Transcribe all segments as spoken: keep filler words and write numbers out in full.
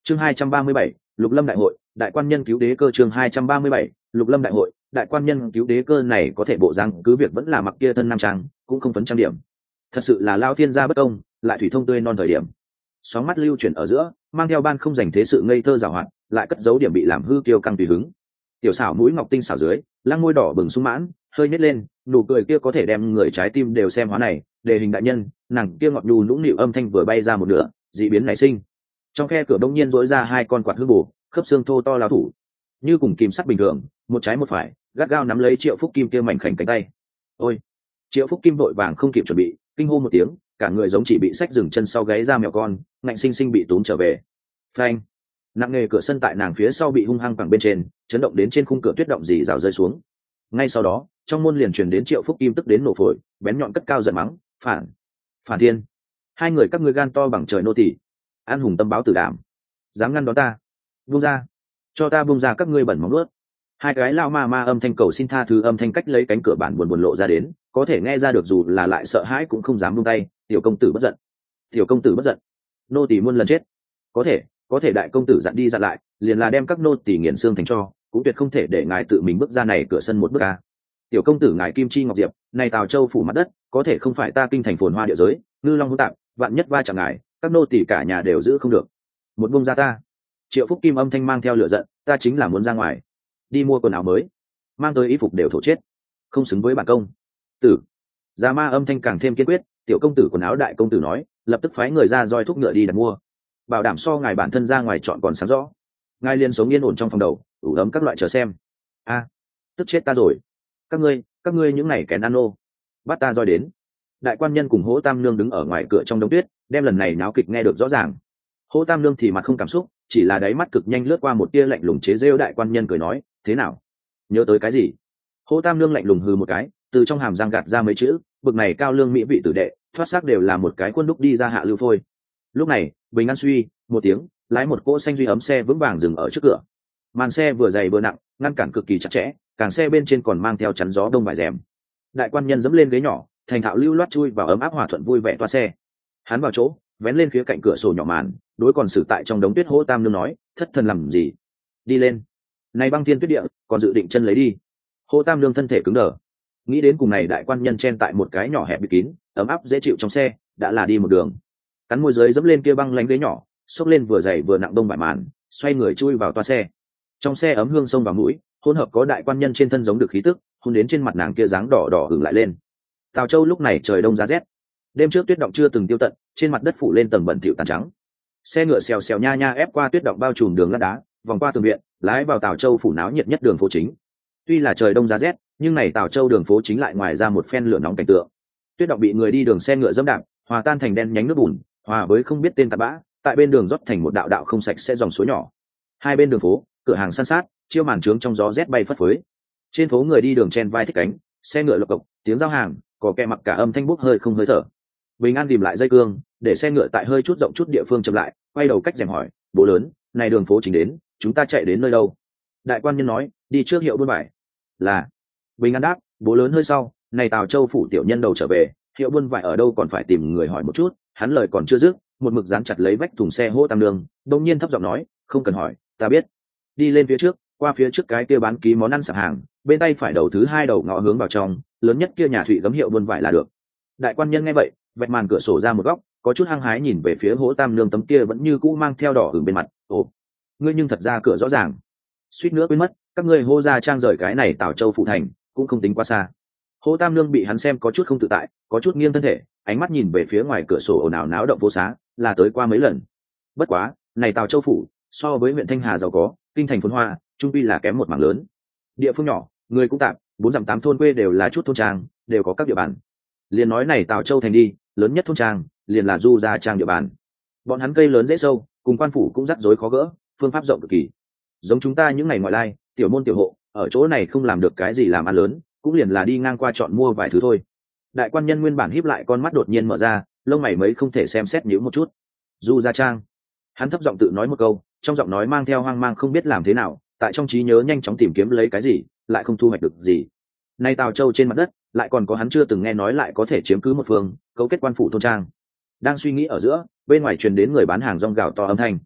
chương hai trăm ba mươi bảy, lục lâm đại hội, đại quan nhân cứu đế cơ. chương hai trăm ba mươi bảy, lục lâm đại hội, đại quan nhân cứu đế cơ. Này có thể bộ răng cứ việc vẫn là mặc kia thân nam trang, cũng không phấn trang điểm, thật sự là lao thiên gia bất công, lại thủy thông tươi non thời điểm. Sóng mắt lưu chuyển ở giữa, mang theo ban không dành thế sự ngây thơ giảo hoạt, lại cất giấu điểm bị làm hư kiêu căng tùy hứng. Tiểu xảo mũi ngọc tinh xảo dưới, lăng môi đỏ bừng sung mãn, hơi nhếch lên, nụ cười kia có thể đem người trái tim đều xem hóa này. Đề hình đại nhân, nàng kia ngọt nhu nũng nịu âm thanh vừa bay ra một nửa, dị biến nảy sinh. Trong khe cửa đông nhiên rỗi ra hai con quạt hương bù, khớp xương thô to lao thủ, như cùng kìm sắt bình thường, một trái một phải, gắt gao nắm lấy Triệu Phúc Kim kia mảnh khảnh cánh tay. Ôi! Triệu Phúc Kim vội vàng không kịp chuẩn bị, kinh hô một tiếng, cả người giống chỉ bị xách dừng chân sau gáy ra mèo con, ngạnh sinh sinh bị túm trở về. Phanh! Nặng nề cửa sân tại nàng phía sau bị hung hăng quẳng bên trên, chấn động đến trên khung cửa tuyết động dì rào rơi xuống. Ngay sau đó, trong môn liền truyền đến Triệu Phúc Kim tức đến nổ phổi, bén nhọn cất cao giận mắng, phản, phản thiên, hai người các ngươi gan to bằng trời nô tỳ, an hùng tâm báo tử đảm, dám ngăn đón ta, buông ra, cho ta buông ra các ngươi bẩn móng nuốt. Hai cái lao ma ma âm thanh cầu xin tha thứ âm thanh cách lấy cánh cửa bản buồn buồn lộ ra đến, có thể nghe ra được dù là lại sợ hãi cũng không dám buông tay. Tiểu công tử bất giận, tiểu công tử bất giận, nô tỳ muôn lần chết, có thể có thể đại công tử dặn đi dặn lại, liền là đem các nô tỳ nghiền xương thành cho, cũng tuyệt không thể để ngài tự mình bước ra này cửa sân một bước a. Tiểu công tử ngài kim chi ngọc diệp, này Tào Châu phủ mặt đất, có thể không phải ta kinh thành phồn hoa địa giới, ngư long hỗn tạp, vạn nhất va chạm ngài, các nô tỳ cả nhà đều giữ không được. Một buông ra ta. Triệu Phúc Kim âm thanh mang theo lửa giận, ta chính là muốn ra ngoài, đi mua quần áo mới, mang tới y phục đều thổ chết, không xứng với bản công tử. Già ma âm thanh càng thêm kiên quyết, tiểu công tử quần áo đại công tử nói, lập tức phái người ra roi thúc ngựa đi đặt mua, bảo đảm so ngài bản thân ra ngoài chọn còn sáng rõ. Ngài liền sống yên ổn trong phòng đầu, đủ ấm các loại chờ xem. A, tức chết ta rồi, các ngươi các ngươi những này kẻ nano, bắt ta roi đến. Đại quan nhân cùng Hỗ Tam Nương đứng ở ngoài cửa trong đống tuyết, đem lần này náo kịch nghe được rõ ràng. Hỗ Tam Nương thì mặt không cảm xúc, chỉ là đáy mắt cực nhanh lướt qua một tia lạnh lùng chế giễu. Đại quan nhân cười nói, thế nào, nhớ tới cái gì? Hỗ Tam Nương lạnh lùng hừ một cái, từ trong hàm răng gạt ra mấy chữ, bực này cao lương mỹ vị tử đệ, thoát xác đều là một cái quân đúc đi ra hạ lưu phôi. Lúc này bình an suy một tiếng, lái một cỗ xanh duy ấm xe vững vàng dừng ở trước cửa. Màn xe vừa dày vừa nặng, ngăn cản cực kỳ chặt chẽ, càng xe bên trên còn mang theo chắn gió đông vải rèm. Đại quan nhân dẫm lên ghế nhỏ, thành thạo lưu loát chui vào ấm áp hòa thuận vui vẻ toa xe. Hắn vào chỗ, vén lên khía cạnh cửa sổ nhỏ màn, đối còn xử tại trong đống tuyết Hỗ Tam Nương nói, thất thần làm gì, đi lên, này băng thiên tuyết địa, còn dự định chân lấy đi. Hỗ Tam Nương thân thể cứng đờ, nghĩ đến cùng này đại quan nhân chen tại một cái nhỏ hẹp bịt kín, ấm áp dễ chịu trong xe, đã là đi một đường. Cắn môi dưới dẫm lên kia băng lánh ghế nhỏ, xốc lên vừa dày vừa nặng đông vải màn, xoay người chui vào toa xe. Trong xe ấm hương sông vào mũi, hỗn hợp có đại quan nhân trên thân giống được khí tức, hôn đến trên mặt nàng kia dáng đỏ đỏ hửng lại lên. Tào Châu lúc này trời đông giá rét, đêm trước tuyết động chưa từng tiêu tận, trên mặt đất phủ lên tầng bẩn thỉu tàn trắng. Xe ngựa xèo xèo nha nha ép qua tuyết động bao trùm đường lát đá, vòng qua tường viện, lái vào Tào Châu phủ náo nhiệt nhất đường phố chính. Tuy là trời đông giá rét, nhưng này Tào Châu đường phố chính lại ngoài ra một phen lửa nóng cảnh tượng. Tuyết động bị người đi đường xe ngựa dẫm đạp, hòa tan thành đen nhánh nước bùn, hòa với không biết tên tạt bã, tại bên đường rót thành một đạo đạo không sạch sẽ dòng suối nhỏ. Hai bên đường phố, cửa hàng san sát, chiêu màn trướng trong gió rét bay phất phới. Trên phố người đi đường chen vai thích cánh, xe ngựa lộc cộc, tiếng giao hàng, có kẻ mặc cả âm thanh bốc hơi không hơi thở. Bình an tìm lại dây cương, để xe ngựa tại hơi chút rộng chút địa phương chậm lại, quay đầu cách rèm hỏi, bố lớn, này đường phố chính đến, chúng ta chạy đến nơi đâu? Đại quan nhân nói, đi trước hiệu buôn vải. Là. Bình an đáp, bố lớn hơi sau, này Tào Châu phủ tiểu nhân đầu trở về, hiệu buôn vải ở đâu còn phải tìm người hỏi một chút. Hắn lời còn chưa dứt, một mực dán chặt lấy vách thùng xe Hỗ Tam Nương, đột nhiên thấp giọng nói, không cần hỏi, ta biết. Đi lên phía trước, qua phía trước cái kia bán ký món ăn sạp hàng, bên tay phải đầu thứ hai đầu ngõ hướng vào trong, lớn nhất kia nhà thụy gấm hiệu buôn vải là được. Đại quan nhân nghe vậy, vạch màn cửa sổ ra một góc, có chút hăng hái nhìn về phía Hỗ Tam Nương tấm kia vẫn như cũ mang theo đỏ hửng bên mặt. Ồ, ngươi nhưng thật ra cửa rõ ràng, suýt nữa quên mất, các ngươi Hô gia trang rời cái này Tào Châu phụ thành, cũng không tính quá xa. Hỗ Tam Nương bị hắn xem có chút không tự tại, có chút nghiêng thân thể, ánh mắt nhìn về phía ngoài cửa sổ ồn ào náo động phố xá, là tới qua mấy lần. Bất quá, này Tào Châu phủ, so với huyện Thanh Hà giàu có, kinh thành phồn hoa, trung quy là kém một mảng lớn. Địa phương nhỏ, người cũng tạm, bốn dặm tám thôn quê đều là chút thôn trang, đều có các địa bàn. Liền nói này Tào Châu thành đi, lớn nhất thôn trang, liền là Du gia trang địa bàn. Bọn hắn cây lớn dễ sâu, cùng quan phủ cũng rắc rối khó gỡ, phương pháp rộng cực kỳ. Giống chúng ta những ngày ngoại lai, tiểu môn tiểu hộ, ở chỗ này không làm được cái gì làm ăn lớn, cũng liền là đi ngang qua chọn mua vài thứ thôi. Đại quan nhân nguyên bản híp lại con mắt đột nhiên mở ra, lông mày mấy không thể xem xét nhíu một chút. Du gia trang. Hắn thấp giọng tự nói một câu, trong giọng nói mang theo hoang mang không biết làm thế nào, tại trong trí nhớ nhanh chóng tìm kiếm lấy cái gì, lại không thu hoạch được gì. Nay Tào Châu trên mặt đất, lại còn có hắn chưa từng nghe nói lại có thể chiếm cứ một phương, cấu kết quan phủ thôn trang. Đang suy nghĩ ở giữa, bên ngoài truyền đến người bán hàng rong gào to âm thanh.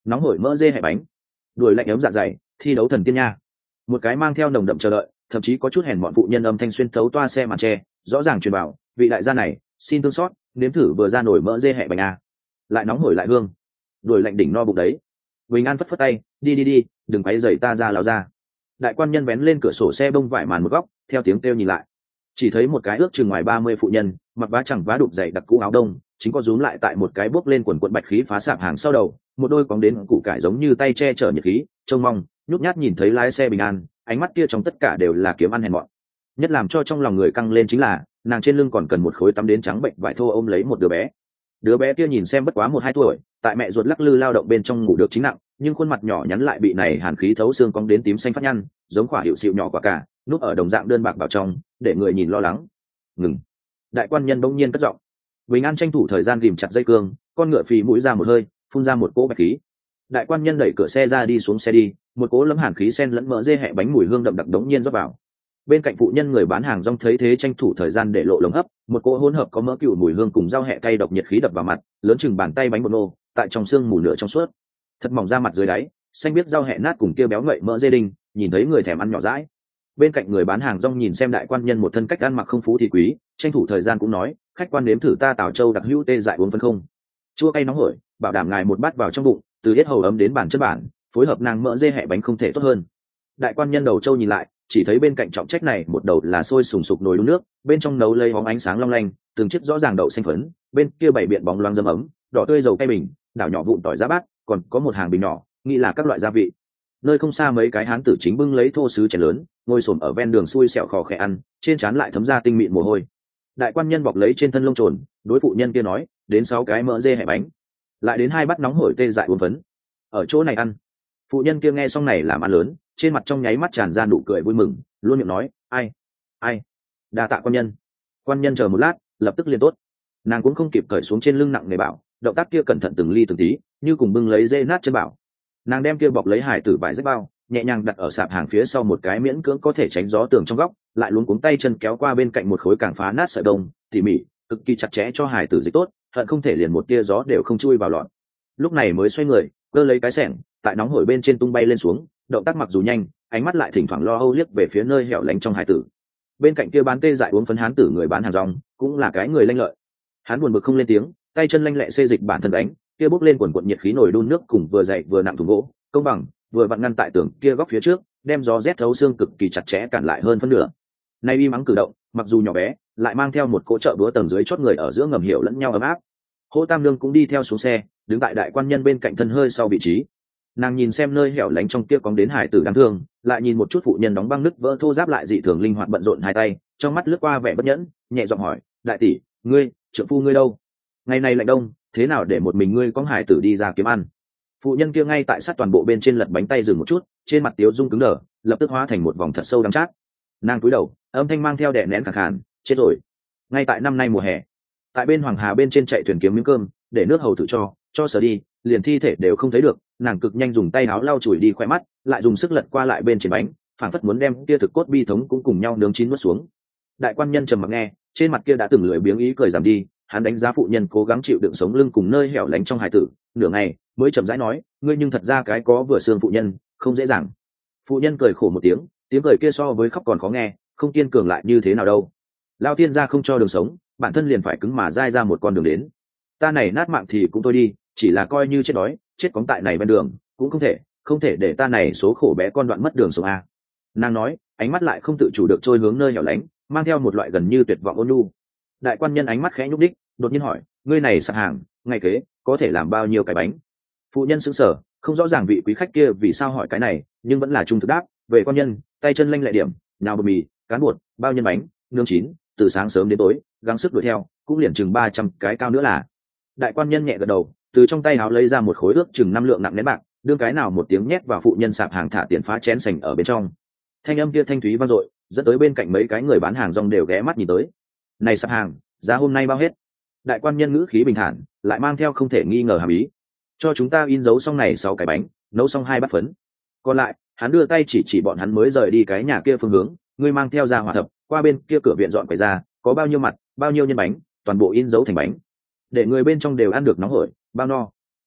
nóng hổi mỡ dê hẹ bánh, đuổi lạnh ấm dạ dày, thi đấu thần tiên nha. Một cái mang theo nồng đậm chờ đợi, thậm chí có chút hèn mọn phụ nhân âm thanh xuyên thấu toa xe màn tre, rõ ràng truyền bảo, vị đại gia này, xin thương xót, nếm thử vừa ra nổi mỡ dê hẹ bánh a. Lại nóng hổi lại hương, đuổi lạnh đỉnh no bụng đấy. Bình An phất phất tay, đi đi đi, đừng quấy rầy ta ra láo ra. Đại quan nhân vén lên cửa sổ xe bông vải màn một góc, theo tiếng kêu nhìn lại, chỉ thấy một cái ước chừng ngoài ba mươi phụ nhân, mặc vá chẳng vá đục dày đặc cũ áo đông, chính có rúm lại tại một cái bước lên quần quần bạch khí phá sạp hàng sau đầu, một đôi cóng đến củ cải giống như tay che chở nhiệt khí, trông mong, nhút nhát nhìn thấy lái xe Bình An, ánh mắt kia trong tất cả đều là kiếm ăn hèn mọn. Nhất làm cho trong lòng người căng lên chính là, nàng trên lưng còn cần một khối tắm đến trắng bệnh vải thô ôm lấy một đứa bé. Đứa bé kia nhìn xem bất quá một hai tuổi, tại mẹ ruột lắc lư lao động bên trong ngủ được chính nặng, nhưng khuôn mặt nhỏ nhắn lại bị này hàn khí thấu xương cong đến tím xanh phát nhăn, giống quả hiệu xịu nhỏ quả cả, núp ở đồng dạng đơn bạc vào trong, để người nhìn lo lắng. Ngừng. Đại quan nhân bỗng nhiên cất giọng. Bình An tranh thủ thời gian ghìm chặt dây cương, con ngựa phì mũi ra một hơi, phun ra một cỗ bạch khí. Đại quan nhân đẩy cửa xe ra đi xuống xe đi, một cỗ lấm hàn khí sen lẫn mỡ dê hẹ bánh mùi hương đậm đặc đống nhiên rót vào. Bên cạnh phụ nhân người bán hàng rong thấy thế tranh thủ thời gian để lộ lồng hấp, một cỗ hỗn hợp có mỡ cừu mùi hương cùng rau hẹ cay độc nhiệt khí đập vào mặt, lớn chừng bàn tay bánh bột nô, tại trong xương mù nửa trong suốt, thật mỏng ra mặt dưới đáy, xanh biết rau hẹ nát cùng kia béo ngậy mỡ dê đinh, nhìn thấy người thèm ăn nhỏ dãi. Bên cạnh người bán hàng rong nhìn xem đại quan nhân một thân cách ăn mặc không phú thì quý, tranh thủ thời gian cũng nói, khách quan nếm thử ta Tào Châu đặc hữu tê dại uống phân không, chua cay nóng hổi, bảo đảm ngài một bát vào trong bụng, từ yết hầu ấm đến bản chân bản, phối hợp nàng mỡ dê hẹ bánh không thể tốt hơn. Đại quan nhân đầu châu nhìn lại, chỉ thấy bên cạnh trọng trách này một đầu là sôi sùng sục nồi đun nước, bên trong nấu lấy bóng ánh sáng long lanh, từng chiếc rõ ràng đậu xanh phấn, bên kia bảy biện bóng loáng dâm ấm, đỏ tươi dầu cay bình, đảo nhỏ vụn tỏi giá bát, còn có một hàng bình nhỏ, nghĩ là các loại gia vị. Nơi không xa mấy cái hán tử chính bưng lấy thô sứ chén lớn, ngồi xổm ở ven đường xui xẻo khò khẽ ăn, trên trán lại thấm ra tinh mịn mồ hôi. Đại quan nhân bọc lấy trên thân lông trồn, đối phụ nhân kia nói, đến sáu cái mỡ dê hẹ bánh, lại đến hai bát nóng hổi tê dại uốn phấn, ở chỗ này ăn. Phụ nhân kia nghe xong này làm ăn lớn, trên mặt trong nháy mắt tràn ra nụ cười vui mừng, luôn miệng nói, ai ai đa tạ quan nhân. Quan nhân chờ một lát, lập tức liền tốt. Nàng cũng không kịp cởi xuống trên lưng nặng nề bảo, động tác kia cẩn thận từng ly từng tí, như cùng bưng lấy dê nát chân bảo. Nàng đem kia bọc lấy hải tử vải rách bao, nhẹ nhàng đặt ở sạp hàng phía sau một cái miễn cưỡng có thể tránh gió tường trong góc, lại luống cuống tay chân kéo qua bên cạnh một khối càng phá nát sợi đông, tỉ mỉ, cực kỳ chặt chẽ cho hải tử dịch tốt, hận không thể liền một tia gió đều không chui vào lọt. Lúc này mới xoay người, cơ lấy cái xẻng, tại nóng hổi bên trên tung bay lên xuống, động tác mặc dù nhanh, ánh mắt lại thỉnh thoảng lo âu liếc về phía nơi hẻo lánh trong hải tử. Bên cạnh kia bán tê dại uống phấn hán tử người bán hàng rong, cũng là cái người lanh lợi. Hắn buồn bực không lên tiếng, tay chân lanh lẹ xê dịch bản thân đánh, kia bốc lên quần quần nhiệt khí nổi đun nước cùng vừa dày vừa nặng thùng gỗ, công bằng, vừa vặn ngăn tại tường kia góc phía trước, đem gió rét thấu xương cực kỳ chặt chẽ cản lại hơn phân nửa. Nay uy mắng cử động, mặc dù nhỏ bé, lại mang theo một cỗ trợ búa tầng dưới chót người ở giữa ngầm hiểu lẫn nhau ấm áp. Hỗ Tam Nương cũng đi theo xuống xe, đứng tại đại quan nhân bên cạnh thân hơi sau vị trí. Nàng nhìn xem nơi hẻo lánh trong kia cóng đến hải tử đáng thương, lại nhìn một chút phụ nhân đóng băng nứt vỡ thô giáp lại dị thường linh hoạt bận rộn hai tay, trong mắt lướt qua vẻ bất nhẫn, nhẹ giọng hỏi, đại tỷ, ngươi, trượng phu ngươi đâu? Ngày này lạnh đông, thế nào để một mình ngươi con hải tử đi ra kiếm ăn? Phụ nhân kia ngay tại sát toàn bộ bên trên lật bánh tay dừng một chút, trên mặt tiếu dung cứng đờ, lập tức hóa thành một vòng thật sâu đắng chát. Nàng cúi đầu, âm thanh mang theo đè nén khàn khàn, chết rồi. Ngay tại năm nay mùa hè, tại bên Hoàng Hà bên trên chạy thuyền kiếm miếng cơm, để nước hầu tự cho, cho sở đi, liền thi thể đều không thấy được, nàng cực nhanh dùng tay áo lau chùi đi khoe mắt, lại dùng sức lật qua lại bên trên bánh, phảng phất muốn đem kia thực cốt bi thống cũng cùng nhau nướng chín nuốt xuống. Đại quan nhân trầm mặc nghe, trên mặt kia đã từng lười biếng ý cười giảm đi, hắn đánh giá phụ nhân cố gắng chịu đựng sống lưng cùng nơi hẻo lánh trong hải tử, nửa ngày mới chậm rãi nói, ngươi nhưng thật ra cái có vừa xương phụ nhân, không dễ dàng. Phụ nhân cười khổ một tiếng, tiếng cười kia so với khóc còn khó nghe, không kiên cường lại như thế nào đâu. Lao tiên gia không cho đường sống, bản thân liền phải cứng mà dai ra một con đường đến. Ta này nát mạng thì cũng thôi đi, chỉ là coi như chết đói, chết cóng tại này bên đường, cũng không thể, không thể để ta này số khổ bé con đoạn mất đường sống a. Nàng nói, ánh mắt lại không tự chủ được trôi hướng nơi hẻo lánh, mang theo một loại gần như tuyệt vọng ôn nhu. Đại quan nhân ánh mắt khẽ nhúc đích, đột nhiên hỏi, ngươi này sạp hàng, ngày kế có thể làm bao nhiêu cái bánh? Phụ nhân sững sờ, không rõ ràng vị quý khách kia vì sao hỏi cái này, nhưng vẫn là trung thực đáp, về quan nhân, tay chân lanh lẹ điểm, nào bột mì, cán bột, bao nhân bánh, nướng chín, từ sáng sớm đến tối, gắng sức đuổi theo, cũng liền chừng ba trăm cái cao nữa là. Đại quan nhân nhẹ gật đầu, từ trong tay áo lấy ra một khối ước chừng năm lượng nặng nén bạc, đương cái nào một tiếng nhét vào phụ nhân sạp hàng thả tiền phá chén sành ở bên trong. Thanh âm kia thanh thúy vang dội, dẫn tới bên cạnh mấy cái người bán hàng rong đều ghé mắt nhìn tới. Này sạp hàng, giá hôm nay bao hết? Đại quan nhân ngữ khí bình thản, lại mang theo không thể nghi ngờ hàm ý. Cho chúng ta in dấu xong này sáu cái bánh, nấu xong hai bát phấn. Còn lại, hắn đưa tay chỉ chỉ bọn hắn mới rời đi cái nhà kia phương hướng, ngươi mang theo ra hỏa thập, qua bên kia cửa viện dọn quầy ra, có bao nhiêu mặt, bao nhiêu nhân bánh, toàn bộ in dấu thành bánh, để người bên trong đều ăn được nóng hổi, bao no.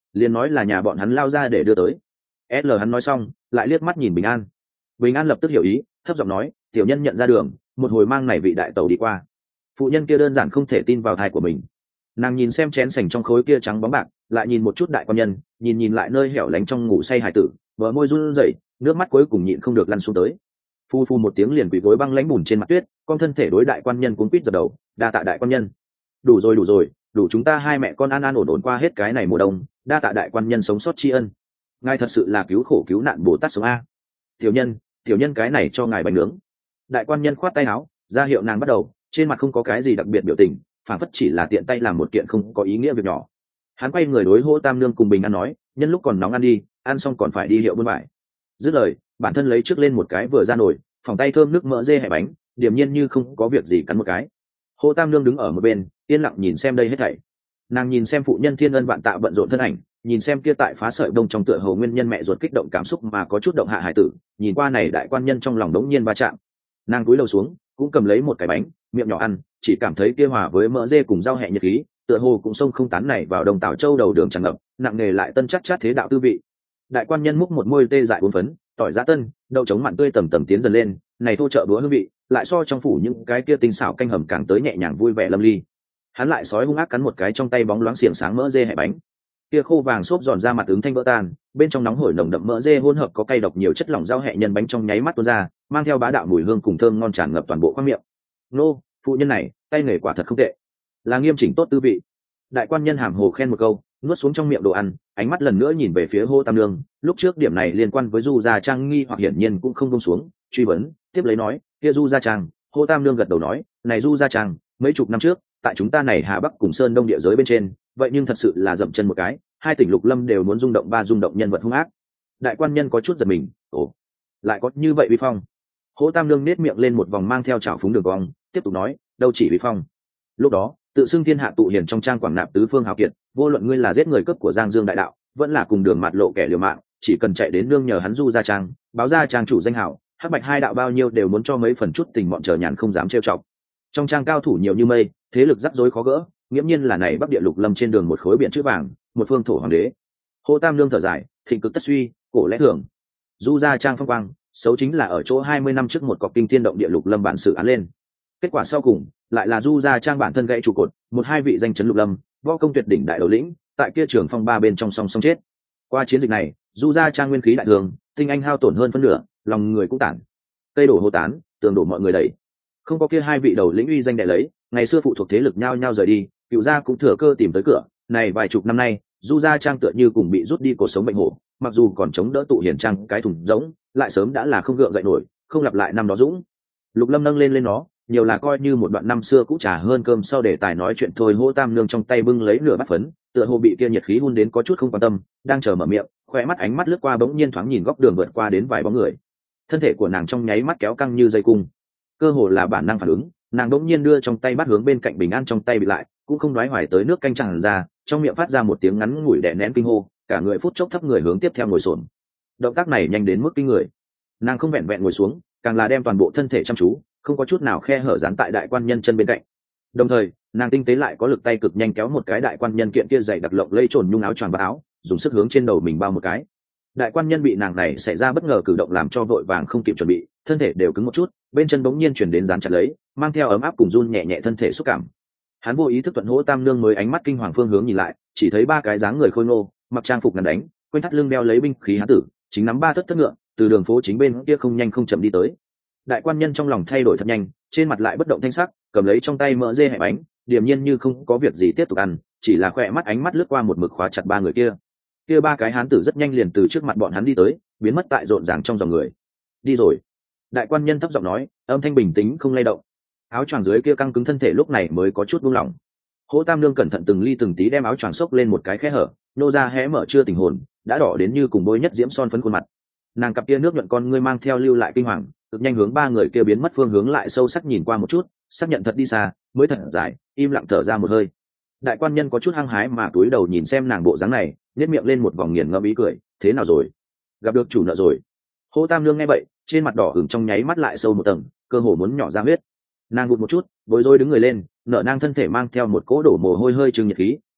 liền nói là nhà bọn hắn lao ra để đưa tới. S L hắn nói xong lại liếc mắt nhìn Bình An. Bình An lập tức hiểu ý, thấp giọng nói, tiểu nhân nhận ra đường, một hồi mang này vị đại tẩu đi qua. Phụ nhân kia đơn giản không thể tin vào thai của mình. Nàng nhìn xem chén sành trong khối kia trắng bóng bạc, lại nhìn một chút đại quan nhân, nhìn nhìn lại nơi hẻo lánh trong ngủ say hải tử, bờ môi run rẩy, nước mắt cuối cùng nhịn không được lăn xuống tới. Phu phu một tiếng liền quỳ gối băng lãnh bùn trên mặt tuyết, con thân thể đối đại quan nhân cuống quýt dập đầu, đa tạ đại quan nhân. Đủ rồi đủ rồi, đủ chúng ta hai mẹ con an an ổn ổn qua hết cái này mùa đông, đa tạ đại quan nhân sống sót tri ân. Ngài thật sự là cứu khổ cứu nạn Bồ Tát sống a. Tiểu nhân, tiểu nhân cái này cho ngài bánh nướng. Đại quan nhân khoát tay áo, ra hiệu nàng bắt đầu, trên mặt không có cái gì đặc biệt biểu tình, phản phất chỉ là tiện tay làm một kiện không có ý nghĩa việc nhỏ. Hắn quay người đối Hỗ Tam Nương cùng Bình An nói, nhân lúc còn nóng ăn đi, ăn xong còn phải đi hiệu buôn vải. Dứt lời, bản thân lấy trước lên một cái vừa ra nổi, phòng tay thơm nước mỡ dê hay bánh, điềm nhiên như không có việc gì cắn một cái. Hỗ Tam Nương đứng ở một bên, yên lặng nhìn xem đây hết thảy. Nàng nhìn xem phụ nhân thiên ân vạn tạ bận rộn thân ảnh, nhìn xem kia tại phá sợi đông trong tựa hồ nguyên nhân mẹ ruột kích động cảm xúc mà có chút động hạ hải tử, nhìn qua này đại quan nhân trong lòng đống nhiên va chạm. Nàng cúi đầu xuống, cũng cầm lấy một cái bánh, miệng nhỏ ăn, chỉ cảm thấy kia hòa với mỡ dê cùng rau hẹ nhiệt khí, tựa hồ cũng sông không tán này vào đồng tảo châu đầu đường tràn ngập, nặng nề lại tân chắc chát thế đạo tư vị. Đại quan nhân múc một môi tê dại bốn phấn, tỏi giá tân, đậu trống mặn tươi tầm tầm tiến dần lên, này thô trợ búa hương vị, lại so trong phủ những cái kia tinh xảo canh hầm càng tới nhẹ nhàng vui vẻ lâm ly. Hắn lại sói hung ác cắn một cái trong tay bóng loáng xiềng sáng mỡ dê hẹ bánh, kia khô vàng xốp giòn ra mặt ứng thanh vỡ tan, bên trong nóng hổi nồng đậm mỡ dê hỗn hợp có cay độc nhiều chất lỏng rau hẹ nhân bánh trong nháy mắt tuôn ra, mang theo bá đạo mùi hương cùng thơm ngon tràn ngập toàn bộ khoang miệng. Nô, phụ nhân này, tay nghề quả thật không tệ, là nghiêm chỉnh tốt tư vị. Đại quan nhân hàm hồ khen một câu, nuốt xuống trong miệng đồ ăn, ánh mắt lần nữa nhìn về phía Hỗ Tam Nương. Lúc trước điểm này liên quan với Du Gia Trang nghi hoặc hiển nhiên cũng không buông xuống, truy vấn, tiếp lấy nói, kia Du Gia Trang. Hỗ Tam Nương gật đầu nói, này Du Gia Trang, mấy chục năm trước, tại chúng ta này Hà Bắc cùng Sơn Đông địa giới bên trên, vậy nhưng thật sự là dậm chân một cái, hai tỉnh Lục Lâm đều muốn rung động ba rung động nhân vật hung ác. Đại quan nhân có chút giật mình, ồ, lại có như vậy uy phong. Hỗ Tam Nương nét miệng lên một vòng mang theo trào phúng đường cong, tiếp tục nói, đâu chỉ uy phong. Lúc đó, tự xưng thiên hạ tụ hiền trong trang quảng nạp tứ phương hào kiệt, vô luận ngươi là giết người cướp của Giang Dương đại đạo, vẫn là cùng đường mạt lộ kẻ liều mạng, chỉ cần chạy đến nương nhờ hắn Du Gia Trang, báo ra trang chủ danh hảo, hắc bạch hai đạo bao nhiêu đều muốn cho mấy phần chút tình bọn chờ nhàn không dám trêu chọc. Trong trang cao thủ nhiều như mây, thế lực rắc rối khó gỡ, nghiễm nhiên là này Bắc Địa Lục Lâm trên đường một khối biển chữ vàng, một phương thổ hoàng đế. Hỗ Tam Nương thở dài, thịnh cực tất suy, cổ lẽ thường. Du Gia Trang phong quang, xấu chính là ở chỗ hai mươi năm trước một cọc kinh thiên động địa Lục Lâm bản sự án lên. Kết quả sau cùng lại là Du Gia Trang bản thân gãy trụ cột, một hai vị danh chấn Lục Lâm, võ công tuyệt đỉnh đại đầu lĩnh, tại kia trường phong ba bên trong song song chết. Qua chiến dịch này, Du Gia Trang nguyên khí đại thường, tinh anh hao tổn hơn phân nửa, lòng người cũng tản. Cây đổ hô tán, tường đổ mọi người đẩy. Không có kia hai vị đầu lĩnh uy danh đại lấy, ngày xưa phụ thuộc thế lực nhau nhau rời đi, cựu gia cũng thừa cơ tìm tới cửa. Này vài chục năm nay, Du Gia Trang tựa như cùng bị rút đi cuộc sống bệnh hổ, mặc dù còn chống đỡ tụ hiển trang cái thùng giống, lại sớm đã là không gượng dậy nổi, không lặp lại năm đó dũng. Lục Lâm nâng lên lên nó, nhiều là coi như một đoạn năm xưa cũ trà hơn cơm sau để tài nói chuyện thôi. Hỗ Tam Nương trong tay bưng lấy nửa bát phấn, tựa hồ bị kia nhiệt khí hun đến có chút không quan tâm, đang chờ mở miệng, khóe mắt ánh mắt lướt qua bỗng nhiên thoáng nhìn góc đường vượt qua đến vài bóng người. Thân thể của nàng trong nháy mắt kéo căng như dây cung, cơ hồ là bản năng phản ứng, nàng bỗng nhiên đưa trong tay bát hướng bên cạnh Bình An trong tay bị lại, cũng không đoái hoài tới nước canh tràn ra, trong miệng phát ra một tiếng ngắn ngủi đè nén kinh hô, cả người phút chốc thấp người hướng tiếp theo ngồi xổm. Động tác này nhanh đến mức kinh người, nàng không vẹn vẹn ngồi xuống, càng là đem toàn bộ thân thể chăm chú, không có chút nào khe hở dán tại đại quan nhân chân bên cạnh. Đồng thời, nàng tinh tế lại có lực tay cực nhanh kéo một cái đại quan nhân kiện kia dày đặc lộng lây trồn nhung áo choàng và áo, dùng sức hướng trên đầu mình bao một cái. Đại quan nhân bị nàng này xảy ra bất ngờ cử động làm cho vội vàng không kịp chuẩn bị, thân thể đều cứng một chút, bên chân bỗng nhiên chuyển đến dán chặt lấy, mang theo ấm áp cùng run nhẹ nhẹ thân thể xúc cảm. Hắn vô ý thức thuận Hỗ Tam Nương mới ánh mắt kinh hoàng phương hướng nhìn lại, chỉ thấy ba cái dáng người khôi ngô, mặc trang phục ngắn đánh, quanh thắt lưng đeo lấy binh khí hán tử, chính nắm ba thất thất ngựa, từ đường phố chính bên kia không nhanh không chậm đi tới. Đại quan nhân trong lòng thay đổi thật nhanh, trên mặt lại bất động thanh sắc, cầm lấy trong tay mỡ dê hẹ bánh, điềm nhiên như không có việc gì tiếp tục ăn, chỉ là khỏe mắt ánh mắt lướt qua một mực khóa chặt ba người kia. Kia ba cái hán tử rất nhanh liền từ trước mặt bọn hắn đi tới, biến mất tại rộn ràng trong dòng người. Đi rồi. Đại quan nhân thấp giọng nói, âm thanh bình tĩnh không lay động. Áo choàng dưới kia căng cứng thân thể lúc này mới có chút buông lỏng. Hỗ Tam Nương cẩn thận từng ly từng tí đem áo choàng xốc lên một cái khe hở, nô ra hé mở chưa tình hồn, đã đỏ đến như cùng bôi nhất diễm son phấn khuôn mặt. Nàng cặp kia nước nhuận con ngươi mang theo lưu lại kinh hoàng, cực nhanh hướng ba người kia biến mất phương hướng lại sâu sắc nhìn qua một chút, xác nhận thật đi xa, mới thật dài, im lặng thở ra một hơi. Đại quan nhân có chút hăng hái mà túi đầu nhìn xem nàng bộ dáng này, nhếch miệng lên một vòng nghiền ngẫm ý cười, thế nào rồi? Gặp được chủ nợ rồi. Hỗ Tam Nương nghe vậy, trên mặt đỏ ửng trong nháy mắt lại sâu một tầng, cơ hồ muốn nhỏ ra huyết. Nàng gục một chút, bối rối đứng người lên, nở nang thân thể mang theo một cỗ đổ mồ hôi hơi trừng nhiệt khí,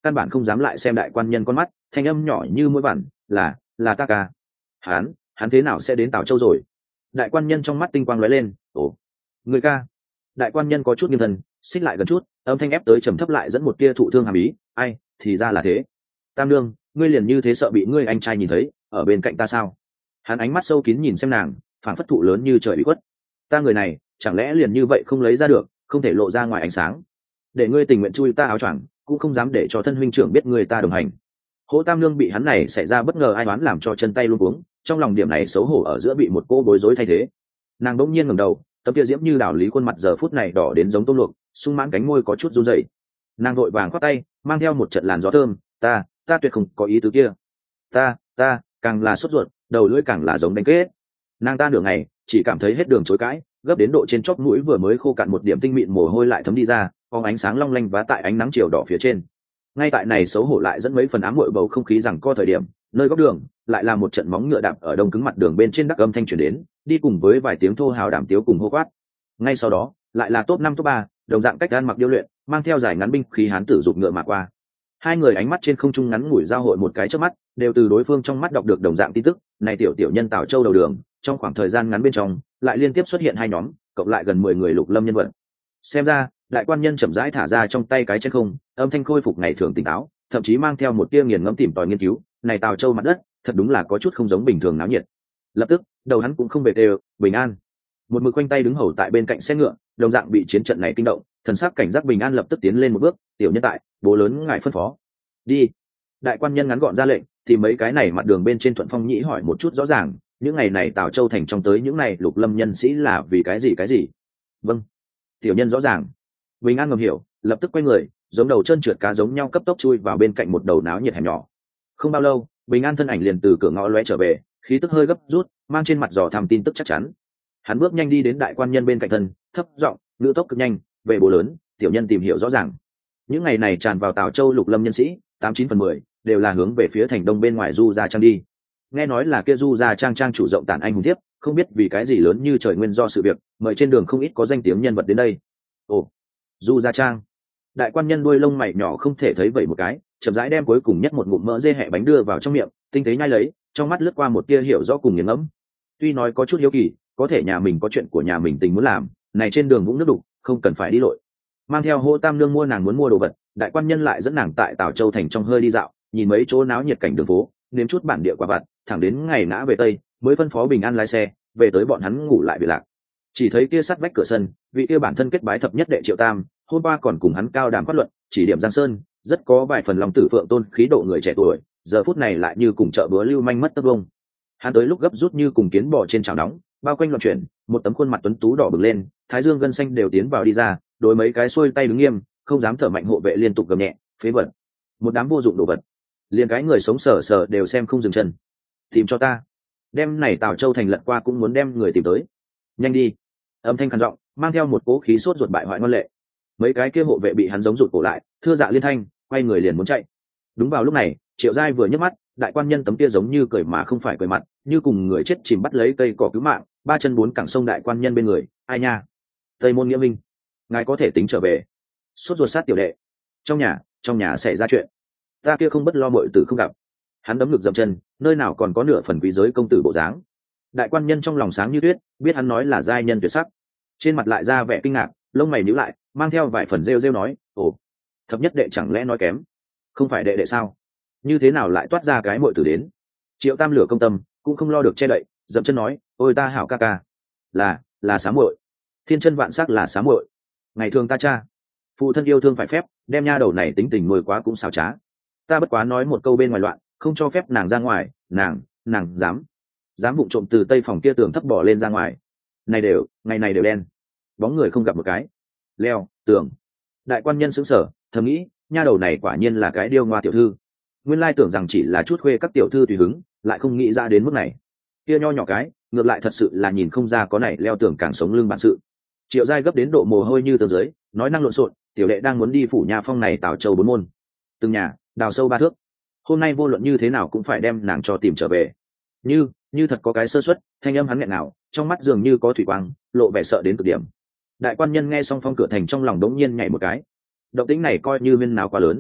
căn bản không dám lại xem đại quan nhân con mắt, thanh âm nhỏ như mũi vằn, là là ta ca. hắn hắn thế nào sẽ đến Tào Châu rồi? Đại quan nhân trong mắt tinh quang lóe lên. Ồ, người ca. Đại quan nhân có chút nghiêm thần, xích lại gần chút, âm thanh ép tới trầm thấp lại dẫn một tia thụ thương hàm ý. Ai, thì ra là thế. Tam nương, ngươi liền như thế sợ bị ngươi anh trai nhìn thấy ở bên cạnh ta sao? Hắn ánh mắt sâu kín nhìn xem nàng, phảng phất thụ lớn như trời bị quất. Ta người này chẳng lẽ liền như vậy không lấy ra được, không thể lộ ra ngoài ánh sáng, để ngươi tình nguyện chui ta áo choàng cũng không dám để cho thân huynh trưởng biết người ta đồng hành. Hỗ Tam nương bị hắn này xảy ra bất ngờ ai đoán làm cho chân tay luống cuống, trong lòng điểm này xấu hổ ở giữa bị một cô bối rối thay thế. Nàng đỗng nhiên ngẩng đầu, tấm kia diễm như đảo lý khuôn mặt giờ phút này đỏ đến giống tôm luộc, sung mãn cánh môi có chút run rẩy. Nàng vội vàng khoát tay, mang theo một trận làn gió thơm. Ta, ta tuyệt không có ý tứ kia. Ta, ta, càng là sốt ruột, đầu lưỡi càng là giống đánh kết. Nàng ta nửa ngày, chỉ cảm thấy hết đường chối cãi, gấp đến độ trên chóp mũi vừa mới khô cạn một điểm tinh mịn mồ hôi lại thấm đi ra, phóng ánh sáng long lanh vá tại ánh nắng chiều đỏ phía trên. Ngay tại này xấu hổ lại dẫn mấy phần ám muội bầu không khí rằng co thời điểm, nơi góc đường lại là một trận móng ngựa đạp ở đông cứng mặt đường bên trên đắc âm thanh truyền đến, đi cùng với vài tiếng thô hào đảm tiếu cùng hô quát. Ngay sau đó, lại là top năm top ba, đồng dạng cách ăn mặc điêu luyện, mang theo giải ngắn binh khí hán tử dục ngựa mà qua. Hai người ánh mắt trên không trung ngắn ngủi giao hội một cái chớp mắt, đều từ đối phương trong mắt đọc được đồng dạng tin tức. Này tiểu tiểu nhân Tào Châu đầu đường, trong khoảng thời gian ngắn bên trong, lại liên tiếp xuất hiện hai nhóm, cộng lại gần mười người lục lâm nhân vật. Xem ra, đại quan nhân chậm rãi thả ra trong tay cái chân không, âm thanh khôi phục ngày thường tỉnh táo, thậm chí mang theo một tia nghiền ngẫm tìm tòi nghiên cứu. Này Tào Châu mặt đất, thật đúng là có chút không giống bình thường náo nhiệt. Lập tức, đầu hắn cũng không bề đều, bình an. Một mực quanh tay đứng hầu tại bên cạnh xe ngựa, đồng dạng bị chiến trận này kinh động, thần sắc cảnh giác bình an lập tức tiến lên một bước. Tiểu nhân tại, bố lớn ngài phân phó. Đi. Đại quan nhân ngắn gọn ra lệnh, thì mấy cái này mặt đường bên trên Thuận Phong Nhĩ hỏi một chút rõ ràng, những ngày này Tào Châu thành trong tới những này lục lâm nhân sĩ là vì cái gì cái gì. Vâng. Tiểu nhân rõ ràng. Bình an ngầm hiểu, lập tức quay người, giống đầu chân trượt cá giống nhau cấp tốc chui vào bên cạnh một đầu náo nhiệt hẻm nhỏ. Không bao lâu, Bình an thân ảnh liền từ cửa ngõ lóe trở về, khí tức hơi gấp rút, mang trên mặt dò thăm tin tức chắc chắn. Hắn bước nhanh đi đến đại quan nhân bên cạnh thân, thấp giọng, ngữ tốc cực nhanh, về bố lớn, tiểu nhân tìm hiểu rõ ràng. Những ngày này tràn vào Tào Châu lục lâm nhân sĩ, tám chín phần mười đều là hướng về phía thành đông bên ngoài Du Gia Trang đi. Nghe nói là kia Du Gia Trang trang chủ rộng tản anh hùng thiếp, không biết vì cái gì lớn như trời nguyên do sự việc, mời trên đường không ít có danh tiếng nhân vật đến đây. Ồ, Du Gia Trang. Đại quan nhân đuôi lông mày nhỏ không thể thấy vậy một cái, chậm rãi đem cuối cùng nhất một ngụm mỡ dê hẹ bánh đưa vào trong miệng, tinh tế nhai lấy, trong mắt lướt qua một tia hiểu rõ cùng nghiền ngẫm. Tuy nói có chút hiếu kỳ, có thể nhà mình có chuyện của nhà mình tình muốn làm, này trên đường vũng nước đục, không cần phải đi lội. Mang theo Hô Tam nương mua nàng muốn mua đồ vật, đại quan nhân lại dẫn nàng tại Tào Châu thành trong hơi đi dạo, nhìn mấy chỗ náo nhiệt cảnh đường phố, nếm chút bản địa quả vặt, thẳng đến ngày ngã về tây, mới phân phó Bình an lái xe về tới bọn hắn ngủ lại biệt lạc. Chỉ thấy kia sắt vách cửa sân, vị kia bản thân kết bái thập nhất đệ Triệu Tam, hôm qua còn cùng hắn cao đàm phát luận, chỉ điểm Giang Sơn, rất có vài phần lòng tử phượng tôn khí độ người trẻ tuổi, giờ phút này lại như cùng chợ búa lưu manh mất tấc vông. Hắn tới lúc gấp rút như cùng kiến bò trên chảo nóng, bao quanh loạn chuyển, một tấm khuôn mặt tuấn tú đỏ bừng lên, thái dương gân xanh đều tiến vào đi ra, đối mấy cái xuôi tay đứng nghiêm, không dám thở mạnh hộ vệ liên tục gầm nhẹ, phế vật, một đám vô dụng đồ vật, liền cái người sống sờ sờ đều xem không dừng chân. Tìm cho ta, đem này Tào Châu thành lật qua cũng muốn đem người tìm tới, nhanh đi. Âm thanh khàn giọng, mang theo một cố khí sốt ruột bại hoại ngoan lệ. Mấy cái kia hộ vệ bị hắn giống rụt cổ lại, thưa dạ liên thanh, quay người liền muốn chạy. Đúng vào lúc này, Triệu Giai vừa nhấc mắt, đại quan nhân tấm kia giống như cười mà không phải cười mặt, như cùng người chết chìm bắt lấy cây cỏ cứu mạng, ba chân bốn cẳng sông đại quan nhân bên người. Ai nha, Tây Môn Nghĩa Minh, ngài có thể tính trở về. Sốt ruột sát tiểu đệ, trong nhà trong nhà xảy ra chuyện, ta kia không bất lo muội tử không gặp. Hắn đấm ngực dậm chân, nơi nào còn có nửa phần quý giới công tử bộ dáng. Đại quan nhân trong lòng sáng như tuyết, biết hắn nói là giai nhân tuyệt sắc, trên mặt lại ra vẻ kinh ngạc, lông mày nhíu lại, mang theo vài phần rêu rêu nói: ồ, thập nhất đệ chẳng lẽ nói kém? Không phải đệ đệ sao? Như thế nào lại toát ra cái muội tử đến? Triệu Tam lửa công tâm, cũng không lo được che đậy, dậm chân nói: ôi ta hảo ca ca, là là xá muội, thiên chân vạn sắc là xá muội. Ngày thường ta cha, phụ thân yêu thương phải phép, đem nha đầu này tính tình nuôi quá cũng xảo trá. Ta bất quá nói một câu bên ngoài loạn, không cho phép nàng ra ngoài, nàng nàng dám dám vụng trộm từ tây phòng kia tường thấp bỏ lên ra ngoài. Này đều ngày này đều đen, bóng người không gặp một cái. Leo tường. Đại quan nhân sững sờ, thầm nghĩ, nha đầu này quả nhiên là cái điêu ngoa tiểu thư. Nguyên lai tưởng rằng chỉ là chút khuê các tiểu thư tùy hứng, lại không nghĩ ra đến mức này. Kia nho nhỏ cái, ngược lại thật sự là nhìn không ra có này leo tường càng sống lưng bản sự. Triệu Giai gấp đến độ mồ hôi như tờ dưới, nói năng lộn xộn, tiểu đệ đang muốn đi phủ nhà phong này Tào Châu bốn môn, từng nhà đào sâu ba thước, hôm nay vô luận như thế nào cũng phải đem nàng cho tìm trở về. Như như thật có cái sơ suất, thanh âm hắn nghẹn nào, trong mắt dường như có thủy quang, lộ vẻ sợ đến cực điểm. Đại quan nhân nghe xong phong cửa thành trong lòng đống nhiên nhảy một cái, động tĩnh này coi như viên nào quá lớn.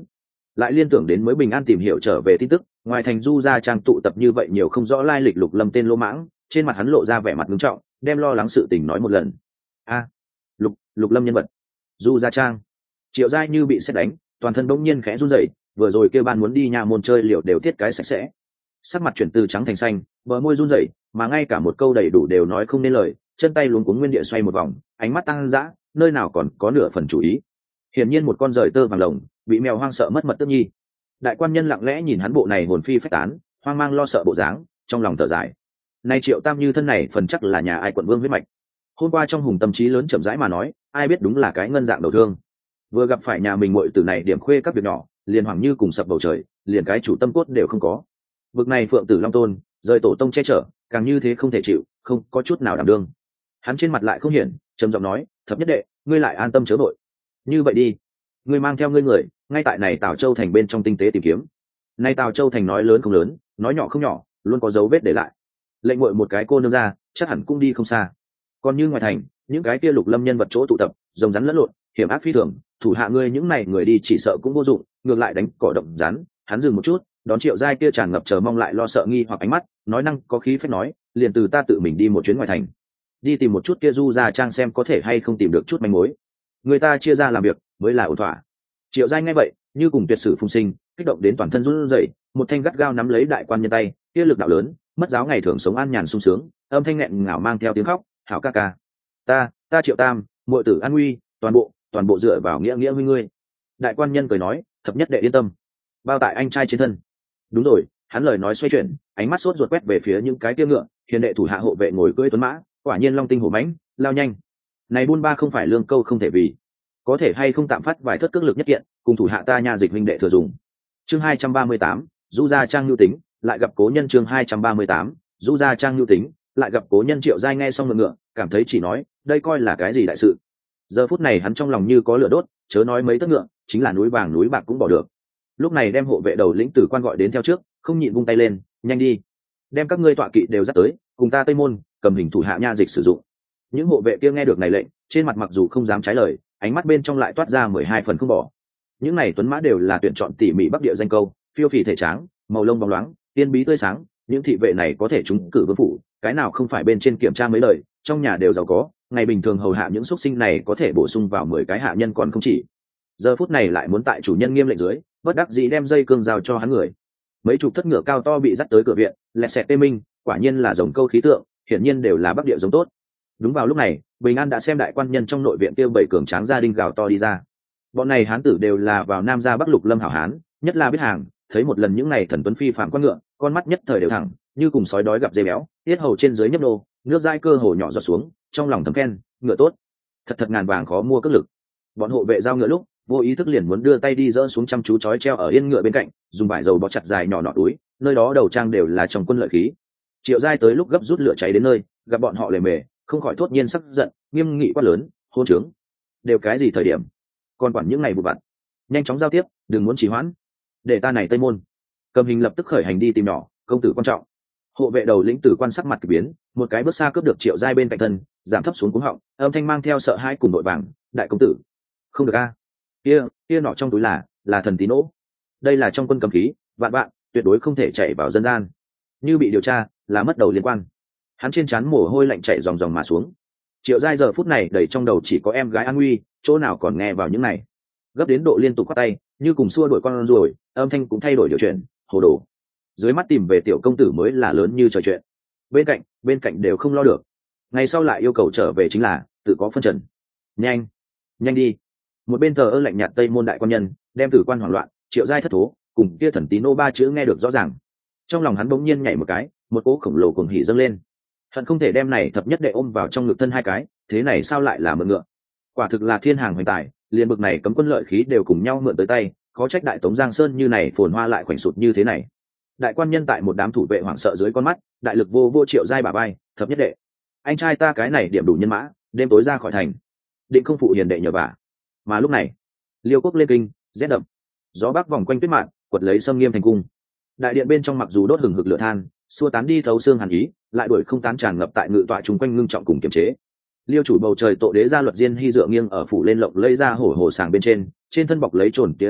lại liên tưởng đến mới bình an tìm hiểu trở về tin tức, ngoài thành du gia trang tụ tập như vậy nhiều không rõ lai lịch lục lâm tên lỗ mãng, trên mặt hắn lộ ra vẻ mặt nghiêm trọng, đem lo lắng sự tình nói một lần. A, lục lục lâm nhân vật, du gia trang. Triệu giai như bị sét đánh, toàn thân bỗng nhiên khẽ run rẩy, vừa rồi kêu ban muốn đi nhà môn chơi liệu đều tiết cái sạch sẽ, sắc mặt chuyển từ trắng thành xanh, bờ môi run rẩy, mà ngay cả một câu đầy đủ đều nói không nên lời, chân tay luống cuống nguyên địa xoay một vòng, ánh mắt tăng dã, nơi nào còn có nửa phần chủ ý. Hiển nhiên một con rời tơ vàng lồng, bị mèo hoang sợ mất mật tức nhi. Đại quan nhân lặng lẽ nhìn hắn bộ này hồn phi phách tán, hoang mang lo sợ bộ dáng, trong lòng thở dài. Nay Triệu Tam Như thân này phần chắc là nhà ai quận vương huyết mạch. Hôm qua trong hùng tâm trí lớn chậm rãi mà nói, ai biết đúng là cái ngân dạng đầu thương. Vừa gặp phải nhà mình muội tử này điểm khuê các việc nhỏ, liền hoàng như cùng sập bầu trời, liền cái chủ tâm cốt đều không có. Vực này phượng tử long tôn, rời tổ tông che chở, càng như thế không thể chịu, không có chút nào đảm đương. Hắn trên mặt lại không hiển, trầm giọng nói, thập nhất đệ, ngươi lại an tâm chớ vội. Như vậy đi, ngươi mang theo ngươi người, ngay tại này Tào Châu thành bên trong tinh tế tìm kiếm. Nay Tào Châu thành nói lớn không lớn, nói nhỏ không nhỏ, luôn có dấu vết để lại. Lệnh muội một cái cô nương ra, chắc hẳn cũng đi không xa. Còn như ngoài thành, những cái kia lục lâm nhân vật chỗ tụ tập, rồng rắn lẫn lộn, hiểm ác phi thường, thủ hạ ngươi những này người đi chỉ sợ cũng vô dụng, ngược lại đánh cỏ động rắn. Hắn dừng một chút, đón Triệu giai kia tràn ngập chờ mong lại lo sợ nghi hoặc ánh mắt, nói năng có khí phách nói, liền từ ta tự mình đi một chuyến ngoài thành, đi tìm một chút kia du gia trang xem có thể hay không tìm được chút manh mối. Người ta chia ra làm việc mới là ổn thỏa. Triệu giai nghe vậy, như cùng tuyệt sử phùng sinh, kích động đến toàn thân run rẩy, một thanh gắt gao nắm lấy đại quan nhân tay, kia lực đạo lớn, mất giáo ngày thường sống an nhàn sung sướng, âm thanh nghẹn ngào mang theo tiếng khóc, hảo ca ca, ta, ta Triệu Tam, muội tử an nguy, toàn bộ, toàn bộ dựa vào nghĩa nghĩa với ngươi. Đại quan nhân cười nói, thập nhất đệ yên tâm, bao tại anh trai trên thân. Đúng rồi, hắn lời nói xoay chuyển, ánh mắt sốt ruột quét về phía những cái kia ngựa, hiền đệ thủ hạ hộ vệ ngồi cưỡi tuấn mã, quả nhiên long tinh hổ mãnh, lao nhanh. Này buôn ba không phải lương câu không thể vì, có thể hay không tạm phát vài thất cước lực nhất kiện, cùng thủ hạ ta nha dịch huynh đệ thừa dùng. Chương hai trăm ba mươi tám, du gia trang nhu tính, lại gặp cố nhân. Chương hai trăm ba mươi tám, du gia trang nhu tính, lại gặp cố nhân. Triệu giai nghe xong ngựa ngựa, cảm thấy chỉ nói, đây coi là cái gì đại sự. Giờ phút này hắn trong lòng như có lửa đốt, chớ nói mấy tấc ngựa, chính là núi vàng núi bạc cũng bỏ được. Lúc này đem hộ vệ đầu lĩnh tử quan gọi đến theo trước, không nhịn vung tay lên, nhanh đi, đem các ngươi tọa kỵ đều dắt tới, cùng ta tây môn cầm hình thủ hạ nha dịch sử dụng. Những hộ vệ kia nghe được này lệnh, trên mặt mặc dù không dám trái lời, ánh mắt bên trong lại toát ra mười hai phần không bỏ. Những này tuấn mã đều là tuyển chọn tỉ mỉ bắc địa danh câu, phiêu phì thể tráng, màu lông bóng loáng, tiên bí tươi sáng. Những thị vệ này có thể trúng cử vương phủ, cái nào không phải bên trên kiểm tra mấy lời, trong nhà đều giàu có, ngày bình thường hầu hạ những xuất sinh này có thể bổ sung vào mười cái hạ nhân còn không chỉ. Giờ phút này lại muốn tại chủ nhân nghiêm lệnh dưới, bất đắc dĩ đem dây cương giao cho hắn người. Mấy chục thất ngựa cao to bị dắt tới cửa viện, lẹt xẹt tê minh, quả nhiên là giống câu khí tượng, hiển nhiên đều là bắc địa giống tốt. Đúng vào lúc này, Bình An đã xem đại quan nhân trong nội viện tiêu bảy cường tráng gia đình gào to đi ra. Bọn này hán tử đều là vào nam gia bắc lục lâm hảo hán, nhất là biết hàng, thấy một lần những này thần tuấn phi phạm quan ngựa, con mắt nhất thời đều thẳng, như cùng sói đói gặp dê béo, tiết hầu trên dưới nhấp nô, nước dai cơ hồ nhỏ giọt xuống, trong lòng thầm khen, ngựa tốt, thật thật ngàn vàng khó mua cước lực. Bọn hộ vệ giao ngựa lúc, vô ý thức liền muốn đưa tay đi dỡ xuống chăm chú chói treo ở yên ngựa bên cạnh, dùng vải dầu bó chặt dài nhỏ nọ túi, nơi đó đầu trang đều là trong quân lợi khí. Triệu giai tới lúc gấp rút lửa cháy đến nơi, gặp bọn họ lề mề, không khỏi thốt nhiên sắc giận, nghiêm nghị quát lớn, hôn trướng, đều cái gì thời điểm, còn quản những ngày vụ vặt, nhanh chóng giao tiếp, đừng muốn trì hoãn, để ta này tây môn. Cầm hình lập tức khởi hành đi tìm nhỏ công tử quan trọng. Hộ vệ đầu lĩnh tử quan sắc mặt kỳ biến, một cái bước xa cướp được Triệu giai bên cạnh thân, giảm thấp xuống cuống họng, âm thanh mang theo sợ hãi cùng đội vàng, đại công tử, không được a, kia kia nọ trong túi là là thần tí nỗ, đây là trong quân cầm khí, vạn vạn tuyệt đối không thể chạy vào dân gian, như bị điều tra là mất đầu liên quan. Hắn trên trán mồ hôi lạnh chảy ròng ròng mà xuống. Triệu giai giờ phút này đầy trong đầu chỉ có em gái an nguy, chỗ nào còn nghe vào những này, gấp đến độ liên tục quát tay, như cùng xua đuổi con ruồi, âm thanh cũng thay đổi điều chuyển, hồ đồ. Dưới mắt tìm về tiểu công tử mới là lớn như trời chuyện. Bên cạnh bên cạnh đều không lo được, ngày sau lại yêu cầu trở về chính là tự có phân trần. Nhanh nhanh đi. Một bên thờ ơ lạnh nhạt tây môn đại quan nhân đem tử quan hoảng loạn, Triệu giai thất thố, cùng kia thần tí nô ba chữ nghe được rõ ràng, trong lòng hắn bỗng nhiên nhảy một cái, một cỗ khổng lồ cuồng hỉ dâng lên, hận không thể đem này thập nhất đệ ôm vào trong ngực thân hai cái, thế này sao lại là mượn ngựa, quả thực là thiên hàng hoành tài, liền bực này cấm quân lợi khí đều cùng nhau mượn tới tay, khó trách đại tống giang sơn như này phồn hoa lại khoảnh sụt như thế này. Đại quan nhân tại một đám thủ vệ hoảng sợ dưới con mắt, đại lực vô vô Triệu giai bà bay, thập nhất đệ, anh trai ta cái này điểm đủ nhân mã, đêm tối ra khỏi thành, định không phụ hiền đệ nhờ vả. Mà lúc này Liêu quốc lên kinh, rét đậm, gió bắc vòng quanh tuyết mạn, quật lấy sâm nghiêm thành cung. Đại điện bên trong mặc dù đốt hừng hực lửa than, xua tán đi thấu xương hàn ý, lại đuổi không tán tràn ngập tại ngự tọa chung quanh ngưng trọng cùng kiềm chế. Liêu chủ bầu trời tộ đế gia luật diên hy dựa nghiêng ở phủ lên lộng lây ra hổ hổ sàng bên trên, trên thân bọc lấy trồn tía áo khoác,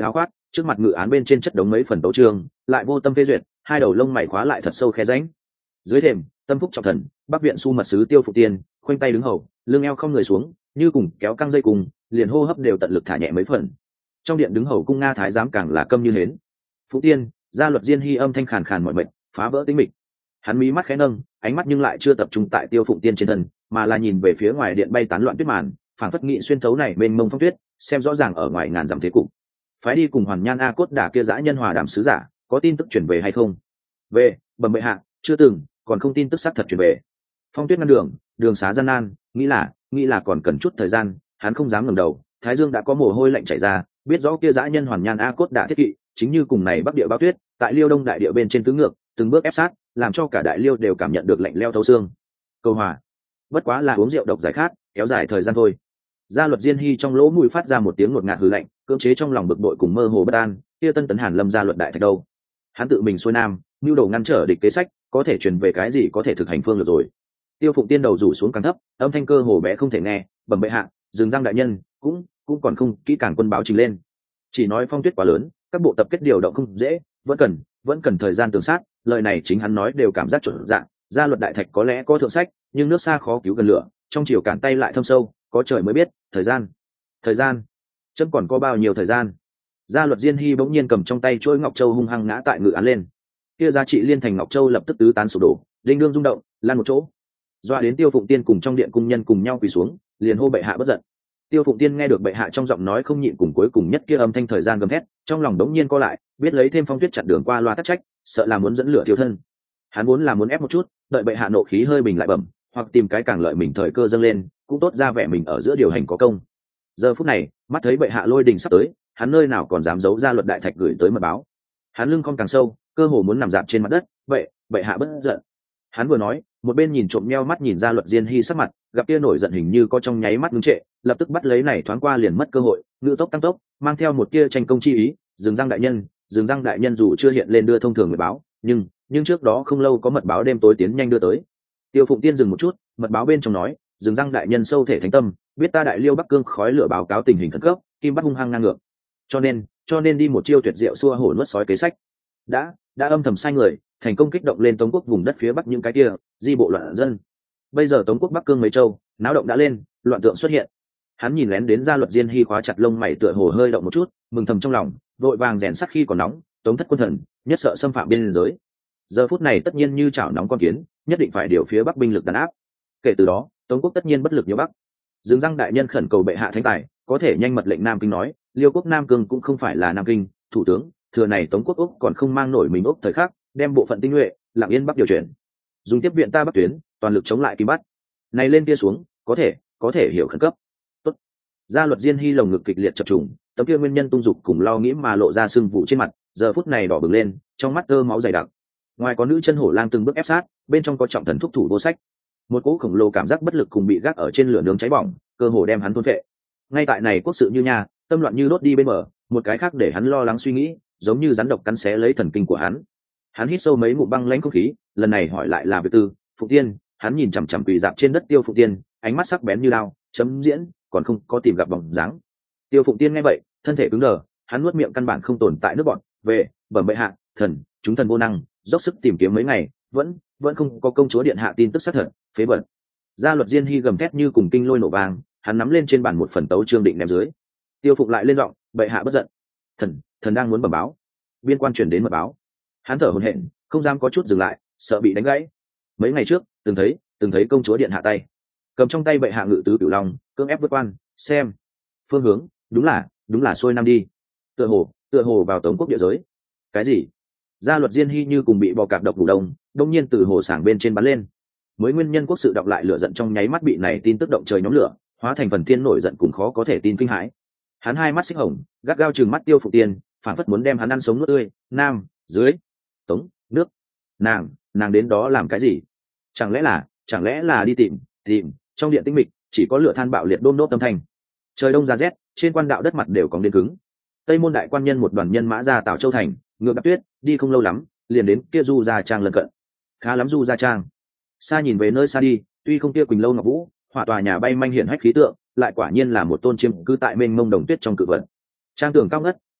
trước mặt ngự án bên trên chất đống mấy phần tấu chương lại vô tâm phê duyệt, hai đầu lông mày khóa lại thật sâu khe rãnh. Dưới thềm, tâm phúc trọng thần, bắc viện su mật sứ Tiêu Phụ Tiên khoanh tay đứng hầu, lưng eo không người xuống, như cùng kéo căng dây cùng, liền hô hấp đều tận lực thả nhẹ mấy phần. Trong điện đứng hầu cung nga thái giám càng là câm như hến. Phụ Tiên, gia luật Diên Hy âm thanh khàn khàn mọi mệnh, phá vỡ tĩnh mịch. Hắn mí mắt khẽ nâng, ánh mắt nhưng lại chưa tập trung tại Tiêu Phụng Tiên trên thân, mà là nhìn về phía ngoài điện bay tán loạn tuyết màn, phảng phất nghị xuyên thấu này mênh mông phong tuyết, xem rõ ràng ở ngoài ngàn dặm thế cục. Phái đi cùng Hoàn Nhan A Cốt đả kia dã nhân hòa đàm sứ giả, có tin tức chuyển về hay không? Về, bẩm bệ hạ, chưa từng, còn không tin tức xác thật chuyển về. Phong tuyết ngăn đường, đường xá gian nan, nghĩ là, nghĩ là còn cần chút thời gian, hắn không dám ngẩng đầu, thái dương đã có mồ hôi lạnh chảy ra, biết rõ kia dã nhân Hoàn Nhan A Cốt đả thiết kỵ, chính như cùng này bắc địa bao tuyết, tại Liêu Đông đại địa bên trên tứ ngược, từng bước ép sát, làm cho cả đại Liêu đều cảm nhận được lạnh lẽo thấu xương. Câu hòa, bất quá là uống rượu độc giải khát, kéo dài thời gian thôi. Gia luật Diên Hy trong lỗ mũi phát ra một tiếng ngột ngạt hừ lạnh, cưỡng chế trong lòng bực bội cùng mơ hồ bất an, kia Tân Tấn Hàn Lâm gia luật đại thạch đâu? Hắn tự mình xuôi nam, nhu đồ ngăn trở địch kế sách, có thể truyền về cái gì có thể thực hành phương được rồi. Tiêu Phụng Tiên đầu rủ xuống càng thấp, âm thanh cơ hồ bé không thể nghe, bẩm bệ hạ, dừng răng đại nhân, cũng cũng còn không kỹ càng quân báo trình lên. Chỉ nói phong tuyết quá lớn, các bộ tập kết điều động không dễ, vẫn cần vẫn cần thời gian tường sát, lời này chính hắn nói đều cảm giác chuẩn dạng, gia luật đại thạch có lẽ có thượng sách, nhưng nước xa khó cứu gần lửa, trong chiều cản tay lại thâm sâu, có trời mới biết, thời gian, thời gian, chấm còn có bao nhiêu thời gian. Gia luật Diên Hy bỗng nhiên cầm trong tay chuỗi ngọc châu hung hăng ngã tại ngự án lên, kia giá trị liên thành ngọc châu lập tức tứ tán sụp đổ, đinh đương rung động, lan một chỗ, doa đến Tiêu Phụng Tiên cùng trong điện cung nhân cùng nhau quỳ xuống, liền hô bệ hạ bất giận. Tiêu Phụng Tiên nghe được bệ hạ trong giọng nói không nhịn cùng cuối cùng nhất kia âm thanh thời gian gầm thét, trong lòng đống nhiên co lại, biết lấy thêm phong tuyết chặn đường qua loa tắc trách, sợ là muốn dẫn lửa thiêu thân. Hắn muốn là muốn ép một chút, đợi bệ hạ nộ khí hơi bình lại bẩm, hoặc tìm cái càng lợi mình thời cơ dâng lên, cũng tốt ra vẻ mình ở giữa điều hành có công. Giờ phút này, mắt thấy bệ hạ lôi đình sắp tới, hắn nơi nào còn dám giấu ra luật đại thạch gửi tới mật báo. Hắn lưng cong càng sâu, cơ hồ muốn nằm dạp trên mặt đất, "Vậy, bệ hạ bất giận." Hắn vừa nói, một bên nhìn trộm nheo mắt nhìn ra luật Diên Hy sắc mặt, gặp kia nổi giận hình như có trong nháy mắt ngưng trệ, lập tức bắt lấy này thoáng qua liền mất cơ hội, ngữ tốc tăng tốc, mang theo một kia tranh công chi ý, "Dừng răng đại nhân, dừng răng đại nhân dù chưa hiện lên đưa thông thường mật báo, nhưng nhưng trước đó không lâu có mật báo đêm tối tiến nhanh đưa tới." Tiêu Phụng Tiên dừng một chút, mật báo bên trong nói, "Dừng răng đại nhân sâu thể thánh tâm, biết ta đại Liêu Bắc Cương khói lửa báo cáo tình hình khẩn cấp, kim bắt hung hăng ngang ngược, cho nên cho nên đi một chiêu tuyệt diệu xua hổ nuốt sói kế sách, đã đã âm thầm sai người, thành công kích động lên Tống quốc vùng đất phía bắc những cái kia di bộ loạn dân. Bây giờ Tống quốc Bắc Cương mấy châu náo động đã lên, loạn tượng xuất hiện." Hắn nhìn lén đến gia luật Diên Hy khóa chặt lông mày tựa hồ hơi động một chút, mừng thầm trong lòng, vội vàng rèn sắt khi còn nóng, Tống thất quân thần nhất sợ xâm phạm biên giới, giờ phút này tất nhiên như chảo nóng con kiến, nhất định phải điều phía bắc binh lực đàn áp. Kể từ đó Tống quốc tất nhiên bất lực như bắc. Dương răng đại nhân khẩn cầu bệ hạ thánh tài, có thể nhanh mật lệnh Nam Kinh nói, Liêu quốc Nam Cương cũng không phải là Nam Kinh, thủ tướng thừa này Tống quốc úc còn không mang nổi mình úc thời khắc, đem bộ phận tinh nhuệ lặng yên bắc điều chuyển, dùng tiếp viện ta bắc tuyến, toàn lực chống lại kim bắt. Này lên kia xuống, có thể có thể hiểu khẩn cấp. Tốt. Gia luật Diên Hy lồng ngực kịch liệt chập trùng, tấm kia nguyên nhân tung dục cùng lo nghĩ mà lộ ra sưng vụ trên mặt, giờ phút này đỏ bừng lên, trong mắt tơ máu dày đặc. Ngoài có nữ chân hổ lang từng bước ép sát, bên trong có trọng thần thúc thủ vô sách. Một cỗ khổng lồ cảm giác bất lực cùng bị gác ở trên lửa nướng cháy bỏng, cơ hồ đem hắn thôn phệ. Ngay tại này quốc sự như nhà, tâm loạn như đốt đi bên bờ, một cái khác để hắn lo lắng suy nghĩ, giống như rắn độc cắn xé lấy thần kinh của hắn. Hắn hít sâu mấy ngụm băng lãnh không khí, lần này hỏi lại là việc tư, Phụng Tiên, hắn nhìn chằm chằm quỳ dạp trên đất Tiêu Phụng Tiên, ánh mắt sắc bén như đao, chấm diễn, còn không có tìm gặp bóng dáng. Tiêu Phụng Tiên nghe vậy, thân thể cứng đờ, hắn nuốt miệng căn bản không tồn tại nước bọt, về, bẩm bệ hạ, thần, chúng thần vô năng, dốc sức tìm kiếm mấy ngày, vẫn vẫn không có công chúa điện hạ tin tức xác thật, phế bẩn. Gia luật Diên Hy gầm thét như cùng kinh lôi nổ vang, hắn nắm lên trên bàn một phần tấu chương định ném dưới. Tiêu Phụng lại lên giọng, bệ hạ bất giận, thần thần đang muốn bẩm báo. Biên quan truyền đến mật báo. Hắn thở hổn hển, không dám có chút dừng lại, sợ bị đánh gãy. Mấy ngày trước, từng thấy từng thấy công chúa điện hạ tay cầm trong tay bệ hạ ngự tứ cửu long, cưỡng ép vượt quan, xem phương hướng, đúng là đúng là xuôi nam đi, tựa hồ tựa hồ vào Tống quốc địa giới. Cái gì? Gia luật Diên Hy như cùng bị bò cạp độc ngủ đông, đông nhiên từ hồ sảng bên trên bắn lên. Mới nguyên nhân quốc sự đọc lại lửa giận trong nháy mắt bị này tin tức động trời nhóm lửa, hóa thành phần thiên nổi giận cùng khó có thể tin kinh hãi. Hắn hai mắt xích hồng, gắt gao trừng mắt Tiêu Phụng Tiên, phản phất muốn đem hắn ăn sống nuốt tươi. Nam, dưới, Tống, nước, nàng nàng đến đó làm cái gì? Chẳng lẽ là chẳng lẽ là đi tìm tìm trong điện tĩnh mịch chỉ có lửa than bạo liệt đôm đốt âm thanh. Trời đông ra rét, trên quan đạo đất mặt đều cóng đến cứng. Tây môn đại quan nhân một đoàn nhân mã ra Tào Châu thành, ngựa gặp tuyết, đi không lâu lắm liền đến kia Du Gia Trang lân cận. Khá lắm Du Gia Trang. Xa nhìn về nơi xa đi, tuy không kia Quỳnh lâu ngọc vũ, hỏa tòa nhà bay manh hiển hách khí tượng, lại quả nhiên là một tôn chiêm cư tại mênh mông đồng tuyết trong cự vật. Trang tường cao ngất,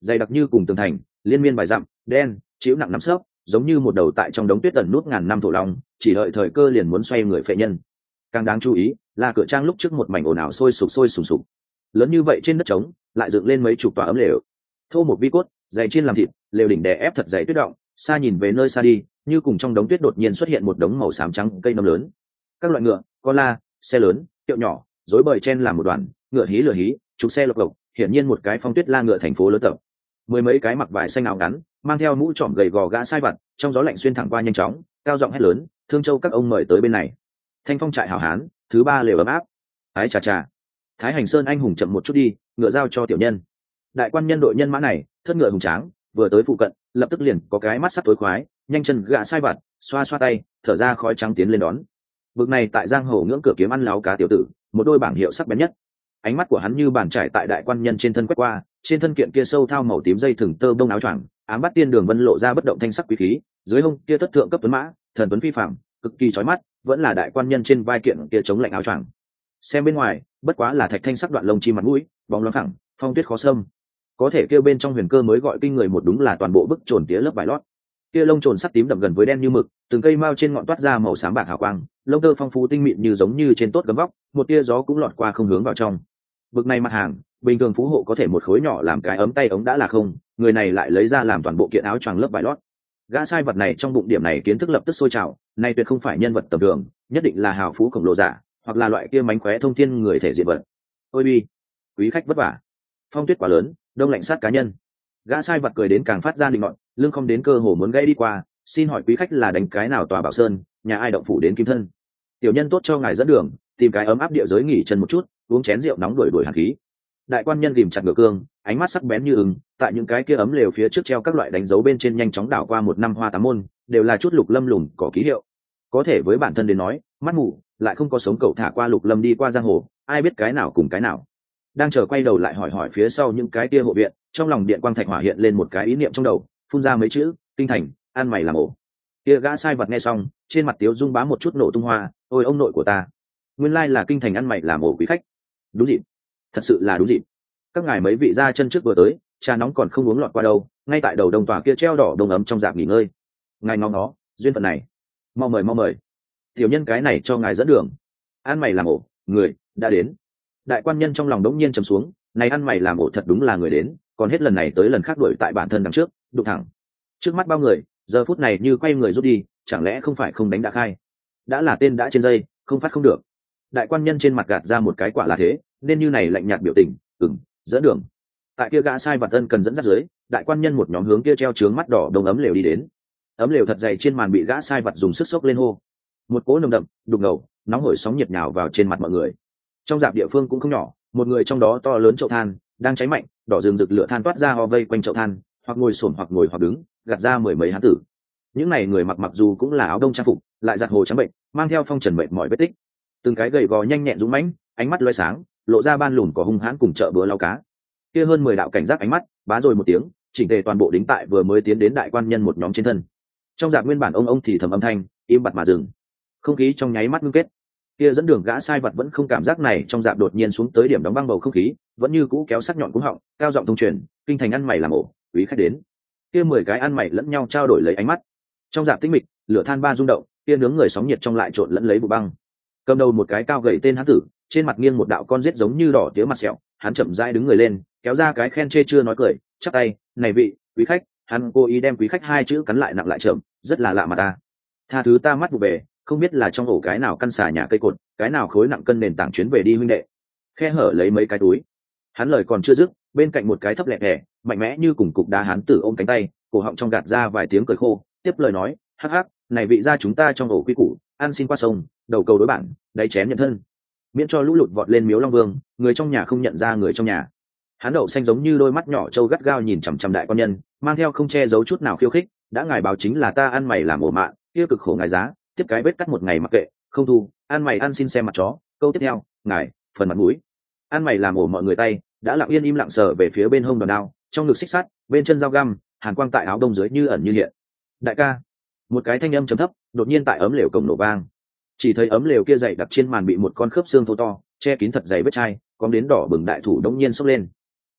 dày đặc như cùng tường thành, liên miên vài dặm, đen chịu nặng nắm sấp, giống như một đầu tại trong đống tuyết tẩn nút ngàn năm thổ long, chỉ đợi thời cơ liền muốn xoay người phệ nhân. Càng đáng chú ý là cửa trang lúc trước một mảnh ồn ào sôi sục sôi sùng sục, lớn như vậy trên đất trống lại dựng lên mấy chục tòa ấm lều, thô một vi cốt, dày chiên làm thịt, lều đỉnh đè ép thật dày tuyết động, xa nhìn về nơi xa đi, như cùng trong đống tuyết đột nhiên xuất hiện một đống màu xám trắng cây nấm lớn. Các loại ngựa, con la, xe lớn, kiệu nhỏ, rối bời chen làm một đoàn, ngựa hí lửa hí, trục xe lộc lộc, hiển nhiên một cái phong tuyết la ngựa thành phố lớn tập. Mười mấy cái mặc vải xanh áo ngắn, mang theo mũ trọm gầy gò gã sai vặt, trong gió lạnh xuyên thẳng qua nhanh chóng, cao giọng hét lớn, Thương Châu các ông mời tới bên này. Thanh phong trại hảo hán, thứ ba lều ấm áp. Ái chà chà. Thái Hành Sơn anh hùng chậm một chút đi, ngựa giao cho tiểu nhân. Đại quan nhân đội nhân mã này, thất ngựa hùng tráng, vừa tới phụ cận, lập tức liền có cái mắt sắt tối khoái, nhanh chân gã sai vặt, xoa xoa tay, thở ra khói trắng tiến lên đón. Bực này tại giang hồ ngưỡng cửa kiếm ăn láo cá tiểu tử, một đôi bảng hiệu sắc bén nhất. Ánh mắt của hắn như bàn trải tại đại quan nhân trên thân quét qua, trên thân kiện kia sâu thao màu tím dây thừng tơ bông áo choàng, ám bắt tiên đường vân lộ ra bất động thanh sắc quý khí, dưới hông kia thất thượng cấp tuấn mã, thần tuấn phi phàm, cực kỳ chói mắt, vẫn là đại quan nhân trên vai kiện kia chống lạnh áo choàng. Xem bên ngoài, bất quá là thạch thanh sắc đoạn lông chi mặt mũi, bóng loáng phẳng, phong tuyết khó xâm. Có thể kêu bên trong huyền cơ mới gọi kinh người một đúng là toàn bộ bức trồn tía lớp vải lót. Kia lông trồn sắc tím đậm gần với đen như mực, từng cây mao trên ngọn toát ra màu xám bạc hào quang, lông tơ phong phú tinh mịn như giống như trên tốt gấm vóc, một tia gió cũng lọt qua không hướng vào trong. Bực này mặt hàng, bình thường phú hộ có thể một khối nhỏ làm cái ấm tay ống đã là không, người này lại lấy ra làm toàn bộ kiện áo choàng lớp vải lót. Gã sai vật này trong bụng điểm này kiến thức lập tức sôi trào, này tuyệt không phải nhân vật tầm thường, nhất định là hào phú khổng lồ giả, hoặc là loại kia mánh khóe thông thiên người thể diện vật. Ôi bi, quý khách vất vả. Phong tuyết quá lớn, đông lạnh sát cá nhân. Gã sai vật cười đến càng phát ra định nọt, lương không đến cơ hồ muốn gãy đi qua, xin hỏi quý khách là đánh cái nào tòa bảo sơn, nhà ai động phủ đến kim thân. Tiểu nhân tốt cho ngài dẫn đường, tìm cái ấm áp địa giới nghỉ chân một chút, uống chén rượu nóng đuổi đuổi hàn khí. Đại quan nhân ghìm chặt ngựa cương, ánh mắt sắc bén như ưng, tại những cái kia ấm lều phía trước treo các loại đánh dấu bên trên nhanh chóng đảo qua một năm hoa tám môn, đều là chút lục lâm lùn có ký hiệu. Có thể với bản thân đến nói, mắt mù, lại không có sống cậu thả qua lục lâm đi qua giang hồ, ai biết cái nào cùng cái nào. Đang chờ quay đầu lại hỏi hỏi phía sau những cái kia hộ viện, trong lòng điện quang thạch hỏa hiện lên một cái ý niệm trong đầu, phun ra mấy chữ, kinh thành, ăn mày làm ổ. Kia gã sai vật nghe xong, trên mặt tiếu dung bá một chút nổ tung hoa, ôi ông nội của ta, nguyên lai là kinh thành ăn mày làm ổ quý khách. Đúng dịp, thật sự là đúng dịp. Các ngài mấy vị ra chân trước vừa tới, trà nóng còn không uống lọt qua đâu, ngay tại đầu đồng tòa kia treo đỏ đồng ấm trong dạp nghỉ ngơi. Ngài ngóng nó, duyên phận này, mau mời mau mời. Tiểu nhân cái này cho ngài dẫn đường. Ăn mày làm ổ, người đã đến. Đại quan nhân trong lòng đống nhiên trầm xuống, này ăn mày làm ổ thật đúng là người đến, còn hết lần này tới lần khác đuổi tại bản thân đằng trước, đụng thẳng trước mắt bao người, giờ phút này như quay người rút đi, chẳng lẽ không phải không đánh đã khai, đã là tên đã trên dây, không phát không được. Đại quan nhân trên mặt gạt ra một cái quả là thế, nên như này lạnh nhạt biểu tình, ừng dẫn đường. Tại kia gã sai vật ân cần dẫn dắt dưới, đại quan nhân một nhóm hướng kia treo trướng mắt đỏ đồng ấm lều đi đến. Ấm lều thật dày trên màn bị gã sai vật dùng sức sốc lên hô, một cỗ nồng đậm đục ngầu nóng hổi sóng nhiệt nhào vào trên mặt mọi người. Trong dạp địa phương cũng không nhỏ, một người trong đó to lớn chậu than đang cháy mạnh, đỏ rừng rực lửa than toát ra ho vây quanh chậu than, hoặc ngồi xổm hoặc ngồi hoặc đứng, gạt ra mười mấy hán tử. Những này người mặc mặc dù cũng là áo đông trang phục, lại giặt hồ trắng bệnh, mang theo phong trần mệt mỏi vết tích. Từng cái gầy gò nhanh nhẹn dũng mãnh, ánh mắt loé sáng, lộ ra ban lùn có hung hãn cùng chợ bữa lau cá. Kia hơn mười đạo cảnh giác ánh mắt, bá rồi một tiếng, chỉnh tề toàn bộ đính tại vừa mới tiến đến đại quan nhân một nhóm trên thân. Trong dạp nguyên bản ông ông thì thầm âm thanh, im bặt mà dừng. Không khí trong nháy mắt ngưng kết. Kia dẫn đường gã sai vật vẫn không cảm giác này trong dạp đột nhiên xuống tới điểm đóng băng bầu không khí, vẫn như cũ kéo sắc nhọn cúng họng, cao giọng thông truyền, kinh thành ăn mày làm ổ, quý khách đến. Kia mười cái ăn mày lẫn nhau trao đổi lấy ánh mắt. Trong dạp tĩnh mịch, lửa than ba rung động, kia nướng người sóng nhiệt trong lại trộn lẫn lấy vụ băng. Cầm đầu một cái cao gầy tên hán tử, trên mặt nghiêng một đạo con rết giống như đỏ tía mặt sẹo, hắn chậm rãi đứng người lên, kéo ra cái khen chê chưa nói cười, chắp tay, này vị quý khách, hắn cố ý đem quý khách hai chữ cắn lại nặng lại chậm, rất là lạ mà ta. Tha thứ ta mắt vụ về, không biết là trong ổ cái nào căn xà nhà cây cột, cái nào khối nặng cân nền tảng chuyến về đi huynh đệ. Khe hở lấy mấy cái túi. Hắn lời còn chưa dứt, bên cạnh một cái thấp lẹ lẹ, mạnh mẽ như cùng cục đá hán tử ôm cánh tay, cổ họng trong gạt ra vài tiếng cười khô, tiếp lời nói, hắc hắc, này vị gia chúng ta trong ổ quy củ, ăn xin qua sông, đầu cầu đối bản, đáy chén nhận thân, miễn cho lũ lụt vọt lên miếu long vương, người trong nhà không nhận ra người trong nhà. Hắn đậu xanh giống như đôi mắt nhỏ trâu gắt gao nhìn chằm chằm đại quan nhân, mang theo không che giấu chút nào khiêu khích, đã ngài báo chính là ta ăn mày làm ổ mạng, kia cực khổ ngài giá, tiếp cái vết cắt một ngày mặc kệ, không thu, ăn mày ăn xin xem mặt chó. Câu tiếp theo, ngài phần mặt mũi. Ăn mày làm ổ mọi người tay, đã lặng yên im lặng sờ về phía bên hông đòn đao, trong ngực xích sắt, bên chân dao găm, hàn quang tại áo đông dưới như ẩn như hiện. Đại ca, một cái thanh âm trầm thấp đột nhiên tại ấm lều cổng nổ vang. Chỉ thấy ấm lều kia dày đặc trên màn bị một con khớp xương thô to che kín thật dày vết chai, có đến đỏ bừng đại thủ đống nhiên xốc lên.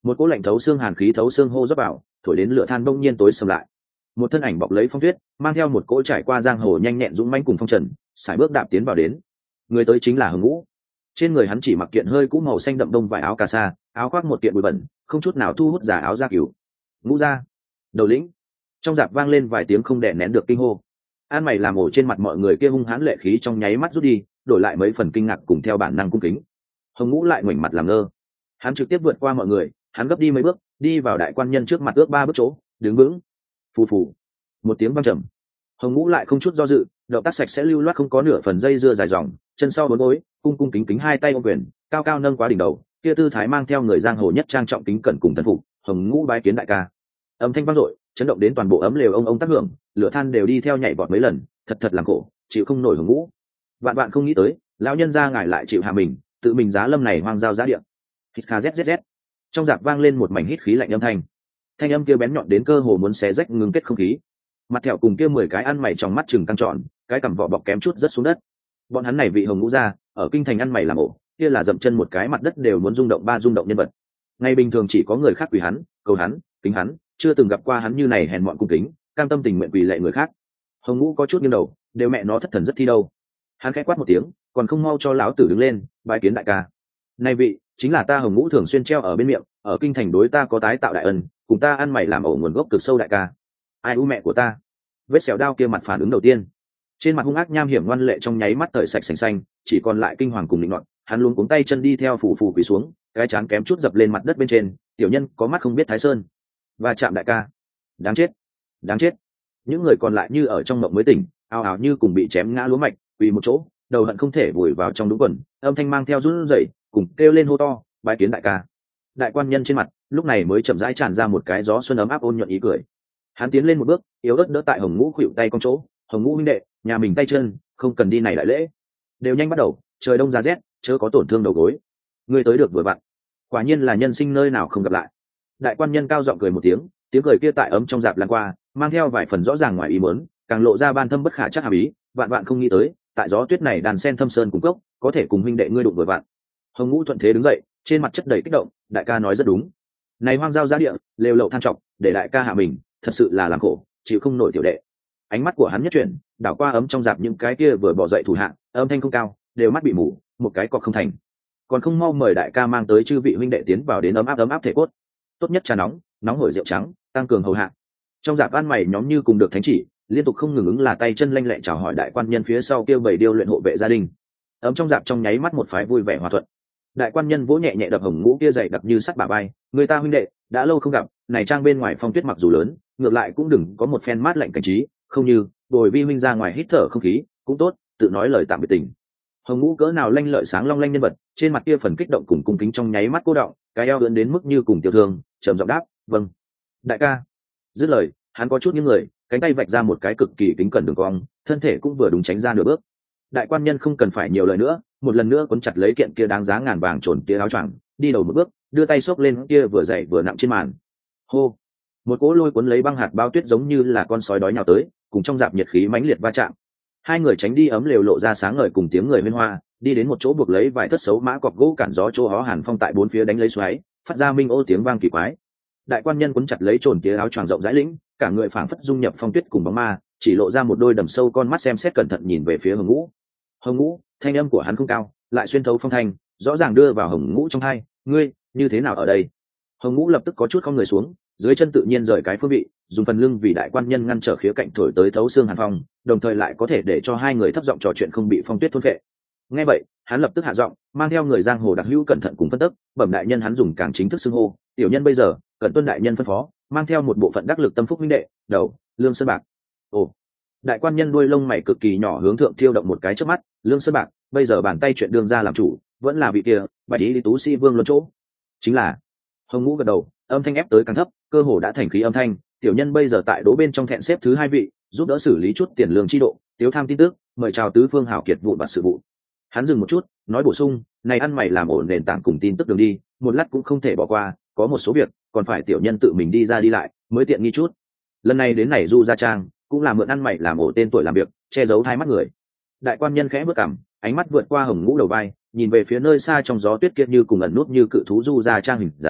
Một cỗ lạnh thấu xương hàn khí thấu xương hô dấp vào, thổi đến lửa than bỗng nhiên tối sầm lại. Một thân ảnh bọc lấy phong tuyết, mang theo một cỗ trải qua giang hồ nhanh nhẹn dũng mãnh cùng phong trần, sải bước đạp tiến vào đến. Người tới chính là Hồng Ngũ. Trên người hắn chỉ mặc kiện hơi cũ màu xanh đậm đông vải áo cà sa, áo khoác một kiện bụi bẩn, không chút nào thu hút giả áo da cừu. Ngũ gia, đầu lĩnh. Trong dạp vang lên vài tiếng không đè nén được kinh hô. An mày làm ổ trên mặt mọi người kia hung hãn lệ khí trong nháy mắt rút đi, đổi lại mấy phần kinh ngạc cùng theo bản năng cung kính. Hồng Ngũ lại ngoảnh mặt làm ngơ. Hắn trực tiếp vượt qua mọi người, hắn gấp đi mấy bước, đi vào đại quan nhân trước mặt ước ba bước chỗ, đứng vững. Phù phù. Một tiếng vang trầm. Hồng Ngũ lại không chút do dự, động tác sạch sẽ lưu loát không có nửa phần dây dưa dài dòng, chân sau bốn gối, cung cung kính kính hai tay ôm quyền, cao cao nâng quá đỉnh đầu, kia tư thái mang theo người giang hồ nhất trang trọng kính cẩn cùng thân phục. Hồng Ngũ bái kiến đại ca. Âm thanh vang dội, chấn động đến toàn bộ ấm lều ông ông tác hưởng, lửa than đều đi theo nhảy vọt mấy lần, thật thật làm khổ, chịu không nổi Hồng Ngũ. Vạn vạn không nghĩ tới, lão nhân gia ngài lại chịu hạ mình, tự mình giá lâm này hoang giao giá địa. Hít kha zzz. Trong dạp vang lên một mảnh hít khí lạnh âm thanh. Thanh âm kia bén nhọn đến cơ hồ muốn xé rách ngưng kết không khí. Mặt thẹo cùng kia mười cái ăn mày trong mắt chừng căng tròn, cái cằm vỏ bọc kém chút rất xuống đất. Bọn hắn này vị Hồng Ngũ gia, ở kinh thành ăn mày làm ổ, kia là dậm chân một cái mặt đất đều muốn rung động ba rung động nhân vật. Ngày bình thường chỉ có người khác quỳ hắn, cầu hắn, kính hắn, chưa từng gặp qua hắn như này hèn mọn cung kính, cam tâm tình nguyện quỳ lệ người khác. Hồng Ngũ có chút nghiêng đầu, đều mẹ nó thất thần rất thi đâu. Hắn khẽ quát một tiếng, còn không mau cho lão tử đứng lên, bái kiến đại ca. Này vị chính là ta Hồng Ngũ thường xuyên treo ở bên miệng, ở kinh thành đối ta có tái tạo đại ân, cùng ta ăn mày làm ổ nguồn gốc cực sâu đại ca. Ai u mẹ của ta. Vết sẹo đao kia mặt phản ứng đầu tiên, trên mặt hung ác nham hiểm ngoan lệ trong nháy mắt tởi sạch sành xanh, chỉ còn lại kinh hoàng cùng định nọt. Hắn luôn cuống tay chân đi theo phù phù quỳ xuống, cái chán kém chút dập lên mặt đất bên trên. Tiểu nhân có mắt không biết thái sơn, và chạm đại ca. Đáng chết, đáng chết. Những người còn lại như ở trong mộng mới tỉnh, ào ào như cùng bị chém ngã lúa mạch, quỳ một chỗ, đầu hận không thể vùi vào trong đúng quần, âm thanh mang theo run rẩy, cùng kêu lên hô to, bái kiến đại ca. Đại quan nhân trên mặt lúc này mới chậm rãi tràn ra một cái gió xuân ấm áp ôn nhuận ý cười. Hắn tiến lên một bước, yếu ớt đỡ tại Hồng Ngũ khuỵu tay con chỗ. Hồng Ngũ huynh đệ, nhà mình tay chân không cần đi này đại lễ, đều nhanh bắt đầu, trời đông giá rét, chớ có tổn thương đầu gối. Ngươi tới được vừa vặn, quả nhiên là nhân sinh nơi nào không gặp lại. Đại quan nhân cao giọng cười một tiếng, tiếng cười kia tại ấm trong dạp lan qua, mang theo vài phần rõ ràng ngoài ý muốn, càng lộ ra ban thâm bất khả chắc hàm ý. Vạn vạn không nghĩ tới, tại gió tuyết này đàn sen thâm sơn cùng cốc, có thể cùng huynh đệ ngươi đụng vừa vặn. Hồng Ngũ thuận thế đứng dậy, trên mặt chất đầy kích động, đại ca nói rất đúng. Này hoang giao giá địa, lều lậu than trọc, để đại ca hạ mình, thật sự là làm khổ, chịu không nổi tiểu đệ. Ánh mắt của hắn nhất chuyển, đảo qua ấm trong dạp những cái kia vừa bỏ dậy thủ hạ, âm thanh không cao, đều mắt bị mù, một cái cọc không thành. Còn không mau mời đại ca mang tới chư vị huynh đệ tiến vào đến ấm áp ấm áp thể cốt. Tốt nhất trà nóng, nóng hổi rượu trắng, tăng cường hầu hạ. Trong dạp ăn mày nhóm như cùng được thánh chỉ, liên tục không ngừng ứng là tay chân lanh lẹ chào hỏi đại quan nhân phía sau kêu bảy điêu luyện hộ vệ gia đình. Ấm trong dạp trong nháy mắt một phái vui vẻ hòa thuận. Đại quan nhân vỗ nhẹ nhẹ đập Hồng Ngũ kia dày đặc như sắt bả vai, người ta huynh đệ đã lâu không gặp, này trang bên ngoài phong tuyết mặc dù lớn, ngược lại cũng đừng có một phen mát lạnh cảnh trí, không như bồi vi huynh ra ngoài hít thở không khí cũng tốt, tự nói lời tạm biệt tình. Hồng Ngũ cỡ nào lanh lợi sáng long lanh nhân vật, trên mặt kia phần kích động cùng cung kính trong nháy mắt cô động, cái eo ưỡn đến mức như cùng tiểu thương, trầm giọng đáp, vâng, đại ca. Dứt lời, hắn có chút những người, cánh tay vạch ra một cái cực kỳ kính cẩn đường cong, thân thể cũng vừa đúng tránh ra nửa bước. Đại quan nhân không cần phải nhiều lời nữa, một lần nữa cuốn chặt lấy kiện kia đáng giá ngàn vàng trồn kia áo choàng, đi đầu một bước, đưa tay xốc lên kia vừa dày vừa nặng trên màn. Hô, một cỗ lôi cuốn lấy băng hạt bao tuyết giống như là con sói đói nhào tới, cùng trong dạp nhiệt khí mãnh liệt va chạm. Hai người tránh đi ấm lều lộ ra sáng ngời cùng tiếng người huyên hoa, đi đến một chỗ buộc lấy vài thất xấu mã cọp gỗ cản gió chỗ hó hàn phong tại bốn phía đánh lấy xoáy, phát ra minh ô tiếng vang kỳ quái. Đại quan nhân cuốn chặt lấy trồn kia áo choàng rộng rãi lĩnh, cả người phảng phất dung nhập phong tuyết cùng bóng ma, chỉ lộ ra một đôi đầm sâu con mắt xem xét cẩn thận nhìn về phía Hồng Ngũ. Hồng Ngũ, thanh âm của hắn không cao, lại xuyên thấu phong thanh, rõ ràng đưa vào Hồng Ngũ trong tai, ngươi như thế nào ở đây? Hồng Ngũ lập tức có chút không người xuống, dưới chân tự nhiên rời cái phương vị, dùng phần lưng vì đại quan nhân ngăn trở khía cạnh thổi tới thấu xương hàn phong, đồng thời lại có thể để cho hai người thấp giọng trò chuyện không bị phong tuyết thôn phệ. Nghe vậy, hắn lập tức hạ giọng, mang theo người giang hồ đặc hữu cẩn thận cùng phân tích, bẩm đại nhân hắn dùng càng chính thức xưng hô, tiểu nhân bây giờ cần tuân đại nhân phân phó, mang theo một bộ phận đắc lực tâm phúc huynh đệ, đầu, Lương Sơn Bạc. Ồ. Đại quan nhân đuôi lông mày cực kỳ nhỏ hướng thượng thiêu động một cái trước mắt, Lương Sơn Bạc, bây giờ bàn tay chuyện đương ra làm chủ, vẫn là vị kia, bạch ý tú sĩ Vương Luân chỗ. Chính là. Hồng Ngũ gật đầu, âm thanh ép tới càng thấp, cơ hồ đã thành khí âm thanh, tiểu nhân bây giờ tại đỗ bên trong thẹn xếp thứ hai vị, giúp đỡ xử lý chút tiền lương chi độ, tiếu tham tin tức, mời chào tứ phương hảo kiệt vụ vặt sự vụ. Hắn dừng một chút, nói bổ sung, này ăn mày làm ổn nền tảng cùng tin tức đường đi, một lát cũng không thể bỏ qua, có một số việc còn phải tiểu nhân tự mình đi ra đi lại mới tiện nghi chút. Lần này đến này du gia trang, cũng là mượn ăn mày làm ổ tên tuổi làm việc, che giấu hai mắt người. Đại quan nhân khẽ bước cằm, ánh mắt vượt qua Hồng Ngũ đầu vai, nhìn về phía nơi xa trong gió tuyết kia như cùng ẩn nút như cự thú du gia trang hình dáng,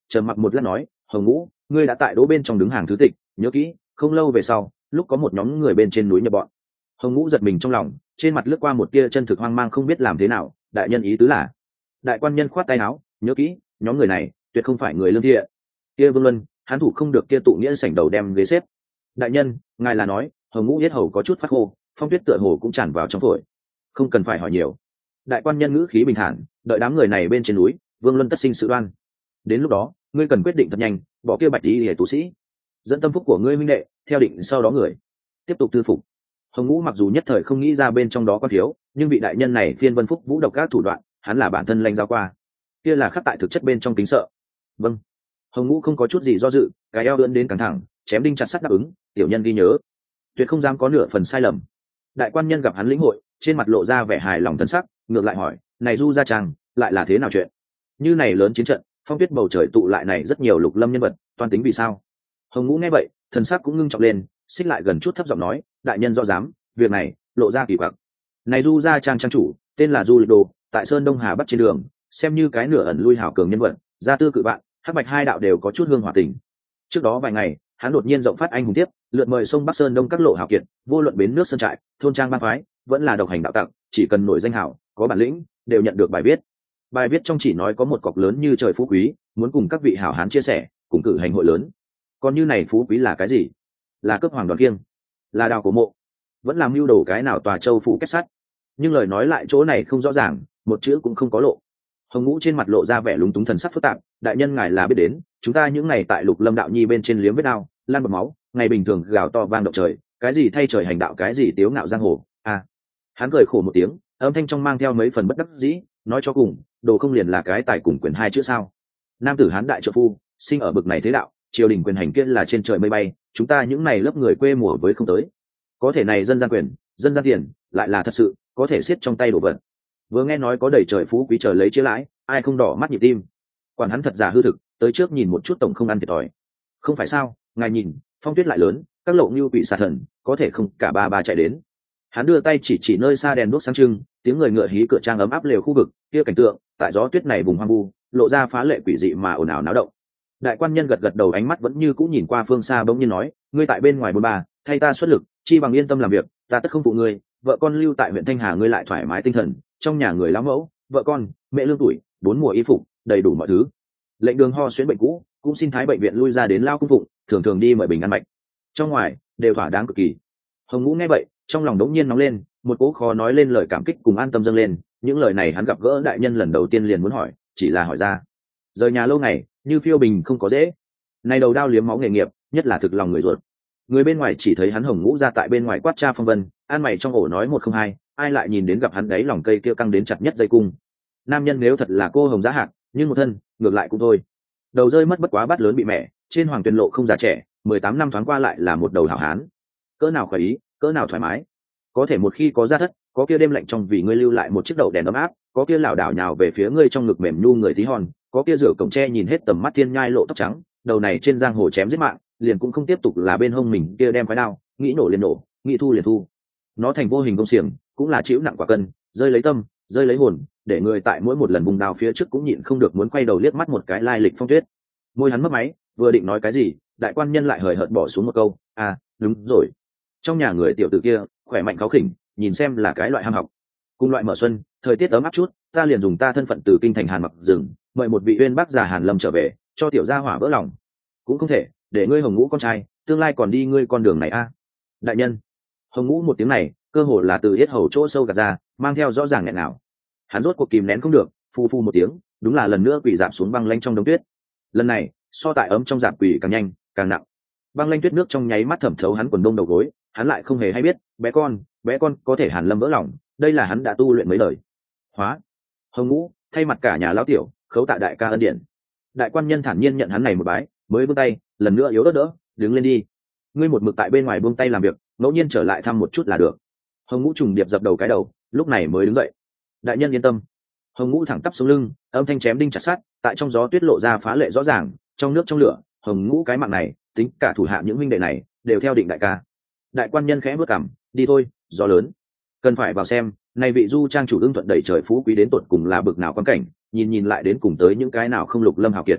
trầm mặc một lát nói, hồng ngũ, ngươi đã tại đỗ bên trong đứng hàng thứ tịch, nhớ kỹ, không lâu về sau lúc có một nhóm người bên trên núi nhập bọn. Hồng ngũ giật mình trong lòng, trên mặt lướt qua một tia chân thực hoang mang, không biết làm thế nào. Đại nhân ý tứ là? Đại quan nhân khoát tay áo, nhớ kỹ, nhóm người này tuyệt không phải người lương thiện. Kia Vương Luân, hắn thủ không được kia tụ nghĩa sảnh đầu đem ghế xếp. Đại nhân, ngài là nói? Hồng ngũ yết hầu có chút phát khô, phong tuyết tựa hồ cũng tràn vào trong phổi. Không cần phải hỏi nhiều. Đại quan nhân ngữ khí bình thản, đợi đám người này bên trên núi, Vương Luân tất sinh sự đoan. Đến lúc đó, ngươi cần quyết định thật nhanh, bỏ kia bạch tí hề tú sĩ, dẫn tâm phúc của ngươi minh đệ, theo định sau đó người tiếp tục tư phục. Hồng ngũ mặc dù nhất thời không nghĩ ra bên trong đó có thiếu, nhưng vị đại nhân này phiên vân phúc vũ độc các thủ đoạn, hắn là bản thân lanh giao qua, kia là khắc tại thực chất bên trong kính sợ. Vâng. Hồng ngũ không có chút gì do dự, cái eo lưỡn đến căng thẳng, chém đinh chặt sắt đáp ứng, tiểu nhân ghi nhớ, tuyệt không dám có nửa phần sai lầm. Đại quan nhân gặp hắn lĩnh hội, trên mặt lộ ra vẻ hài lòng thân sắc, ngược lại hỏi, này du gia trang lại là thế nào chuyện? Như này lớn chiến trận, phong tuyết bầu trời tụ lại này rất nhiều lục lâm nhân vật, toan tính vì sao? Hồng ngũ nghe vậy, thần sắc cũng ngưng trọng lên, xích lại gần chút thấp giọng nói, đại nhân rõ dám, việc này lộ ra kỳ quặc. Này du gia trang trang chủ tên là Du Lịch Đồ, tại sơn đông hà bắc trên đường, xem như cái nửa ẩn lui hảo cường nhân vật, gia tư cự bạn, hắc bạch hai đạo đều có chút hương hỏa tình. Trước đó vài ngày, hắn đột nhiên rộng phát anh hùng tiếp, lượt mời sông bắc sơn đông các lộ hảo kiệt, vô luận bến nước sơn trại, thôn trang bang phái, vẫn là độc hành đạo tặc, chỉ cần nổi danh hảo, có bản lĩnh, đều nhận được bài viết. Bài viết trong chỉ nói có một cọc lớn như trời phú quý, muốn cùng các vị hảo hán chia sẻ, cùng cử hành hội lớn. Còn như này phú quý là cái gì? Là cấp hoàng đoàn kiêng, là đào cổ mộ, vẫn làm mưu đồ cái nào tòa châu phủ kết sắt. Nhưng lời nói lại chỗ này không rõ ràng, một chữ cũng không có lộ. Hồng ngũ trên mặt lộ ra vẻ lúng túng, thần sắc phức tạp, đại nhân ngài là biết đến, chúng ta những ngày tại Lục Lâm đạo nhi bên trên liếm vết đao, lan bọt máu, ngày bình thường gào to vang động trời, cái gì thay trời hành đạo, cái gì tiếu ngạo giang hồ. À, hắn cười khổ một tiếng, âm thanh trong mang theo mấy phần bất đắc dĩ, nói cho cùng, đồ không liền là cái tài cùng quyền hai chữ sao? Nam tử hán đại trợ phu, sinh ở bực này thế đạo, triều đình quyền hành kia là trên trời mây bay, chúng ta những này lớp người quê mùa với không tới. Có thể này dân gian quyền, dân gian tiền, lại là thật sự có thể siết trong tay đồ vật. Vừa nghe nói có đầy trời phú quý trời lấy chia lãi, ai không đỏ mắt nhịp tim. Quản hắn thật giả hư thực, tới trước nhìn một chút tổng không ăn thiệt thòi. Không phải sao? Ngài nhìn, phong tuyết lại lớn, các lộ như bị xà thần, có thể không cả ba ba chạy đến. Hắn đưa tay chỉ chỉ nơi xa đèn đuốc sáng trưng, tiếng người ngựa hí cửa trang ấm áp lều khu vực, kia cảnh tượng, tại gió tuyết này vùng hoang vu, lộ ra phá lệ quỷ dị mà ồn ào náo động. Đại quan nhân gật gật đầu, ánh mắt vẫn như cũ nhìn qua phương xa, bỗng nhiên nói, ngươi tại bên ngoài bôn ba, thay ta xuất lực, chi bằng yên tâm làm việc, ta tất không phụ ngươi. Vợ con lưu tại huyện Thanh Hà, ngươi lại thoải mái tinh thần, trong nhà người lão mẫu, vợ con, mẹ lương tuổi, bốn mùa y phục, đầy đủ mọi thứ. Lệnh đường ho xuyến bệnh cũ, cũng xin thái bệnh viện lui ra đến lao cung phụng, thường thường đi mời bình ăn mạch, trong ngoài đều thỏa đáng cực kỳ. Hồng ngũ nghe vậy, trong lòng đống nhiên nóng lên, một cỗ khó nói lên lời cảm kích cùng an tâm dâng lên. Những lời này hắn gặp gỡ đại nhân lần đầu tiên liền muốn hỏi, chỉ là hỏi ra. Rời nhà lâu ngày, như phiêu bình không có dễ. Này đầu đao liếm máu nghề nghiệp, nhất là thực lòng người ruột. Người bên ngoài chỉ thấy hắn Hồng ngũ ra tại bên ngoài quát cha phong vân, an mày trong ổ nói một không hai, ai lại nhìn đến gặp hắn đấy lòng cây kia căng đến chặt nhất dây cung. Nam nhân nếu thật là cô hồng giá hạt, nhưng một thân, ngược lại cũng thôi. Đầu rơi mất bất quá bát lớn bị mẹ, trên hoàng tuyền lộ không già trẻ, mười tám năm thoáng qua lại là một đầu hảo hán. Cỡ nào khỏe ý, cỡ nào thoải mái. Có thể một khi có gia thất, có kia đêm lạnh trong vì ngươi lưu lại một chiếc đậu đèn ấm áp, có kia lảo đảo nhào về phía ngươi trong ngực mềm nhu người tí hon, có kia rửa cổng tre nhìn hết tầm mắt thiên nhai lộ tóc trắng, đầu này trên giang hồ chém giết mạng, liền cũng không tiếp tục là bên hông mình kia đem khói đao, nghĩ nổ liền nổ, nghĩ thu liền thu. Nó thành vô hình công xiềng, cũng là chịu nặng quả cân, rơi lấy tâm, rơi lấy hồn, để người tại mỗi một lần vùng đao phía trước cũng nhịn không được muốn quay đầu liếc mắt một cái lai lịch phong tuyết. Môi hắn mất máy, vừa định nói cái gì, đại quan nhân lại hời hợt bỏ xuống một câu, à, đúng rồi. Trong nhà người tiểu tử kia, khỏe mạnh kháu khỉnh, nhìn xem là cái loại ham học. Cùng loại mở xuân, thời tiết ấm áp chút, ta liền dùng ta thân phận từ kinh thành Hàn Mặc rừng, mời một vị uyên bác già Hàn Lâm trở về, cho tiểu gia hỏa vỡ lòng. Cũng không thể, để ngươi Hồng ngũ con trai, tương lai còn đi ngươi con đường này a. À. Đại nhân. Hồng ngũ một tiếng này, cơ hồ là từ yết hầu chỗ sâu gạt ra, mang theo rõ ràng nghẹn nào. Hắn rốt cuộc kìm nén không được, phu phu một tiếng, đúng là lần nữa quỳ dạp xuống băng lanh trong đống tuyết. Lần này, so tại ấm trong dạp quỳ càng nhanh, càng nặng. Băng lanh tuyết nước trong nháy mắt thẩm thấu hắn quần đông đầu gối, hắn lại không hề hay biết, bé con, bé con có thể Hàn Lâm vỡ lòng, đây là hắn đã tu luyện mấy lời. Hóa. Hồng ngũ, thay mặt cả nhà lão tiểu, khấu tạ đại ca ân điển. Đại quan nhân thản nhiên nhận hắn này một bái, mới buông tay, lần nữa yếu đỡ đỡ, đứng lên đi. Ngươi một mực tại bên ngoài buông tay làm việc, ngẫu nhiên trở lại thăm một chút là được. Hồng ngũ trùng điệp dập đầu cái đầu, lúc này mới đứng dậy. Đại nhân yên tâm. Hồng ngũ thẳng tắp xuống lưng, âm thanh chém đinh chặt sắt, tại trong gió tuyết lộ ra phá lệ rõ ràng, trong nước trong lửa, Hồng ngũ cái mạng này, tính cả thủ hạ những huynh đệ này, đều theo định đại ca. Đại quan nhân khẽ bước cằm, đi thôi, gió lớn, cần phải vào xem, này vị du trang chủ ưng thuận đẩy trời phú quý đến tột cùng là bực nào quan cảnh, nhìn nhìn lại đến cùng tới những cái nào không lục lâm hào kiệt.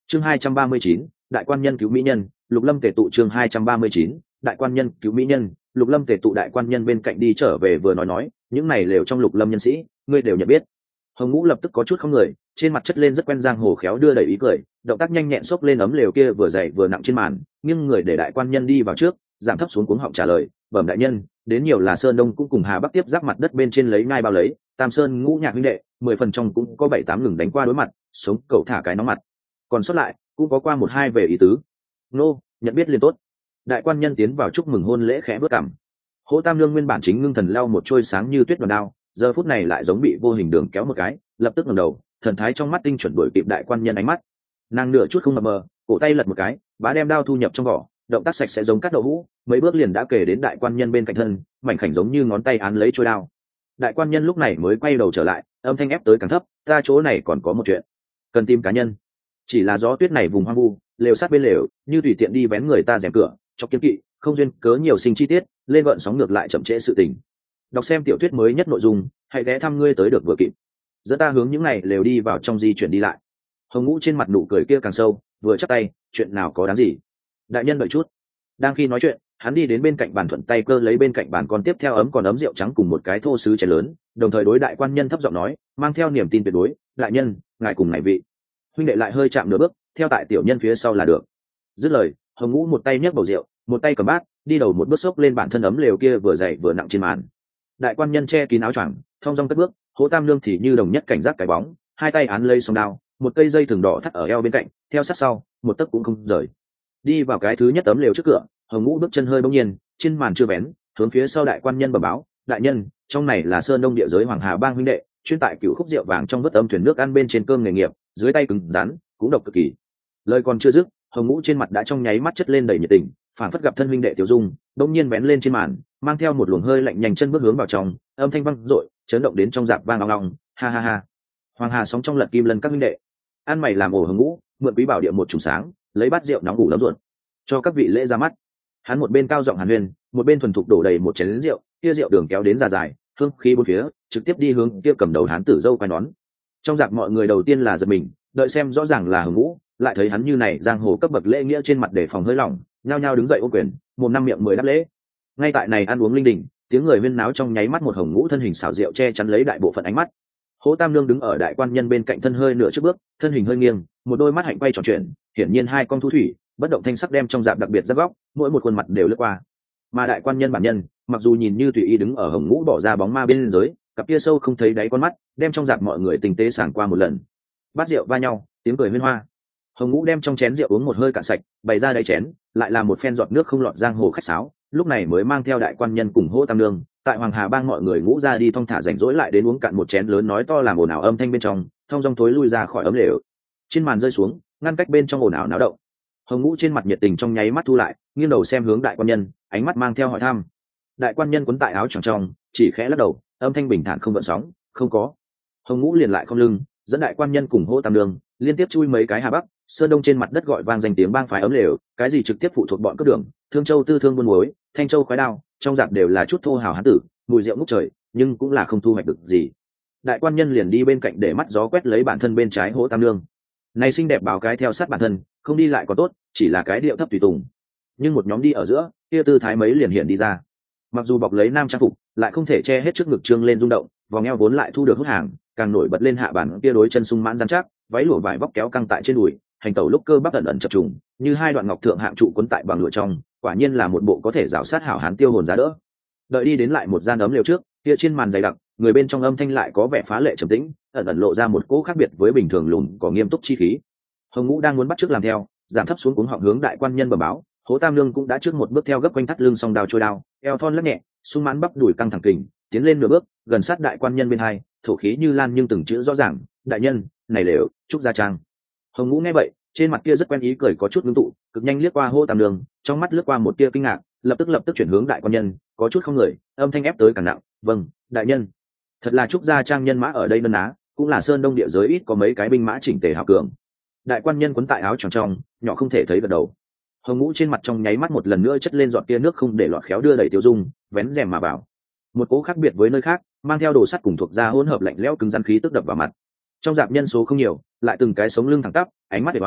chương hai trăm ba mươi chín, đại quan nhân cứu mỹ nhân. Lục lâm tề tụ. chương hai trăm ba mươi chín, đại quan nhân cứu mỹ nhân. Lục lâm tề tụ. Đại quan nhân bên cạnh đi trở về vừa nói nói, những này lều trong lục lâm nhân sĩ ngươi đều nhận biết. Hồng Ngũ lập tức có chút không người, trên mặt chất lên rất quen giang hồ khéo đưa đẩy ý cười, động tác nhanh nhẹn xốc lên ấm lều kia vừa dày vừa nặng trên màn, nhưng người để đại quan nhân đi vào trước, giảm thấp xuống cuống họng trả lời, bẩm đại nhân, đến nhiều là sơn đông cũng cùng hà bắc tiếp giáp mặt đất bên trên lấy ngai bao lấy, tam sơn ngũ nhạc huynh đệ mười phần trong cũng có bảy tám ngừng đánh qua đối mặt, sống cậu thả cái nóng mặt, còn sót lại cũng có qua một hai về ý tứ. Nô nhận biết liền tốt. Đại quan nhân tiến vào chúc mừng hôn lễ khẽ bước cằm. Hỗ Tam Lương nguyên bản chính ngưng thần leo một trôi sáng như tuyết đoàn đao, giờ phút này lại giống bị vô hình đường kéo một cái, lập tức ngẩng đầu, thần thái trong mắt tinh chuẩn đuổi kịp đại quan nhân ánh mắt. Nàng nửa chút không mập mờ, cổ tay lật một cái, bá đem đao thu nhập trong vỏ, động tác sạch sẽ giống cắt đậu hũ, mấy bước liền đã kề đến đại quan nhân bên cạnh thân, mảnh khảnh giống như ngón tay án lấy trôi đao. Đại quan nhân lúc này mới quay đầu trở lại, âm thanh ép tới càng thấp, ta chỗ này còn có một chuyện, cần tìm cá nhân. Chỉ là gió tuyết này vùng hoang vu, lều sát bên lều, như tùy tiện đi vén người ta rèm cửa, cho kiếm kỵ, không duyên cớ nhiều sinh chi tiết, lên gợn sóng ngược lại chậm trễ sự tình. Đọc xem tiểu thuyết mới nhất nội dung, hãy ghé thăm ngươi tới được vừa kịp. Dẫn ta hướng những này lều đi vào trong di chuyển đi lại. Hồng Ngũ trên mặt nụ cười kia càng sâu, vừa chắp tay, chuyện nào có đáng gì. Đại nhân đợi chút. Đang khi nói chuyện, hắn đi đến bên cạnh bàn thuận tay cơ lấy bên cạnh bàn con tiếp theo ấm còn ấm rượu trắng cùng một cái thô sứ chén lớn, đồng thời đối đại quan nhân thấp giọng nói, mang theo niềm tin tuyệt đối, đại nhân, ngài cùng ngài vị. Huynh đệ lại hơi chạm nửa bước, theo tại tiểu nhân phía sau là được. Dứt lời, Hồng Ngũ một tay nhấc bầu rượu, một tay cầm bát, đi đầu một bước xốc lên bản thân ấm lều kia vừa dày vừa nặng trên màn. Đại quan nhân che kín áo choàng, thong dong cất bước, Hỗ Tam Lương thì như đồng nhất cảnh giác cái bóng, hai tay án lấy song đao, một cây dây thừng đỏ thắt ở eo bên cạnh, theo sát sau, một tấc cũng không rời. Đi vào cái thứ nhất ấm lều trước cửa, Hồng Ngũ bước chân hơi bỗng nhiên, trên màn chưa vén, hướng phía sau đại quan nhân bẩm báo, đại nhân, trong này là sơn đông địa giới Hoàng Hà Bang huynh đệ, chuyên tại cửu khúc rượu vàng trong vớt ấm thuyền nước ăn bên trên cơm nghề nghiệp, dưới tay cứng rắn, cũng độc cực kỳ. Lời còn chưa dứt, Hồng Ngũ trên mặt đã trong nháy mắt chất lên đầy nhiệt tình, phản phất gặp thân huynh đệ Tiểu Dung, đột nhiên vén lên trên màn, mang theo một luồng hơi lạnh nhanh chân bước hướng vào trong, âm thanh vang dội, chấn động đến trong dạp vang ong ong, ha ha ha. Hoàng Hà sóng trong lật kim lân các huynh đệ, ăn mày làm ổ Hồng Ngũ, mượn quý bảo địa một chùm sáng, lấy bát rượu nóng ủ lắm ruột, cho các vị lễ ra mắt. Hắn một bên cao giọng hàn huyên, một bên thuần thục đổ đầy một chén rượu, kia rượu đường kéo đến già dài, hương khí bốn phía, trực tiếp đi hướng kia cầm đầu hán tử dâu quai nón. Trong dạp mọi người đầu tiên là giật mình, đợi xem rõ ràng là Hồng Ngũ, lại thấy hắn như này giang hồ cấp bậc lễ nghĩa trên mặt để phòng hơi lỏng, nhao nhao đứng dậy ô quyền, một năm miệng mười đáp lễ. Ngay tại này ăn uống linh đình, tiếng người huyên náo trong nháy mắt một Hồng Ngũ thân hình xảo diệu che chắn lấy đại bộ phận ánh mắt. Hỗ Tam Lương đứng ở đại quan nhân bên cạnh thân hơi nửa trước bước, thân hình hơi nghiêng, một đôi mắt hạnh quay tròn chuyện, hiển nhiên hai con thu thủy, bất động thanh sắc đem trong dạp đặc biệt ra góc, mỗi một khuôn mặt đều lướt qua. Mà đại quan nhân bản nhân, mặc dù nhìn như tùy ý đứng ở Hồng Ngũ bỏ ra bóng ma bên dưới, cặp kia sâu không thấy đáy con mắt, đem trong dạp mọi người tình tế sảng qua một lần. Bát rượu va nhau, tiếng cười huyên hoa. Hồng Ngũ đem trong chén rượu uống một hơi cạn sạch, bày ra đầy chén, lại là một phen giọt nước không lọt giang hồ khách sáo, lúc này mới mang theo đại quan nhân cùng Hỗ Tam Lương, tại Hoàng Hà Bang mọi người ngũ ra đi thong thả rảnh rỗi lại đến uống cạn một chén lớn nói to làm ồn ào âm thanh bên trong, thong dong thối lui ra khỏi ấm lều. Trên màn rơi xuống, ngăn cách bên trong ồn ào náo động. Hồng Ngũ trên mặt nhiệt tình trong nháy mắt thu lại, nghiêng đầu xem hướng đại quan nhân, ánh mắt mang theo hỏi thăm. Đại quan nhân quấn tại áo choàng trong, chỉ khẽ lắc đầu, âm thanh bình thản không gợn sóng, không có. Hồng Ngũ liền lại không lưng, dẫn đại quan nhân cùng Hỗ Tam Lương liên tiếp chui mấy cái hà bắc, sơn đông trên mặt đất gọi vang danh tiếng bang phái ấm lều, cái gì trực tiếp phụ thuộc bọn cướp đường, Thương Châu tư thương buôn muối, Thanh Châu khoái đao, trong dạp đều là chút thô hào hán tử, mùi rượu ngút trời, nhưng cũng là không thu hoạch được gì. Đại quan nhân liền đi bên cạnh để mắt gió quét lấy bản thân bên trái Hỗ Tam Lương. Này xinh đẹp báo cái theo sát bản thân, không đi lại có tốt, chỉ là cái điệu thấp tùy tùng. Nhưng một nhóm đi ở giữa, kia tư thái mấy liền hiện đi ra. Mặc dù bọc lấy nam trang phục, lại không thể che hết trước ngực trương lên rung động, vòng eo vốn lại thu được hút hàng, càng nổi bật lên hạ bản kia đối chân sung mãn rắn chắc, váy lụa vải vóc kéo căng tại trên đùi, hành tẩu lúc cơ bắp ẩn ẩn chập trùng, như hai đoạn ngọc thượng hạng trụ cuốn tại bằng lụa trong, quả nhiên là một bộ có thể rảo sát hảo hán tiêu hồn giá đỡ. Đợi đi đến lại một gian ấm lều trước, kia trên màn dày đặc, người bên trong âm thanh lại có vẻ phá lệ trầm tĩnh, ẩn ẩn lộ ra một cỗ khác biệt với bình thường lùn có nghiêm túc chi khí. Hồng Ngũ đang muốn bắt chước làm theo, giảm thấp xuống cuống họng hướng đại quan nhân bẩm báo, Hỗ Tam Lương cũng đã trước một bước theo gấp quanh thắt lưng song đao trôi đao, eo thon lắc nhẹ, sung mãn bắp đùi căng thẳng kình, tiến lên nửa bước, gần sát đại quan nhân bên hai, thổ khí như lan nhưng từng chữ rõ ràng, đại nhân, này lều, trúc gia trang. Hồng Ngũ nghe vậy, trên mặt kia rất quen ý cười có chút ngưng tụ, cực nhanh liếc qua Hỗ Tam Lương, trong mắt lướt qua một tia kinh ngạc, lập tức lập tức chuyển hướng đại quan nhân, có chút không người, âm thanh ép tới càng nặng, vâng, đại nhân. Thật là trúc gia trang nhân mã ở đây nân á, cũng là sơn đông địa giới ít có mấy cái binh mã chỉnh tề hào cường. Đại quan nhân quấn tại áo choàng trong, nhỏ không thể thấy gật đầu. Hồng Ngũ trên mặt trong nháy mắt một lần nữa chất lên giọt tia nước không để lọt khéo đưa đẩy Tiêu Dung, vén rèm mà vào. Một cố khác biệt với nơi khác, mang theo đồ sắt cùng thuộc da hỗn hợp lạnh lẽo cứng rắn khí tức đập vào mặt. Trong dạp nhân số không nhiều, lại từng cái sống lưng thẳng tắp, ánh mắt để hoài,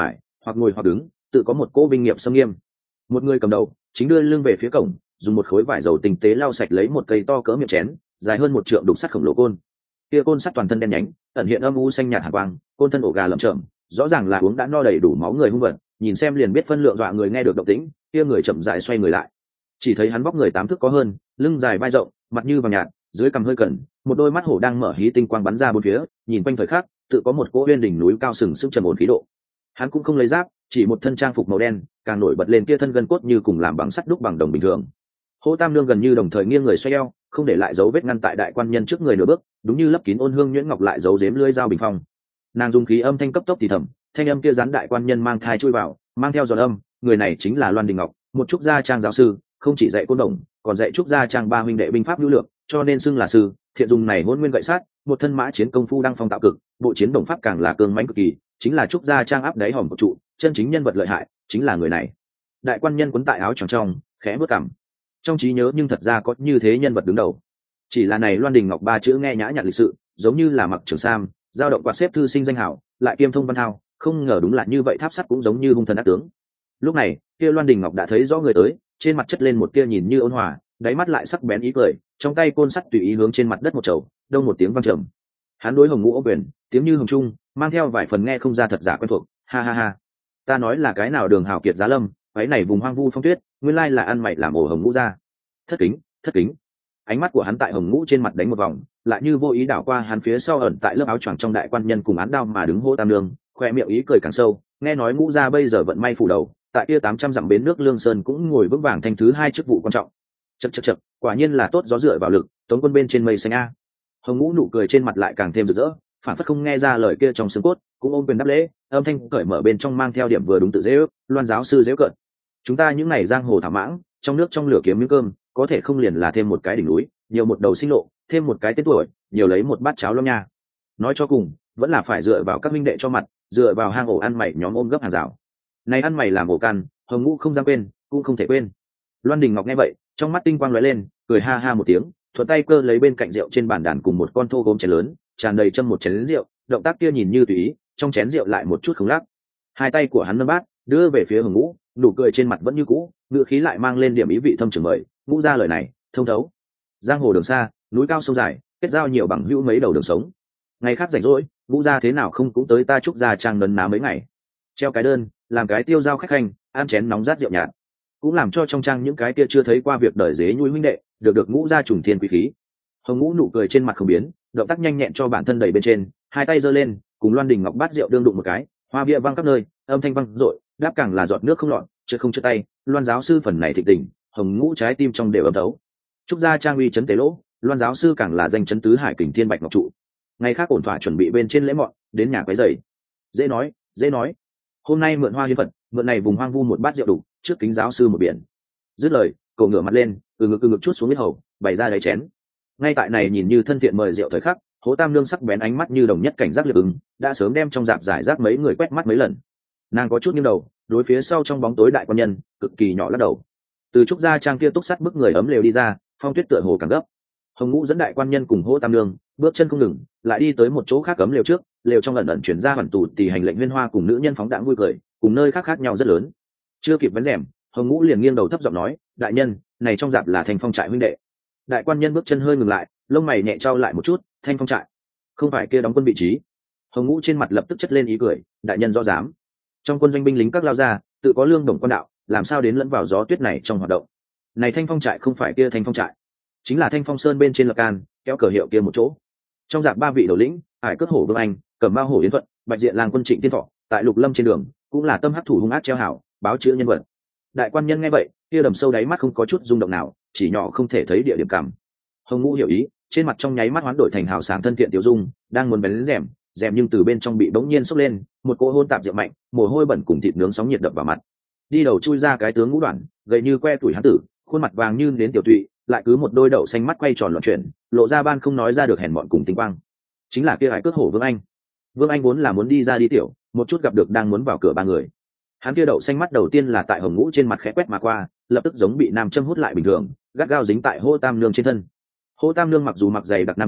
hoặc ngồi hoặc đứng, tự có một cỗ binh nghiệp xâm nghiêm. Một người cầm đầu chính đưa lưng về phía cổng, dùng một khối vải dầu tinh tế lau sạch lấy một cây to cỡ miệng chén, dài hơn một trượng đục sắt khổng lồ côn. Kia côn sắt toàn thân đen nhánh, ẩn hiện âm u xanh nhạt hàn quang, côn thân ổ gà lởm chởm, rõ ràng là uống đã no đầy đủ máu người hung vật, nhìn xem liền biết phân lượng dọa người nghe được động tĩnh. Kia người chậm rãi xoay người lại, chỉ thấy hắn vóc người tám thước có hơn, lưng dài vai rộng, mặt như vàng nhạt, dưới cằm hơi cẩn, một đôi mắt hổ đang mở hí tinh quang bắn ra bốn phía, nhìn quanh thời khắc, tự có một cỗ uyên đỉnh núi cao sừng sững trầm ổn khí độ. Hắn cũng không lấy giáp, chỉ một thân trang phục màu đen, càng nổi bật lên kia thân gân cốt như cùng làm bằng sắt đúc bằng đồng bình thường. Hô Tam Nương gần như đồng thời nghiêng người xoay eo, không để lại dấu vết ngăn tại đại quan nhân trước người nửa bước, đúng như lấp kín ôn hương nhuyễn ngọc lại giấu giếm lưỡi dao bình phong. Nàng dùng khí âm thanh cấp tốc thì thầm, thanh âm kia rắn đại quan nhân mang thai chui vào, mang theo giòn âm, người này chính là Loan Đình Ngọc, một trúc gia trang giáo sư, không chỉ dạy côn đồng, còn dạy trúc gia trang ba huynh đệ binh pháp lưu lược, cho nên xưng là sư. Thiện dùng này hôn nguyên gậy sát, một thân mã chiến công phu đăng phong tạo cực, bộ chiến đồng pháp càng là cương mãnh cực kỳ, chính là trúc gia trang áp đáy hòm của trụ, chân chính nhân vật lợi hại chính là người này. Đại quan nhân quấn tại áo choàng trong, khẽ bước cằm. Trong trí nhớ nhưng thật ra có như thế nhân vật đứng đầu, chỉ là này Loan Đình Ngọc ba chữ nghe nhã nhặn lịch sự, giống như là mặc trường sam, giao động quạt xếp thư sinh danh hảo, lại kiêm thông văn thao, không ngờ đúng là như vậy, tháp sắt cũng giống như hung thần ác tướng. Lúc này kia Loan Đình Ngọc đã thấy rõ người tới, trên mặt chất lên một tia nhìn như ôn hòa, đáy mắt lại sắc bén ý cười, trong tay côn sắt tùy ý hướng trên mặt đất một chầu, đông một tiếng vang trầm. Hắn đối Hồng Ngũ ô quyền, tiếng như hồng trung, mang theo vài phần nghe không ra thật giả quen thuộc. Ha ha ha, ta nói là cái nào đường hào kiệt giá lâm, cái này vùng hoang vu phong tuyết, nguyên lai là ăn mày làm ổ Hồng Ngũ ra. Thất kính, thất kính. Ánh mắt của hắn tại Hồng Ngũ trên mặt đánh một vòng, lại như vô ý đảo qua hắn phía sau ẩn tại lớp áo choàng trong đại quan nhân cùng án đao mà đứng Hô Tam Nương, khoe miệng ý cười càng sâu. Nghe nói Ngũ gia bây giờ vận may phủ đầu, tại kia tám trăm dặm bến nước Lương Sơn cũng ngồi vững vàng thanh thứ hai chức vụ quan trọng. Chậc chậc chậc, quả nhiên là tốt gió dựa vào lực, tống quân bên trên mây xanh a. Hồng Ngũ nụ cười trên mặt lại càng thêm rực rỡ, phản phất không nghe ra lời kia trong xương cốt, cũng ôm quyền đáp lễ, âm thanh cởi mở bên trong mang theo điểm vừa đúng tự dễ ước. Loan giáo sư dễ cận, chúng ta những ngày giang hồ thảo mãng, trong nước trong lửa kiếm miếng cơm, có thể không liền là thêm một cái đỉnh núi, nhiều một đầu sinh lộ, thêm một cái tên tuổi, nhiều lấy một bát cháo long nha. Nói cho cùng, vẫn là phải dựa vào các minh đệ cho mặt, dựa vào hang ổ ăn mày nhóm ôm gấp hàng rào. Này ăn mày làm ổ căn, Hồng Ngũ không dám quên, cũng không thể quên. Loan Đình Ngọc nghe vậy, trong mắt tinh quang lóe lên, cười ha ha một tiếng, thuận tay cơ lấy bên cạnh rượu trên bàn đàn cùng một con thô gốm chén lớn, tràn đầy châm một chén rượu, động tác kia nhìn như tùy ý, trong chén rượu lại một chút không lắc. Hai tay của hắn nâng bát, đưa về phía Hồng Ngũ, nụ cười trên mặt vẫn như cũ, ngữ khí lại mang lên điểm ý vị thâm trường mời. Ngũ ra lời này, thông thấu. Giang hồ đường xa, núi cao sông dài, kết giao nhiều bằng hữu mấy đầu đường sống. Ngày khác rảnh rỗi, Ngũ ra thế nào không cũng tới ta trúc gia trang nấn ná mấy ngày, treo cái đơn, làm cái tiêu giao khách khanh, ăn chén nóng rát rượu nhạt, cũng làm cho trong trang những cái kia chưa thấy qua việc đời dế nhui huynh đệ được được Ngũ gia trùng thiên quý khí. Hồng Ngũ nụ cười trên mặt không biến, động tác nhanh nhẹn cho bản thân đẩy bên trên, hai tay giơ lên, cùng Loan Đình Ngọc bát rượu đương đụng một cái, hoa bia văng khắp nơi, âm thanh văng rội, đáp càng là giọt nước không lọt, chưa không chưa tay. Loan giáo sư phần này thịnh tình, Hồng Ngũ trái tim trong đều ấm thấu. Trúc gia trang uy chấn tế lỗ, Loan giáo sư càng là danh chấn tứ hải kình thiên bạch ngọc trụ. Ngày khác ổn thỏa chuẩn bị bên trên lễ mọn, đến nhà quấy rầy. Dễ nói, dễ nói. Hôm nay mượn hoa hiến phật, mượn này vùng hoang vu một bát rượu đủ, trước kính giáo sư một biển. Dứt lời, cậu ngửa mặt lên, từ ngực từ ngực chút xuống huyết hầu, bày ra đầy chén. Ngay tại này nhìn như thân thiện mời rượu thời khắc, Hố Tam Nương sắc bén ánh mắt như đồng nhất cảnh giác liệp ứng, đã sớm đem trong dạp giải rác mấy người quét mắt mấy lần. Nàng có chút nghiêng đầu, đối phía sau trong bóng tối đại quan nhân, cực kỳ nhỏ lắc đầu. Từ trúc gia trang kia túc sắt bức người ấm lều đi ra, phong tuyết tựa hồ càng gấp. Hồng Ngũ dẫn đại quan nhân cùng Hố Tam Nương, bước chân không ngừng, lại đi tới một chỗ khác cấm lều trước, lều trong ẩn ẩn chuyển ra hoàn tù tỳ hành lệnh huyên hoa cùng nữ nhân phóng đãng vui cười, cùng nơi khác khác nhau rất lớn. Chưa kịp vén rèm, Hồng Ngũ liền nghiêng đầu thấp giọng nói, đại nhân, này trong dạp là Thanh Phong trại huynh đệ. Đại quan nhân bước chân hơi ngừng lại, lông mày nhẹ trao lại một chút, Thanh Phong trại, không phải kia đóng quân vị trí. Hồng Ngũ trên mặt lập tức chất lên ý cười, đại nhân rõ dám. Trong quân doanh binh lính các lao ra, tự có lương đồng quan đạo, làm sao đến lẫn vào gió tuyết này trong hoạt động. Này Thanh Phong trại không phải kia Thanh Phong trại, chính là Thanh Phong Sơn bên trên lập can, kéo cờ hiệu kia một chỗ. Trong dạp ba vị đầu lĩnh, Hải Cất Hổ Vương Anh, Cẩm Mao Hổ Yến Thuận, Bạch Diện Lang quân Trịnh Tiên Thọ, tại Lục Lâm trên đường, cũng là tâm hắc thủ hung ác treo hảo, báo chữ nhân vật. Đại quan nhân nghe vậy, kia đầm sâu đáy mắt không có chút rung động nào, chỉ nhỏ không thể thấy địa điểm cảm. Hồng Ngũ hiểu ý, trên mặt trong nháy mắt hoán đổi thành hào sáng thân thiện tiểu dung, đang muốn bén lên rèm, rèm nhưng từ bên trong bị bỗng nhiên sốc lên, một cỗ hôn tạp rượu mạnh, mồ hôi bẩn cùng thịt nướng sóng nhiệt đập vào mặt. Đi đầu chui ra cái tướng Ngũ Đoạn, gầy như que tuổi hán tử, khuôn mặt vàng như nến tiểu tụy, lại cứ một đôi đậu xanh mắt quay tròn loạn chuyển, lộ ra ban không nói ra được hèn mọn cùng tinh quang. Chính là kia Hải Cước Hổ Vương Anh. Vương Anh vốn là muốn đi ra đi tiểu, một chút gặp được đang muốn vào cửa ba người. Hắn kia đậu xanh mắt đầu tiên là tại Hồng Ngũ trên mặt khẽ quét mà qua, lập tức giống bị nam châm hút lại bình thường, gắt gao dính tại Hô Tam Nương trên thân. Hô Tam Nương mặc dù mặc dày đặc nam trang,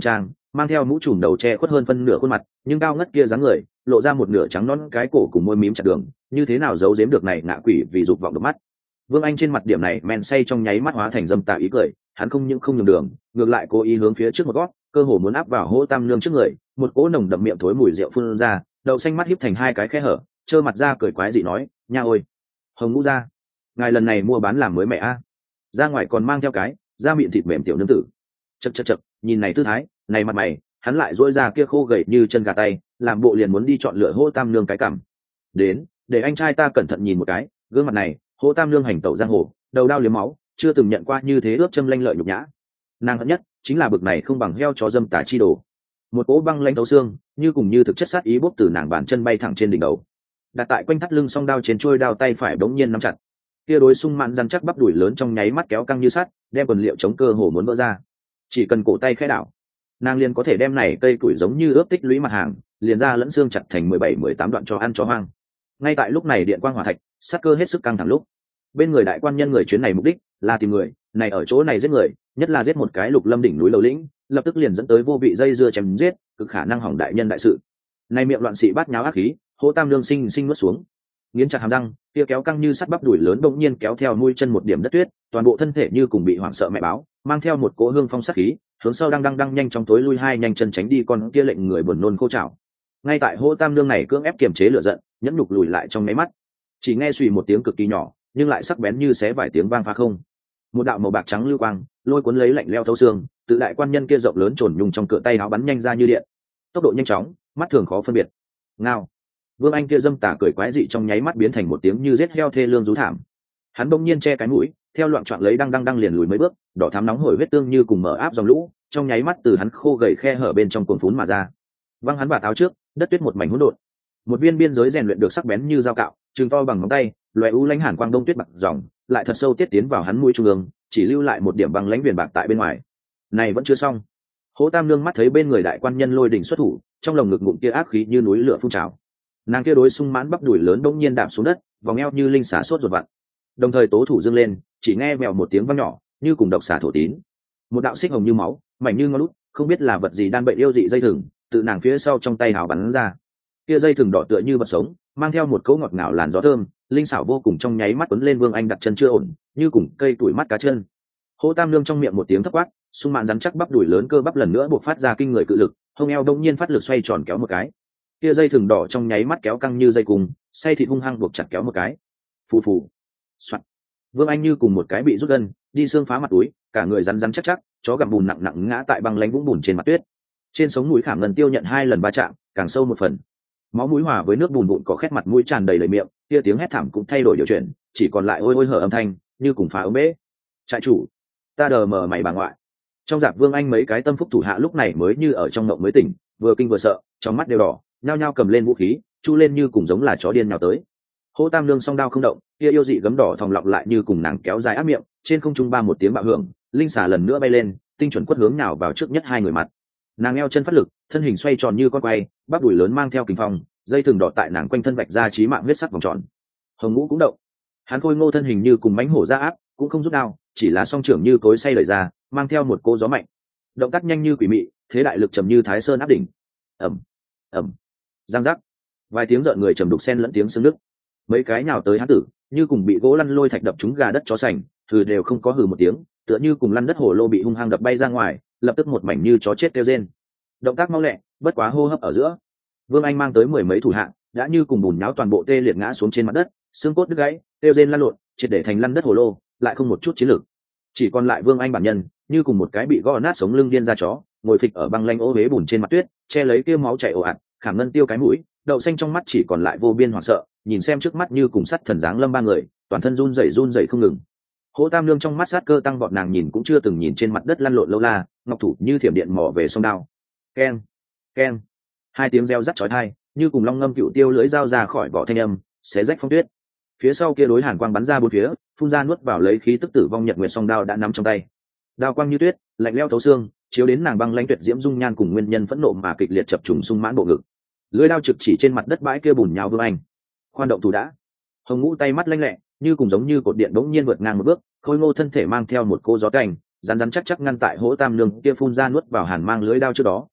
mang theo mũ trùm đầu che khuất hơn phân nửa khuôn mặt, nhưng cao ngất kia dáng người lộ ra một nửa trắng nõn cái cổ cùng môi mím chặt đường, như thế nào giấu giếm được này ngạ quỷ vì dục vọng độc mắt. Vương Anh trên mặt điểm này men say trong nháy mắt hóa thành dâm tà ý cười, hắn không những không nhường đường, ngược lại cố ý hướng phía trước một gót, cơ hồ muốn áp vào Hỗ Tam Nương trước người, một cỗ nồng đậm miệng thối mùi rượu phun ra, đậu xanh mắt híp thành hai cái khe hở, trơ mặt ra cười quái dị nói, nha ôi, Hồng Ngũ gia, ngài lần này mua bán làm mới mẹ a, ra ngoài còn mang theo cái da miệng thịt mềm tiểu nương tử. Chậc chậc chậc, nhìn này tư thái, này mặt mày, hắn lại duỗi ra kia khô gầy như chân gà tay, làm bộ liền muốn đi chọn lựa Hỗ Tam Nương cái cằm. Đến, để anh trai ta cẩn thận nhìn một cái, gương mặt này, Hỗ Tam Nương hành tẩu giang hồ, đầu đao liếm máu, chưa từng nhận qua như thế ướp châm lanh lợi nhục nhã. Nàng hận nhất chính là bực này không bằng heo chó dâm tà chi đồ. Một cỗ băng lãnh thấu xương, như cùng như thực chất sát ý bốc từ nàng bàn chân bay thẳng trên đỉnh đầu. Đặt tại quanh thắt lưng song đao trên trôi đao tay phải bỗng nhiên nắm chặt. Kia đối sung mãn rắn chắc bắp đùi lớn trong nháy mắt kéo căng như sắt, đem quần liệu chống cơ hồ muốn vỡ ra. Chỉ cần cổ tay khẽ đảo, nàng liền có thể đem này cây củi giống như ướp tích lũy mặt hàng, liền ra lẫn xương chặt thành mười bảy mười tám đoạn cho ăn chó hoang. Ngay tại lúc này điện quang hỏa thạch, sát cơ hết sức căng thẳng lúc. Bên người đại quan nhân người chuyến này mục đích là tìm người, này ở chỗ này giết người, nhất là giết một cái Lục Lâm đỉnh núi lầu lĩnh, lập tức liền dẫn tới vô vị dây dưa chém giết, cực khả năng hỏng đại nhân đại sự. Này miệng loạn sĩ bát nháo ác khí, Hỗ Tam Nương sinh sinh nuốt xuống, nghiến chặt hàm răng, kia kéo căng như sắt bắp đùi lớn bỗng nhiên kéo theo mũi chân một điểm đất tuyết, toàn bộ thân thể như cùng bị hoảng sợ mẹ báo, mang theo một cỗ hương phong sát khí, hướng sau đang đang đang nhanh trong tối lui hai nhanh chân tránh đi con kia lệnh người buồn nôn khô chảo. Ngay tại Hỗ Tam Nương này cưỡng ép kiềm chế lửa giận, nhẫn nhục lùi lại trong mấy mắt, chỉ nghe suy một tiếng cực kỳ nhỏ, nhưng lại sắc bén như xé vài tiếng vang phá không. Một đạo màu bạc trắng lưu quang, lôi cuốn lấy lạnh leo thấu xương, tự đại quan nhân kia rộng lớn trồn nhung trong cửa tay áo bắn nhanh ra như điện, tốc độ nhanh chóng, mắt thường khó phân biệt. Ngao. Vương Anh kia dâm tà cười quái dị trong nháy mắt biến thành một tiếng như giết heo thê lương rú thảm. Hắn bỗng nhiên che cái mũi, theo loạn trọn lấy đang đang đang liền lùi mấy bước, đỏ thắm nóng hổi huyết tương như cùng mở áp dòng lũ, trong nháy mắt từ hắn khô gầy khe hở bên trong cuồn phún mà ra. Văng hắn vào áo trước, đất tuyết một mảnh hỗn độn. Một viên biên giới rèn luyện được sắc bén như dao cạo, trường to bằng ngón tay, loé u lãnh hàn quang đông tuyết bạc dòng, lại thật sâu tiết tiến vào hắn mũi trung ương, chỉ lưu lại một điểm băng lãnh viền bạc tại bên ngoài. Này vẫn chưa xong. Hỗ Tam Nương mắt thấy bên người đại quan nhân lôi đỉnh xuất thủ, trong lồng ngực ngụm kia ác khí như núi lửa phun trào. Nàng kia đối sung mãn bắp đùi lớn đống nhiên đạp xuống đất, vòng eo như linh xả sốt ruột vặn. Đồng thời tố thủ dương lên, chỉ nghe mèo một tiếng vang nhỏ, như cùng độc xả thổ tín. Một đạo xích hồng như máu, mảnh như ngón út, không biết là vật gì đan bệnh yêu dị dây thừng, tự nàng phía sau trong tay hào bắn ra. Kia dây thừng đỏ tựa như vật sống, mang theo một cỗ ngọt ngào làn gió thơm, linh xảo vô cùng trong nháy mắt quấn lên Vương Anh đặt chân chưa ổn, như cùng cây tuổi mắt cá chân. Hỗ Tam Nương trong miệng một tiếng thấp quát, sung mãn rắn chắc bắp đùi lớn cơ bắp lần nữa bộc phát ra kinh người cự lực, hông eo đông nhiên phát lực xoay tròn kéo một cái. Kia dây thừng đỏ trong nháy mắt kéo căng như dây cung, say thịt hung hăng buộc chặt kéo một cái. Phù phù. Soạt. Vương Anh như cùng một cái bị rút gân, đi xương phá mặt túi, cả người rắn rắn chắc chắc, chó gặm bùn nặng nặng ngã tại băng lánh vũng bùn trên mặt tuyết. Trên sống mũi Khảm Ngân Tiêu nhận hai lần va chạm, càng sâu một phần. Máu mũi hòa với nước bùn bụn có khét mặt mũi tràn đầy đầy miệng, kia tiếng hét thảm cũng thay đổi điều chuyển, chỉ còn lại ôi ôi hở âm thanh, như cùng phá ống bể. Trại chủ, ta đờ mờ mày bà ngoại. Trong dạp Vương Anh mấy cái tâm phúc thủ hạ lúc này mới như ở trong mộng mới tỉnh, vừa kinh vừa sợ, trong mắt đều đỏ, nhao nhao cầm lên vũ khí, chu lên như cùng giống là chó điên nhào tới. Hỗ Tam Nương song đao không động, kia yêu dị gấm đỏ thòng lọng lại như cùng nàng kéo dài áp miệng, trên không trung ba một tiếng bạo hưởng, linh xà lần nữa bay lên, tinh chuẩn quất hướng nào vào trước nhất hai người mặt. Nàng eo chân phát lực, thân hình xoay tròn như con quay, bắp đùi lớn mang theo kình phong, dây thừng đỏ tại nàng quanh thân vạch ra chí mạng huyết sắc vòng tròn. Hồng Ngũ cũng động, hắn khôi ngô thân hình như cùng mãnh hổ ra áp, cũng không rút đao, chỉ là song trưởng như cối xay đẩy ra, mang theo một cô gió mạnh, động tác nhanh như quỷ mị, thế đại lực trầm như thái sơn áp đỉnh. Ầm, ầm, giang giác, vài tiếng rợn người trầm đục xen lẫn tiếng xương nứt. Mấy cái nhào tới hắn tử, như cùng bị gỗ lăn lôi thạch đập trúng gà đất chó sành, thử đều không có hừ một tiếng, tựa như cùng lăn đất hồ lô bị hung hăng đập bay ra ngoài, lập tức một mảnh như chó chết kêu rên. Động tác mau lẹ, bất quá hô hấp ở giữa, Vương Anh mang tới mười mấy thủ hạ, đã như cùng bùn nháo toàn bộ tê liệt ngã xuống trên mặt đất, xương cốt đứt gãy, kêu rên lăn lộn, triệt để thành lăn đất hồ lô, lại không một chút chiến lược. Chỉ còn lại Vương Anh bản nhân, như cùng một cái bị gõ nát sống lưng điên ra chó, ngồi phịch ở băng lanh ô huế bùn trên mặt tuyết, che lấy kia máu chảy ồ ạt, Khảm Ngân Tiêu cái mũi, đậu xanh trong mắt chỉ còn lại vô biên hoảng sợ, nhìn xem trước mắt như cùng sắt thần dáng lâm ba người, toàn thân run rẩy run rẩy không ngừng. Hỗ Tam Nương trong mắt sát cơ tăng vọt, nàng nhìn cũng chưa từng nhìn trên mặt đất lăn lộn lâu la, ngọc thủ như thiểm điện mò về song đao. Keng, keng, hai tiếng reo rắt chói tai, như cùng long ngâm cựu tiêu lưỡi dao ra khỏi vỏ thanh âm, xé rách phong tuyết. Phía sau kia đối hàn quang bắn ra bốn phía, phun ra nuốt vào lấy khí tức tử vong nhật nguyệt song đao đã nắm trong tay. Đao quang như tuyết, lạnh lẽo thấu xương, chiếu đến nàng băng lãnh tuyệt diễm dung nhan cùng nguyên nhân phẫn nộ mà kịch liệt chập trùng sung mãn bộ ngực. Lưỡi đao trực chỉ trên mặt đất bãi kia bùn nhào Vương Anh. Khoan động thủ đã. Hồng Ngũ tay mắt lanh lẹ, như cùng giống như cột điện đống nhiên vượt ngang một bước, khôi ngô thân thể mang theo một cô gió cành, rắn rắn chắc chắc ngăn tại Hỗ Tam Nương kia phun ra nuốt vào hàn mang lưỡi đao trước đó,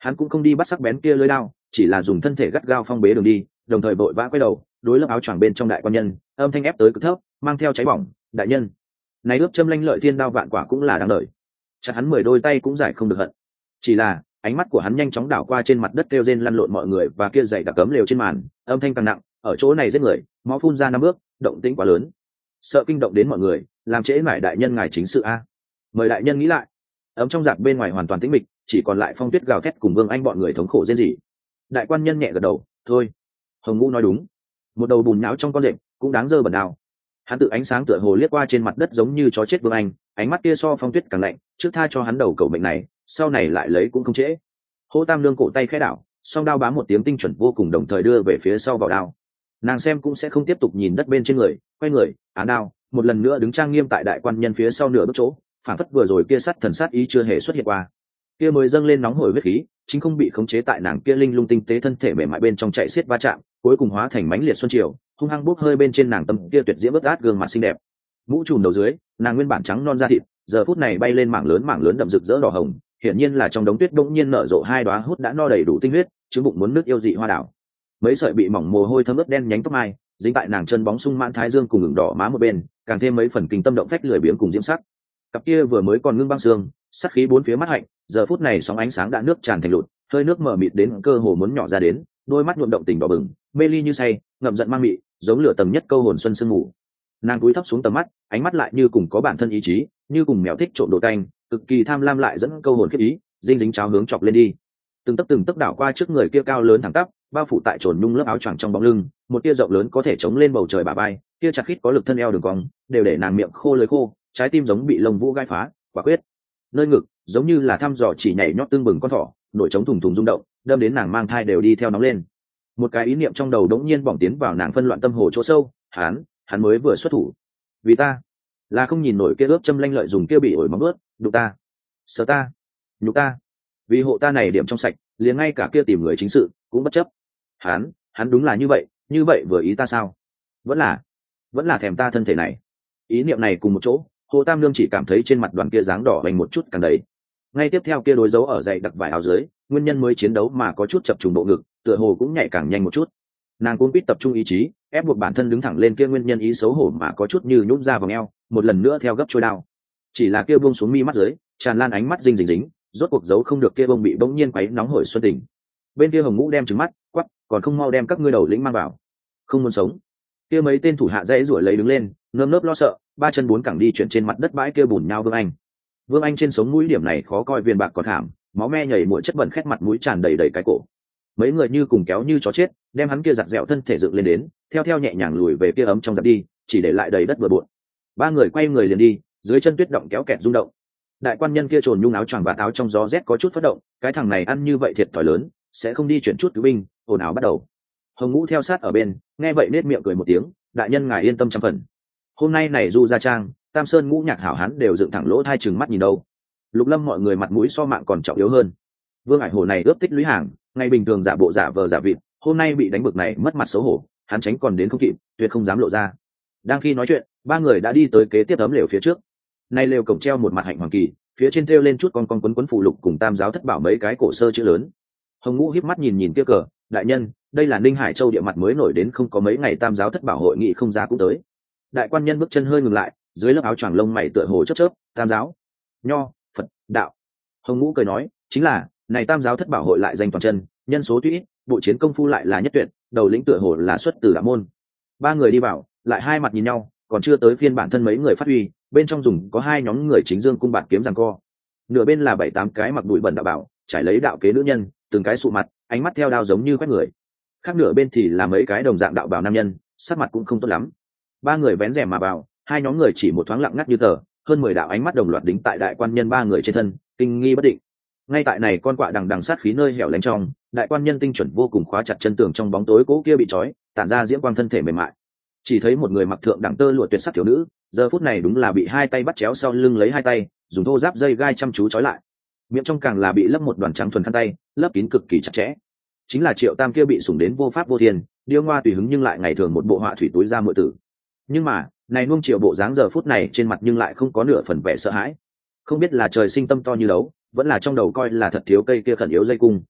Hắn cũng không đi bắt sắc bén kia lưới đao, chỉ là dùng thân thể gắt gao phong bế đường đi, đồng thời vội vã quay đầu đối lớp áo choàng bên trong đại quan nhân, âm thanh ép tới cực thấp, mang theo cháy bỏng. Đại nhân, này ướp châm lanh lợi thiên đao vạn quả cũng là đáng đợi, chặt hắn mười đôi tay cũng giải không được hận. Chỉ là ánh mắt của hắn nhanh chóng đảo qua trên mặt đất kêu rên lăn lộn mọi người và kia dậy đặc cấm lều trên màn, âm thanh càng nặng, ở chỗ này giết người, máu phun ra năm bước, động tĩnh quá lớn, sợ kinh động đến mọi người, làm trễ mải đại nhân ngài chính sự a. Mời đại nhân nghĩ lại. Ấm trong giặc bên ngoài hoàn toàn tĩnh mịch, chỉ còn lại Phong Tuyết gào thét cùng Vương Anh bọn người thống khổ rên rỉ. Đại quan nhân nhẹ gật đầu, thôi. Hồng Ngũ nói đúng, một đầu bùn nhão trong con rệp cũng đáng dơ bẩn nào. Hắn tự ánh sáng tựa hồ liếc qua trên mặt đất giống như chó chết Vương Anh, ánh mắt kia so Phong Tuyết càng lạnh, trước tha cho hắn đầu cầu mệnh này, sau này lại lấy cũng không trễ. Hô Tam Lương cổ tay khẽ đảo, song đao bám một tiếng tinh chuẩn vô cùng, đồng thời đưa về phía sau vào đao. Nàng xem cũng sẽ không tiếp tục nhìn đất bên trên người, quay người, án đao, một lần nữa đứng trang nghiêm tại đại quan nhân phía sau nửa bước chỗ, phản phất vừa rồi kia sắt thần sát ý chưa hề xuất hiện qua. Kia mới dâng lên nóng hổi huyết khí, chính không bị khống chế tại nàng kia linh lung tinh tế thân thể mềm mại bên trong chạy xiết va chạm, cuối cùng hóa thành mãnh liệt xuân triều, hung hăng bốc hơi bên trên nàng tâm kia tuyệt diễm bất át gương mặt xinh đẹp. Mũ trùm đầu dưới, nàng nguyên bản trắng non da thịt, giờ phút này bay lên mảng lớn mảng lớn đậm rực rỡ đỏ hồng, hiển nhiên là trong đống tuyết bỗng nhiên nở rộ hai đóa hút đã no đầy đủ tinh huyết, trứng bụng muốn nước yêu dị hoa đảo. Mấy sợi bị mỏng mồ hôi thấm ướt đen nhánh tóc mai, dính tại nàng chân bóng sung mãn thái dương cùng ửng đỏ má một bên, càng thêm mấy phần kinh tâm động phách lười biếng cùng diễm sắc. Cặp kia vừa mới còn ngưng băng xương, sắc khí bốn phía mắt hạnh, giờ phút này sóng ánh sáng đã nước tràn thành lụt, hơi nước mờ mịt đến cơ hồ muốn nhỏ ra đến, đôi mắt nhuộm động tình đỏ bừng, mê ly như say, ngậm giận mang mị, giống lửa tầng nhất câu hồn xuân sương ngủ. Nàng cúi thấp xuống tầm mắt, ánh mắt lại như cùng có bản thân ý chí, như cùng mèo thích trộm đồ canh, cực kỳ tham lam lại dẫn câu hồn khiếp ý, dinh dính cháo hướng chọc lên đi. Từng tấc từng tấc đảo qua trước người kia cao lớn thẳng tắp, bao phủ tại trồn nhung lớp áo choàng trong bóng lưng, một tia rộng lớn có thể chống lên bầu trời bả vai, tia chặt khít có lực thân eo đường cong, đều để nàng miệng khô lưỡi khô, trái tim giống bị lông vũ gai phá, quả quyết. Nơi ngực, giống như là thăm dò chỉ nhảy nhót tương bừng con thỏ, nổi trống thùng thùng rung động, đâm đến nàng mang thai đều đi theo nóng lên. Một cái ý niệm trong đầu đống nhiên bỏng tiến vào nàng phân loạn tâm hồ chỗ sâu, hắn, hắn mới vừa xuất thủ. Vì ta, là không nhìn nổi kia ướp châm lanh lợi dùng kia bị ổi móng ướt, đụng ta, sợ ta, nhục ta. Vì hộ ta này điểm trong sạch, liền ngay cả kia tìm người chính sự cũng bất chấp. Hắn, hắn đúng là như vậy, như vậy vừa ý ta sao? Vẫn là, vẫn là thèm ta thân thể này. Ý niệm này cùng một chỗ, Hồ Tam Lương chỉ cảm thấy trên mặt đoàn kia dáng đỏ bành một chút càng đấy. Ngay tiếp theo kia đối dấu ở dậy đặc vải áo dưới, nguyên nhân mới chiến đấu mà có chút chập trùng bộ ngực, tựa hồ cũng nhạy càng nhanh một chút. Nàng cuốn quýt tập trung ý chí, ép buộc bản thân đứng thẳng lên kia nguyên nhân ý xấu hổ mà có chút như nhũn ra vòng eo, một lần nữa theo gấp trôi đao. Chỉ là kia buông xuống mi mắt dưới, tràn lan ánh mắt dinh dính dính, rốt cuộc giấu không được kia bông bị bỗng nhiên quấy nóng hổi xuân tình. Bên kia Hồng Ngũ đem trừng mắt, quắc, còn không mau đem các ngươi đầu lĩnh mang vào. Không muốn sống. Kia mấy tên thủ hạ dãy rủi lấy đứng lên, nơm nớp lo sợ, ba chân bốn cẳng đi chuyển trên mặt đất bãi kia bùn nhau Vương Anh. Vương Anh trên sống mũi điểm này khó coi viền bạc còn thảm, máu me nhảy mũi chất bẩn khét mặt mũi tràn đầy đầy cái cổ. Mấy người như cùng kéo như chó chết, đem hắn kia giặt dẹo thân thể dựng lên đến, theo theo nhẹ nhàng lùi về kia ấm trong giặt đi, chỉ để lại đầy đất bừa bộn. Ba người quay người liền đi, dưới chân tuyết động kéo kẹt rung động. Đại quan nhân kia trồn nhung áo choàng và áo trong gió rét có chút phất động, cái thằng này ăn như vậy thiệt thòi lớn, sẽ không đi chuyển chút cứu binh, ồn ào bắt đầu. Hồng Ngũ theo sát ở bên, nghe vậy nết miệng cười một tiếng, đại nhân ngài yên tâm trăm phần. Hôm nay này du gia trang, Tam Sơn Ngũ Nhạc hảo hán đều dựng thẳng lỗ hai chừng mắt nhìn đâu. Lục Lâm mọi người mặt mũi so mạng còn trọng yếu hơn. Vương Ải Hồ này ướp tích lũy hàng, ngày bình thường giả bộ giả vờ giả vịt, hôm nay bị đánh bực này mất mặt xấu hổ, hắn tránh còn đến không kịp, tuyệt không dám lộ ra. Đang khi nói chuyện, ba người đã đi tới kế tiếp tấm lều phía trước. Nay lều cổng treo một mặt hạnh hoàng kỳ, phía trên thêu lên chút con con quấn quấn phụ lục cùng Tam giáo thất bảo mấy cái cổ sơ chữ lớn. Hồng Ngũ híp mắt nhìn nhìn kia cờ, đại nhân, đây là Ninh Hải Châu địa mặt mới nổi đến không có mấy ngày Tam giáo thất bảo hội nghị không ra cũng tới. Đại quan nhân bước chân hơi ngừng lại, dưới lớp áo choàng lông mày tựa hồ chớp chớp, Tam giáo, Nho, Phật, Đạo. Hồng Ngũ cười nói, chính là, này Tam giáo thất bảo hội lại danh toàn chân, nhân số tuy ít, bộ chiến công phu lại là nhất tuyệt, đầu lĩnh tựa hồ là xuất từ đạo môn. Ba người đi vào, lại hai mặt nhìn nhau, còn chưa tới phiên bản thân mấy người phát huy, bên trong dùng có hai nhóm người chính dương cung bạt kiếm giằng co. Nửa bên là bảy tám cái mặc bụi bẩn đạo bảo, trải lấy đạo kế nữ nhân, từng cái sụ mặt, ánh mắt theo đao giống như quét người. Khác nửa bên thì là mấy cái đồng dạng đạo bảo nam nhân, sắc mặt cũng không tốt lắm. Ba người vén rèm mà vào, hai nhóm người chỉ một thoáng lặng ngắt như tờ, hơn mười đạo ánh mắt đồng loạt đính tại đại quan nhân ba người trên thân, kinh nghi bất định. Ngay tại này con quạ đằng đằng sát khí nơi hẻo lánh trong, đại quan nhân tinh chuẩn vô cùng khóa chặt chân tường trong bóng tối cố kia bị trói, tản ra diễm quang thân thể mềm mại. Chỉ thấy một người mặc thượng đẳng tơ lụa tuyệt sắc thiếu nữ, giờ phút này đúng là bị hai tay bắt chéo sau lưng lấy hai tay, dùng thô giáp dây gai chăm chú trói lại. Miệng trong càng là bị lấp một đoàn trắng thuần khăn tay, lấp kín cực kỳ chặt chẽ. Chính là Triệu Tam kia bị sủng đến vô pháp vô thiên, điêu ngoa tùy hứng nhưng lại ngày thường một bộ họa thủy túi ra muội tử. Nhưng mà, này nuông Triệu bộ dáng giờ phút này trên mặt nhưng lại không có nửa phần vẻ sợ hãi. Không biết là trời sinh tâm to như đấu, vẫn là trong đầu coi là thật thiếu cây kia khẩn yếu dây cung,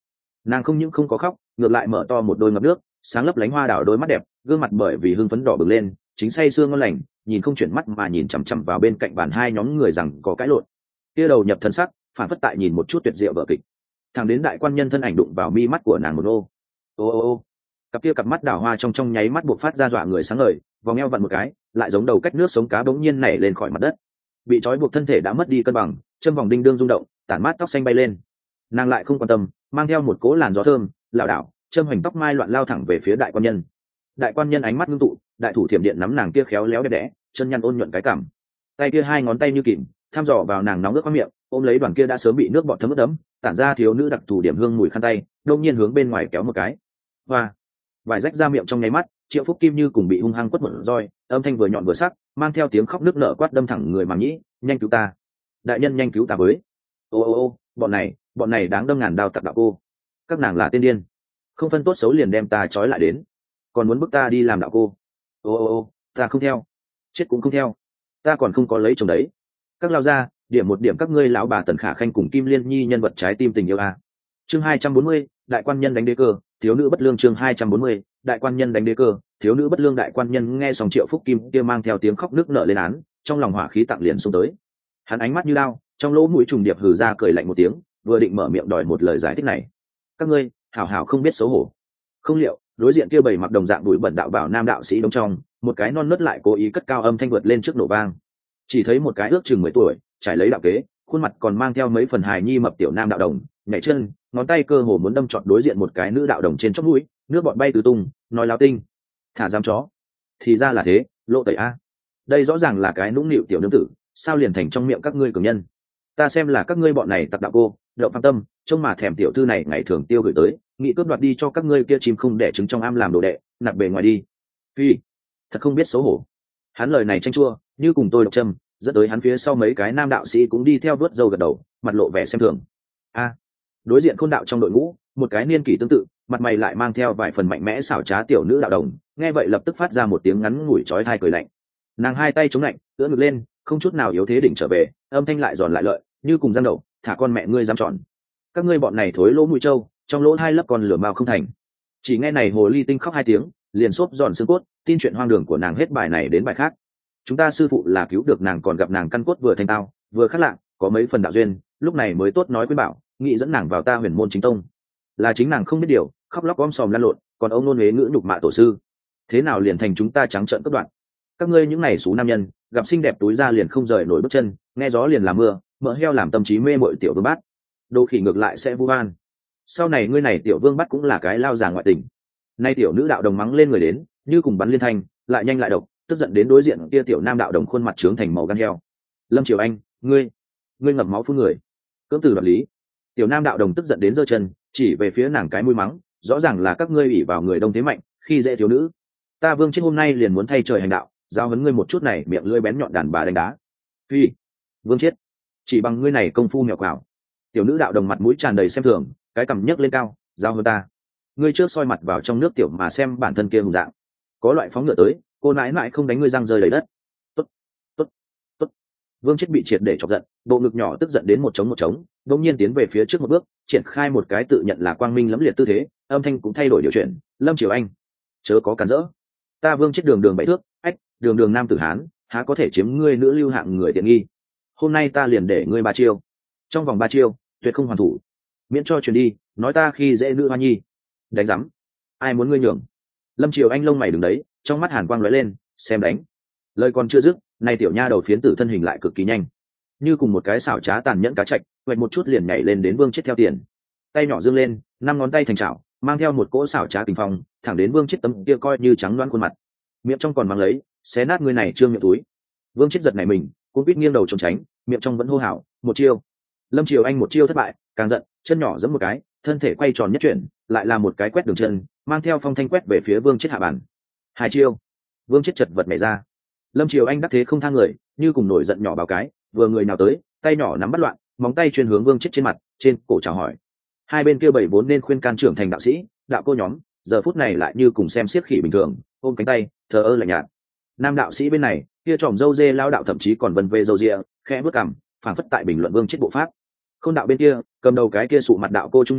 Nàng không những không có khóc, ngược lại mở to một đôi ngập nước sáng lấp lánh hoa đảo đôi mắt đẹp, gương mặt bởi vì hưng phấn đỏ bừng lên, chính say sương ngon lành, nhìn không chuyển mắt mà nhìn chằm chằm vào bên cạnh bàn hai nhóm người rằng có cãi lộn. Kia đầu nhập thân sắc, phản phất tại nhìn một chút tuyệt diệu vở kịch. Thằng đến đại quan nhân thân ảnh đụng vào mi mắt của nàng một ô. Ô ô ô. Cặp kia cặp mắt đào hoa trong trong nháy mắt buộc phát ra dọa người sáng ngời, vòng eo vặn một cái, lại giống đầu cách nước sống cá bỗng nhiên nảy lên khỏi mặt đất. Bị trói buộc thân thể đã mất đi cân bằng, chân vòng đinh đương rung động, tản mát tóc xanh bay lên. Nàng lại không quan tâm, mang theo một cỗ làn gió thơm, lảo đảo, châm hoành tóc mai loạn lao thẳng về phía đại quan nhân. Đại quan nhân ánh mắt ngưng tụ, đại thủ thiểm điện nắm nàng kia khéo léo đẹp đẽ, chân nhăn ôn nhuận cái cằm, tay kia hai ngón tay như kìm thăm dò vào nàng nóng ướt qua miệng, ôm lấy đoàn kia đã sớm bị nước bọt thấm ướt đẫm, tản ra thiếu nữ đặc thù điểm hương mùi khăn tay, đông nhiên hướng bên ngoài kéo một cái. Hoa, vải rách ra miệng trong nháy mắt, Triệu Phúc Kim như cùng bị hung hăng quất một roi, âm thanh vừa nhọn vừa sắc, mang theo tiếng khóc nức nở quát đâm thẳng người màng nhĩ, nhanh cứu ta, đại nhân nhanh cứu ta với. Ô ô ô, bọn này, bọn này đáng đâm ngàn đao tặc đạo cô, các nàng là tên điên, không phân tốt xấu liền đem ta trói lại đến, còn muốn bức ta đi làm đạo cô. Ô ô ô, ta không theo, chết cũng không theo, ta còn không có lấy chồng đấy. Các lao ra, điểm một điểm các ngươi lão bà Tần Khả Khanh cùng Kim Liên Nhi nhân vật trái tim tình yêu a. Chương hai trăm bốn mươi, đại quan nhân đánh đế cơ, thiếu nữ bất lương. Chương hai trăm bốn mươi, đại quan nhân đánh đế cơ, thiếu nữ bất lương. Đại quan nhân nghe xong Triệu Phúc Kim kia mang theo tiếng khóc nức nở lên án, trong lòng hỏa khí tặng liền xông tới. Hắn ánh mắt như lao, trong lỗ mũi trùng điệp hừ ra cười lạnh một tiếng, vừa định mở miệng đòi một lời giải thích này. Các ngươi, hảo hảo không biết xấu hổ. Không liệu, đối diện kia bầy mặc đồng dạng bụi bẩn đạo bảo nam đạo sĩ đống trong, một cái non nớt lại cố ý cất cao âm thanh vượt lên trước nổ vang. Chỉ thấy một cái ước chừng mười tuổi, trải lấy đạo kế, khuôn mặt còn mang theo mấy phần hài nhi mập tiểu nam đạo đồng, nhảy chân, ngón tay cơ hồ muốn đâm trọt đối diện một cái nữ đạo đồng trên chóp mũi, nước bọt bay tứ tung, nói láo tinh, thả giam chó. Thì ra là thế, lộ tẩy a. Đây rõ ràng là cái nũng nịu tiểu nương tử, sao liền thành trong miệng các ngươi cường nhân. Ta xem là các ngươi bọn này tặc đạo cô, đậu phạm tâm, trông mà thèm tiểu thư này ngày thường tiêu gửi tới, nghị cướp đoạt đi cho các ngươi kia chim không đẻ trứng trong am làm đồ đệ, nạp bề ngoài đi. Phi, thật không biết xấu hổ. Hắn lời này tranh chua, như cùng tôi độc châm, dẫn tới hắn phía sau mấy cái nam đạo sĩ cũng đi theo vuốt râu gật đầu, mặt lộ vẻ xem thường. A, đối diện khôn đạo trong đội ngũ, một cái niên kỷ tương tự, mặt mày lại mang theo vài phần mạnh mẽ xảo trá tiểu nữ đạo đồng, nghe vậy lập tức phát ra một tiếng ngắn ngủi chói tai cười lạnh. Nàng hai tay chống lạnh, ưỡn ngực lên, không chút nào yếu thế đỉnh trở về, âm thanh lại giòn lại lợi, như cùng giang đầu, thả con mẹ ngươi dám tròn. Các ngươi bọn này thối lỗ mũi trâu, trong lỗ hai lấp con lửa mao không thành. Chỉ nghe này hồ ly tinh khóc hai tiếng, liền xốp giòn xương cốt, tin chuyện hoang đường của nàng hết bài này đến bài khác. Chúng ta sư phụ là cứu được nàng, còn gặp nàng căn cốt vừa thanh tao vừa khắc lạ, có mấy phần đạo duyên, lúc này mới tốt nói với bảo nghĩ dẫn nàng vào ta huyền môn chính tông. Là chính nàng không biết điều, khóc lóc om sòm lan lộn, còn ông nôn huế ngữ nhục mạ tổ sư, thế nào liền thành chúng ta trắng trợn cất đoạn. Các ngươi những này xú nam nhân, gặp xinh đẹp túi ra liền không rời nổi bước chân, nghe gió liền làm mưa, mỡ heo làm tâm trí mê mội tiểu vương bát, đồ khỉ ngược lại sẽ vu van. Sau này ngươi này tiểu vương bát cũng là cái lao già ngoại tình. Nay tiểu nữ đạo đồng mắng lên người đến, như cùng bắn liên thanh, lại nhanh lại độc, tức giận đến đối diện kia tiểu nam đạo đồng khuôn mặt trướng thành màu gan heo. Lâm Triều Anh, ngươi, ngươi ngậm máu phun người, cưỡng từ đoạt lý. Tiểu nam đạo đồng tức giận đến giơ chân, chỉ về phía nàng cái mũi mắng, rõ ràng là các ngươi ủy vào người đông thế mạnh, khi dễ thiếu nữ. Ta Vương Chết hôm nay liền muốn thay trời hành đạo, giao huấn ngươi một chút này, miệng lưỡi bén nhọn đàn bà đánh đá. Phi, Vương Chết, chỉ bằng ngươi này công phu mèo quào. Tiểu nữ đạo đồng mặt mũi tràn đầy xem thường, cái cằm nhấc lên cao, giao huấn ta. Ngươi trước soi mặt vào trong nước tiểu mà xem bản thân kia hùng dạng. Có loại phóng ngựa tới, cô nãi nãi không đánh ngươi răng rơi đầy đất. Tốt, tốt, tốt. Vương Chết bị triệt để chọc giận, bộ ngực nhỏ tức giận đến một trống một trống, đột nhiên tiến về phía trước một bước, triển khai một cái tự nhận là quang minh lẫm liệt tư thế, âm thanh cũng thay đổi điều chuyển. Lâm Triều Anh, chớ có cản rỡ. Ta Vương Chết đường đường bảy thước, ách, đường đường nam tử hán, há có thể chiếm ngươi nữ lưu hạng người tiện nghi. Hôm nay ta liền để ngươi ba chiêu, trong vòng ba chiêu, tuyệt không hoàn thủ, miễn cho truyền đi, nói ta khi dễ nữ hoa nhi. Đánh rắm, ai muốn ngươi nhường? Lâm Triều Anh lông mày đứng đấy, trong mắt hàn quang lóe lên, xem đánh. Lời còn chưa dứt, nay tiểu nha đầu phiến tử thân hình lại cực kỳ nhanh, như cùng một cái xảo trá tàn nhẫn cá trạch, vạch một chút liền nhảy lên đến Vương Chết theo tiền. Tay nhỏ dương lên, năm ngón tay thành chảo, mang theo một cỗ xảo trá tình phong, thẳng đến Vương Chết tấm kia coi như trắng đoán khuôn mặt, miệng trong còn mang lấy, xé nát người này trương miệng túi. Vương Chết giật này mình, cũng biết nghiêng đầu trốn tránh, miệng trong vẫn hô hào, một chiêu. Lâm Triều Anh một chiêu thất bại, càng giận, chân nhỏ giẫm một cái, thân thể quay tròn nhất chuyển, lại là một cái quét đường chân, mang theo phong thanh quét về phía Vương Chết hạ bàn. Hai chiêu, Vương Chết chật vật nhảy ra. Lâm Triều Anh đắc thế không thang người, như cùng nổi giận nhỏ báo cái, vừa người nào tới, tay nhỏ nắm bắt loạn, móng tay chuyên hướng Vương Chết trên mặt, trên cổ chào hỏi. Hai bên kia bảy vốn nên khuyên can trưởng thành đạo sĩ, đạo cô nhóm, giờ phút này lại như cùng xem xiếc khỉ bình thường, ôm cánh tay, thờ ơ lạnh nhạt. Nam đạo sĩ bên này, kia tròm dâu dê lao đạo thậm chí còn vân vê dâu ria, khẽ bước cằm, phảng phất tại bình luận Vương Chết bộ pháp. Khôn đạo bên kia, cầm đầu cái kia sụ mặt đạo cô trung niên,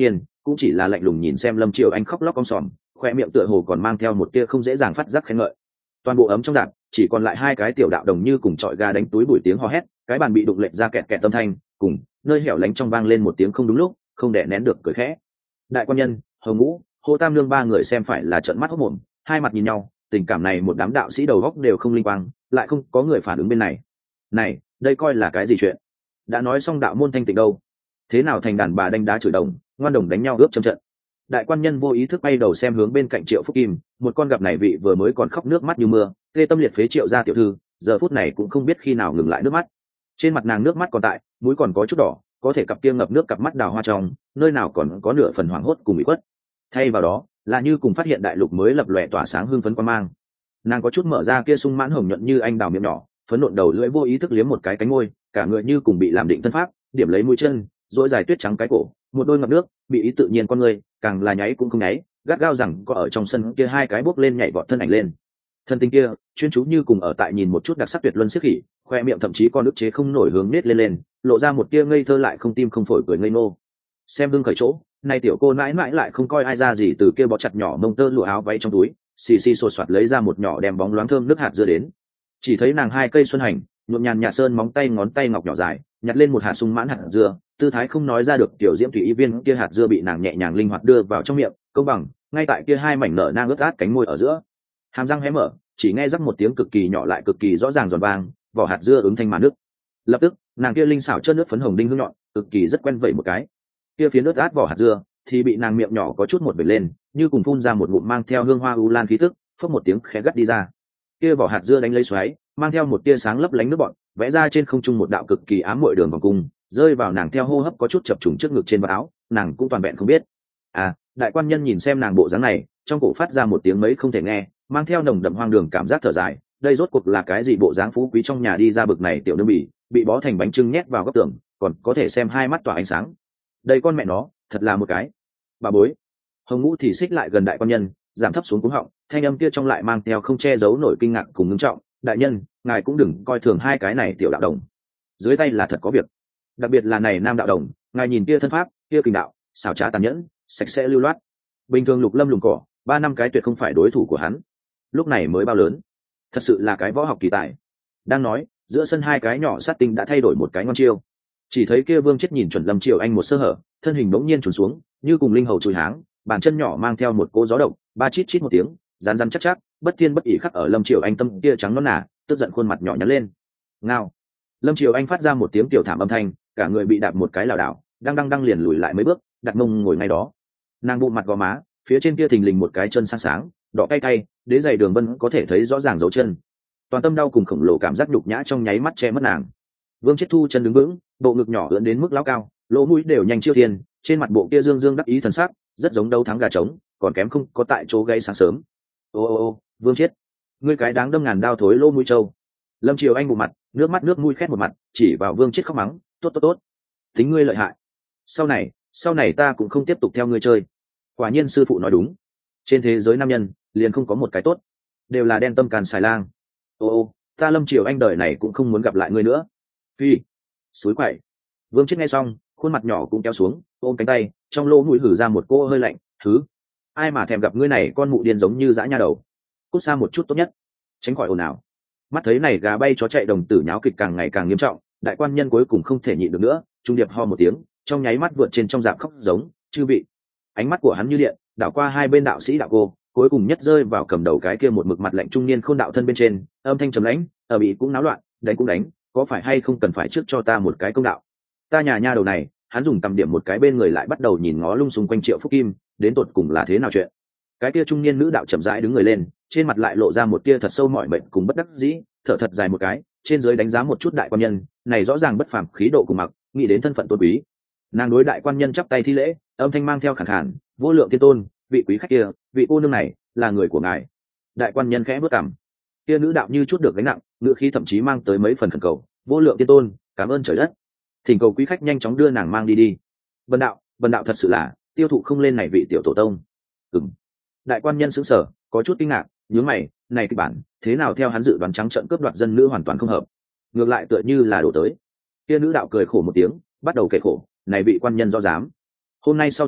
cũng chỉ là lạnh lùng nhìn xem Lâm Triều Anh khóc lóc om sòm, khoe miệng tựa hồ còn mang theo một tia không dễ dàng phát giác khen ngợi. Toàn bộ ấm trong đạn chỉ còn lại hai cái tiểu đạo đồng như cùng trọi gà đánh túi bụi tiếng hò hét, cái bàn bị đụng lệch ra kẹt kẹt âm thanh, cùng nơi hẻo lánh trong vang lên một tiếng không đúng lúc, không đè nén được cười khẽ. Đại quan nhân, Hồng Ngũ, Hồ Tam Lương ba người xem phải là trợn mắt hốt mồm, hai mặt nhìn nhau, tình cảm này một đám đạo sĩ đầu góc đều không linh quang, lại không có người phản ứng bên này. Này, đây coi là cái gì chuyện? Đã nói xong đạo môn thanh tịnh đâu, thế nào thành đàn bà đánh đá chửi đồng, ngoan đồng đánh nhau ướp trong trận. Đại quan nhân vô ý thức bay đầu xem hướng bên cạnh Triệu Phúc Kim, một con gặp này vị vừa mới còn khóc nước mắt như mưa, tê tâm liệt phế Triệu gia tiểu thư, giờ phút này cũng không biết khi nào ngừng lại nước mắt. Trên mặt nàng nước mắt còn tại, mũi còn có chút đỏ, có thể cặp kia ngập nước cặp mắt đào hoa trong, nơi nào còn có nửa phần hoảng hốt cùng bị khuất. Thay vào đó, là như cùng phát hiện đại lục mới lập lòe tỏa sáng hương phấn quan mang. Nàng có chút mở ra kia sung mãn hồng nhuận như anh đào miệng nhỏ, phấn nộn đầu lưỡi vô ý thức liếm một cái cánh môi, cả người như cùng bị làm định thân pháp, điểm lấy mũi chân, duỗi dài tuyết trắng cái cổ, một đôi ngập nước, bị ý tự nhiên con người, càng là nháy cũng không nháy, gắt gao rằng có ở trong sân kia hai cái bước lên nhảy vọt thân ảnh lên. Thân tình kia, chuyên chú như cùng ở tại nhìn một chút đặc sắc tuyệt luân xiết khỉ, khoe miệng thậm chí con ức chế không nổi hướng nết lên lên, lộ ra một tia ngây thơ lại không tim không phổi cười ngây ngô. Xem đương khởi chỗ, này tiểu cô mãi mãi lại không coi ai ra gì từ kia bó chặt nhỏ mông tơ lụa áo váy trong túi, xì xì sột soạt lấy ra một nhỏ đem bóng loáng thơm nước hạt dưa đến. Chỉ thấy nàng hai cây xuân hành, nhuộm nhàn nhạt sơn móng tay ngón tay ngọc nhỏ dài, nhặt lên một hạt sung mãn hạt dưa, tư thái không nói ra được tiểu diễm thủy y viên kia hạt dưa bị nàng nhẹ nhàng linh hoạt đưa vào trong miệng, công bằng, ngay tại kia hai mảnh nở nang ướt át cánh môi ở giữa. Hàm răng hé mở, chỉ nghe rắc một tiếng cực kỳ nhỏ lại cực kỳ rõ ràng giòn vang, vỏ hạt dưa ứng thanh màn nước. Lập tức, nàng kia linh xảo chớt nước phấn hồng đinh hương nhọn, cực kỳ rất quen vậy một cái. Kia phía nước át vỏ hạt dưa thì bị nàng miệng nhỏ có chút một vệt lên, như cùng phun ra một ngụm mang theo hương hoa u lan khí tức, phốc một tiếng khẽ gắt đi ra. Kia vỏ hạt dưa đánh lấy xoáy, mang theo một tia sáng lấp lánh nước bọt, vẽ ra trên không trung một đạo cực kỳ ám muội đường vòng cung, rơi vào nàng theo hô hấp có chút chập trùng trước ngực trên vạt áo, nàng cũng toàn vẹn không biết. À, đại quan nhân nhìn xem nàng bộ dáng này, trong cổ phát ra một tiếng mấy không thể nghe, mang theo nồng đậm hoang đường cảm giác thở dài, đây rốt cuộc là cái gì bộ dáng phú quý trong nhà đi ra bực này tiểu nương bỉ, bị bó thành bánh trưng nhét vào góc tường, còn có thể xem hai mắt tỏa ánh sáng. Đây con mẹ nó, thật là một cái bà bối. Hồng Ngũ thì xích lại gần đại quan nhân, giảm thấp xuống cuống họng, thanh âm kia trong lại mang theo không che giấu nổi kinh ngạc cùng ngưng trọng, đại nhân, ngài cũng đừng coi thường hai cái này tiểu đạo đồng, dưới tay là thật có việc, đặc biệt là này nam đạo đồng, ngài nhìn kia thân pháp, kia kình đạo, xảo trá tàn nhẫn, sạch sẽ lưu loát, bình thường lục lâm lùng cỏ, ba năm cái tuyệt không phải đối thủ của hắn. Lúc này mới bao lớn, thật sự là cái võ học kỳ tài. Đang nói, giữa sân hai cái nhỏ sát tinh đã thay đổi một cái ngon chiêu. Chỉ thấy kia Vương Chết nhìn chuẩn Lâm Triều Anh một sơ hở, thân hình bỗng nhiên trùn xuống, như cùng linh hầu chùi háng, bàn chân nhỏ mang theo một cỗ gió động, ba chít chít một tiếng, rán rán chắc chắc, bất thiên bất ỷ khắc ở Lâm Triều Anh tâm kia trắng nõn nà, tức giận khuôn mặt nhỏ nhắn lên. Ngao. Lâm Triều Anh phát ra một tiếng tiểu thảm âm thanh, cả người bị đạp một cái lảo đảo, đang đang đang liền lùi lại mấy bước, đặt mông ngồi ngay đó. Nàng bụng mặt gò má, phía trên kia thình lình một cái chân sáng sáng, đỏ cay cay, đế giày đường vân có thể thấy rõ ràng dấu chân. Toàn tâm đau cùng khổng lồ cảm giác nhục nhã trong nháy mắt che mất nàng. Vương Chết thu chân đứng vững, bộ ngực nhỏ ưỡn đến mức lão cao, lỗ mũi đều nhanh chiêu thiên, trên mặt bộ kia dương dương đắc ý thần sắc, rất giống đấu thắng gà trống, còn kém không có tại chỗ gây sáng sớm. Ô ô ô, Vương Chết, ngươi cái đáng đâm ngàn đao thối lỗ mũi trâu. Lâm Triều Anh bụng mặt, nước mắt nước mũi khét một mặt, chỉ vào Vương Chết khóc mắng, tốt tốt tốt, tính ngươi lợi hại. Sau này, sau này ta cũng không tiếp tục theo ngươi chơi. Quả nhiên sư phụ nói đúng, trên thế giới nam nhân liền không có một cái tốt, đều là đen tâm càn xài lang. Ô ô, ta Lâm Triều Anh đời này cũng không muốn gặp lại ngươi nữa. Phi, suối quậy. Vương Chết nghe xong, khuôn mặt nhỏ cũng kéo xuống, ôm cánh tay, trong lỗ mũi hử ra một cô hơi lạnh, thứ ai mà thèm gặp ngươi này con mụ điên giống như dã nha đầu. Cút xa một chút tốt nhất, tránh khỏi ồn ào. Mắt thấy này gà bay chó chạy đồng tử nháo kịch càng ngày càng nghiêm trọng, đại quan nhân cuối cùng không thể nhịn được nữa, trung điệp ho một tiếng, trong nháy mắt vượt trên trong dạng khóc giống, chư vị. Ánh mắt của hắn như điện, đảo qua hai bên đạo sĩ đạo cô, cuối cùng nhất rơi vào cầm đầu cái kia một mực mặt lạnh trung niên khôn đạo thân bên trên, âm thanh trầm lãnh, ở bị cũng náo loạn, đánh cũng đánh, có phải hay không cần phải trước cho ta một cái công đạo. Ta nhà nha đầu này, hắn dùng tầm điểm một cái bên người lại bắt đầu nhìn ngó lung xung quanh Triệu Phúc Kim, đến tột cùng là thế nào chuyện. Cái kia trung niên nữ đạo chậm rãi đứng người lên, trên mặt lại lộ ra một tia thật sâu mỏi mệt cùng bất đắc dĩ, thở thật dài một cái, trên dưới đánh giá một chút đại quan nhân, này rõ ràng bất phàm khí độ cùng mặc, nghĩ đến thân phận tôn quý. Nàng đối đại quan nhân chắp tay thi lễ, âm thanh mang theo khàn khàn, vô lượng tiên tôn, vị quý khách kia, vị cô nương này là người của ngài. Đại quan nhân khẽ bước cằm, kia nữ đạo như chút được gánh nặng, ngữ khí thậm chí mang tới mấy phần khẩn cầu, vô lượng tiên tôn, cảm ơn trời đất, thỉnh cầu quý khách nhanh chóng đưa nàng mang đi đi. Vân đạo, vân đạo thật sự là tiêu thụ không lên này vị tiểu tổ tông. Ừm. Đại quan nhân sững sờ, có chút kinh ngạc, nhướng mày, này kịch bản thế nào theo hắn dự đoán trắng trợn cướp đoạt dân nữ hoàn toàn không hợp, ngược lại tựa như là đổ tới. Kia nữ đạo cười khổ một tiếng, bắt đầu kể khổ, này vị quan nhân do dám, hôm nay sau trưa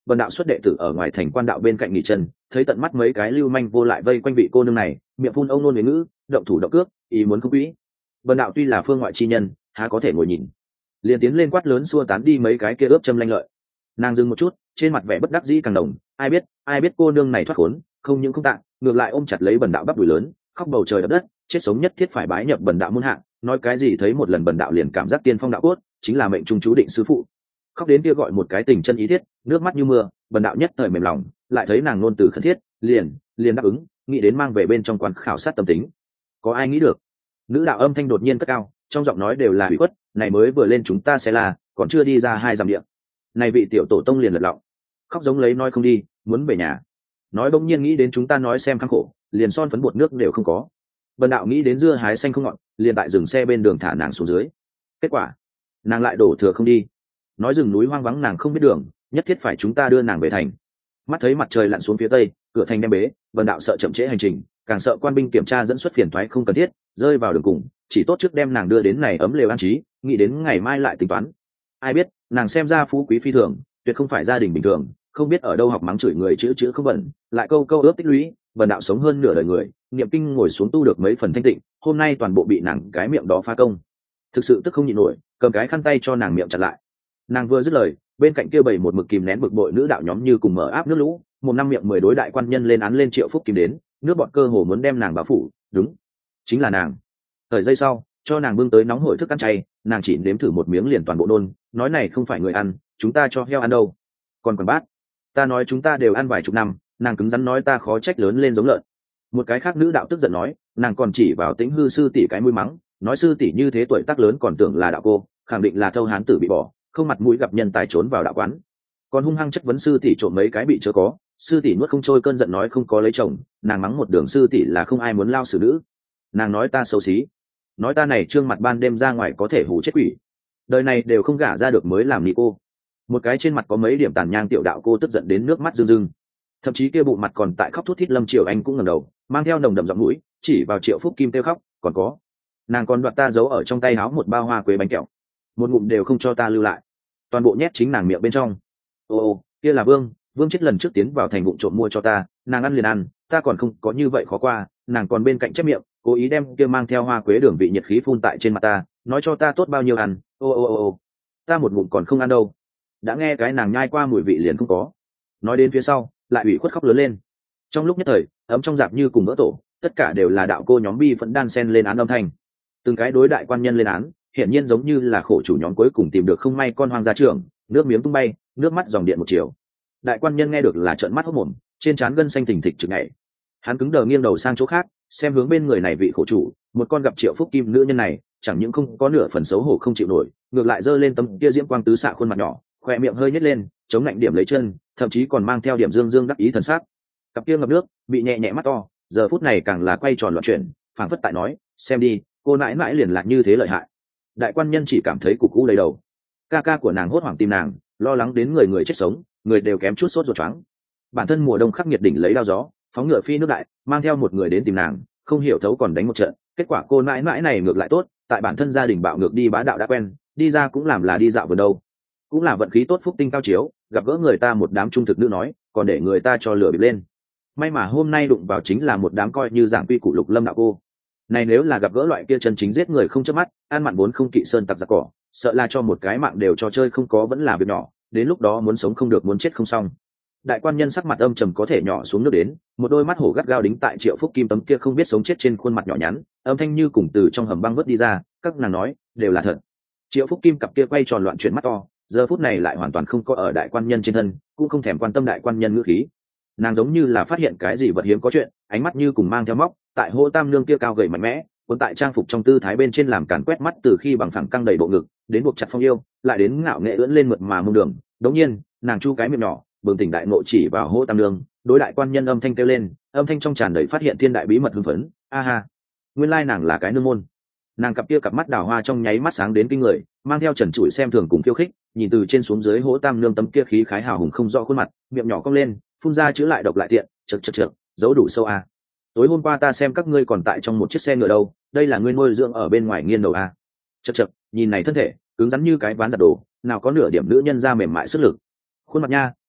Vân đạo xuất đệ tử ở ngoài thành quan đạo bên cạnh nghỉ chân, thấy tận mắt mấy cái lưu manh vô lại vây quanh vị cô nương này, miệng phun ông nôn huế ngữ, động thủ động cước, ý muốn không quỹ. Vân đạo tuy là phương ngoại chi nhân, há có thể ngồi nhìn, liền tiến lên quát lớn xua tán đi mấy cái kia ướp châm lanh lợi. Nàng dừng một chút, trên mặt vẻ bất đắc dĩ càng đồng, ai biết ai biết cô nương này thoát khốn, không những không tạng, ngược lại ôm chặt lấy Bần đạo bắp đùi lớn, khóc bầu trời đập đất, chết sống nhất thiết phải bái nhập Bần đạo môn hạ, nói cái gì thấy một lần Bần đạo liền cảm giác tiên phong đạo cốt, chính là mệnh trung chú định sư phụ. Khóc đến kia gọi một cái tình chân ý thiết, nước mắt như mưa, Bần đạo nhất thời mềm lòng, lại thấy nàng ngôn từ khẩn thiết, liền liền đáp ứng, nghĩ đến mang về bên trong quan khảo sát tâm tính. Có ai nghĩ được? Nữ đạo âm thanh đột nhiên cất cao, trong giọng nói đều là ủy khuất, này mới vừa lên chúng ta sẽ là, còn chưa đi ra hai dặm địa. Này vị tiểu tổ tông liền lật lọng, khóc giống lấy nói không đi, muốn về nhà. Nói bỗng nhiên nghĩ đến chúng ta nói xem khăng khổ, liền son phấn bột nước đều không có. Bần đạo nghĩ đến dưa hái xanh không ngọt, liền tại dừng xe bên đường thả nàng xuống dưới. Kết quả, nàng lại đổ thừa không đi. Nói rừng núi hoang vắng nàng không biết đường, nhất thiết phải chúng ta đưa nàng về thành. Mắt thấy mặt trời lặn xuống phía tây, cửa thành đem bế, Bần đạo sợ chậm trễ hành trình, càng sợ quan binh kiểm tra dẫn xuất phiền toái không cần thiết, rơi vào đường cùng, chỉ tốt trước đem nàng đưa đến này ấm lều an trí, nghĩ đến ngày mai lại tính toán. Ai biết, nàng xem ra phú quý phi thường, tuyệt không phải gia đình bình thường, không biết ở đâu học mắng chửi người chữ chữ không bẩn, lại câu câu ướp tích lũy, Bần đạo sống hơn nửa đời người, niệm kinh ngồi xuống tu được mấy phần thanh tịnh, hôm nay toàn bộ bị nàng cái miệng đó phá công. Thực sự tức không nhịn nổi, cầm cái khăn tay cho nàng miệng chặt lại. Nàng vừa dứt lời, bên cạnh kia bầy một mực kìm nén bực bội nữ đạo nhóm như cùng mở áp nước lũ, một năm miệng mười đối đại quan nhân lên án lên Triệu Phúc Kim đến, nước bọn cơ hồ muốn đem nàng bao phủ, đúng, chính là nàng. Thời giây sau, cho nàng bưng tới nóng hổi thức ăn chay, nàng chỉ nếm thử một miếng liền toàn bộ nôn, nói này không phải người ăn, chúng ta cho heo ăn đâu. Còn còn bát, ta nói chúng ta đều ăn vài chục năm, nàng cứng rắn nói ta khó trách lớn lên giống lợn. Một cái khác nữ đạo tức giận nói, nàng còn chỉ vào Tĩnh Hư sư tỷ cái mũi mắng, nói sư tỷ như thế tuổi tác lớn còn tưởng là đạo cô, khẳng định là thâu hán tử bị bỏ, không mặt mũi gặp nhân tài trốn vào đạo quán. Còn hung hăng chất vấn sư tỷ trộm mấy cái bị chớ có, sư tỷ nuốt không trôi cơn giận nói không có lấy chồng, nàng mắng một đường sư tỷ là không ai muốn lao xử nữ. Nàng nói ta xấu xí, nói ta này trương mặt ban đêm ra ngoài có thể hù chết quỷ, đời này đều không gả ra được mới làm ni cô. Một cái trên mặt có mấy điểm tàn nhang tiểu đạo cô tức giận đến nước mắt rưng rưng, thậm chí kia bụng mặt còn tại khóc thút thít. Lâm Triều Anh cũng ngẩng đầu, mang theo nồng đậm giọng mũi chỉ vào Triệu Phúc Kim kêu khóc, còn có nàng còn đoạt ta giấu ở trong tay áo một bao hoa quế bánh kẹo, một ngụm đều không cho ta lưu lại, toàn bộ nhét chính nàng miệng bên trong. Ô ô, kia là Vương Vương chết lần trước tiến vào thành bụng trộm mua cho ta, nàng ăn liền ăn, ta còn không có như vậy khó qua. Nàng còn bên cạnh chép miệng, cố ý đem kia mang theo hoa quế đường vị nhiệt khí phun tại trên mặt ta, nói cho ta tốt bao nhiêu ăn. Ô ô ô ô, ta một ngụm còn không ăn đâu, đã nghe cái nàng nhai qua mùi vị liền không có. Nói đến phía sau lại ủy khuất khóc lớn lên. Trong lúc nhất thời ấm trong dạp như cùng vỡ tổ, tất cả đều là đạo cô nhóm bi phẫn đan sen lên án âm thanh, từng cái đối đại quan nhân lên án, hiển nhiên giống như là khổ chủ nhóm cuối cùng tìm được không may con hoang gia trưởng, nước miếng tung bay, nước mắt dòng điện một chiều. Đại quan nhân nghe được là trợn mắt hốt mồm, trên trán gân xanh thình thịch trực nhảy. Hắn cứng đờ nghiêng đầu sang chỗ khác, xem hướng bên người này vị khổ chủ, một con gặp Triệu Phúc Kim nữ nhân này, chẳng những không có nửa phần xấu hổ không chịu nổi, ngược lại giơ lên tấm kia diễm quang tứ xạ khuôn mặt nhỏ, khỏe miệng hơi nhếch lên, chống lạnh điểm lấy chân, thậm chí còn mang theo điểm dương dương đắc ý thần sắc. Cặp kia ngập nước, bị nhẹ nhẹ mắt to, giờ phút này càng là quay tròn loạn chuyển, phảng phất tại nói, xem đi, cô nãi nãi liền lại như thế lợi hại. Đại quan nhân chỉ cảm thấy cục cũ đầy đầu, ca ca của nàng hốt hoảng tìm nàng, lo lắng đến người người chết sống, người đều kém chút sốt ruột choáng. Bản thân mùa đông khắc nghiệt đỉnh lấy đao gió, phóng ngựa phi nước đại, mang theo một người đến tìm nàng, không hiểu thấu còn đánh một trận. Kết quả cô nãi nãi này ngược lại tốt, tại bản thân gia đình bạo ngược đi bá đạo đã quen, đi ra cũng làm là đi dạo vườn đâu, cũng là vận khí tốt phúc tinh cao chiếu, gặp gỡ người ta một đám trung thực nữ nói, còn để người ta cho lửa bịp lên. May mà hôm nay đụng vào chính là một đám coi như giảng quy củ Lục Lâm đạo cô. Này nếu là gặp gỡ loại kia chân chính giết người không chớp mắt, ăn mặn vốn không kỵ sơn tặc giặc cỏ, sợ là cho một cái mạng đều cho chơi không có vẫn là việc nhỏ, đến lúc đó muốn sống không được muốn chết không xong. Đại quan nhân sắc mặt âm trầm có thể nhỏ xuống nước đến, một đôi mắt hổ gắt gao đính tại Triệu Phúc Kim tấm kia không biết sống chết trên khuôn mặt nhỏ nhắn, âm thanh như cùng từ trong hầm băng vớt đi ra, các nàng nói đều là thật. Triệu Phúc Kim cặp kia quay tròn loạn chuyển mắt to, giờ phút này lại hoàn toàn không có ở đại quan nhân trên thân, cũng không thèm quan tâm đại quan nhân ngữ khí. Nàng giống như là phát hiện cái gì vật hiếm có chuyện, ánh mắt như cùng mang theo móc, tại hô tam nương kia cao gầy mạnh mẽ, cuốn tại trang phục trong tư thái bên trên làm càn quét mắt từ khi bằng phẳng căng đầy bộ ngực, đến buộc chặt phong yêu, lại đến ngạo nghệ ưỡn lên mượt mà mông đường. Đống nhiên, nàng chu cái miệng nhỏ, bừng tỉnh đại ngộ chỉ vào hô tam nương, đối đại quan nhân âm thanh kêu lên, âm thanh trong tràn đầy phát hiện thiên đại bí mật hưng phấn. A ha, nguyên lai nàng là cái nương môn. Nàng cặp kia cặp mắt đào hoa trong nháy mắt sáng đến kinh người, mang theo trần trụi xem thường cùng khiêu khích, nhìn từ trên xuống dưới hỗ tam nương tấm kia khí khái hào hùng không rõ khuôn mặt, miệng nhỏ cong lên, phun ra chữ lại độc lại tiện, chật chật chật, giấu đủ sâu à. Tối hôm qua ta xem các ngươi còn tại trong một chiếc xe ngựa đâu, đây là ngươi nuôi dưỡng ở bên ngoài nghiên đầu à. Chật chật, nhìn này thân thể, cứng rắn như cái ván giặt đồ, nào có nửa điểm nữ nhân da mềm mại sức lực. Khuôn mặt nha,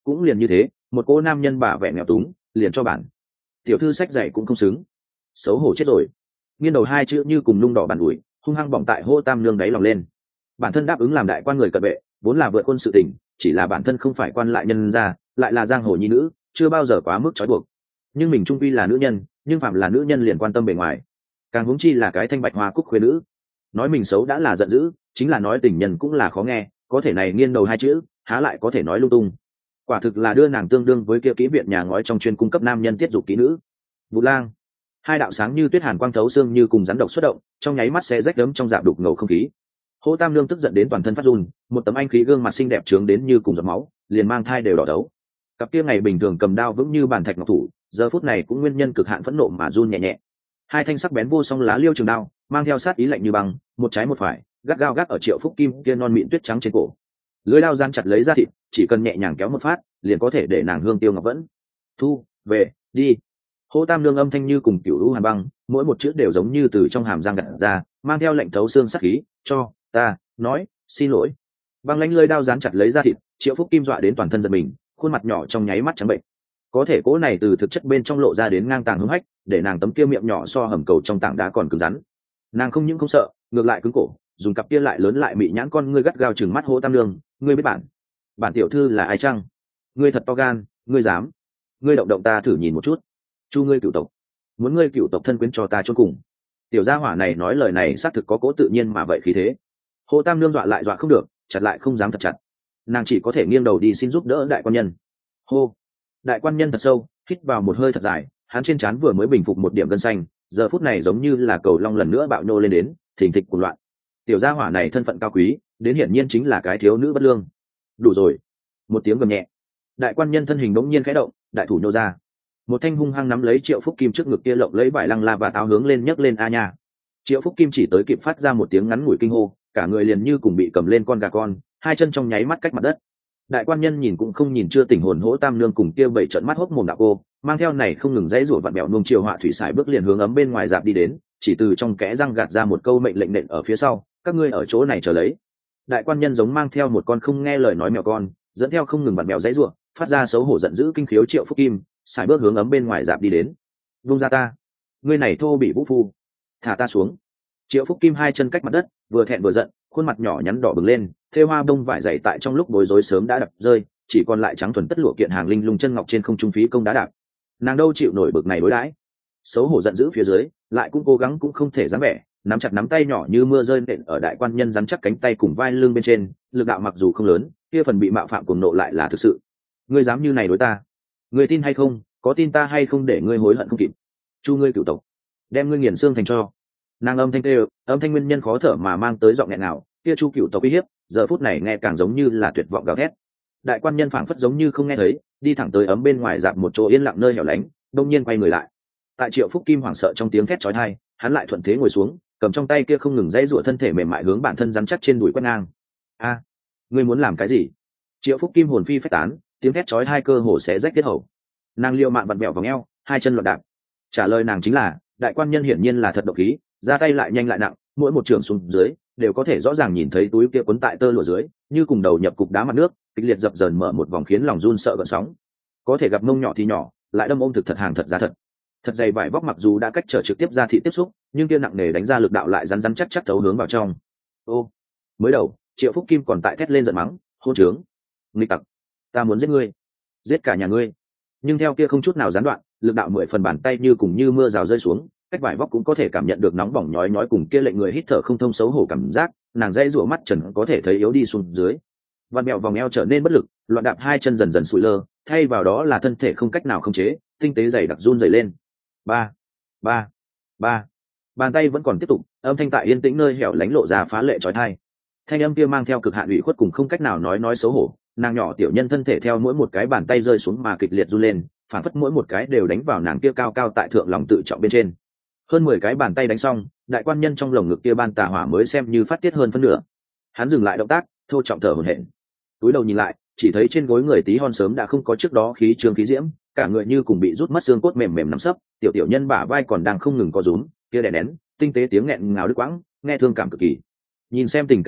cũng liền như thế, một cô nam nhân bà vẻ nghèo túng liền cho bản tiểu thư sách dạy cũng không xứng, xấu hổ chết rồi. Nghiên đầu hai chữ như cùng nung đỏ bàn ủi hung hăng bỏng tại hô tam nương đáy lòng lên. Bản thân đáp ứng làm đại quan người cận vệ vốn là vượt quân sự tình, chỉ là bản thân không phải quan lại nhân gia, lại là giang hồ nhi nữ, chưa bao giờ quá mức trói buộc. Nhưng mình trung quy là nữ nhân, nhưng phạm là nữ nhân liền quan tâm bề ngoài, càng huống chi là cái thanh bạch hoa cúc khuê nữ. Nói mình xấu đã là giận dữ, chính là nói tình nhân cũng là khó nghe, có thể này nghiên đầu hai chữ há lại có thể nói lung tung. Quả thực là đưa nàng tương đương với kia kỹ viện nhà ngói trong chuyên cung cấp nam nhân tiết dục kỹ nữ. Vũ lang, hai đạo sáng như tuyết hàn quang thấu xương như cùng rắn độc xuất động, trong nháy mắt sẽ rách đấm trong dạp đục ngầu không khí. Hô tam lương tức giận đến toàn thân phát run, một tấm anh khí gương mặt xinh đẹp trướng đến như cùng giọt máu, liền mang thai đều đỏ đấu. Cặp kia ngày bình thường cầm đao vững như bàn thạch ngọc thủ, giờ phút này cũng nguyên nhân cực hạn phẫn nộ mà run nhẹ nhẹ. Hai thanh sắc bén vô song lá liêu trường đao, mang theo sát ý lạnh như băng, một trái một phải, gắt gao gác ở Triệu Phúc Kim kia non mịn tuyết trắng trên cổ. Lưỡi đao gian chặt lấy da thịt, chỉ cần nhẹ nhàng kéo một phát, liền có thể để nàng hương tiêu ngọc vẫn. Thu về đi. Hô tam lương âm thanh như cùng cửu lũ hàn băng, mỗi một chữ đều giống như từ trong hàm răng gặt ra, mang theo lệnh thấu xương sắc khí, cho ta nói xin lỗi. Băng lãnh lưỡi đao dán chặt lấy da thịt, Triệu Phúc Kim dọa đến toàn thân giật mình, khuôn mặt nhỏ trong nháy mắt trắng bệnh. Có thể cố này từ thực chất bên trong lộ ra đến ngang tàng hứng hách, để nàng tấm kia miệng nhỏ so hầm cầu trong tảng đá còn cứng rắn. Nàng không những không sợ, ngược lại cứng cổ, dùng cặp kia lại lớn lại mị nhãn con ngươi gắt gao chừng mắt Hô tam lương. Ngươi biết bản bản tiểu thư là ai chăng? Ngươi thật to gan, ngươi dám? Ngươi động động ta thử nhìn một chút. Chu ngươi cựu tộc, muốn ngươi cựu tộc thân quyến cho ta chôn cùng. Tiểu gia hỏa này nói lời này xác thực có cố tự nhiên mà vậy khí thế. Hô tam lương dọa lại dọa không được, chặt lại không dám thật chặt. Nàng chỉ có thể nghiêng đầu đi xin giúp đỡ đại quan nhân. Hô, đại quan nhân thật sâu hít vào một hơi thật dài, hắn trên trán vừa mới bình phục một điểm gân xanh, giờ phút này giống như là cầu long lần nữa bạo nhô lên đến, thình thịch cuồng loạn. Tiểu gia hỏa này thân phận cao quý, đến hiển nhiên chính là cái thiếu nữ bất lương. Đủ rồi. Một tiếng gầm nhẹ, đại quan nhân thân hình bỗng nhiên khẽ động, đại thủ nhô ra, một thanh hung hăng nắm lấy Triệu Phúc Kim trước ngực kia lộng lấy vải lăng la và táo hướng lên nhấc lên a nha. Triệu Phúc Kim chỉ tới kịp phát ra một tiếng ngắn ngủi kinh hô, cả người liền như cùng bị cầm lên con gà con, hai chân trong nháy mắt cách mặt đất. Đại quan nhân nhìn cũng không nhìn chưa tỉnh hồn Hỗ tam nương cùng kia bảy trận mắt hốc mồm đạo cô, mang theo này không ngừng dãy rủa vặn mèo nuông chiều họa thủy sải bước liền hướng ấm bên ngoài dạp đi đến, chỉ từ trong kẽ răng gạt ra một câu mệnh lệnh nện ở phía sau, các ngươi ở chỗ này chờ lấy. Đại quan nhân giống mang theo một con không nghe lời nói mèo con, dẫn theo không ngừng vặn mèo dãy rủa, phát ra xấu hổ giận dữ kinh khiếu Triệu Phúc Kim, sải bước hướng ấm bên ngoài dạp đi đến. Vung ra ta, ngươi này thô bị vũ phu, thả ta xuống. Triệu Phúc Kim hai chân cách mặt đất, vừa thẹn vừa giận, khuôn mặt nhỏ nhắn đỏ bừng lên, thêu hoa đông vải dày tại trong lúc bối rối sớm đã đập rơi, chỉ còn lại trắng thuần tất lụa kiện hàng linh lung chân ngọc trên không trung phí công đá đạp. Nàng đâu chịu nổi bực này đối đãi, xấu hổ giận dữ phía dưới, lại cũng cố gắng cũng không thể dám vẻ, nắm chặt nắm tay nhỏ như mưa rơi nện ở đại quan nhân rắn chắc cánh tay cùng vai lưng bên trên, lực đạo mặc dù không lớn, kia phần bị mạo phạm cuồng nộ lại là thực sự. Ngươi dám như này đối ta, ngươi tin hay không? Có tin ta hay không để ngươi hối hận không kịp. Chu ngươi cửu tộc, đem ngươi nghiền xương thành cho. Nàng âm thanh tê, âm thanh nguyên nhân khó thở mà mang tới giọng nghẹn nào, kia Chu cửu tộc uy hiếp, giờ phút này nghe càng giống như là tuyệt vọng gào thét. Đại quan nhân phảng phất giống như không nghe thấy, đi thẳng tới ấm bên ngoài dạp một chỗ yên lặng nơi hẻo lánh, đông nhiên quay người lại. Tại Triệu Phúc Kim hoảng sợ trong tiếng thét chói tai, hắn lại thuận thế ngồi xuống, cầm trong tay kia không ngừng dãy rủa thân thể mềm mại hướng bản thân rắn chắc trên đùi quét ngang. A, ngươi muốn làm cái gì? Triệu Phúc Kim hồn phi phách tán, tiếng thét chói tai cơ hồ sẽ rách tiết hầu. Nàng liều mạng vặn bẹo vào eo, hai chân loạn đạp. Trả lời nàng chính là, đại quan nhân hiển nhiên là thật độc khí, ra tay lại nhanh lại nặng, mỗi một trường xuống dưới đều có thể rõ ràng nhìn thấy túi kia quấn tại tơ lụa dưới, như cùng đầu nhập cục đá mặt nước, kịch liệt dập dờn mở một vòng khiến lòng run sợ gợn sóng. Có thể gặp mông nhỏ thì nhỏ, lại đâm ôm thực thật hàng thật giá thật. Thật dày vải vóc mặc dù đã cách trở trực tiếp ra thị tiếp xúc, nhưng kia nặng nề đánh ra lực đạo lại rắn rắn chắc chắc thấu hướng vào trong. Ô, mới đầu, Triệu Phúc Kim còn tại thét lên giận mắng, hôn trướng, nghịch tặc, ta muốn giết ngươi, giết cả nhà ngươi. Nhưng theo kia không chút nào gián đoạn, lực đạo mười phần bàn tay như cùng như mưa rào rơi xuống, cách vải vóc cũng có thể cảm nhận được nóng bỏng nhói nhói cùng kia lệnh người hít thở không thông xấu hổ cảm giác, nàng dây rủa mắt trần có thể thấy yếu đi xuống dưới. Vặn mèo vòng eo trở nên bất lực, loạn đạp hai chân dần dần sụi lơ, thay vào đó là thân thể không cách nào khống chế, tinh tế dày đặc run rẩy lên. Ba, ba, ba. Bàn tay vẫn còn tiếp tục, âm thanh tại yên tĩnh nơi hẻo lánh lộ ra phá lệ chói tai. Thanh âm kia mang theo cực hạn ủy khuất cùng không cách nào nói nói xấu hổ, nàng nhỏ tiểu nhân thân thể theo mỗi một cái bàn tay rơi xuống mà kịch liệt run lên, phản phất mỗi một cái đều đánh vào nàng kia cao cao tại thượng lòng tự trọng bên trên. Hơn mười cái bàn tay đánh xong, đại quan nhân trong lồng ngực kia ban tà hỏa mới xem như phát tiết hơn phân nửa. Hắn dừng lại động tác, thô trọng thở hổn hển. Túi đầu nhìn lại, chỉ thấy trên gối người tí hon sớm đã không có trước đó khí trương khí diễm, cả người như cùng bị rút mất xương cốt mềm mềm nằm sấp, tiểu tiểu nhân bả vai còn đang không ngừng co rúm, kia đè nén, tinh tế tiếng nghẹn ngào đứt quãng, nghe thương cảm cực kỳ. Nhìn xem tình cảnh này,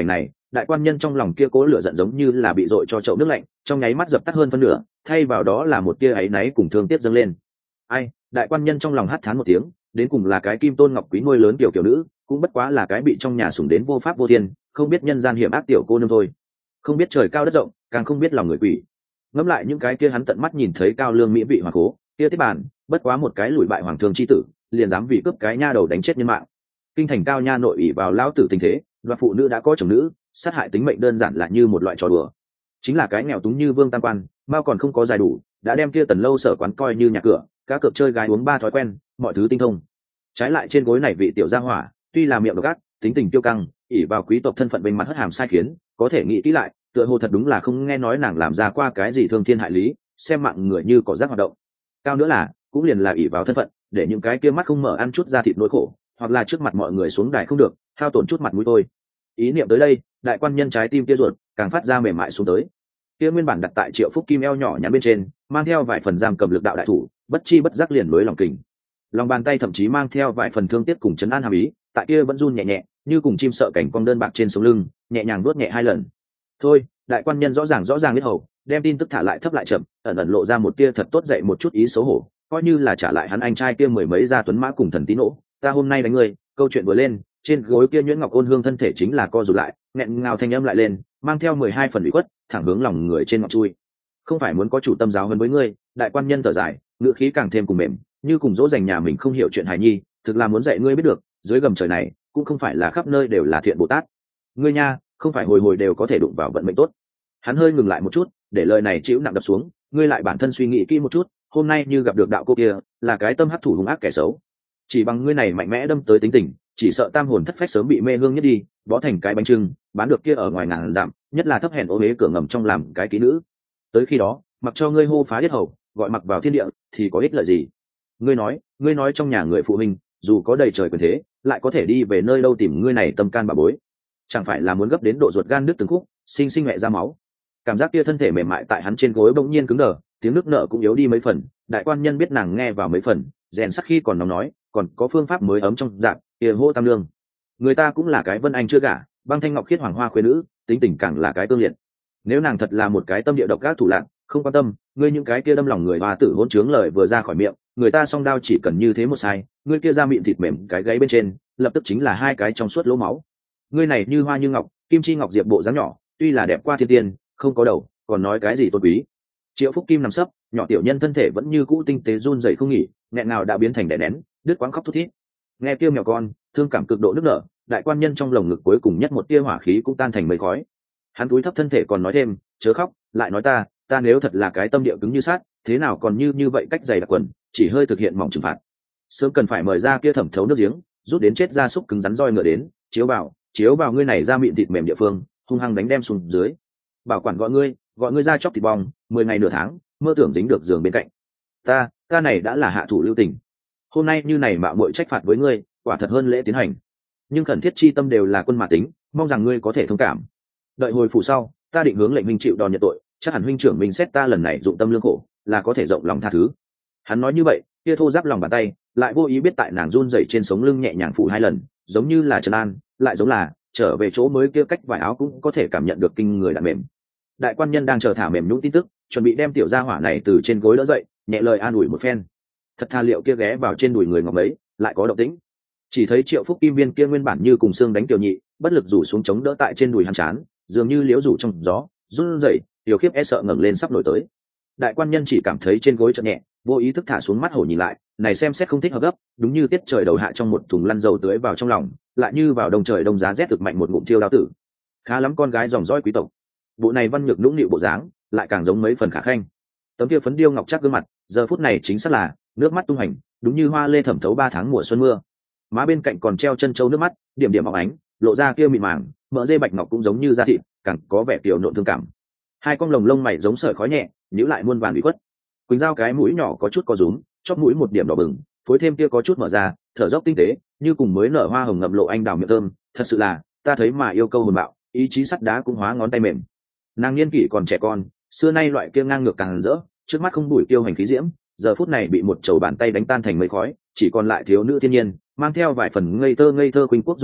đại quan nhân trong lòng kia cố lửa giận giống như là bị dội cho chậu nước lạnh, trong nháy mắt dập tắt hơn phân nửa, thay vào đó là một tia áy náy cùng thương tiếc dâng lên. Ai, đại quan nhân trong lòng hắt thán một tiếng, đến cùng là cái kim tôn ngọc quý nuôi lớn tiểu kiểu nữ, cũng bất quá là cái bị trong nhà sủng đến vô pháp vô thiên, không biết nhân gian hiểm ác tiểu cô nương thôi, không biết trời cao đất rộng, càng không biết lòng người quỷ. Ngẫm lại những cái kia hắn tận mắt nhìn thấy cao lương mỹ vị hoàng cố, kia tiếp bản, bất quá một cái lùi bại hoàng thương chi tử, liền dám vì cướp cái nha đầu đánh chết nhân mạng. Kinh thành cao nha nội ủy vào lão tử tình thế, đoạt phụ nữ đã có chồng nữ, sát hại tính mệnh đơn giản là như một loại trò đùa. Chính là cái nghèo túng như Vương Tam Quan, mao còn không có dài đủ, đã đem kia tần lâu sở quán coi như nhà cửa, cá cược chơi gái uống ba thói quen, mọi thứ tinh thông. Trái lại trên gối này vị tiểu gia hỏa, tuy là miệng độc ác, tính tình tiêu căng, ỷ vào quý tộc thân phận bên mặt hất hàm sai khiến, có thể nghĩ kỹ lại, tựa hồ thật đúng là không nghe nói nàng làm ra qua cái gì thương thiên hại lý, xem mạng người như cỏ rác hoạt động. Cao nữa là, cũng liền là ỷ vào thân phận, để những cái kia mắt không mở ăn chút ra thịt nỗi khổ, hoặc là trước mặt mọi người xuống đài không được, hao tổn chút mặt mũi thôi. Ý niệm tới đây, đại quan nhân trái tim kia ruột càng phát ra mềm mại xuống tới. Kia nguyên bản đặt tại Triệu Phúc Kim eo nhỏ nhắn bên trên, mang theo vài phần giam cầm lực đạo đại thủ, bất chi bất giác liền lối lòng kình. Lòng bàn tay thậm chí mang theo vài phần thương tiếc cùng chấn an hàm ý, tại kia vẫn run nhẹ nhẹ, như cùng chim sợ cảnh cong đơn bạc trên sống lưng, nhẹ nhàng vuốt nhẹ hai lần. Thôi, đại quan nhân rõ ràng rõ ràng biết hầu, đem tin tức thả lại thấp lại chậm, ẩn ẩn lộ ra một tia thật tốt dậy một chút ý xấu hổ, coi như là trả lại hắn anh trai kia mười mấy gia tuấn mã cùng thần tín nỗ. Ta hôm nay đánh ngươi, câu chuyện vừa lên, trên gối kia nhuyễn ngọc ôn hương thân thể chính là co rụt lại, nghẹn ngào thanh âm lại lên, mang theo mười hai phần ủy khuất, thẳng hướng lòng người trên ngọc chui. Không phải muốn có chủ tâm giáo hơn với ngươi, đại quan nhân thở dài, ngữ khí càng thêm cùng mềm, như cùng dỗ dành nhà mình không hiểu chuyện hài nhi, thực là muốn dạy ngươi biết được, dưới gầm trời này cũng không phải là khắp nơi đều là thiện bồ tát. Ngươi nha, không phải hồi hồi đều có thể đụng vào vận mệnh tốt. Hắn hơi ngừng lại một chút, để lời này chịu nặng đập xuống, ngươi lại bản thân suy nghĩ kỹ một chút, hôm nay như gặp được đạo cô kia, là cái tâm hắc thủ hung ác kẻ xấu, chỉ bằng ngươi này mạnh mẽ đâm tới tính tình, chỉ sợ tam hồn thất phách sớm bị mê hương nhất đi, bó thành cái bánh trưng, bán được kia ở ngoài ngàn dặm, nhất là thấp hèn ô hế cửa ngầm trong làm cái kỹ nữ. Tới khi đó, mặc cho ngươi hô phá yết hầu, gọi mặc vào thiên địa, thì có ích lợi gì? Ngươi nói, ngươi nói trong nhà người phụ huynh, dù có đầy trời quyền thế, lại có thể đi về nơi đâu tìm ngươi này tâm can bà bối? Chẳng phải là muốn gấp đến độ ruột gan nứt từng khúc, sinh sinh mẹ ra máu? Cảm giác kia thân thể mềm mại tại hắn trên gối bỗng nhiên cứng đờ, tiếng nước nợ cũng yếu đi mấy phần. Đại quan nhân biết nàng nghe vào mấy phần, rèn sắc khi còn nóng nói, còn có phương pháp mới ấm trong dạng, kia hô tam lương. Người ta cũng là cái Vân Anh chưa gả, băng thanh ngọc khiết hoàng hoa khuê nữ, tính tình càng là cái tương liệt. Nếu nàng thật là một cái tâm địa độc ác thủ lạn, không quan tâm, ngươi những cái kia đâm lòng người hoa tử hỗn trướng lời vừa ra khỏi miệng, người ta song đao chỉ cần như thế một sai, ngươi kia ra miệng thịt mềm cái gáy bên trên, lập tức chính là hai cái trong suốt lỗ máu. Ngươi này như hoa như ngọc, kim chi ngọc diệp bộ dáng nhỏ, tuy là đẹp qua thiên tiên, không có đầu, còn nói cái gì tôn quý. Triệu Phúc Kim nằm sấp, nhỏ tiểu nhân thân thể vẫn như cũ tinh tế run rẩy không nghỉ, nghẹn ngào đã biến thành đè nén, đứt quãng khóc thút thít. Nghe kêu mèo con, thương cảm cực độ nức nở, đại quan nhân trong lồng ngực cuối cùng nhất một tia hỏa khí cũng tan thành mây khói. Hắn cúi thấp thân thể còn nói thêm, chớ khóc, lại nói ta, ta nếu thật là cái tâm địa cứng như sắt, thế nào còn như như vậy cách dày đặc quần, chỉ hơi thực hiện mỏng trừng phạt. Sớm cần phải mời ra kia thẩm thấu nước giếng, rút đến chết ra xúc cứng rắn roi ngựa đến, chiếu vào, chiếu vào ngươi này ra miệng thịt mềm địa phương, hung hăng đánh đem xuống dưới. Bảo quản gọi ngươi, gọi ngươi ra chóc thịt bong, mười ngày nửa tháng, mơ tưởng dính được giường bên cạnh. Ta, ta này đã là hạ thủ lưu tình. Hôm nay như này mạo muội trách phạt với ngươi, quả thật hơn lễ tiến hành. Nhưng khẩn thiết chi tâm đều là quân mã tính, mong rằng ngươi có thể thông cảm. Đợi hồi phủ sau, ta định hướng lệnh huynh chịu đòn nhận tội, chắc hẳn huynh trưởng mình xét ta lần này dụng tâm lương khổ, là có thể rộng lòng tha thứ. Hắn nói như vậy, kia thô giáp lòng bàn tay, lại vô ý biết tại nàng run rẩy trên sống lưng nhẹ nhàng phủ hai lần, giống như là trấn an, lại giống là trở về chỗ mới kia cách vải áo cũng có thể cảm nhận được kinh người đạn mềm. Đại quan nhân đang chờ thả mềm nhũn tin tức, chuẩn bị đem tiểu gia hỏa này từ trên gối đỡ dậy, nhẹ lời an ủi một phen. Thật tha liệu kia ghé vào trên đùi người ngọc ấy, lại có động tĩnh. Chỉ thấy Triệu Phúc Kim viên kia nguyên bản như cùng xương đánh tiểu nhị, bất lực rủ xuống chống đỡ tại trên đùi hắn chán, dường như liễu rủ trong gió, run rẩy, tiểu khiếp e sợ ngẩng lên sắp nổi tới. Đại quan nhân chỉ cảm thấy trên gối chợt nhẹ, vô ý thức thả xuống mắt hổ nhìn lại, này xem xét không thích hợp gấp, đúng như tiết trời đầu hạ trong một thùng lăn dầu tưới vào trong lòng, lại như vào đông trời đông giá rét thực mạnh một ngụm thiêu đao tử. Khá lắm con gái dòng dõi quý tộc. Bộ này văn nhược nũng nịu bộ dáng, lại càng giống mấy phần khả khanh. Tấm kia phấn điêu ngọc chắc gương mặt, giờ phút này chính xác là nước mắt tung hành, đúng như hoa lê thẩm thấu ba tháng mùa xuân mưa. Má bên cạnh còn treo chân châu nước mắt, điểm điểm óng ánh, lộ ra kia mịn màng, mỡ dê bạch ngọc cũng giống như da thịt, càng có vẻ tiểu nộn thương cảm. Hai con lồng lông mày giống sợi khói nhẹ, nhíu lại muôn vàn ủy khuất. Quỳnh Giao cái mũi nhỏ có chút có rúm, chóp mũi một điểm đỏ bừng, phối thêm kia có chút mở ra, thở dốc tinh tế, như cùng mới nở hoa hồng ngậm lộ anh đào miệng thơm. Thật sự là, ta thấy mà yêu câu hồn bạo, ý chí sắt đá cũng hóa ngón tay mềm. Nàng niên kỷ còn trẻ con, xưa nay loại kia ngang ngược càng rỡ, trước mắt không đuổi tiêu hành khí diễm, giờ phút này bị một chầu bàn tay đánh tan thành mây khói, chỉ còn lại thiếu nữ thiên nhiên, mang theo vài phần ngây thơ ngây thơ quỳnh quốc dung mạo,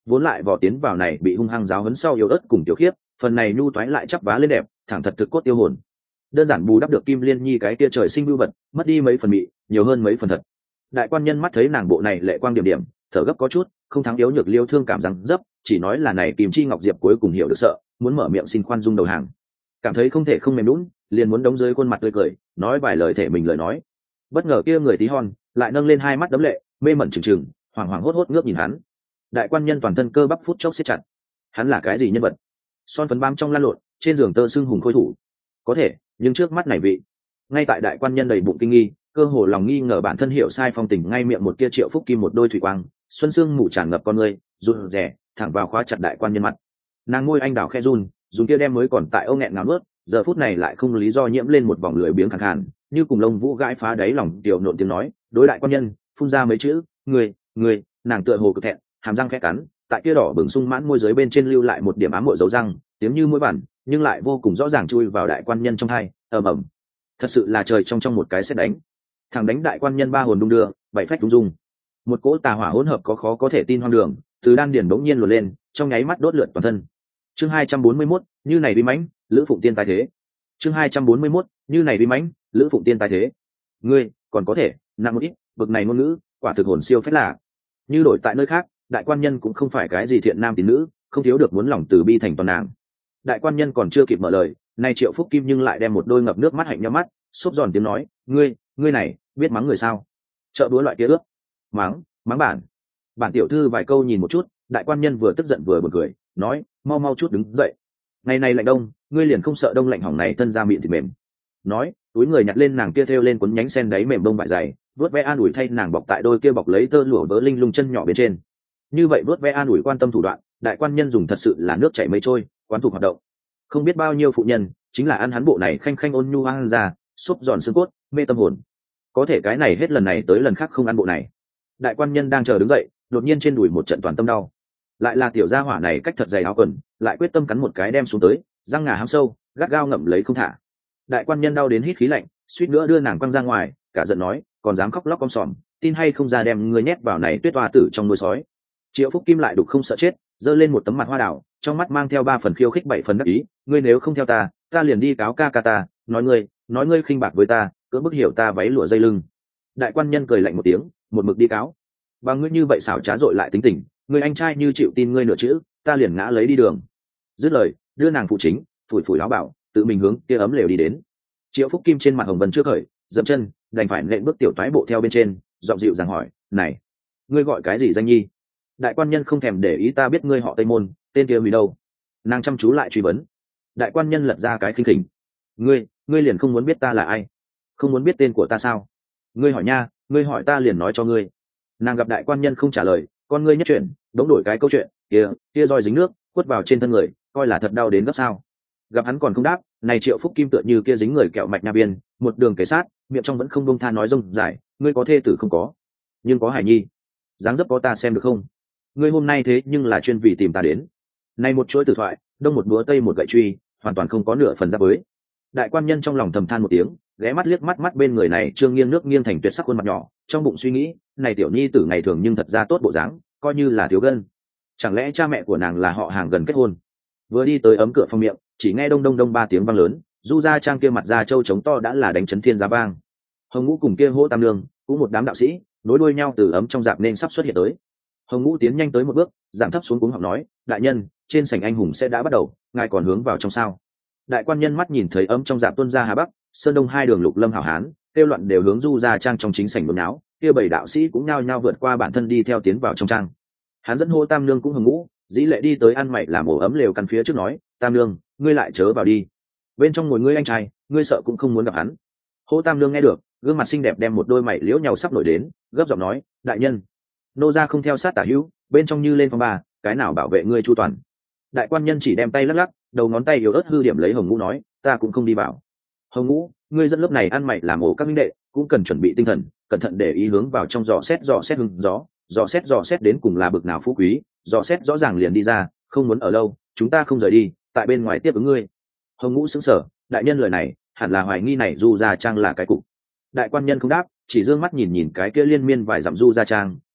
vốn lại vò tiến vào này bị hung hăng giáo hấn sau yếu ớt cùng tiểu khiếp, phần này nhu toái lại chắp vá lên đẹp, thẳng thật thực cốt tiêu hồn. Đơn giản bù đắp được Kim Liên Nhi cái kia trời sinh vưu vật, mất đi mấy phần mị, nhiều hơn mấy phần thật. Đại quan nhân mắt thấy nàng bộ này lệ quang điểm điểm, thở gấp có chút, không thắng yếu nhược liêu thương cảm rằng dấp, chỉ nói là này Kim Chi Ngọc Diệp cuối cùng hiểu được sợ, muốn mở miệng xin khoan dung đầu hàng. Cảm thấy không thể không mềm nhũn, liền muốn đóng dưới khuôn mặt tươi cười, nói vài lời thể mình lời nói. Bất ngờ kia người tí hon lại nâng lên hai mắt đấm lệ, mê mẩn trừng trừng, hoảng hoảng hốt hốt ngước nhìn hắn. Đại quan nhân toàn thân cơ bắp phút chốc siết chặt. Hắn là cái gì nhân vật? Son phấn bám trong lan lộn, trên giường tơ xương hùng khôi thủ. Có thể, nhưng trước mắt này vị, ngay tại đại quan nhân đầy bụng kinh nghi, cơ hồ lòng nghi ngờ bản thân hiểu sai phong tình, ngay miệng một kia triệu phúc kim một đôi thủy quang, xuân sương mù tràn ngập con người, rụt rè, thẳng vào khóa chặt đại quan nhân mặt. Nàng môi anh đào khe run, dùng kia đem mới còn tại âu nghẹn ngào nuốt, giờ phút này lại không lý do nhiễm lên một vòng lưỡi biếng khàn khàn, như cùng lông vũ gãi phá đáy lòng tiểu nộn tiếng nói, đối đại quan nhân phun ra mấy chữ, người, người, nàng tựa hồ cực thẹn, hàm răng khẽ cắn, tại kia đỏ bừng sung mãn môi dưới bên trên lưu lại một điểm ám muội dấu răng, tiếng như mũi bản, nhưng lại vô cùng rõ ràng chui vào đại quan nhân trong hai, ầm ầm. Thật sự là trời trong trong một cái sét đánh, thằng đánh đại quan nhân ba hồn đung đưa, bảy phách rung rung. Một cỗ tà hỏa hỗn hợp có khó có thể tin hoang đường, từ đan điền bỗng nhiên luồn lên, trong nháy mắt đốt lượt toàn thân. Chương hai trăm bốn mươi mốt, như này đi mãnh, Lữ Phụng Tiên tái thế. Chương hai trăm bốn mươi mốt, như này đi mãnh, Lữ Phụng Tiên tái thế. Ngươi, còn có thể, nặng một ít, bực này ngôn ngữ, quả thực hồn siêu phách lạ. Như đổi tại nơi khác, đại quan nhân cũng không phải cái gì thiện nam tín nữ, không thiếu được muốn lòng từ bi thành toàn nàng. Đại quan nhân còn chưa kịp mở lời, nay Triệu Phúc Kim nhưng lại đem một đôi ngập nước mắt hạnh nhắm mắt, xốp giòn tiếng nói, ngươi, ngươi này, biết mắng người sao? Trợ búa loại kia ước, mắng, mắng bản. Bản tiểu thư vài câu nhìn một chút, đại quan nhân vừa tức giận vừa buồn cười, nói, mau mau chút đứng dậy. Ngày này lạnh đông, ngươi liền không sợ đông lạnh hỏng này thân da mịn thịt mềm. Nói, túi người nhặt lên nàng kia thêu lên cuốn nhánh sen đáy mềm đông vải dày, vớt ve an ủi thay nàng bọc tại đôi kia bọc lấy tơ lụa vớ linh lung chân nhỏ bên trên. Như vậy vớt ve an ủi quan tâm thủ đoạn, đại quan nhân dùng thật sự là nước chảy mây trôi, quán thuộc hoạt động. Không biết bao nhiêu phụ nhân, chính là ăn hắn bộ này khanh khanh ôn nhu ăn ra, xốp giòn xương cốt, mê tâm hồn. Có thể cái này hết lần này tới lần khác không ăn bộ này. Đại quan nhân đang chờ đứng dậy, đột nhiên trên đùi một trận toàn tâm đau. Lại là tiểu gia hỏa này cách thật dày áo quần, lại quyết tâm cắn một cái đem xuống tới, răng ngà hăm sâu, gắt gao ngậm lấy không thả. Đại quan nhân đau đến hít khí lạnh, suýt nữa đưa nàng quăng ra ngoài, cả giận nói, còn dám khóc lóc con sòm, tin hay không ra đem ngươi nhét vào này tuyết toa tử trong nuôi sói. Triệu Phúc Kim lại đục không sợ chết, giơ lên một tấm mặt hoa đào, trong mắt mang theo ba phần khiêu khích bảy phần đắc ý, ngươi nếu không theo ta, ta liền đi cáo ca ca ta, nói ngươi, nói ngươi khinh bạc với ta, cưỡng bức hiểu ta váy lụa dây lưng. Đại quan nhân cười lạnh một tiếng, một mực đi cáo. Và ngươi như vậy xảo trá dội lại tính tình, người anh trai như chịu tin ngươi nửa chữ, ta liền ngã lấy đi đường. Dứt lời, đưa nàng phụ chính, phủi phủi áo bảo, tự mình hướng kia ấm lều đi đến. Triệu Phúc Kim trên mặt hồng vân chưa khởi, dậm chân, đành phải nện bước tiểu toái bộ theo bên trên, giọng dịu dàng hỏi, này, ngươi gọi cái gì danh nhi? Đại quan nhân không thèm để ý ta biết ngươi họ Tây Môn, tên kia vì đâu? Nàng chăm chú lại truy vấn. Đại quan nhân lật ra cái khinh khỉnh, ngươi, ngươi liền không muốn biết ta là ai? Không muốn biết tên của ta sao? Ngươi hỏi nha, ngươi hỏi ta liền nói cho ngươi. Nàng gặp đại quan nhân không trả lời, con ngươi nhất chuyển, đống đổi cái câu chuyện, kia, kia roi dính nước, quất vào trên thân người, coi là thật đau đến gấp sao? Gặp hắn còn không đáp, này Triệu Phúc Kim tựa như kia dính người kẹo mạch nha biên, một đường kể sát, miệng trong vẫn không buông tha nói rông dài, ngươi có thê tử không có, nhưng có hải nhi, dáng dấp có ta xem được không? Ngươi hôm nay thế nhưng là chuyên vì tìm ta đến. Này một chuỗi tử thoại, đông một búa tây một gậy truy, hoàn toàn không có nửa phần giáp với. Đại quan nhân trong lòng thầm than một tiếng, ghé mắt liếc mắt mắt bên người này trương nghiêng nước nghiêng thành tuyệt sắc khuôn mặt nhỏ, trong bụng suy nghĩ, này tiểu nhi tử ngày thường nhưng thật ra tốt bộ dáng, coi như là thiếu gân. Chẳng lẽ cha mẹ của nàng là họ hàng gần kết hôn? Vừa đi tới ấm cửa phòng miệng, chỉ nghe đông đông đông ba tiếng vang lớn, du ra trang kia mặt ra châu trống to đã là đánh chấn thiên giá vang. Hồng Ngũ cùng kia hỗ tam lương, cũng một đám đạo sĩ, nối đuôi nhau từ ấm trong dạp nên sắp xuất hiện tới. Hồng Ngũ tiến nhanh tới một bước, giảm thấp xuống cuống họng nói, đại nhân, trên sảnh anh hùng sẽ đã bắt đầu, ngài còn hướng vào trong sao? Đại quan nhân mắt nhìn thấy ấm trong dạp tuân ra hà bắc, sơn đông hai đường lục lâm hảo hán, tiêu loạn đều hướng du ra trang trong chính sảnh đồn áo, kia bảy đạo sĩ cũng nhao nhao vượt qua bản thân đi theo tiến vào trong trang. Hắn dẫn hô tam nương cũng Hồng Ngũ, dĩ lệ đi tới ăn mày làm ổ ấm lều căn phía trước nói, tam nương, ngươi lại chớ vào đi, bên trong ngồi ngươi anh trai, ngươi sợ cũng không muốn gặp hắn. Hô tam nương nghe được, gương mặt xinh đẹp đem một đôi mày liễu nhau sắp nổi đến, gấp giọng nói, đại nhân, nô gia không theo sát tả hữu, bên trong như lên phong ba, cái nào bảo vệ ngươi chu toàn. Đại quan nhân chỉ đem tay lắc lắc, đầu ngón tay yếu ớt hư điểm lấy Hồng Ngũ nói, ta cũng không đi vào. Hồng Ngũ, ngươi dẫn lớp này ăn mày làm ổ các minh đệ, cũng cần chuẩn bị tinh thần, cẩn thận để ý hướng vào trong dò xét dò xét hưng gió, dò xét dò xét đến cùng là bực nào phú quý, dò xét rõ ràng liền đi ra, không muốn ở lâu, chúng ta không rời đi, tại bên ngoài tiếp ứng ngươi. Hồng Ngũ sững sờ, đại nhân lời này, hẳn là hoài nghi này du gia trang là cái cục. Đại quan nhân không đáp, chỉ dương mắt nhìn nhìn cái kia liên miên vài dặm du gia trang,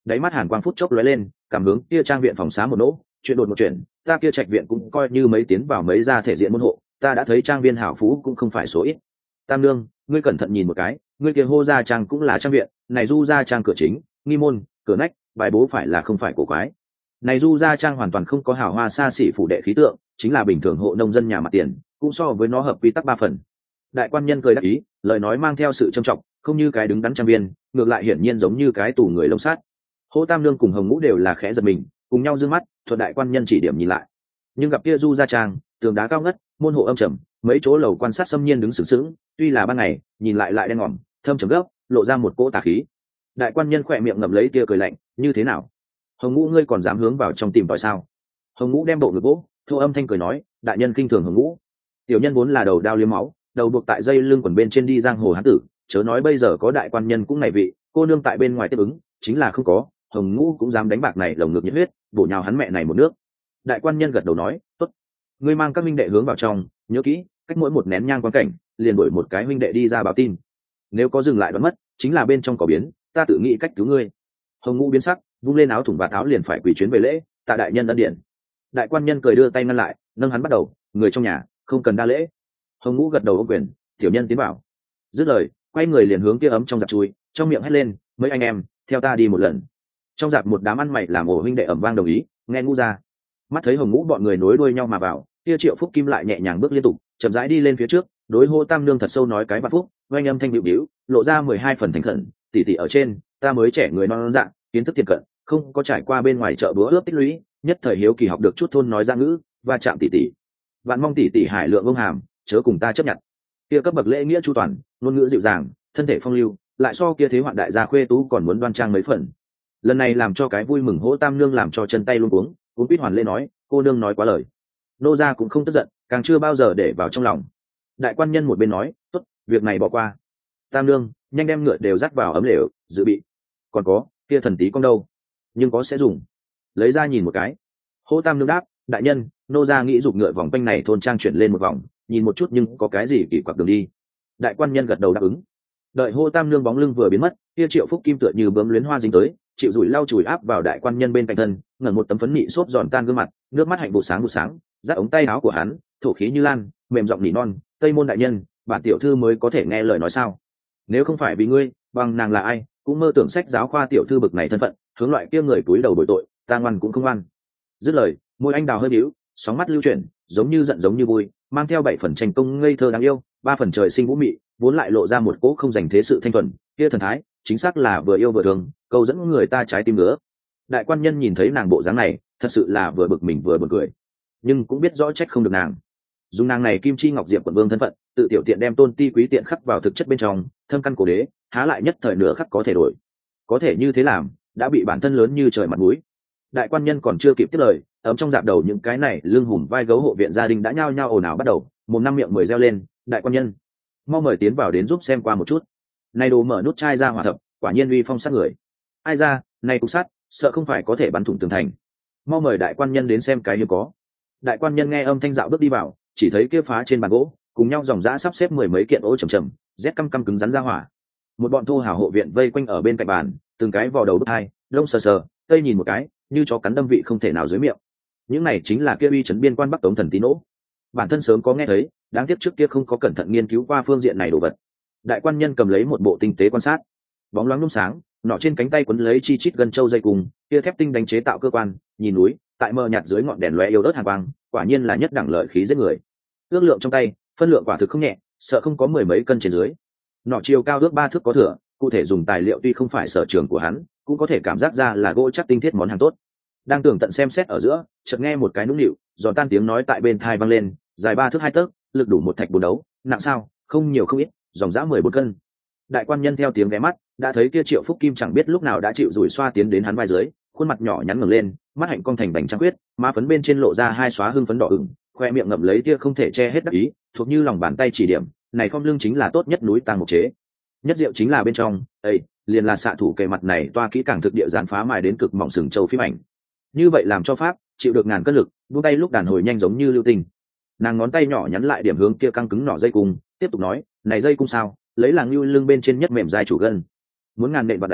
đáy mắt hàn quang phút chốc lóe lên, cảm hướng kia trang viện phòng xá một nỗ, chuyện đột một chuyện, ta kia trạch viện cũng coi như mấy tiến vào mấy ra thể diện môn hộ, ta đã thấy trang viên hảo phú cũng không phải số ít. Tam nương, ngươi cẩn thận nhìn một cái, ngươi kia hô gia trang cũng là trang viện, này du gia trang cửa chính, nghi môn, cửa nách, bài bố phải là không phải cổ quái. Này du gia trang hoàn toàn không có hào hoa xa xỉ phủ đệ khí tượng, chính là bình thường hộ nông dân nhà mặt tiền, cũng so với nó hợp quy tắc ba phần. Đại quan nhân cười đáp ý, lời nói mang theo sự trầm trọng, không như cái đứng đắn trang viên, ngược lại hiển nhiên giống như cái tù người lông sát. Hô Tam nương cùng Hồng Ngũ đều là khẽ giật mình, cùng nhau dương mắt, thuận đại quan nhân chỉ điểm nhìn lại. Nhưng gặp kia du gia trang, tường đá cao ngất, môn hộ âm trầm, mấy chỗ lầu quan sát xâm nhiên đứng sừng sững, tuy là ban ngày, nhìn lại lại đen ngòm, thâm trầm gấp, lộ ra một cỗ tà khí. Đại quan nhân khỏe miệng ngậm lấy tia cười lạnh, như thế nào? Hồng Ngũ ngươi còn dám hướng vào trong tìm tòi sao? Hồng Ngũ đem bộ ngực vỗ, thu âm thanh cười nói, đại nhân kinh thường Hồng Ngũ. Tiểu nhân vốn là đầu đao liếm máu, đầu buộc tại dây lưng quần bên trên đi giang hồ hán tử, chớ nói bây giờ có đại quan nhân cũng này vị, cô nương tại bên ngoài tiếp ứng, chính là không có, Hồng Ngũ cũng dám đánh bạc này lồng ngực nhiệt huyết, bổ nhào hắn mẹ này một nước. Đại quan nhân gật đầu nói, tốt. Ngươi mang các minh đệ hướng vào trong, nhớ kỹ, cách mỗi một nén nhang quan cảnh, liền đuổi một cái huynh đệ đi ra báo tin. Nếu có dừng lại đoán mất, chính là bên trong có biến, ta tự nghĩ cách cứu ngươi. Hồng Ngũ biến sắc, vung lên áo thủng và áo liền phải quỳ chuyến về lễ, tạ đại nhân ân điện. Đại quan nhân cười đưa tay ngăn lại, nâng hắn bắt đầu, người trong nhà không cần đa lễ. Hồng Ngũ gật đầu ôm quyền, tiểu nhân tiến vào. Dứt lời, quay người liền hướng kia ấm trong giặc chui, trong miệng hét lên, mấy anh em, theo ta đi một lần. Trong giặc một đám ăn mày làm ổ huynh đệ ẩm vang đồng ý, nghe Ngũ ra. Mắt thấy Hồng Ngũ bọn người nối đuôi nhau mà vào, kia Triệu Phúc Kim lại nhẹ nhàng bước liên tục, chậm rãi đi lên phía trước, đối Hô Tam nương thật sâu nói cái vạn phúc, oanh âm thanh dịu điếu, lộ ra mười hai phần thành khẩn, tỷ tỷ ở trên, ta mới trẻ người non non dạng, kiến thức thiệt cận, không có trải qua bên ngoài chợ búa ướp tích lũy, nhất thời hiếu kỳ học được chút thôn nói ra ngữ, và chạm tỷ tỷ. Vạn mong tỷ tỷ hải lượng ông hàm, chớ cùng ta chấp nhận. Kia cấp bậc lễ nghĩa chu toàn, ngôn ngữ dịu dàng, thân thể phong lưu, lại so kia thế hoạn đại gia khuê tú còn muốn đoan trang mấy phần. Lần này làm cho cái vui mừng Hỗ Tam nương làm cho chân tay luống cuống, cuống quýt hoàn lễ nói, cô nương nói quá lời. Nô gia cũng không tức giận, càng chưa bao giờ để vào trong lòng. Đại quan nhân một bên nói, tốt, việc này bỏ qua. Tam nương, nhanh đem ngựa đều dắt vào ấm lều, dự bị. Còn có, kia thần tí con đâu? Nhưng có sẽ dùng. Lấy ra nhìn một cái. Hỗ Tam nương đáp, đại nhân, nô gia nghĩ giục ngựa vòng quanh này thôn trang chuyển lên một vòng, nhìn một chút nhưng có cái gì kỳ quặc đường đi. Đại quan nhân gật đầu đáp ứng. Đợi Hô Tam nương bóng lưng vừa biến mất, kia Triệu Phúc Kim tựa như bướm luyến hoa dính tới, chịu rủi lau chùi áp vào đại quan nhân bên cạnh thân, ngẩng một tấm phấn nị xốp giòn tan gương mặt, nước mắt hạnh vụ sáng vụ sáng, dắt ống tay áo của hắn, thổ khí như lan, mềm giọng nỉ non, tây môn đại nhân, bản tiểu thư mới có thể nghe lời nói sao? Nếu không phải vì ngươi, bằng nàng là ai, cũng mơ tưởng sách giáo khoa tiểu thư bực này thân phận, hướng loại kia người túi đầu bồi tội, ta ngoan cũng không ngoan. Dứt lời, môi anh đào hơi bĩu, sóng mắt lưu chuyển, giống như giận giống như vui, mang theo bảy phần tranh công ngây thơ đáng yêu, ba phần trời sinh vũ mị, vốn lại lộ ra một cỗ không dành thế sự thanh thuần, kia thần thái, chính xác là vừa yêu vừa thương, câu dẫn người ta trái tim nữa. Đại quan nhân nhìn thấy nàng bộ dáng này, thật sự là vừa bực mình vừa buồn cười, nhưng cũng biết rõ trách không được nàng. Dùng nàng này kim chi ngọc diệp quận vương thân phận, tự tiểu tiện đem tôn ti quý tiện khắc vào thực chất bên trong, thâm căn cổ đế, há lại nhất thời nửa khắc có thể đổi. Có thể như thế làm, đã bị bản thân lớn như trời mặt mũi. Đại quan nhân còn chưa kịp tiếp lời, ấm trong dạp đầu những cái này lưng hùm vai gấu hộ viện gia đình đã nhao nhao ồn ào bắt đầu, mồm năm miệng mười reo lên, đại quan nhân, mau mời tiến vào đến giúp xem qua một chút. Này đồ mở nút chai ra hỏa thập, quả nhiên uy phong sát người. Ai ra, này cục sát, sợ không phải có thể bắn thủng tường thành. Mau mời đại quan nhân đến xem cái hiếm có. Đại quan nhân nghe âm thanh dạo bước đi vào, chỉ thấy kia phá trên bàn gỗ, cùng nhau dòng dã sắp xếp mười mấy kiện ố trầm trầm, rét căm căm cứng rắn ra hỏa. Một bọn thô hào hộ viện vây quanh ở bên cạnh bàn, từng cái vò đầu bứt hai, lông sờ sờ, tây nhìn một cái, như chó cắn đâm vị không thể nào dưới miệng. Những này chính là kia uy trấn biên quan Bắc Tống thần tín nỗ. Bản thân sớm có nghe thấy, đáng tiếc trước kia không có cẩn thận nghiên cứu qua phương diện này đồ vật. Đại quan nhân cầm lấy một bộ tinh tế quan sát, bóng loáng nhung sáng, nọ trên cánh tay quấn lấy chi chít gân châu dây cùng, kia thép tinh đánh chế tạo cơ quan, nhìn núi, tại mờ nhạt dưới ngọn đèn lóe yếu ớt hàn quang, quả nhiên là nhất đẳng lợi khí giết người. Ước lượng trong tay, phân lượng quả thực không nhẹ, sợ không có mười mấy cân trên dưới. Nọ chiều cao ước ba thước có thừa, cụ thể dùng tài liệu tuy không phải sở trường của hắn, cũng có thể cảm giác ra là gỗ chắc tinh thiết món hàng tốt. Đang tưởng tận xem xét ở giữa, chợt nghe một cái nũng nịu, giòn tan tiếng nói tại bên tai vang lên, dài ba thước hai tấc, lực đủ một thạch bồn đấu, nặng sao, không nhiều không ít, dòng dã mười bốn cân. Đại quan nhân theo tiếng ghé mắt, đã thấy kia Triệu Phúc Kim chẳng biết lúc nào đã chịu rủi xoa tiến đến hắn vai dưới, khuôn mặt nhỏ nhắn ngẩng lên, mắt hạnh cong thành vành trăng quyết, má phấn bên trên lộ ra hai xóa hưng phấn đỏ ửng, khoe miệng ngậm lấy tia không thể che hết đắc ý, thuộc như lòng bàn tay chỉ điểm, này khom lưng chính là tốt nhất núi tàng mục chế. Nhất diệu chính là bên trong, ấy, liền là xạ thủ kề mặt này toa kỹ càng thực địa gián phá mài đến cực mỏng sừng châu phím ảnh. Như vậy làm cho pháp, chịu được ngàn cân lực, buông tay lúc đàn hồi nhanh giống như lưu tình. Nàng ngón tay nhỏ nhắn lại điểm hướng kia căng cứng nỏ dây cung, tiếp tục nói, này dây cung sao, lấy làng lưu lưng bên trên nhất mềm dài chủ gân, muốn ngàn nện bạt đánh,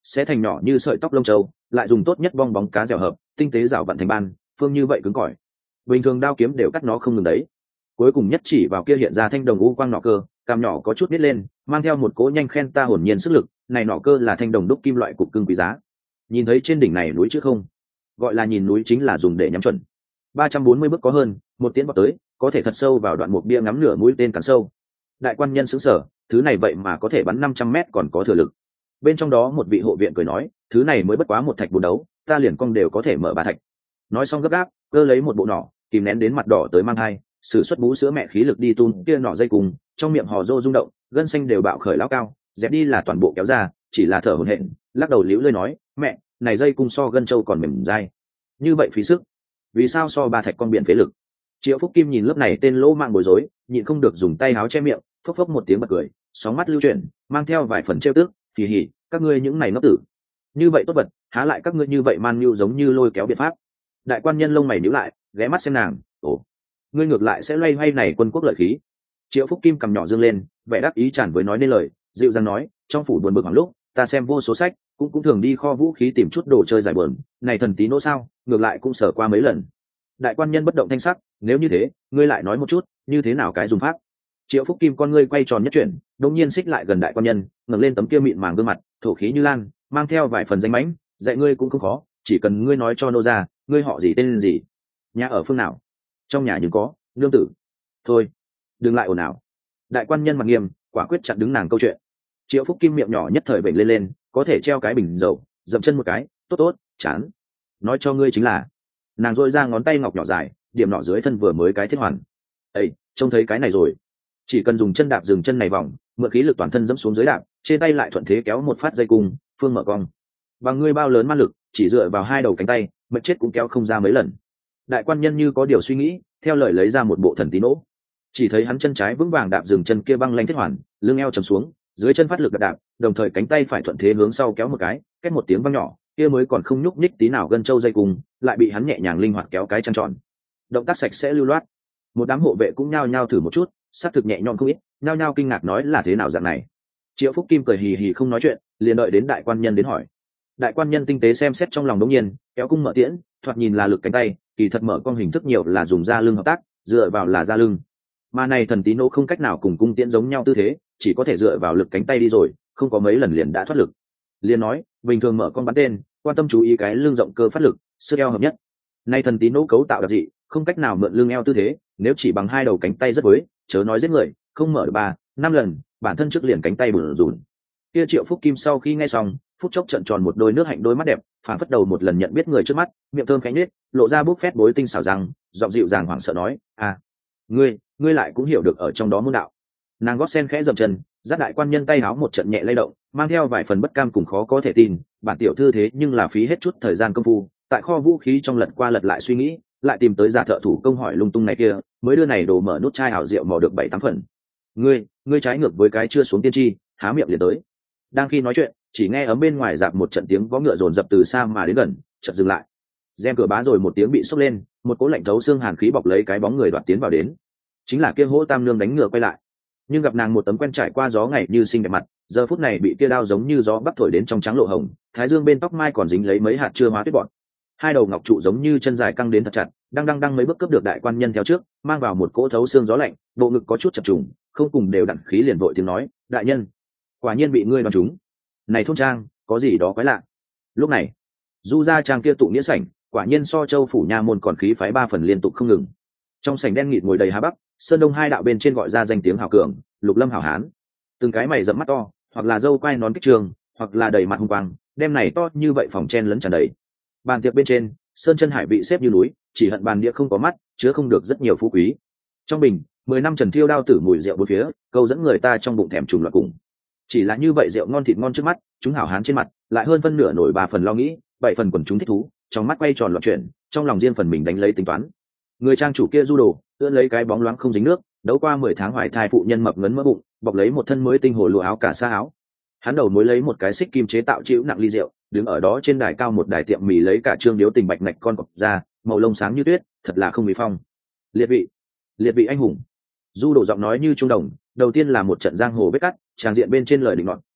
sẽ thành nhỏ như sợi tóc lông trâu, lại dùng tốt nhất bong bóng cá dẻo hợp tinh tế rảo vặn thành ban, phương như vậy cứng cỏi, bình thường đao kiếm đều cắt nó không ngừng đấy. Cuối cùng nhất chỉ vào kia hiện ra thanh đồng u quang nỏ cơ, cằm nhỏ có chút nít lên, mang theo một cỗ nhanh khen ta hồn nhiên sức lực. Này nỏ cơ là thanh đồng đúc kim loại cục cưng quý giá. Nhìn thấy trên đỉnh này núi chứ không, gọi là nhìn núi chính là dùng để nhắm chuẩn. Ba trăm bốn mươi bước có hơn, một tiến vào tới, có thể thật sâu vào đoạn một bia ngắm nửa mũi tên cắn sâu. Đại quan nhân sững sờ, thứ này vậy mà có thể bắn năm trăm mét còn có thừa lực. Bên trong đó một vị hộ viện cười nói, thứ này mới bất quá một thạch bốn đấu, ta liền cong đều có thể mở ba thạch. Nói xong gấp gáp, cơ lấy một bộ nỏ, kìm nén đến mặt đỏ tới mang hai, sử xuất bú sữa mẹ khí lực đi tun kia nỏ dây cùng, trong miệng hò rô rung động, gân xanh đều bạo khởi lão cao, dẹp đi là toàn bộ kéo ra, chỉ là thở hổn hển, lắc đầu liễu lơi nói, mẹ, này dây cung so gân trâu còn mềm dai, như vậy phí sức, vì sao so ba thạch con biển phế lực? Triệu Phúc Kim nhìn lớp này tên lỗ mạng bối rối, nhịn không được dùng tay háo che miệng, phốc phốc một tiếng bật cười, sóng mắt lưu chuyển, mang theo vài phần trêu tức, kỳ hỉ, các ngươi những này ngốc tử, như vậy tốt vật, há lại các ngươi như vậy man nhu giống như lôi kéo biện pháp. Đại quan nhân lông mày nhíu lại, ghé mắt xem nàng, ồ, ngươi ngược lại sẽ loay hoay này quân quốc lợi khí. Triệu Phúc Kim cầm nhỏ dương lên, vẻ đáp ý tràn với nói nên lời, dịu dàng nói, trong phủ buồn bực hoảng lúc, ta xem vô số sách, cũng cũng thường đi kho vũ khí tìm chút đồ chơi giải buồn, này thần tí nỗ sao, ngược lại cũng sở qua mấy lần. Đại quan nhân bất động thanh sắc, nếu như thế, ngươi lại nói một chút, như thế nào cái dùng pháp? Triệu Phúc Kim con ngươi quay tròn nhất chuyển, đột nhiên xích lại gần đại quan nhân, ngẩng lên tấm kia mịn màng gương mặt, thổ khí như lan, mang theo vài phần danh mãnh, dạy ngươi cũng không khó, chỉ cần ngươi nói cho nô ra, ngươi họ gì tên gì, nhà ở phương nào, trong nhà nhưng có nương tử. Thôi, đừng lại ồn ào. Đại quan nhân mặt nghiêm, quả quyết chặn đứng nàng câu chuyện. Triệu Phúc Kim miệng nhỏ nhất thời bệnh lên lên, có thể treo cái bình dầu, dậm chân một cái, tốt tốt, chán. Nói cho ngươi chính là, nàng dội ra ngón tay ngọc nhỏ dài, điểm nọ dưới thân vừa mới cái thiết hoàn. Ây, trông thấy cái này rồi, chỉ cần dùng chân đạp dừng chân này vòng, mượn khí lực toàn thân dẫm xuống dưới đạp, trên tay lại thuận thế kéo một phát dây cung, phương mở cong. Bằng ngươi bao lớn man lực, chỉ dựa vào hai đầu cánh tay, mệt chết cũng kéo không ra mấy lần. Đại quan nhân như có điều suy nghĩ, theo lời lấy ra một bộ thần tí nỗ. Chỉ thấy hắn chân trái vững vàng đạp dừng chân kia băng lanh thiết hoàn, lưng eo trầm xuống, dưới chân phát lực đạp đạp, đồng thời cánh tay phải thuận thế hướng sau kéo một cái, két một tiếng vang nhỏ, kia mới còn không nhúc nhích tí nào gân trâu dây cùng, lại bị hắn nhẹ nhàng linh hoạt kéo cái trăng tròn. Động tác sạch sẽ lưu loát. Một đám hộ vệ cũng nhao nhao thử một chút, sát thực nhẹ nhõm không ít, nhao nhao kinh ngạc nói là thế nào dạng này. Triệu Phúc Kim cười hì hì không nói chuyện, liền đợi đến đại quan nhân đến hỏi. Đại quan nhân tinh tế xem xét trong lòng đống nhiên, kéo cung mở tiễn, thoạt nhìn là lực cánh tay, kỳ thật mở con hình thức nhiều là dùng da lưng hợp tác, dựa vào là da lưng. Mà này thần tí nỗ không cách nào cùng cung tiễn giống nhau tư thế, chỉ có thể dựa vào lực cánh tay đi rồi, không có mấy lần liền đã thoát lực. Liền nói, bình thường mở con bắn tên, quan tâm chú ý cái lưng rộng cơ phát lực, sức eo hợp nhất. Nay thần tí nỗ cấu tạo đặc dị, không cách nào mượn lưng eo tư thế, nếu chỉ bằng hai đầu cánh tay rất với, chớ nói giết người, không mở được ba, năm lần, bản thân trước liền cánh tay bủn rủn. Kia Triệu Phúc Kim sau khi nghe xong, phút chốc trợn tròn một đôi nước hạnh đôi mắt đẹp, phản phất đầu một lần nhận biết người trước mắt, miệng thơm khẽ nhếch, lộ ra bút phét bối tinh xảo răng, giọng dịu dàng hoảng sợ nói, "À, ngươi, ngươi lại cũng hiểu được ở trong đó môn đạo." Nàng gót sen khẽ dậm chân, giáp đại quan nhân tay háo một trận nhẹ lay động, mang theo vài phần bất cam cùng khó có thể tin, bản tiểu thư thế nhưng là phí hết chút thời gian công phu, tại kho vũ khí trong lật qua lật lại suy nghĩ, lại tìm tới giả thợ thủ công hỏi lung tung này kia, mới đưa này đồ mở nút chai hảo rượu mò được bảy tám phần. Ngươi, ngươi trái ngược với cái chưa xuống tiên tri, há miệng liền tới. Đang khi nói chuyện, chỉ nghe ấm bên ngoài dạp một trận tiếng vó ngựa dồn dập từ xa mà đến gần, chợt dừng lại. Rèm cửa bá rồi một tiếng bị xốc lên, một cỗ lạnh thấu xương hàn khí bọc lấy cái bóng người đoạt tiến vào đến. Chính là kia Hỗ Tam Nương đánh ngựa quay lại. Nhưng gặp nàng một tấm quen trải qua gió ngày như xinh đẹp mặt, giờ phút này bị kia đao giống như gió bắc thổi đến trong trắng lộ hồng, thái dương bên tóc mai còn dính lấy mấy hạt chưa hóa tuyết bọt. Hai đầu ngọc trụ giống như chân dài căng đến thật chặt, đang đang đang mấy bước cướp được đại quan nhân theo trước, mang vào một cỗ thấu xương gió lạnh, bộ ngực có chút chập trùng, không cùng đều đặn khí liền vội tiếng nói, đại nhân, quả nhiên bị ngươi đoán trúng. Này thôn trang, có gì đó quái lạ. Lúc này, du gia trang kia tụ nghĩa sảnh, quả nhiên so châu phủ nha môn còn khí phái ba phần liên tục không ngừng. Trong sảnh đen nghịt ngồi đầy Hà Bắc, Sơn Đông hai đạo bên trên gọi ra danh tiếng hào cường, Lục Lâm hảo hán. Từng cái mày rậm mắt to, hoặc là râu quai nón kích trường, hoặc là đầy mặt hung quang, đem này to như vậy phòng chen lấn tràn đầy. Bàn tiệc bên trên, sơn chân hải vị xếp như núi, chỉ hận bàn đĩa không có mắt, chứa không được rất nhiều phú quý. Trong bình, mười năm trần thiêu đao tử mùi rượu bốn phía, câu dẫn người ta trong bụng thèm trùng loạn cùng. Chỉ là như vậy rượu ngon thịt ngon trước mắt, chúng hảo hán trên mặt, lại hơn phân nửa nổi ba phần lo nghĩ, bảy phần quần chúng thích thú, trong mắt quay tròn loạn chuyển, trong lòng riêng phần mình đánh lấy tính toán. Người trang chủ kia du đồ, ưỡn lấy cái bóng loáng không dính nước, đấu qua mười tháng hoài thai phụ nhân mập ngấn mỡ bụng, bọc lấy một thân mới tinh hồ lụa áo cả sa áo. Hắn đầu mối lấy một cái xích kim chế tạo chịu nặng ly rượu, đứng ở đó trên đài cao một đài tiệm mì lấy cả trương điếu tình bạch ngạch con cọp ra, màu lông sáng như tuyết, thật là không bị phong. Liệt vị, liệt vị anh hùng. Du đồ giọng nói như trung đồng, đầu tiên là một trận giang hồ vết cắt, tràng diện bên trên lời định ngọn,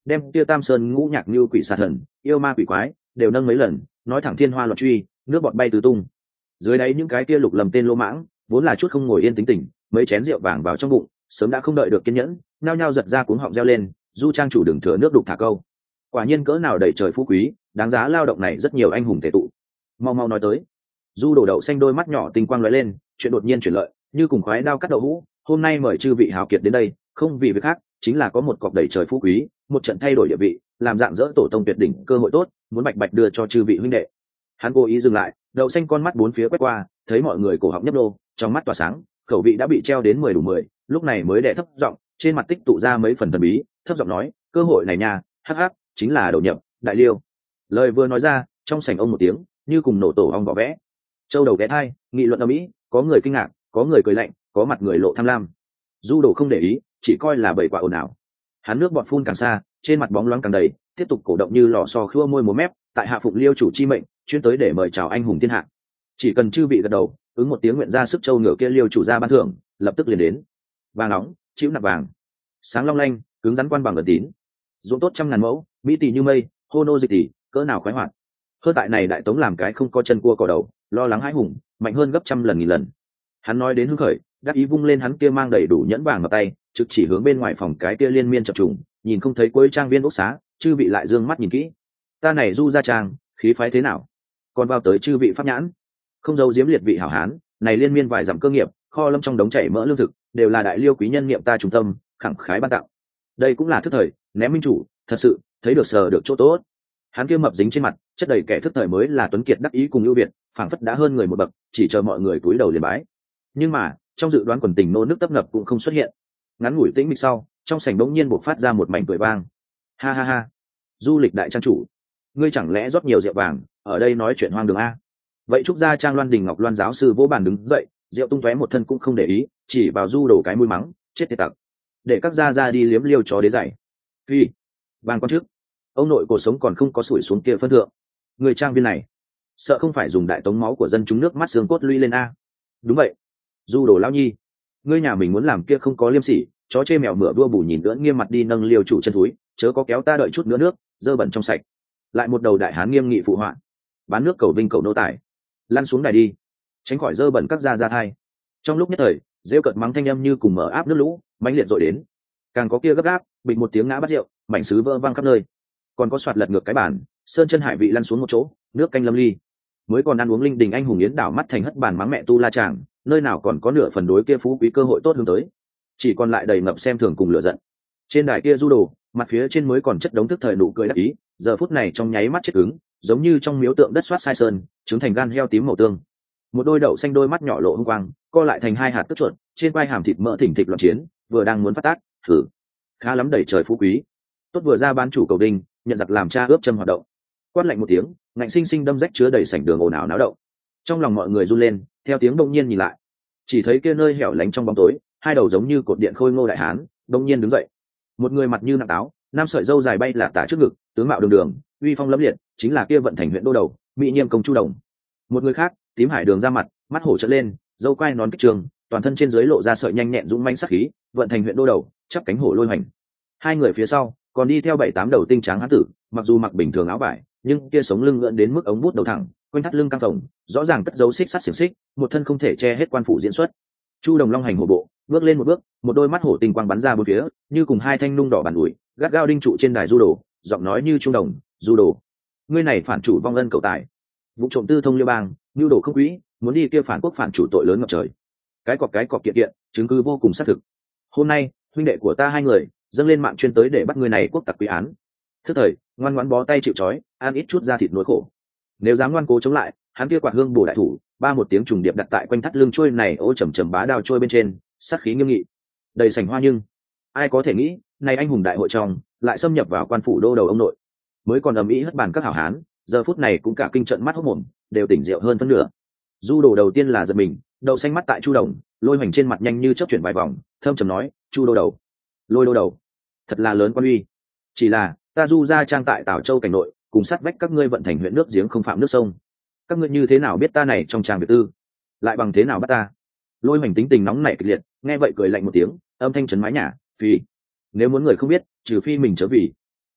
đem tia tam sơn ngũ nhạc như quỷ xà thần yêu ma quỷ quái đều nâng mấy lần, nói thẳng thiên hoa loạn truy, nước bọt bay tứ tung. Dưới đáy những cái kia lục lầm tên lô mãng vốn là chút không ngồi yên tính tình, mấy chén rượu vàng vào trong bụng sớm đã không đợi được kiên nhẫn, nhao nhao giật ra cuống họng reo lên, du trang chủ đừng thừa nước đục thả câu. Quả nhiên cỡ nào đầy trời phú quý, đáng giá lao động này rất nhiều anh hùng thể tụ. Mau mau nói tới. Du đổ đậu xanh đôi mắt nhỏ tinh quang lóe lên, chuyện đột nhiên chuyển lợi, như cùng khoái đao cắt đậu hũ. Hôm nay mời chư vị hào kiệt đến đây, không vì việc khác, chính là có một cọc đầy trời phú quý, một trận thay đổi địa vị, làm dạng dỡ tổ tông tuyệt đỉnh cơ hội tốt, muốn bạch bạch đưa cho chư vị huynh đệ. Hắn cố ý dừng lại, đậu xanh con mắt bốn phía quét qua, thấy mọi người cổ họng nhấp đô, trong mắt tỏa sáng, khẩu vị đã bị treo đến mười đủ mười, lúc này mới đè thấp giọng, trên mặt tích tụ ra mấy phần thần bí, thấp giọng nói, cơ hội này nha, hắc hắc, chính là đầu nhập, đại liêu. Lời vừa nói ra, trong sảnh ông một tiếng, như cùng nổ tổ ong vỏ vẽ. Châu đầu ghé thai, nghị luận ở mỹ, có người kinh ngạc, có người cười lạnh, có mặt người lộ tham lam. Du đồ không để ý, chỉ coi là bầy quả ồn ào. Hắn nước bọt phun càng xa, trên mặt bóng loáng càng đầy, tiếp tục cổ động như lò xo khua môi múa mép, tại hạ phụng liêu chủ chi mệnh, chuyên tới để mời chào anh hùng thiên hạ. Chỉ cần chư vị gật đầu, ứng một tiếng nguyện ra sức châu ngựa kia liêu chủ ra ban thưởng, lập tức liền đến. Vàng nóng, chịu nạp vàng, sáng long lanh, cứng rắn quan bằng ẩn tín, ruộng tốt trăm ngàn mẫu, mỹ tỷ như mây, hô nô dịch tỷ, cỡ nào khoái hoạt. Hơn tại này đại tống làm cái không có chân cua cò đầu, lo lắng hãi hùng, mạnh hơn gấp trăm lần nghìn lần. Hắn nói đến hưng khởi, đắc ý vung lên hắn kia mang đầy đủ nhẫn vàng ở tay, trực chỉ hướng bên ngoài phòng cái kia liên miên chập trùng, nhìn không thấy cuối trang viên ốc xá, chư vị lại dương mắt nhìn kỹ. Ta này du ra trang, khí phái thế nào? Còn vào tới chư vị pháp nhãn, không giấu giếm liệt vị hảo hán, này liên miên vài dặm cơ nghiệp, kho lâm trong đống chảy mỡ lương thực, đều là đại liêu quý nhân niệm ta trung tâm, khẳng khái ban tặng. Đây cũng là thức thời, ném minh chủ, thật sự thấy được sờ được chỗ tốt. Hắn kia mập dính trên mặt, chất đầy kẻ thức thời mới là tuấn kiệt đắc ý cùng ưu việt, phảng phất đã hơn người một bậc, chỉ chờ mọi người cúi đầu liền bái. Nhưng mà trong dự đoán quần tình nô nước tấp nập cũng không xuất hiện. Ngắn ngủi tĩnh mịch sau, trong sảnh bỗng nhiên bộc phát ra một mảnh cười vang. Ha ha ha, du lịch đại trang chủ, ngươi chẳng lẽ rót nhiều rượu vàng ở đây nói chuyện hoang đường a? Vậy trúc gia trang Loan Đình Ngọc Loan giáo sư vỗ bàn đứng dậy, rượu tung tóe một thân cũng không để ý, chỉ vào du đầu cái mũi mắng, chết tiệt tặc, để các gia gia đi liếm liêu chó đế dạy. Phi, vàng con trước, ông nội cuộc sống còn không có sủi xuống kia phân thượng, người trang viên này sợ không phải dùng đại tống máu của dân chúng nước mắt xương cốt lũy lên a? Đúng vậy, du đồ lão nhi, ngươi nhà mình muốn làm kia không có liêm sỉ, chó chê mèo mửa đua bù nhìn lưỡn nghiêm mặt đi nâng liều chủ chân thúi, chớ có kéo ta đợi chút nữa nước dơ bẩn trong sạch. Lại một đầu đại hán nghiêm nghị phụ họa, bán nước cầu vinh cầu nô tài, lăn xuống đài đi, tránh khỏi dơ bẩn các gia gia thai. Trong lúc nhất thời, rêu cợt mắng thanh âm như cùng mở áp nước lũ mãnh liệt dội đến, càng có kia gấp gáp bịch một tiếng ngã bắt rượu, mảnh sứ vỡ văng khắp nơi, còn có soạt lật ngược cái bàn, sơn chân hải vị lăn xuống một chỗ, nước canh lâm ly. Mới còn ăn uống linh đình anh hùng yến đảo mắt thành hất bàn mắng mẹ tu la chàng, nơi nào còn có nửa phần đối kia phú quý cơ hội tốt hướng tới, chỉ còn lại đầy ngập xem thường cùng lửa giận. Trên đài kia du đồ, mặt phía trên mới còn chất đống thức thời nụ cười đắc ý, giờ phút này trong nháy mắt chết cứng, giống như trong miếu tượng đất xoát sai sơn, trứng thành gan heo tím màu tương. Một đôi đậu xanh đôi mắt nhỏ lộ hung quang, co lại thành hai hạt tức chuột, trên vai hàm thịt mỡ thỉnh thịch loạn chiến, vừa đang muốn phát tác, thử khá lắm đẩy trời phú quý, tốt vừa ra bán chủ cầu đinh, nhận giặc làm cha ướp châm hoạt động. Quát lạnh một tiếng, ngạnh sinh sinh đâm rách chứa đầy sảnh đường ồn ào náo động. Trong lòng mọi người run lên, theo tiếng đông nhiên nhìn lại, chỉ thấy kia nơi hẻo lánh trong bóng tối, hai đầu giống như cột điện khôi ngô đại hán đông nhiên đứng dậy. Một người mặt như nặng táo, năm sợi râu dài bay là tả trước ngực, tướng mạo đường đường, uy phong lẫm liệt, chính là kia vận thành huyện đô đầu mỹ nhiêm công chu đồng. Một người khác, tím hải đường ra mặt, mắt hổ trợn lên, râu quai nón kích trường, toàn thân trên dưới lộ ra sợi nhanh nhẹn dũng mãnh sắc khí, vận thành huyện đô đầu chắp cánh hổ lôi hoành. Hai người phía sau còn đi theo bảy tám đầu tinh tráng hán tử, mặc dù mặc bình thường áo vải, nhưng kia sống lưng lượn đến mức ống bút đầu thẳng, quanh thắt lưng căng phồng, rõ ràng cất dấu xích sắt xiềng xích, một thân không thể che hết quan phủ diễn xuất. Chu đồng long hành hổ bộ, bước lên một bước, một đôi mắt hổ tinh quang bắn ra bốn phía, như cùng hai thanh nung đỏ bàn ủi, gắt gao đinh trụ trên đài du đồ, giọng nói như trung đồng, du đồ, ngươi này phản chủ vong ân cậu tài, vụ trộm tư thông liêu bang, nhu đồ không quỹ, muốn đi kia phản quốc phản chủ tội lớn ngập trời. Cái cọc cái cọc kiện kiện, chứng cứ vô cùng xác thực. Hôm nay huynh đệ của ta hai người dâng lên mạng chuyên tới để bắt người này quốc tặc quý án. Thức thời, ngoan ngoãn bó tay chịu trói, ăn ít chút da thịt nỗi khổ. Nếu dám ngoan cố chống lại, hắn kia quạt hương bổ đại thủ, ba một tiếng trùng điệp đặt tại quanh thắt lưng trôi này ô trầm trầm bá đao trôi bên trên, sát khí nghiêm nghị, đầy sảnh hoa. Nhưng ai có thể nghĩ, này anh hùng đại hội trong lại xâm nhập vào quan phủ đô đầu ông nội. Mới còn ầm ĩ hất bàn các hảo hán, giờ phút này cũng cả kinh trận mắt hốc mồm, đều tỉnh rượu hơn phân nửa. Du đồ đầu tiên là giật mình, đầu xanh mắt tại chu đồng, lôi hoành trên mặt nhanh như chớp chuyển vài vòng, thơm trầm nói, chu đô đầu, lôi đô đầu, thật là lớn quan uy. Chỉ là ta du ra trang tại Tào Châu cảnh nội, cùng sát vách các ngươi vận thành huyện nước giếng không phạm nước sông, các ngươi như thế nào biết ta này trong trang biệt tư, lại bằng thế nào bắt ta? Lôi hoành tính tình nóng nảy kịch liệt, nghe vậy cười lạnh một tiếng, âm thanh chấn mái nhà, phi, nếu muốn người không biết, trừ phi mình chớ vì.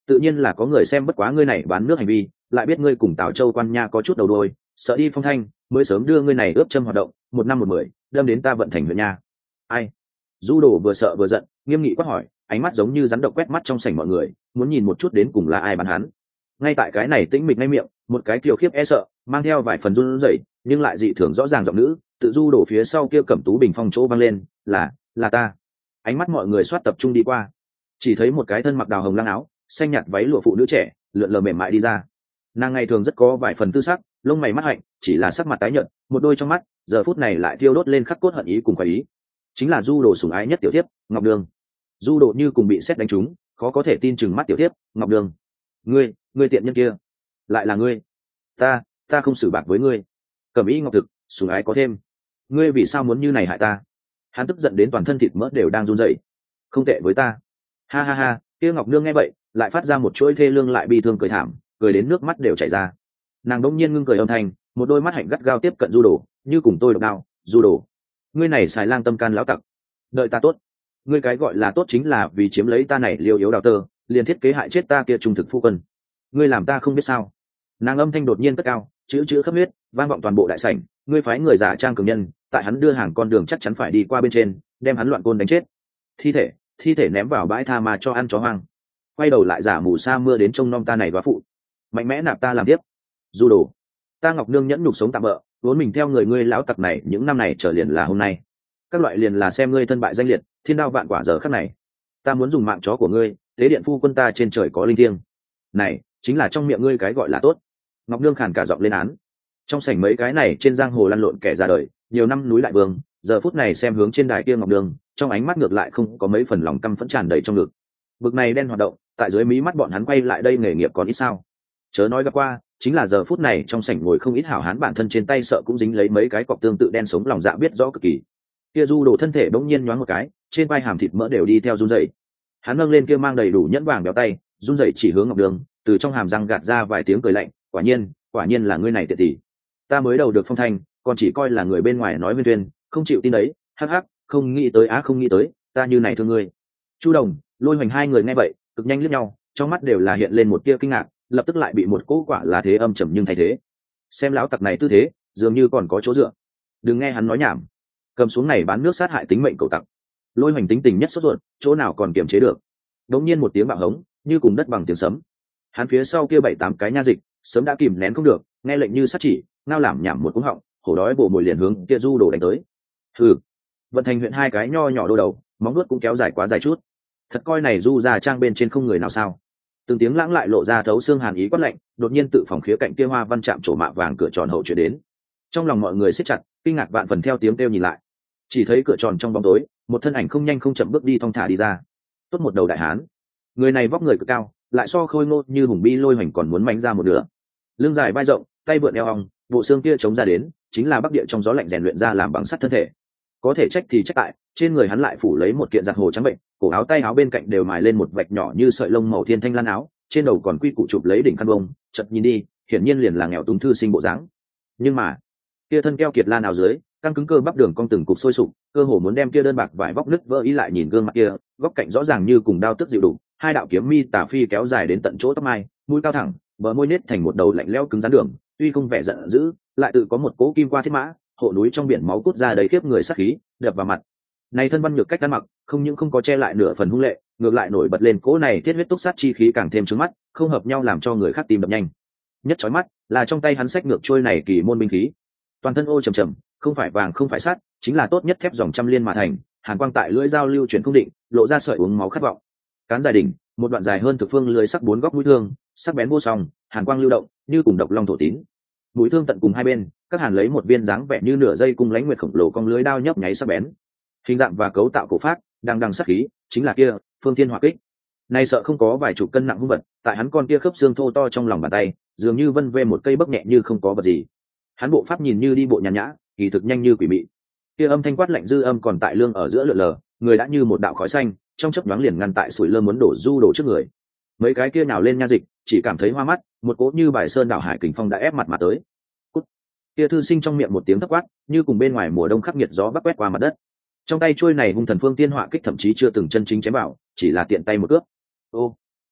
tự nhiên là có người xem bất quá ngươi này bán nước hành vi, lại biết ngươi cùng Tào Châu quan nha có chút đầu đuôi, sợ đi phong thanh, mới sớm đưa ngươi này ướp châm hoạt động, một năm một mười, đâm đến ta vận thành huyện nha. Ai? Du Đồ vừa sợ vừa giận, nghiêm nghị quát hỏi, ánh mắt giống như rắn độc quét mắt trong sảnh mọi người, muốn nhìn một chút đến cùng là ai bán hắn. Ngay tại cái này tĩnh mịch ngay miệng, một cái kiều khiếp e sợ, mang theo vài phần run rẩy, nhưng lại dị thường rõ ràng giọng nữ, tự Du Đồ phía sau kia Cẩm Tú bình phong chỗ vang lên, là, là ta. Ánh mắt mọi người xoát tập trung đi qua, chỉ thấy một cái thân mặc đào hồng lăng áo, xanh nhạt váy lụa phụ nữ trẻ, lượn lờ mềm mại đi ra. Nàng ngày thường rất có vài phần tư sắc, lông mày mắt hạnh, chỉ là sắc mặt tái nhợt, một đôi trong mắt giờ phút này lại thiêu đốt lên khắc cốt hận ý cùng khoái ý. Chính là Du Đồ sủng ái nhất tiểu thiếp, Ngọc Đường. Du Đồ như cùng bị sét đánh trúng, khó có thể tin chừng mắt tiểu thiếp, Ngọc Đường. Ngươi, ngươi tiện nhân kia, lại là ngươi? Ta, ta không xử bạc với ngươi. Cẩm Ý Ngọc Thực, sủng ái có thêm. Ngươi vì sao muốn như này hại ta? Hắn tức giận đến toàn thân thịt mỡ đều đang run rẩy. Không tệ với ta. Ha ha ha, kia Ngọc Nương nghe vậy, lại phát ra một chuỗi thê lương lại bi thương cười thảm, cười đến nước mắt đều chảy ra. Nàng đống nhiên ngưng cười âm thanh, một đôi mắt hạnh gắt gao tiếp cận Du Đồ, như cùng tôi độc đao. Du Đồ, ngươi này xài lang tâm can lão tặc, đợi ta tốt. Ngươi cái gọi là tốt chính là vì chiếm lấy ta này liều yếu đào tơ, liền thiết kế hại chết ta kia trung thực phu quân. Ngươi làm ta không biết sao? Nàng âm thanh đột nhiên cất cao, chữ chữ khắp huyết, vang vọng toàn bộ đại sảnh. Ngươi phái người giả trang cường nhân, tại hắn đưa hàng con đường chắc chắn phải đi qua bên trên, đem hắn loạn côn đánh chết. Thi thể, thi thể ném vào bãi tha mà cho ăn chó hoang. Quay đầu lại giả mù sa mưa đến trông nom ta này góa phụ, mạnh mẽ nạp ta làm tiếp. Du Đồ, ta Ngọc Nương nhẫn nhục sống tạm bỡ, vốn mình theo người ngươi lão tặc này những năm này trở liền là hôm nay. Các loại liền là xem ngươi thân bại danh liệt, thiên đao vạn quả giờ khắc này. Ta muốn dùng mạng chó của ngươi, tế điện phu quân ta trên trời có linh thiêng. Này, chính là trong miệng ngươi cái gọi là tốt. Ngọc Nương khàn cả giọng lên án. Trong sảnh mấy cái này trên giang hồ lăn lộn kẻ ra đời, nhiều năm núi lại vương, giờ phút này xem hướng trên đài kia Ngọc Nương, trong ánh mắt ngược lại không có mấy phần lòng căm phẫn tràn đầy trong ngực. Bực này đen hoạt động, tại dưới mí mắt bọn hắn quay lại đây nghề nghiệp còn ít sao? Chớ nói gặp qua, chính là giờ phút này trong sảnh ngồi không ít hảo hán bản thân trên tay sợ cũng dính lấy mấy cái cọc tương tự đen sống lòng dạ biết rõ cực kỳ. Kia Du Đồ thân thể bỗng nhiên nhoáng một cái, trên vai hàm thịt mỡ đều đi theo run rẩy. Hắn nâng lên kia mang đầy đủ nhẫn vàng béo tay, run rẩy chỉ hướng Ngọc Đường, từ trong hàm răng gạt ra vài tiếng cười lạnh, quả nhiên, quả nhiên là ngươi này tiện tỷ. Ta mới đầu được phong thanh, còn chỉ coi là người bên ngoài nói viên tuyên, không chịu tin đấy, hắc hắc, không nghĩ tới á không nghĩ tới, ta như này thương ngươi. Chu Đồng, Lôi Hoành hai người nghe vậy, cực nhanh liếc nhau, trong mắt đều là hiện lên một tia kinh ngạc, lập tức lại bị một cỗ quả là thế âm trầm nhưng thay thế. Xem lão tặc này tư thế, dường như còn có chỗ dựa. Đừng nghe hắn nói nhảm, cầm xuống này bán nước sát hại tính mệnh cậu tặc. Lôi Hoành tính tình nhất sốt ruột, chỗ nào còn kiềm chế được. Đống nhiên một tiếng bạo hống, như cùng đất bằng tiếng sấm. Hắn phía sau kia bảy tám cái nha dịch, sớm đã kìm nén không được, nghe lệnh như sát chỉ, ngao làm nhảm một cú họng, hổ đói bổ mồi liền hướng kia Du Đồ đánh tới. Hừ, vận thành huyện hai cái nho nhỏ đô đầu, móng nuốt cũng kéo dài quá dài chút. Thật coi này Du ra trang bên trên không người nào sao? Từng tiếng lãng lại lộ ra thấu xương hàn ý quát lạnh, đột nhiên tự phòng khía cạnh kia hoa văn chạm trổ mạ vàng cửa tròn hậu chuyển đến. Trong lòng mọi người siết chặt, kinh ngạc vạn phần theo tiếng kêu nhìn lại, chỉ thấy cửa tròn trong bóng tối, một thân ảnh không nhanh không chậm bước đi thong thả đi ra. Tốt một đầu đại hán, người này vóc người cực cao, lại so khôi ngô như hùng bi Lôi Hoành còn muốn mánh ra một nửa. Lưng dài vai rộng, tay vượn eo ong, bộ xương kia chống ra đến, chính là bắc địa trong gió lạnh rèn luyện ra làm bằng sắt thân thể. Có thể trách thì trách tại, trên người hắn lại phủ lấy một kiện giặt hồ trắng bệnh, cổ áo tay áo bên cạnh đều mài lên một vạch nhỏ như sợi lông màu thiên thanh lan áo, trên đầu còn quy củ chụp lấy đỉnh khăn bông, chợt nhìn đi, hiển nhiên liền là nghèo túng thư sinh bộ dáng. Nhưng mà, kia thân keo kiệt lan áo dưới, căng cứng cơ bắp đường cong từng cục sôi sục, cơ hồ muốn đem kia đơn bạc vải vóc nứt vỡ ý lại nhìn gương mặt kia, góc cạnh rõ ràng như cùng đao tức dịu đủ, hai đạo kiếm mi tà phi kéo dài đến tận chỗ tóc mai, mũi cao thẳng, bờ môi nết thành một đầu lạnh lẽo cứng rắn đường, tuy không vẻ giận dữ, lại tự có một cỗ kim qua thiết mã, hộ núi trong biển máu cút ra đầy khiếp người sát khí, đập vào mặt. Này thân văn nhược cách ăn mặc, không những không có che lại nửa phần hung lệ, ngược lại nổi bật lên cỗ này thiết huyết túc sát chi khí càng thêm trướng mắt, không hợp nhau làm cho người khác tìm đập nhanh. Nhất chói mắt là trong tay hắn xách ngược trôi này kỳ môn binh khí, toàn thân ô trầm trầm, không phải vàng không phải sắt, chính là tốt nhất thép dòng trăm liên mà thành, hàn quang tại lưỡi dao lưu chuyển không định, lộ ra sợi uống máu khát vọng. Cán dài đỉnh, một đoạn dài hơn thực phương lưới sắc bốn góc mũi thương, sắc bén vô song, hàn quang lưu động, như cùng độc long thổ tín. Mũi thương tận cùng hai bên, các hàn lấy một viên dáng vẻ như nửa dây cung lãnh nguyệt khổng lồ cong lưới đao nhấp nháy sắc bén. Hình dạng và cấu tạo cổ pháp, đang đằng sắc khí, chính là kia Phương Thiên Hỏa Kích. Nay sợ không có vài chục cân nặng hung vật, tại hắn con kia khớp xương thô to trong lòng bàn tay, dường như vân vê một cây bấc nhẹ như không có vật gì. Hắn bộ pháp nhìn như đi bộ nhàn nhã, kỳ thực nhanh như quỷ mị. Kia âm thanh quát lạnh dư âm còn tại lương ở giữa lượn lờ, người đã như một đạo khói xanh, trong chớp nhoáng liền ngăn tại sủi lơ muốn đổ Du đổ trước người. Mấy cái kia nào lên nha dịch, chỉ cảm thấy hoa mắt, một cỗ như bài sơn đảo hải kình phong đã ép mặt mà tới. Cút. Kia thư sinh trong miệng một tiếng thấp quát, như cùng bên ngoài mùa đông khắc nghiệt gió bắc quét qua mặt đất. Trong tay chuôi này hung thần Phương Tiên Hỏa Kích thậm chí chưa từng chân chính chém vào, chỉ là tiện tay một cước. Ô,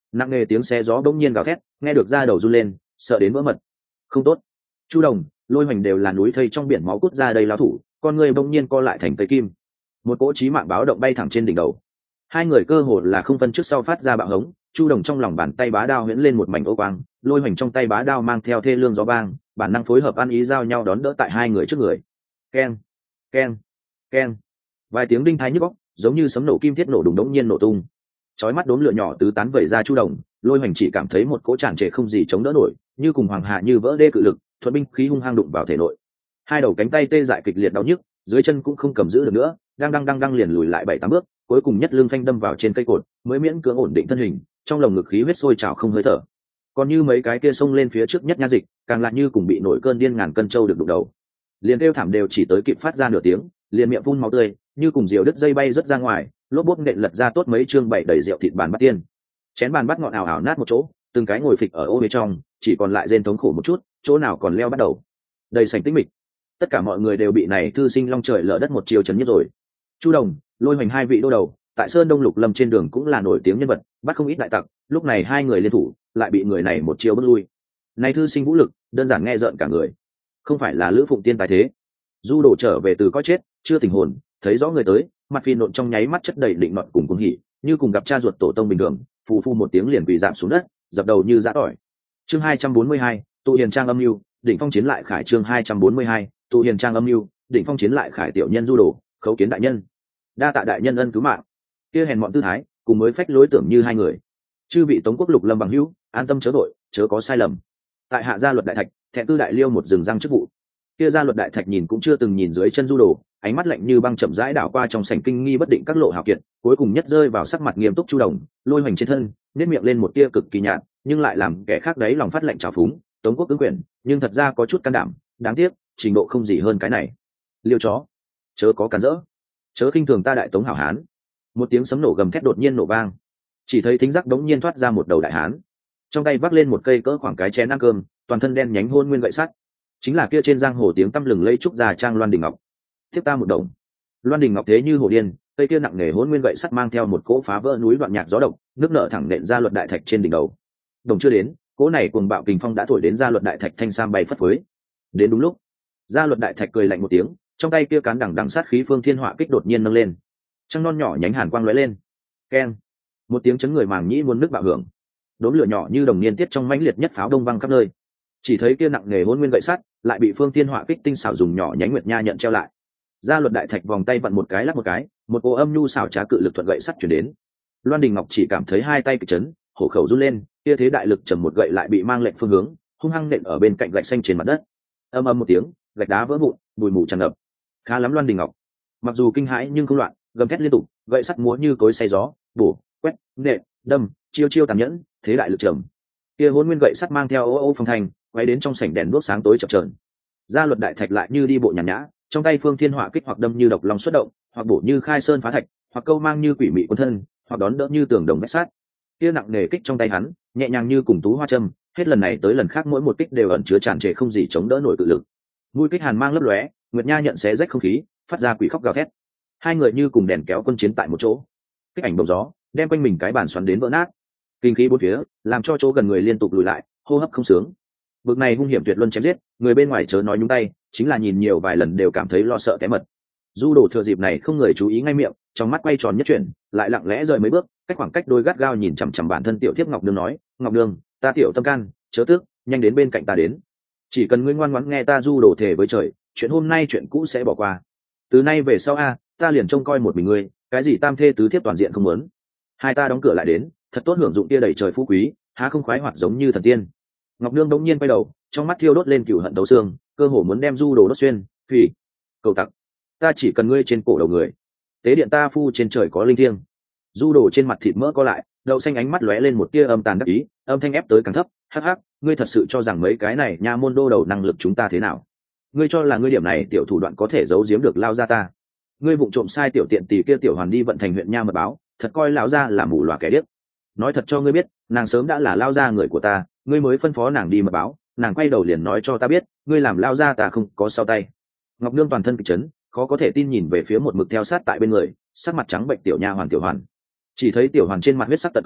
nặng nề tiếng xe gió bỗng nhiên gào thét, nghe được da đầu run lên, sợ đến vỡ mật. Không tốt. Chu Đồng, Lôi Hoành đều là núi thây trong biển máu cút ra đây lao thủ, con người bỗng nhiên co lại thành cây kim. Một cỗ chí mạng báo động bay thẳng trên đỉnh đầu. Hai người cơ hồ là không phân trước sau phát ra bạo hống. Chu Đồng trong lòng bàn tay bá đao huyễn lên một mảnh ô quang, Lôi Hoành trong tay bá đao mang theo thê lương gió vang, bản năng phối hợp ăn ý giao nhau đón đỡ tại hai người trước người. Keng, keng, keng. Vài tiếng đinh thái nhức óc, giống như sấm nổ kim thiết nổ đùng đống nhiên nổ tung. Chói mắt đốm lửa nhỏ tứ tán vẩy ra. Chu Đồng, Lôi Hoành chỉ cảm thấy một cỗ tràn trề không gì chống đỡ nổi, như cùng hoàng hạ như vỡ đê cự lực, thuận binh khí hung hăng đụng vào thể nội. Hai đầu cánh tay tê dại kịch liệt đau nhức, dưới chân cũng không cầm giữ được nữa, đang đang đang đang liền lùi lại bảy tám bước, cuối cùng nhất lưng phanh đâm vào trên cây cột, mới miễn cưỡng ổn định thân hình, trong lồng ngực khí huyết sôi trào không hơi thở. Còn như mấy cái kia xông lên phía trước nhất nha dịch, càng lại như cùng bị nổi cơn điên ngàn cân trâu được đụng đầu, liền kêu thảm đều chỉ tới kịp phát ra nửa tiếng, liền miệng phun máu tươi, như cùng diều đứt dây bay rất ra ngoài, lốp bốp nện lật ra tốt mấy chương bảy đầy rượu thịt bàn bát tiên. Chén bàn bát ngọn ảo ảo nát một chỗ, từng cái ngồi phịch ở ô bên trong, chỉ còn lại rên thống khổ một chút, chỗ nào còn leo bắt đầu. Đầy sành tĩnh mịch, tất cả mọi người đều bị này thư sinh long trời lở đất một chiều chấn nhất rồi. Chu Đồng, Lôi Hoành hai vị đô đầu, tại Sơn Đông Lục Lâm trên đường cũng là nổi tiếng nhân vật, bắt không ít đại tặc, lúc này hai người liên thủ, lại bị người này một chiều bước lui. Này thư sinh vũ lực, đơn giản nghe rợn cả người. Không phải là Lữ Phụng Tiên tài thế. Du đổ trở về từ có chết, chưa tỉnh hồn, thấy rõ người tới, mặt phi nộn trong nháy mắt chất đầy định nọt cùng cuồng hỉ, như cùng gặp cha ruột tổ tông bình thường, phù phu một tiếng liền quỳ rạp xuống đất, dập đầu như giã tỏi. Chương hai trăm bốn mươi hai, tụ hiền trang âm mưu, đỉnh phong chiến lại khải. Chương hai trăm bốn mươi hai, tụ hiền trang âm mưu, đỉnh phong chiến lại khải. Tiểu nhân Du đồ, khấu kiến đại nhân. Đa tạ đại nhân ân cứu mạng. Kia hèn mọn tư thái, cùng mới phách lối tưởng như hai người. Chư vị Tống Quốc Lục Lâm bằng hữu, an tâm chớ đội, chớ có sai lầm. Tại hạ gia luật đại thạch, thẹn tư đại liêu một rừng răng chức vụ. Kia gia luật đại thạch nhìn cũng chưa từng nhìn dưới chân Du đồ, ánh mắt lạnh như băng chậm rãi đảo qua trong sảnh kinh nghi bất định các lộ hào kiệt, cuối cùng nhất rơi vào sắc mặt nghiêm túc Chu Đồng, Lôi Hoành trên thân, nét miệng lên một tia cực kỳ nhạt, nhưng lại làm kẻ khác đấy lòng phát lệnh trào phúng. Tống Quốc ứng quyền, nhưng thật ra có chút can đảm, đáng tiếc, trình độ không gì hơn cái này. Liêu chó, chớ có cản rỡ, chớ khinh thường ta đại Tống hảo hán. Một tiếng sấm nổ gầm thét đột nhiên nổ vang, chỉ thấy thính giác đống nhiên thoát ra một đầu đại hán, trong tay vác lên một cây cỡ khoảng cái chén ăn cơm, toàn thân đen nhánh hôn nguyên gậy sắt, chính là kia trên giang hồ tiếng tăm lừng lẫy trúc già trang Loan Đình Ngọc. Tiếp ta một đồng. Loan Đình Ngọc thế như hồ điên, cây kia nặng nề hôn nguyên gậy sắt mang theo một cỗ phá vỡ núi đoạn nhạc gió độc, nước nợ thẳng nện ra luật đại thạch trên đỉnh đầu. Đồng chưa đến, cỗ này cuồng bạo kình phong đã thổi đến ra luật đại thạch thanh sam bay phất phới. Đến đúng lúc, ra luật đại thạch cười lạnh một tiếng, trong tay kia cán đằng đằng sát khí phương thiên họa kích đột nhiên nâng lên, trăng non nhỏ nhánh hàn quang lóe lên. Keng, một tiếng chấn người màng nhĩ muôn nước bạo hưởng, đốm lửa nhỏ như đồng niên tiết trong mãnh liệt nhất pháo đông văng khắp nơi. Chỉ thấy kia nặng nề hôn nguyên gậy sắt lại bị phương thiên họa kích tinh xảo dùng nhỏ nhánh nguyệt nha nhận treo lại. Gia luật đại thạch vòng tay vặn một cái lắc một cái, một ô âm nhu xảo trá cự lực thuận gậy sắt chuyển đến. Loan Đình Ngọc chỉ cảm thấy hai tay kịch chấn, hổ khẩu run lên, kia thế đại lực trầm một gậy lại bị mang lệnh phương hướng, hung hăng nện ở bên cạnh gạch xanh trên mặt đất. Âm âm một tiếng, gạch đá vỡ vụn, bụi mù tràn ngập. Khá lắm Loan Đình Ngọc, mặc dù kinh hãi nhưng không loạn, gầm thét liên tục, gậy sắt múa như cối xay gió, bổ, quét, nện, đâm, chiêu chiêu tàn nhẫn, thế đại lực trầm. Kia hôn nguyên gậy sắt mang theo ô ô phong thành, quay đến trong sảnh đèn đuốc sáng tối chập chờn. Gia luật đại thạch lại như đi bộ nhàn nhã, trong tay phương thiên họa kích hoặc đâm như độc long xuất động, hoặc bổ như khai sơn phá thạch, hoặc câu mang như quỷ mị cuốn thân, hoặc đón đỡ như tường đồng vách sát. Kia nặng nề kích trong tay hắn, nhẹ nhàng như cùng tú hoa châm, hết lần này tới lần khác mỗi một kích đều ẩn chứa tràn trề không gì chống đỡ nổi cự lực. Mũi kích hàn mang lấp lóe, nguyệt nha nhận xé rách không khí, phát ra quỷ khóc gào thét. Hai người như cùng đèn kéo quân chiến tại một chỗ, kích ảnh bồng gió, đem quanh mình cái bàn xoắn đến vỡ nát. Kinh khí bốn phía, làm cho chỗ gần người liên tục lùi lại, hô hấp không sướng. Vực này hung hiểm tuyệt luân chém giết, người bên ngoài chớ nói nhúng tay, chính là nhìn nhiều vài lần đều cảm thấy lo sợ té mật. Du Đồ thừa dịp này không người chú ý ngay miệng, trong mắt quay tròn nhất chuyển, lại lặng lẽ rời mấy bước, cách khoảng cách đôi gắt gao nhìn chằm chằm bản thân tiểu thiếp Ngọc Nương nói, Ngọc Nương, ta tiểu tâm can, chớ tức, nhanh đến bên cạnh ta đến. Chỉ cần ngươi ngoan ngoãn nghe ta Du Đồ thề với trời, chuyện hôm nay chuyện cũ sẽ bỏ qua. Từ nay về sau a, ta liền trông coi một mình ngươi, cái gì tam thê tứ thiếp toàn diện không muốn. Hai ta đóng cửa lại đến, thật tốt hưởng dụng tia đầy trời phú quý, há không khoái hoạt giống như thần tiên. Ngọc Nương đống nhiên quay đầu, trong mắt thiêu đốt lên cừu hận tấu xương, cơ hồ muốn đem Du Đồ đốt xuyên. Phỉ, cầu tặc, ta chỉ cần ngươi trên cổ đầu người, tế điện ta phu trên trời có linh thiêng. Du Đồ trên mặt thịt mỡ co lại, đậu xanh ánh mắt lóe lên một tia âm tàn đắc ý, âm thanh ép tới càng thấp. Hắc hắc, ngươi thật sự cho rằng mấy cái này nha môn đô đầu năng lực chúng ta thế nào? Ngươi cho là ngươi điểm này tiểu thủ đoạn có thể giấu giếm được lao ra ta? Ngươi vụng trộm sai tiểu tiện tỷ kia tiểu hoàn đi vận thành huyện nha mật báo, thật coi lão gia là mù lòa kẻ điếc. Nói thật cho ngươi biết, nàng sớm đã là lao gia người của ta, ngươi mới phân phó nàng đi mật báo, nàng quay đầu liền nói cho ta biết, ngươi làm lao gia ta không có sau tay. Ngọc Nương toàn thân kịch chấn, khó có thể tin nhìn về phía một mực theo sát tại bên người, sắc mặt trắng bệnh tiểu nha hoàn tiểu hoàn. Chỉ thấy tiểu hoàn trên mặt huyết sắc tận khởi,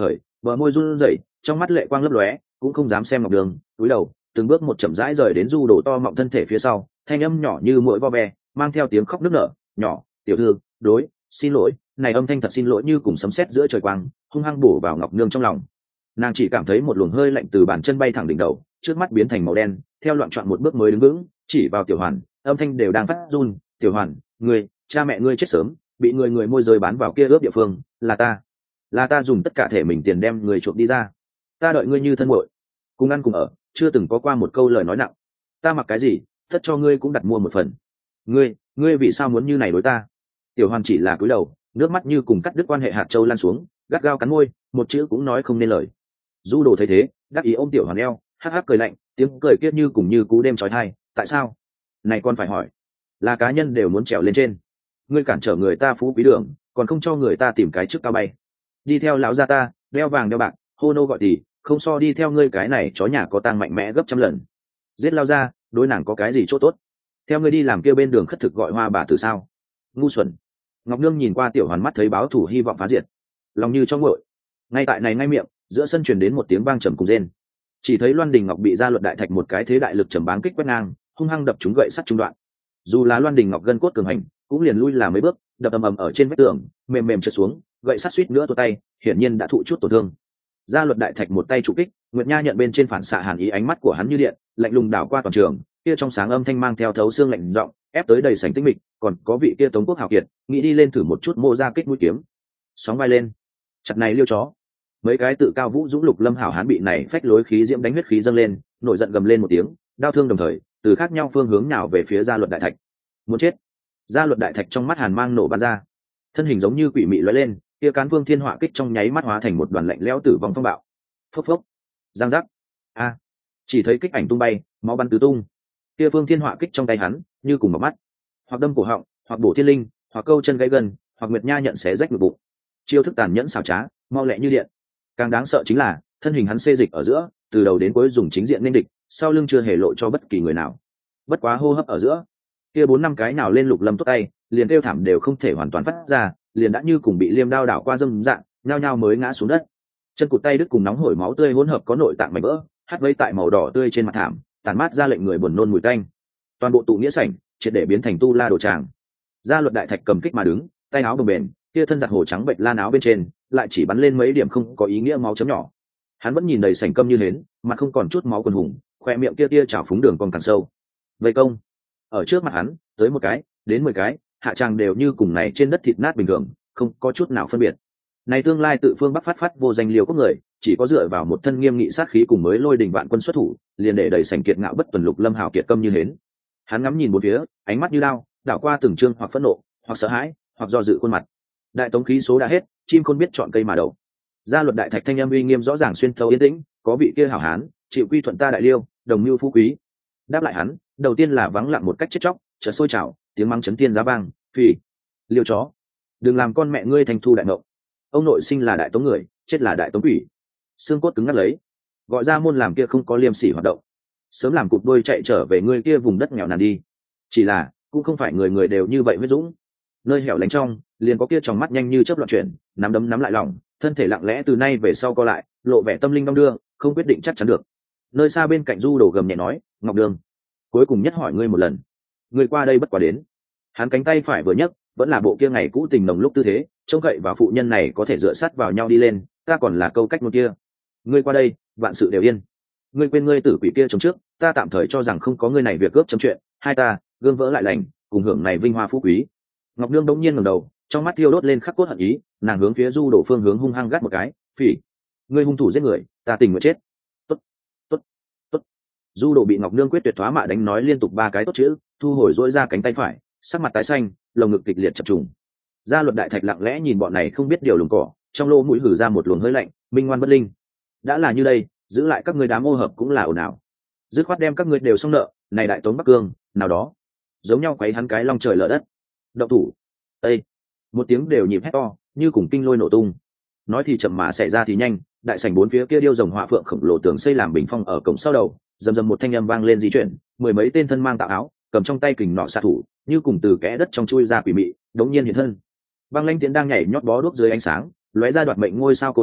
bờ môi run rẩy, trong mắt lệ quang lấp lóe, cũng không dám xem Ngọc Đường, cúi đầu từng bước một chậm rãi rời đến du đồ to mọng thân thể phía sau, thanh âm nhỏ như muỗi vo ve, mang theo tiếng khóc nức nở. Nhỏ, tiểu thư, đối, xin lỗi. Này âm thanh thật xin lỗi như cùng sấm sét giữa trời quang, hung hăng bổ vào Ngọc Nương trong lòng. Nàng chỉ cảm thấy một luồng hơi lạnh từ bàn chân bay thẳng đỉnh đầu, trước mắt biến thành màu đen, theo loạn trọn một bước mới đứng vững, chỉ vào Tiểu Hoàn, âm thanh đều đang phát run. Tiểu Hoàn, ngươi, cha mẹ ngươi chết sớm, bị người người môi giới bán vào kia ướp địa phương, là ta, là ta dùng tất cả thể mình tiền đem người chuộc đi ra. Ta đợi ngươi như thân muội, cùng ăn cùng ở, chưa từng có qua một câu lời nói nặng. Ta mặc cái gì, tất cho ngươi cũng đặt mua một phần. Ngươi, ngươi vì sao muốn như này đối ta? Tiểu Hoàn chỉ là cúi đầu, nước mắt như cùng cắt đứt quan hệ hạt châu lan xuống, gắt gao cắn môi, một chữ cũng nói không nên lời. Du Đồ thấy thế, đắc ý ôm Tiểu Hoàn eo, hắc hắc cười lạnh, tiếng cười kia như cùng như cú đêm chói tai. Tại sao? Này con phải hỏi, là cá nhân đều muốn trèo lên trên, ngươi cản trở người ta phú quý đường, còn không cho người ta tìm cái chức cao bay. Đi theo lão gia ta, đeo vàng đeo bạc, hô nô gọi tỷ, không so đi theo ngươi cái này chó nhà có tang mạnh mẽ gấp trăm lần. Giết lao ra, đối nàng có cái gì chỗ tốt? Theo ngươi đi làm kia bên đường khất thực gọi hoa bà từ sao? Ngu xuẩn. Ngọc Nương nhìn qua Tiểu Hoàn, mắt thấy báo thủ hy vọng phá diệt, lòng như cho nguội. Ngay tại này ngay miệng, giữa sân truyền đến một tiếng vang trầm cùng rên. Chỉ thấy Loan Đình Ngọc bị Gia Luật Đại Thạch một cái thế đại lực trầm báng kích quét ngang, hung hăng đập trúng gậy sắt trung đoạn. Dù là Loan Đình Ngọc gân cốt cường hành, cũng liền lui là mấy bước, đập ầm ầm ở trên vách tường, mềm mềm trượt xuống, gậy sắt suýt nữa tuột tay, hiển nhiên đã thụ chút tổn thương. Gia Luật Đại Thạch một tay trụ kích, Nguyệt Nha nhận bên trên phản xạ hàn ý, ánh mắt của hắn như điện, lạnh lùng đảo qua toàn trường, kia trong sáng âm thanh mang theo thấu xương lạnh giọng, ép tới đầy sảnh tĩnh mịch. Còn có vị kia Tống Quốc hào kiệt, nghĩ đi lên thử một chút mô ra kích mũi kiếm. Sóng vai lên, chặt này liêu chó. Mấy cái tự cao vũ dũng lục lâm hảo hán bị này phách lối khí diễm đánh huyết khí dâng lên, nổi giận gầm lên một tiếng, đao thương đồng thời từ khác nhau phương hướng nào về phía Gia Luật Đại Thạch. Muốn chết. Gia Luật Đại Thạch trong mắt hàn mang nổ bắn ra, thân hình giống như quỷ mị lóe lên, kia cán vương thiên họa kích trong nháy mắt hóa thành một đoàn lạnh lẽo tử vong phong bạo. Phốc phốc, giang giác. A, chỉ thấy kích ảnh tung bay, máu bắn tứ tung. Kia phương thiên họa kích trong tay hắn như cùng một mắt, hoặc đâm cổ họng, hoặc bổ thiên linh, hoặc câu chân gãy gần, hoặc Nguyệt Nha nhận xé rách ngực bụng. Chiêu thức tàn nhẫn xảo trá, mau lẹ như điện. Càng đáng sợ chính là thân hình hắn xê dịch ở giữa, từ đầu đến cuối dùng chính diện nên địch, sau lưng chưa hề lộ cho bất kỳ người nào. Bất quá hô hấp ở giữa, kia bốn năm cái nào lên Lục Lâm tốt tay, liền kêu thảm đều không thể hoàn toàn phát ra, liền đã như cùng bị liêm đao đảo qua dâm dạng, nhao nhao mới ngã xuống đất. Chân cụt tay đứt cùng nóng hổi máu tươi hỗn hợp có nội tạng mảnh vỡ, hắt vây tại màu đỏ tươi trên mặt thảm, tàn mát ra lệnh người buồn nôn mùi tanh. Toàn bộ tụ nghĩa sảnh triệt để biến thành tu la đồ tràng. Gia Luật Đại Thạch cầm kích mà đứng, tay áo bồng bềnh, kia thân giặt hồ trắng bệnh lan áo bên trên lại chỉ bắn lên mấy điểm không có ý nghĩa máu chấm nhỏ. Hắn vẫn nhìn đầy sảnh câm như hến, mặt không còn chút máu quần hùng, khoe miệng kia kia trào phúng đường còn càng sâu. Vây công ở trước mặt hắn, tới một cái đến mười cái, hạ tràng đều như cùng này trên đất thịt nát bình thường, không có chút nào phân biệt. Này tương lai tự phương bắc phát phát vô danh liều quốc người, chỉ có dựa vào một thân nghiêm nghị sát khí cùng mới lôi đình vạn quân xuất thủ, liền để đẩy sảnh kiệt ngạo bất tuần Lục Lâm hào kiệt câm như hến. Hắn ngắm nhìn một phía, ánh mắt như lao, đảo qua từng trương hoặc phẫn nộ, hoặc sợ hãi, hoặc do dự khuôn mặt. Đại tống khí số đã hết, chim khôn biết chọn cây mà đậu. Gia Luật Đại Thạch thanh âm uy nghiêm rõ ràng xuyên thấu yên tĩnh, có vị kia hảo hán chịu quy thuận ta đại liêu, đồng mưu phú quý. Đáp lại hắn, đầu tiên là vắng lặng một cách chết chóc, chợt sôi trào, tiếng mắng chấn thiên giá vang, phỉ, liêu chó, đừng làm con mẹ ngươi thành thu đại ngộng. Ông nội sinh là đại tống người, chết là đại tống quỷ. Xương cốt cứng ngắt lấy, gọi ra môn làm kia không có liêm sỉ hoạt động, sớm làm cụt đôi chạy trở về ngươi kia vùng đất nghèo nàn đi. Chỉ là cũng không phải người người đều như vậy huyết dũng, nơi hẻo lánh trong liền có kia tròng mắt nhanh như chớp loạn chuyển, nắm đấm nắm lại lòng, thân thể lặng lẽ từ nay về sau co lại, lộ vẻ tâm linh đong đưa, không quyết định chắc chắn được. Nơi xa bên cạnh Du Đồ gầm nhẹ nói, Ngọc Đường, cuối cùng nhất hỏi ngươi một lần, ngươi qua đây bất quá đến. Hắn cánh tay phải vừa nhấc, vẫn là bộ kia ngày cũ tình nồng lúc tư thế, trông cậy vào phụ nhân này có thể dựa sát vào nhau đi lên, ta còn là câu cách một kia, ngươi qua đây vạn sự đều yên. Ngươi quên ngươi tử quỷ kia chống trước, ta tạm thời cho rằng không có ngươi này việc gấp chấm chuyện, hai ta gương vỡ lại lành, cùng hưởng này vinh hoa phú quý. Ngọc Nương đống nhiên ngẩng đầu, trong mắt thiêu đốt lên khắc cốt hận ý, nàng hướng phía Du Đồ phương hướng hung hăng gắt một cái, phỉ, ngươi hung thủ giết người, ta tình nguyện chết. Tốt, tốt, tốt. Du Đồ bị Ngọc Nương quyết tuyệt thoá mạ đánh nói liên tục ba cái tốt chữ, thu hồi dỗi ra cánh tay phải, sắc mặt tái xanh, lồng ngực kịch liệt chập trùng. Gia Luật Đại Thạch lặng lẽ nhìn bọn này không biết điều lùng cỏ, trong lỗ mũi hử ra một luồng hơi lạnh, minh ngoan bất linh. Đã là như đây, giữ lại các ngươi đám ô hợp cũng là ồn ào. Dứt khoát đem các ngươi đều xong nợ, này đại tống Bắc Cương, nào đó, giống nhau quấy hắn cái long trời lở đất. Động thủ. Ê! Một tiếng đều nhịp hét to, như cùng kinh lôi nổ tung. Nói thì chậm mà xảy ra thì nhanh, đại sảnh bốn phía kia điêu rồng họa phượng khổng lồ tường xây làm bình phong ở cổng sau đầu, rầm rầm một thanh âm vang lên di chuyển, mười mấy tên thân mang tạo áo, cầm trong tay kình nọ xạ thủ, như cùng từ kẽ đất trong chui ra quỷ mị, đống nhiên hiện thân. Băng Lãnh Tiễn đang nhảy nhót bó đuốc dưới ánh sáng, lóe ra đoạt mệnh ngôi sao cô đơn,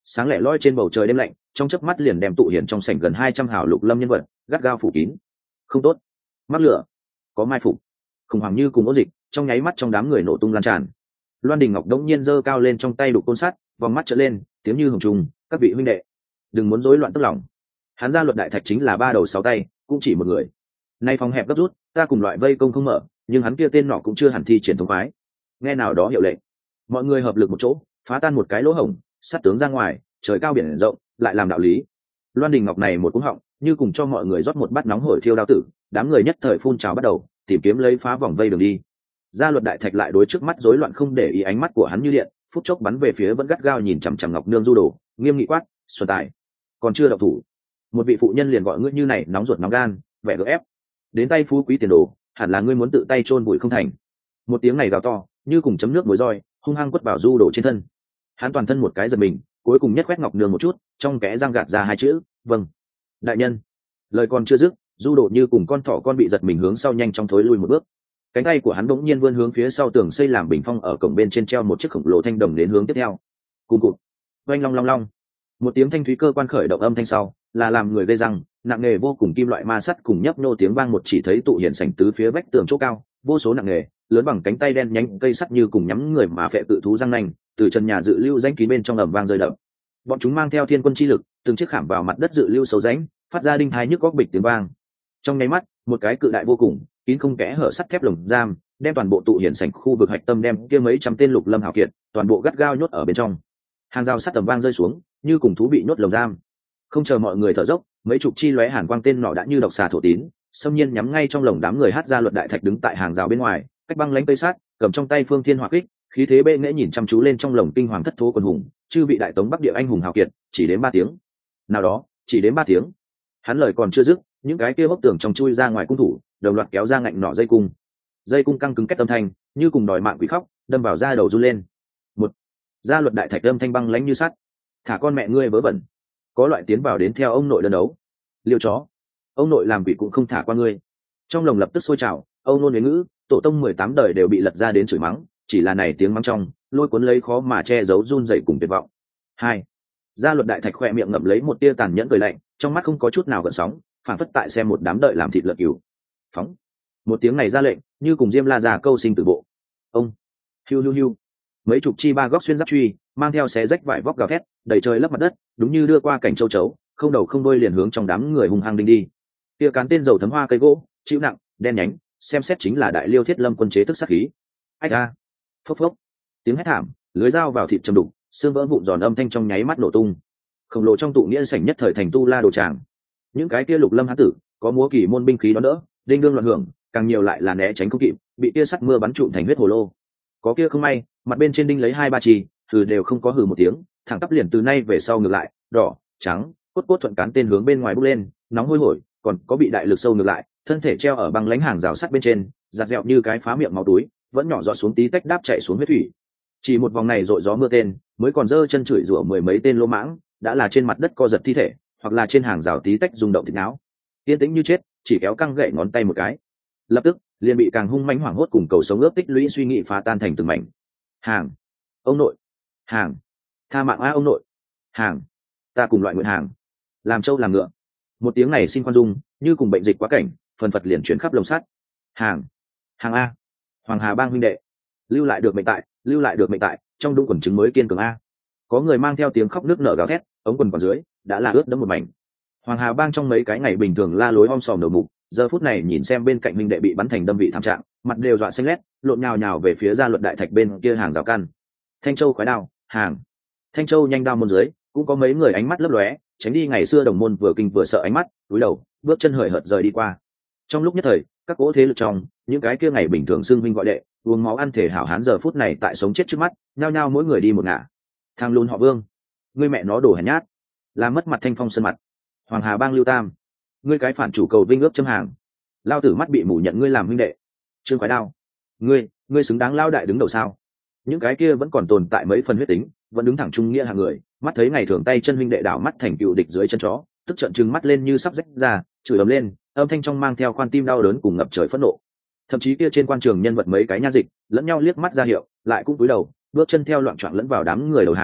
sáng lẻ loi trên bầu trời đêm lạnh trong chớp mắt liền đem tụ hiển trong sảnh gần hai trăm hào lục lâm nhân vật gắt gao phủ kín. Không tốt, mắc lửa, có mai phục, khủng hoảng như cùng ố dịch trong nháy mắt trong đám người nổ tung lan tràn. Loan Đình Ngọc đống nhiên giơ cao lên trong tay đục côn sắt, vòng mắt trở lên, tiếng như hồng trùng, các vị huynh đệ, đừng muốn rối loạn tức lòng. Hắn Gia Luật Đại Thạch chính là ba đầu sáu tay, cũng chỉ một người. Nay phòng hẹp gấp rút, ta cùng loại vây công không mở, nhưng hắn kia tên nọ cũng chưa hẳn thi triển thống khoái. Nghe nào đó hiệu lệnh, mọi người hợp lực một chỗ, phá tan một cái lỗ hổng, sát tướng ra ngoài, trời cao biển rộng, lại làm đạo lý. Loan Đình Ngọc này một cú họng, như cùng cho mọi người rót một bát nóng hổi thiêu đao tử, đám người nhất thời phun trào bắt đầu, tìm kiếm lấy phá vòng vây đường đi. Gia Luật Đại Thạch lại đối trước mắt rối loạn không để ý, ánh mắt của hắn như điện, phút chốc bắn về phía vẫn gắt gao nhìn chằm chằm Ngọc Nương Du Đồ, nghiêm nghị quát: "Xuân Tài, còn chưa động thủ." Một vị phụ nhân liền gọi ngươi như này nóng ruột nóng gan, vẻ gượng ép. Đến tay phú quý tiền đồ, hẳn là ngươi muốn tự tay chôn bụi không thành. Một tiếng này gào to, như cùng chấm nước muối roi, hung hăng quất vào Du Đồ trên thân. Hắn toàn thân một cái giật mình, cuối cùng nhất quét Ngọc Nương một chút, trong kẽ răng gạt ra hai chữ: "Vâng, đại nhân." Lời còn chưa dứt, Du Đồ như cùng con thỏ con bị giật mình hướng sau nhanh chóng thối lui một bước. Cánh tay của hắn bỗng nhiên vươn hướng phía sau tường xây làm bình phong, ở cổng bên trên treo một chiếc khổng lồ thanh đồng đến hướng tiếp theo. Cùng cụt, oanh long long long, một tiếng thanh thúy cơ quan khởi động âm thanh sau, là làm người gây răng, nặng nề vô cùng kim loại ma sắt cùng nhấp nô tiếng vang một chỉ thấy tụ hiển sảnh tứ phía vách tường chỗ cao, vô số nặng nề, lớn bằng cánh tay đen nhánh cây sắt như cùng nhắm người mà phệ tự thú răng nanh, từ trần nhà dự lưu rãnh kín bên trong ầm vang rơi đập. Bọn chúng mang theo thiên quân chi lực, từng chiếc khảm vào mặt đất dự lưu sâu rãnh, phát ra đinh thái nhức góc bịch tiếng vang. Trong nháy mắt, một cái cự đại vô cùng, kín không kẽ hở sắt thép lồng giam, đem toàn bộ tụ hiển sảnh khu vực hạch tâm đem kia mấy trăm tên lục lâm hảo kiệt, toàn bộ gắt gao nhốt ở bên trong. Hàng rào sắt tầm vang rơi xuống, như cùng thú bị nhốt lồng giam. Không chờ mọi người thở dốc, mấy chục chi lóe hàn quang tên nọ đã như độc xà thổ tín, xâm nhiên nhắm ngay trong lồng đám người. Hát Gia Luật Đại Thạch đứng tại hàng rào bên ngoài, cách băng lãnh cây sát, cầm trong tay phương thiên hỏa kích, khí thế bệ nghệ nhìn chăm chú lên trong lồng kinh hoàng thất thố quần hùng, chư vị đại tống bắc địa anh hùng hào kiệt, chỉ đến ba tiếng. Nào đó, chỉ đến ba tiếng. Hắn lời còn chưa dứt, những cái kia bốc tường trong chui ra ngoài cung thủ, đồng loạt kéo ra ngạnh nỏ dây cung. Dây cung căng cứng kết âm thanh, như cùng đòi mạng quỷ khóc, đâm vào da đầu run lên. Một Gia Luật Đại Thạch âm thanh băng lãnh như sắt: "Thả con mẹ ngươi vớ vẩn, có loại tiến vào đến theo ông nội đơn đấu. Liêu chó, ông nội làm quỷ cũng không thả qua ngươi." Trong lồng lập tức sôi trào, âu nôn huế ngữ, tổ tông mười tám đời đều bị lật ra đến chửi mắng, chỉ là này tiếng mắng trong, lôi cuốn lấy khó mà che giấu run rẩy cùng tuyệt vọng. Hai Gia Luật Đại Thạch khỏe miệng ngậm lấy một tia tàn nhẫn cười lạnh, trong mắt không có chút nào gợn sóng, phản phất tại xem một đám đợi làm thịt lợn cừu. Phóng. Một tiếng này ra lệnh, như cùng diêm la già câu sinh tử bộ. Ông. Hiu hiu hiu. Mấy chục chi ba góc xuyên giáp truy, mang theo xé rách vải vóc gào thét, đầy trời lấp mặt đất, đúng như đưa qua cảnh châu chấu, không đầu không đuôi liền hướng trong đám người hung hăng đinh đi. Kia cán tên dầu thấm hoa cây gỗ, chịu nặng, đen nhánh, xem xét chính là đại liêu thiết lâm quân chế thức sát khí. Ách a. Phốc phốc. Tiếng hét thảm, lưới dao vào thịt trầm đục, xương vỡ vụn giòn âm thanh trong nháy mắt nổ tung. Khổng lồ trong tụ nghĩa sảnh nhất thời thành tu la đồ tràng. Những cái kia lục lâm hán tử, có múa kỳ môn binh khí đón đỡ, đinh đương loạn hưởng, càng nhiều lại là né tránh không kịp, bị tia sắt mưa bắn trụm thành huyết hồ lô. Có kia không may, mặt bên trên đinh lấy hai ba chi, hừ đều không có hừ một tiếng, thẳng tắp liền từ nay về sau ngược lại, đỏ, trắng, cốt cốt thuận cán tên hướng bên ngoài bốc lên, nóng hôi hổi, còn có bị đại lực sâu ngược lại, thân thể treo ở băng lãnh hàng rào sắt bên trên, giặt dẹo như cái phá miệng máu túi, vẫn nhỏ giọt xuống tí tách đáp chảy xuống huyết thủy. Chỉ một vòng này rội gió mưa tên, mới còn dơ chân chửi rủa mười mấy tên lô mãng, đã là trên mặt đất co giật thi thể, hoặc là trên hàng rào tí tách rung động thịt não. Yên tĩnh như chết, chỉ kéo căng gậy ngón tay một cái, lập tức liền bị càng hung mãnh hoảng hốt cùng cầu sống ướp tích lũy suy nghĩ phá tan thành từng mảnh. Hàng, ông nội, hàng, tha mạng a ông nội, hàng, ta cùng loại nguyện hàng, làm trâu làm ngựa. Một tiếng này xin khoan dung, như cùng bệnh dịch quá cảnh, phần phật liền chuyển khắp lồng sắt. Hàng, hàng a, Hoàng Hà Bang huynh đệ, lưu lại được mệnh tại, lưu lại được mệnh tại, trong đũng quần trứng mới kiên cường a. Có người mang theo tiếng khóc nước nở gào thét, ống quần còn dưới đã là ướt đẫm một mảnh. Hoàng Hà Bang trong mấy cái ngày bình thường la lối om sòm đầu mục, giờ phút này nhìn xem bên cạnh huynh đệ bị bắn thành đâm vị thảm trạng, mặt đều dọa xanh lét, lộn nhào nhào về phía Gia Luật Đại Thạch bên kia hàng rào căn. Thanh Châu khoái đao, hàng. Thanh Châu nhanh đao môn dưới, cũng có mấy người ánh mắt lấp lóe, tránh đi ngày xưa đồng môn vừa kinh vừa sợ ánh mắt, cúi đầu, bước chân hời hợt rời đi qua. Trong lúc nhất thời, các cỗ thế lực trong, những cái kia ngày bình thường xưng huynh gọi đệ, uống máu ăn thể hảo hán giờ phút này tại sống chết trước mắt, nhao nhao mỗi người đi một ngả. Thang lùn họ Vương, ngươi mẹ nó đổ hèn nhát, làm mất mặt Thanh Phong sân mặt. Hoàng Hà Bang Lưu Tam, ngươi cái phản chủ cầu vinh ước châm hàng, lao tử mắt bị mù nhận ngươi làm huynh đệ. Trương Khoái Đao, ngươi, ngươi xứng đáng lao đại đứng đầu sao? Những cái kia vẫn còn tồn tại mấy phần huyết tính, vẫn đứng thẳng trung nghĩa hàng người, mắt thấy ngày thường tay chân huynh đệ đảo mắt thành cựu địch dưới chân chó, tức trận trừng mắt lên như sắp rách ra, chửi ầm lên, âm thanh trong mang theo khoan tim đau đớn cùng ngập trời phẫn nộ. Thậm chí kia trên quan trường nhân vật mấy cái nha dịch, lẫn nhau liếc mắt ra hiệu, lại cũng cúi đầu, bước chân theo loạn choạng lẫn vào đám người đầu hàng,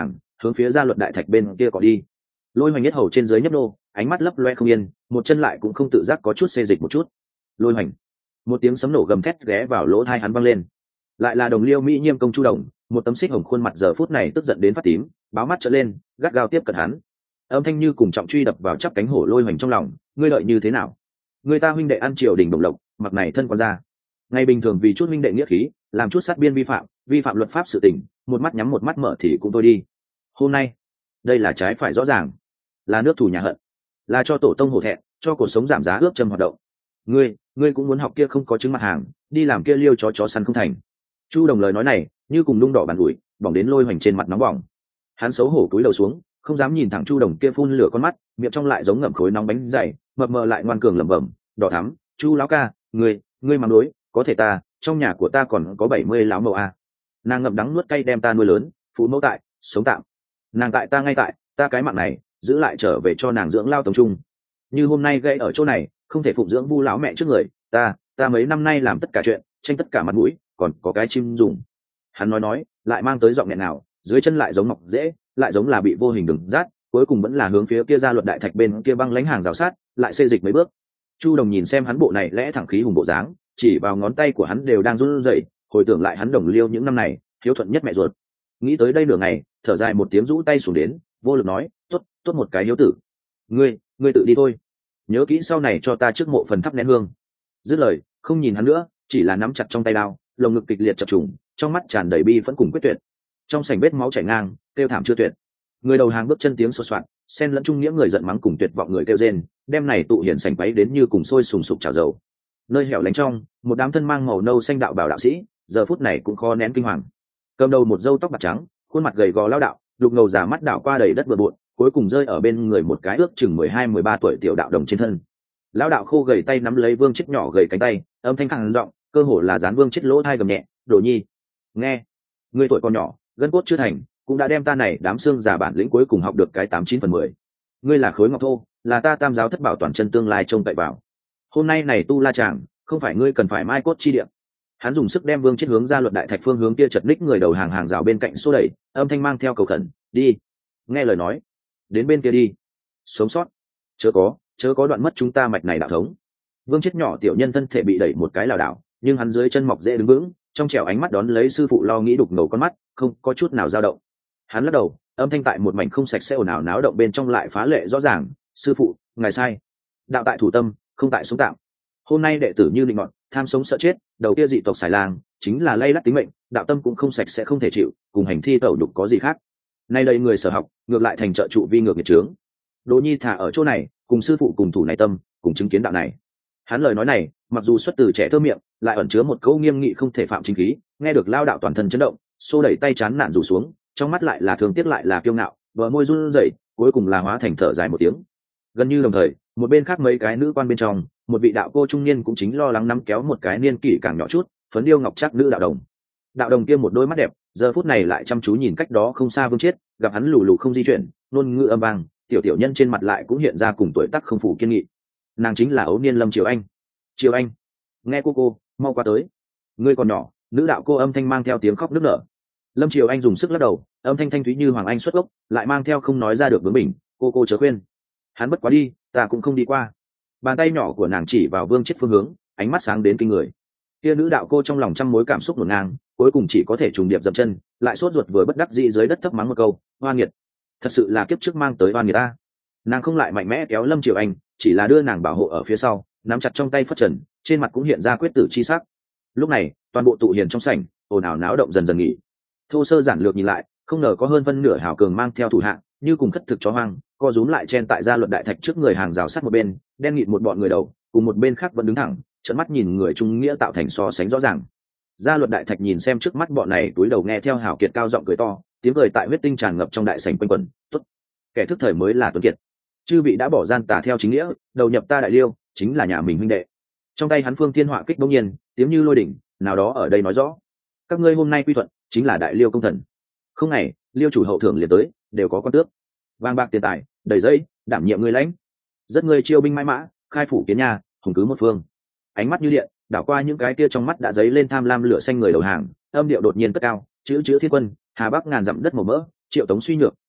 hướng phía gia luật đại thạch bên kia cọ đi. Lôi Hoành nhất hầu trên dưới nhấp nô, ánh mắt lấp loe không yên, một chân lại cũng không tự giác có chút xê dịch một chút. Lôi Hoành, một tiếng sấm nổ gầm thét ghé vào lỗ tai hắn vang lên. Lại là Đồng Liêu Mỹ Nhiêm công Chu Đồng, một tấm xích hồng khuôn mặt giờ phút này tức giận đến phát tím, báo mắt trợn lên, gắt gao tiếp cận hắn. Âm thanh như cùng trọng truy đập vào chắp cánh hổ Lôi Hoành trong lòng, ngươi đợi như thế nào? Người ta huynh đệ ăn triều đình đồng lộc, mặc này thân quan ra. Ngày bình thường vì chút huynh đệ nghĩa khí, làm chút sát biên vi phạm, vi phạm luật pháp sự tình, một mắt nhắm một mắt mở thì cũng thôi đi. Hôm nay, đây là trái phải rõ ràng, là nước thù nhà hận, là cho tổ tông hổ thẹn, cho cuộc sống giảm giá ướp châm hoạt động. Ngươi, ngươi cũng muốn học kia không có chứng mặt hàng, đi làm kia liêu chó chó săn không thành. Chu Đồng lời nói này, như cùng nung đỏ bàn ủi, bỏng đến Lôi Hoành trên mặt nóng bỏng. Hắn xấu hổ cúi đầu xuống, không dám nhìn thẳng Chu Đồng kia phun lửa con mắt, miệng trong lại giống ngậm khối nóng bánh dày, mập mờ lại ngoan cường lẩm bẩm, đỏ thắm, Chu lão ca, ngươi, ngươi mang đối, có thể ta, trong nhà của ta còn có bảy mươi lão mẫu a. Nàng ngậm đắng nuốt cay đem ta nuôi lớn, phụ mẫu tại, sống tạm. Nàng tại ta ngay tại, ta cái mạng này, giữ lại trở về cho nàng dưỡng lao tổng trung. Như hôm nay gây ở chỗ này, không thể phụng dưỡng vu lão mẹ trước người, ta, ta mấy năm nay làm tất cả chuyện, tranh tất cả mặt mũi, còn có cái chim dùng. Hắn nói nói, lại mang tới giọng nghẹn nào, dưới chân lại giống mọc dễ, lại giống là bị vô hình đừng rát, cuối cùng vẫn là hướng phía kia gia luật đại thạch bên kia băng lãnh hàng rào sát, lại xê dịch mấy bước. Chu Đồng nhìn xem hắn bộ này lẽ thẳng khí hùng bộ dáng, chỉ vào ngón tay của hắn đều đang run rẩy, hồi tưởng lại hắn Đồng Liêu những năm này, hiếu thuận nhất mẹ ruột. Nghĩ tới đây nửa ngày, thở dài một tiếng rũ tay xuống đến, vô lực nói, tốt, tốt một cái hiếu tử. Ngươi, ngươi tự đi thôi. Nhớ kỹ sau này cho ta trước mộ phần thắp nén hương. Dứt lời, không nhìn hắn nữa, chỉ là nắm chặt trong tay đao, lồng ngực kịch liệt chập trùng, trong mắt tràn đầy bi phẫn cùng quyết tuyệt. Trong sảnh vết máu chảy ngang, kêu thảm chưa tuyệt. Người đầu hàng bước chân tiếng sột soạt, xen lẫn chung nghĩa người giận mắng cùng tuyệt vọng người kêu rên, đem này tụ hiển sảnh váy đến như cùng sôi sùng sục trào dầu. Nơi hẻo lánh trong, một đám thân mang màu nâu xanh đạo bảo đạo sĩ, giờ phút này cũng khó nén kinh hoàng. Cầm đầu một râu tóc bạc trắng, khuôn mặt gầy gò lao đạo, lục ngầu già mắt đảo qua đầy đất bừa bộn, cuối cùng rơi ở bên người một cái ước chừng mười hai mười ba tuổi tiểu đạo đồng trên thân. Lão đạo khô gầy tay nắm lấy Vương Chết nhỏ gầy cánh tay, âm thanh khàn giọng, cơ hồ là dán Vương Chết lỗ tai gầm nhẹ, "Đồ nhi, nghe, ngươi tuổi còn nhỏ, gân cốt chưa thành, cũng đã đem ta này đám xương già bản lĩnh cuối cùng học được cái tám chín phần mười. Ngươi là khối ngọc thô, là ta Tam giáo thất bảo toàn chân tương lai trông cậy vào. Hôm nay này tu la chàng, không phải ngươi cần phải mai cốt chi địa." Hắn dùng sức đem Vương Chết hướng ra luật đại thạch phương hướng kia chật ních người đầu hàng hàng rào bên cạnh xô đẩy, âm thanh mang theo cầu khẩn, "Đi, nghe lời nói, đến bên kia đi, sống sót, chớ có, chớ có đoạn mất chúng ta mạch này đạo thống." Vương Chết nhỏ tiểu nhân thân thể bị đẩy một cái lảo đảo, nhưng hắn dưới chân mọc dễ đứng vững, trong trẻo ánh mắt đón lấy sư phụ lo nghĩ đục ngầu con mắt, không có chút nào dao động. Hắn lắc đầu, âm thanh tại một mảnh không sạch sẽ ồn ào náo động bên trong lại phá lệ rõ ràng, "Sư phụ, ngài sai. Đạo tại thủ tâm, không tại sống tạm. Hôm nay đệ tử như định ngọn, tham sống sợ chết, đầu kia dị tộc xài lang, chính là lay lắt tính mệnh, đạo tâm cũng không sạch sẽ không thể chịu, cùng hành thi tẩu đục có gì khác. Nay đây người sở học, ngược lại thành trợ trụ vi ngược nghiệt trướng. Đỗ nhi thả ở chỗ này, cùng sư phụ cùng thủ này tâm, cùng chứng kiến đạo này." Hắn lời nói này, mặc dù xuất từ trẻ thơ miệng, lại ẩn chứa một câu nghiêm nghị không thể phạm chính khí, nghe được lao đạo toàn thân chấn động, xô đẩy tay chán nản rủ xuống, trong mắt lại là thương tiếc lại là kiêu ngạo, bờ môi run rẩy, cuối cùng là hóa thành thở dài một tiếng. Gần như đồng thời, một bên khác mấy cái nữ quan bên trong, một vị đạo cô trung niên cũng chính lo lắng nắm kéo một cái niên kỷ càng nhỏ chút, phấn điêu ngọc trác nữ đạo đồng. Đạo đồng kia một đôi mắt đẹp, giờ phút này lại chăm chú nhìn cách đó không xa Vương Chết, gặp hắn lù lù không di chuyển, ngôn ngữ âm vang, tiểu tiểu nhân trên mặt lại cũng hiện ra cùng tuổi tác không phủ kiên nghị. Nàng chính là ấu niên Lâm Triều Anh. "Triều Anh, nghe cô cô, mau qua tới. Ngươi còn nhỏ." Nữ đạo cô âm thanh mang theo tiếng khóc nức nở. Lâm Triều Anh dùng sức lắc đầu, âm thanh thanh thúy như hoàng anh xuất gốc, lại mang theo không nói ra được bướng bỉnh, "Cô cô chớ khuyên. Hắn bất quá đi, ta cũng không đi qua." Bàn tay nhỏ của nàng chỉ vào Vương Chết phương hướng, ánh mắt sáng đến kinh người. Kia nữ đạo cô trong lòng trăm mối cảm xúc ngổn ngang, cuối cùng chỉ có thể trùng điệp dậm chân, lại sốt ruột vừa bất đắc dĩ dưới đất thấp mắng một câu, "Oan nghiệt, thật sự là kiếp trước mang tới oan nghiệt ta." Nàng không lại mạnh mẽ kéo Lâm Triều Anh, chỉ là đưa nàng bảo hộ ở phía sau, nắm chặt trong tay phất trần, trên mặt cũng hiện ra quyết tử chi sắc. Lúc này, toàn bộ tụ hiền trong sảnh, ồn ào náo động dần dần nghỉ. Thô sơ giản lược nhìn lại, không ngờ có hơn phân nửa hào cường mang theo thủ hạng, như cùng khất thực chó hoang, co rúm lại chen tại gia luật đại thạch trước người hàng rào sát một bên, đen nghịt một bọn người đầu, cùng một bên khác vẫn đứng thẳng, trợn mắt nhìn người trung nghĩa tạo thành so sánh rõ ràng. Gia luật đại thạch nhìn xem trước mắt bọn này túi đầu nghe theo hào kiệt cao giọng cười to, tiếng cười tại huyết tinh tràn ngập trong đại sảnh quanh quẩn, tốt, kẻ thức thời mới là tuấn kiệt. Chư vị đã bỏ gian tà theo chính nghĩa, đầu nhập ta đại liêu, chính là nhà mình huynh đệ. Trong tay hắn phương thiên họa kích bỗng nhiên, tiếng như lôi đỉnh, nào đó ở đây nói rõ, các ngươi hôm nay quy thuận, chính là đại liêu công thần. Không ngày, liêu chủ hậu thưởng liền tới, đều có quan tước, vàng bạc tiền tài, đầy dây, đảm nhiệm ngươi lãnh. Rất ngươi chiêu binh mãi mã, khai phủ kiến nhà, hùng cứ một phương. Ánh mắt như điện, đảo qua những cái tia trong mắt đã dấy lên tham lam lửa xanh người đầu hàng, âm điệu đột nhiên cất cao, chữ chữ thiên quân, hà bắc ngàn dặm đất màu mỡ, triệu tống suy nhược,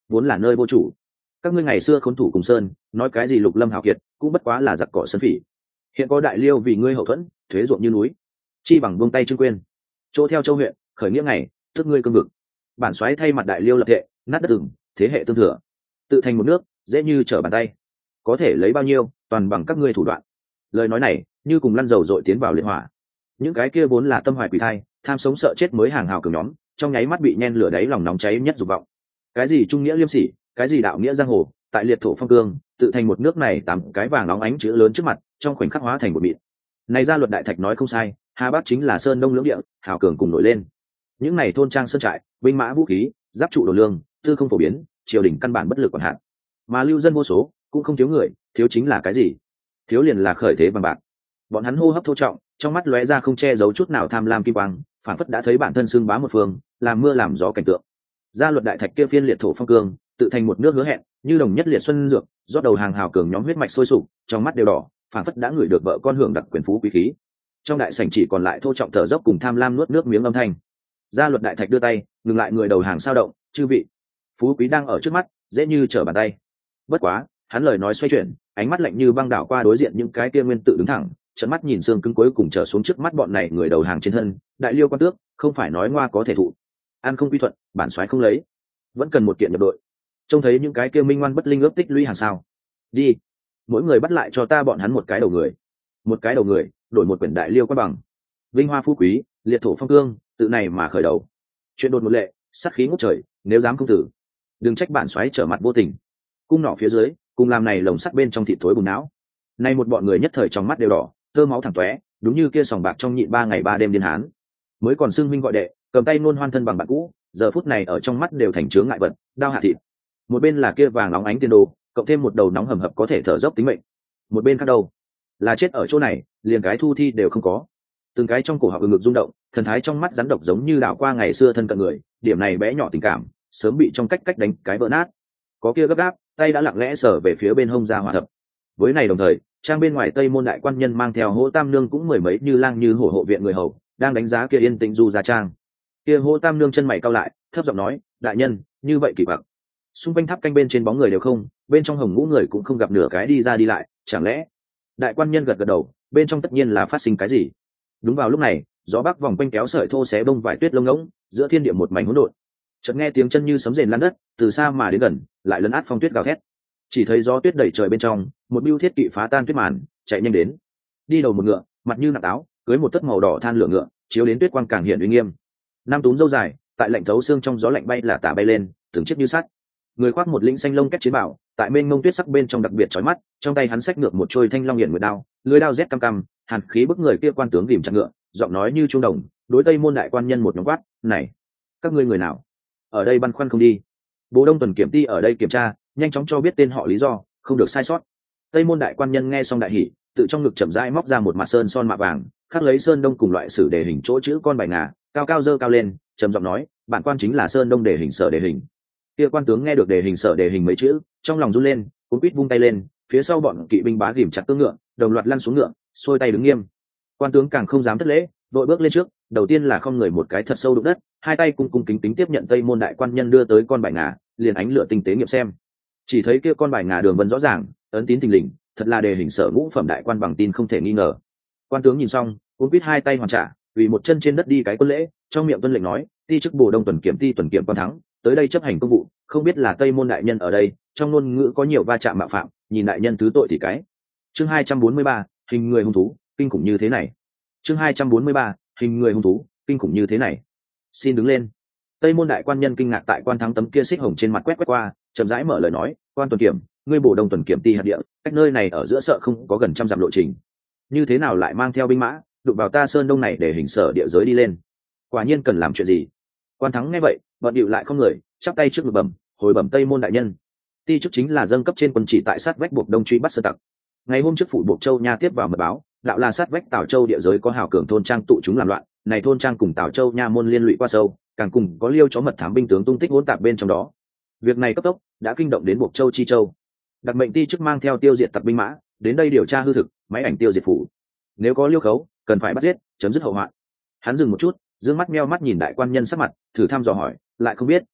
vốn là nơi vô chủ. Các ngươi ngày xưa khốn thủ cùng sơn, nói cái gì lục lâm hào kiệt, cũng bất quá là giặc cỏ sơn phỉ. Hiện có đại liêu vì ngươi hậu thuẫn, thuế ruộng như núi, chi bằng buông tay trương quên. Chỗ theo châu huyện, khởi nghĩa ngày, tức ngươi cương vực. Bản soái thay mặt đại liêu lập thệ, nát đất ửng, thế hệ tương thừa, tự thành một nước, dễ như trở bàn tay. Có thể lấy bao nhiêu, toàn bằng các ngươi thủ đoạn. Lời nói này, như cùng lăn dầu dội tiến vào liệt hỏa. Những cái kia vốn là tâm hoài quỷ thai, tham sống sợ chết mới hàng hào cường nhóm, trong nháy mắt bị nhen lửa đáy lòng nóng cháy nhất dục vọng. Cái gì trung nghĩa liêm sỉ, cái gì đạo nghĩa giang hồ, tại liệt thổ phong cương, tự thành một nước này tám cái vàng óng ánh chữ lớn trước mặt, trong khoảnh khắc hóa thành một mịn. Này ra luật đại thạch nói không sai, Hà Bắc chính là sơn đông lưỡng địa, hào cường cùng nổi lên. Những này thôn trang sơn trại, binh mã vũ khí, giáp trụ đồ lương, tư không phổ biến, triều đình căn bản bất lực còn hạn. Mà lưu dân vô số, cũng không thiếu người, thiếu chính là cái gì? Thiếu liền là khởi thế bằng bạc. Bọn hắn hô hấp thô trọng, trong mắt lóe ra không che giấu chút nào tham lam kim quang, phản phất đã thấy bản thân xưng bá một phương, làm mưa làm gió cảnh tượng. Gia luật đại thạch kia phiên liệt thổ phong cương, tự thành một nước hứa hẹn, như đồng nhất liệt xuân dược, rót đầu hàng hào cường nhóm huyết mạch sôi sục, trong mắt đều đỏ, phản phất đã ngửi được vợ con hưởng đặc quyền phú quý khí. Trong đại sảnh chỉ còn lại thô trọng thở dốc cùng tham lam nuốt nước miếng âm thanh. Gia luật đại thạch đưa tay, ngừng lại người đầu hàng sao động, chư vị, phú quý đang ở trước mắt, dễ như trở bàn tay. Bất quá, hắn lời nói xoay chuyển, ánh mắt lạnh như băng đảo qua đối diện những cái kia nguyên tự đứng thẳng, trận mắt nhìn xương cứng cuối cùng trở xuống trước mắt bọn này người đầu hàng trên thân. Đại liêu quan tước, không phải nói ngoa có thể thụ, ăn không quy thuận, bản soái không lấy, vẫn cần một kiện nhập đội. Trông thấy những cái kia minh ngoan bất linh ước tích lũy hàng sao, đi, mỗi người bắt lại cho ta bọn hắn một cái đầu người, một cái đầu người đổi một quyển đại liêu quan bằng, vinh hoa phú quý, liệt thổ phong cương, tự này mà khởi đầu. Chuyện đột một lệ, sát khí ngút trời, nếu dám công tử, đừng trách bản soái trở mặt vô tình. Cung nỏ phía dưới, cùng làm này lồng sắt bên trong thịt thối bùn não. Nay một bọn người nhất thời trong mắt đều đỏ, thơ máu thẳng tóe, đúng như kia sòng bạc trong nhịn ba ngày ba đêm điên hán. Mới còn xưng minh gọi đệ, cầm tay nôn hoan thân bằng bạn cũ, giờ phút này ở trong mắt đều thành chướng ngại vật, đao hạ thịt. Một bên là kia vàng nóng ánh tiền đồ, cộng thêm một đầu nóng hầm hập có thể thở dốc tính mệnh. Một bên khác đâu, là chết ở chỗ này, liền cái thu thi đều không có. Từng cái trong cổ họng ngực rung động, thần thái trong mắt rắn độc giống như đảo qua ngày xưa thân cận người, điểm này bé nhỏ tình cảm, sớm bị trong cách cách đánh cái vỡ nát. Có kia gấp gáp, tay đã lặng lẽ sở về phía bên hông ra hỏa thập. Với này đồng thời, trang bên ngoài tây môn đại quan nhân mang theo hỗ tam nương cũng mười mấy như lang như hổ hộ viện người hầu, đang đánh giá kia yên tĩnh du ra trang. Kia hỗ tam nương chân mày cau lại, thấp giọng nói, đại nhân, như vậy kỳ bạc. Xung quanh tháp canh bên trên bóng người đều không, bên trong hồng ngũ người cũng không gặp nửa cái đi ra đi lại, chẳng lẽ? Đại quan nhân gật gật đầu, bên trong tất nhiên là phát sinh cái gì? Đúng vào lúc này, gió bắc vòng quanh kéo sợi thô xé bông vải tuyết lông ngỗng, giữa thiên địa một mảnh hỗn độn. Chợt nghe tiếng chân như sấm rền lan đất, từ xa mà đến gần, lại lấn át phong tuyết gào thét. Chỉ thấy gió tuyết đẩy trời bên trong, một bưu thiết kỵ phá tan tuyết màn, chạy nhanh đến. Đi đầu một ngựa, mặt như nặng táo, cưới một tấc màu đỏ than lửa ngựa, chiếu đến tuyết quang càng hiện uy nghiêm. Nam túm râu dài, tại lạnh thấu xương trong gió lạnh bay là tả bay lên, từng chiếc như sắt. Người khoác một lĩnh xanh lông kết chiến bảo, tại mênh mông tuyết sắc bên trong đặc biệt chói mắt, trong tay hắn xách ngược một trôi thanh long hiển nguyệt đao, lưỡi đao rét căm căm, hàn khí bức người kia quan tướng rìm chặt ngựa, giọng nói như trung đồng, đối tây môn đại quan nhân một nhóm quát, này, các ngươi người nào? Ở đây băn khoăn không đi. Bố Đông tuần kiểm ty ở đây kiểm tra, nhanh chóng cho biết tên họ lý do, không được sai sót. Tây môn đại quan nhân nghe xong đại hỉ, tự trong ngực chậm rãi móc ra một mặt sơn son mạ vàng, khắc lấy sơn đông cùng loại sử đề hình chỗ chữ con bài ngà, cao cao dơ cao lên, trầm giọng nói, bản quan chính là sơn đông đề hình sở đề hình. Kia quan tướng nghe được đề hình sở đề hình mấy chữ, trong lòng run lên, cuống quýt vung tay lên, phía sau bọn kỵ binh bá ghìm chặt tương ngựa, đồng loạt lăn xuống ngựa, xuôi tay đứng nghiêm. Quan tướng càng không dám thất lễ, vội bước lên trước, đầu tiên là không người một cái thật sâu đụng đất, hai tay cung cung kính kính tiếp nhận tây môn đại quan nhân đưa tới con bài ngà, liền ánh lửa tinh tế nghiệm xem. Chỉ thấy kia con bài ngà đường vân rõ ràng, ấn tín thình lình, thật là đề hình sở ngũ phẩm đại quan bằng tin không thể nghi ngờ. Quan tướng nhìn xong, cuống quýt hai tay hoàn trả, vì một chân trên đất đi cái quân lễ, trong miệng tuân lệnh nói, ti chức bổ đông tuần kiểm ti tuần kiểm quan thắng, tới đây chấp hành công vụ, không biết là tây môn đại nhân ở đây, trong ngôn ngữ có nhiều va chạm mạo phạm, nhìn đại nhân thứ tội thì cái. Chương hai trăm bốn mươi ba, hình người hung thú, kinh khủng như thế này. Chương hai trăm bốn mươi ba, hình người hung thú, kinh khủng như thế này. Xin đứng lên. Tây môn đại quan nhân kinh ngạc tại quan thắng tấm kia xích hồng trên mặt quét quét qua, chậm rãi mở lời nói, quan tuần kiểm, ngươi bổ đông tuần kiểm ti hạt địa, cách nơi này ở giữa sợ không có gần trăm dặm lộ trình, như thế nào lại mang theo binh mã đụng vào ta sơn đông này để hình sở địa giới đi lên? Quả nhiên cần làm chuyện gì? Quan thắng nghe vậy, bận điệu lại không người, chắp tay trước ngực bẩm, hồi bẩm tây môn đại nhân, ti chức chính là dâng cấp trên quân chỉ tại sát vách buộc đông truy bắt sơ tặc. Ngày hôm trước phủ buộc châu nha tiếp vào mật báo, đạo là sát vách tào châu địa giới có hào cường thôn trang tụ chúng làm loạn, này thôn trang cùng tào châu nha môn liên lụy qua sâu, càng cùng có liêu chó mật thám binh tướng tung tích hỗn tạp bên trong đó. Việc này cấp tốc đã kinh động đến buộc châu chi châu, đặc mệnh ti chức mang theo tiêu diệt tặc binh mã đến đây điều tra hư thực, máy ảnh tiêu diệt phủ, nếu có liêu khấu cần phải bắt giết, chấm dứt hậu hoạn. Hắn dừng một chút, dương mắt meo mắt nhìn đại quan nhân sắc mặt, thử thăm dò hỏi, lại không biết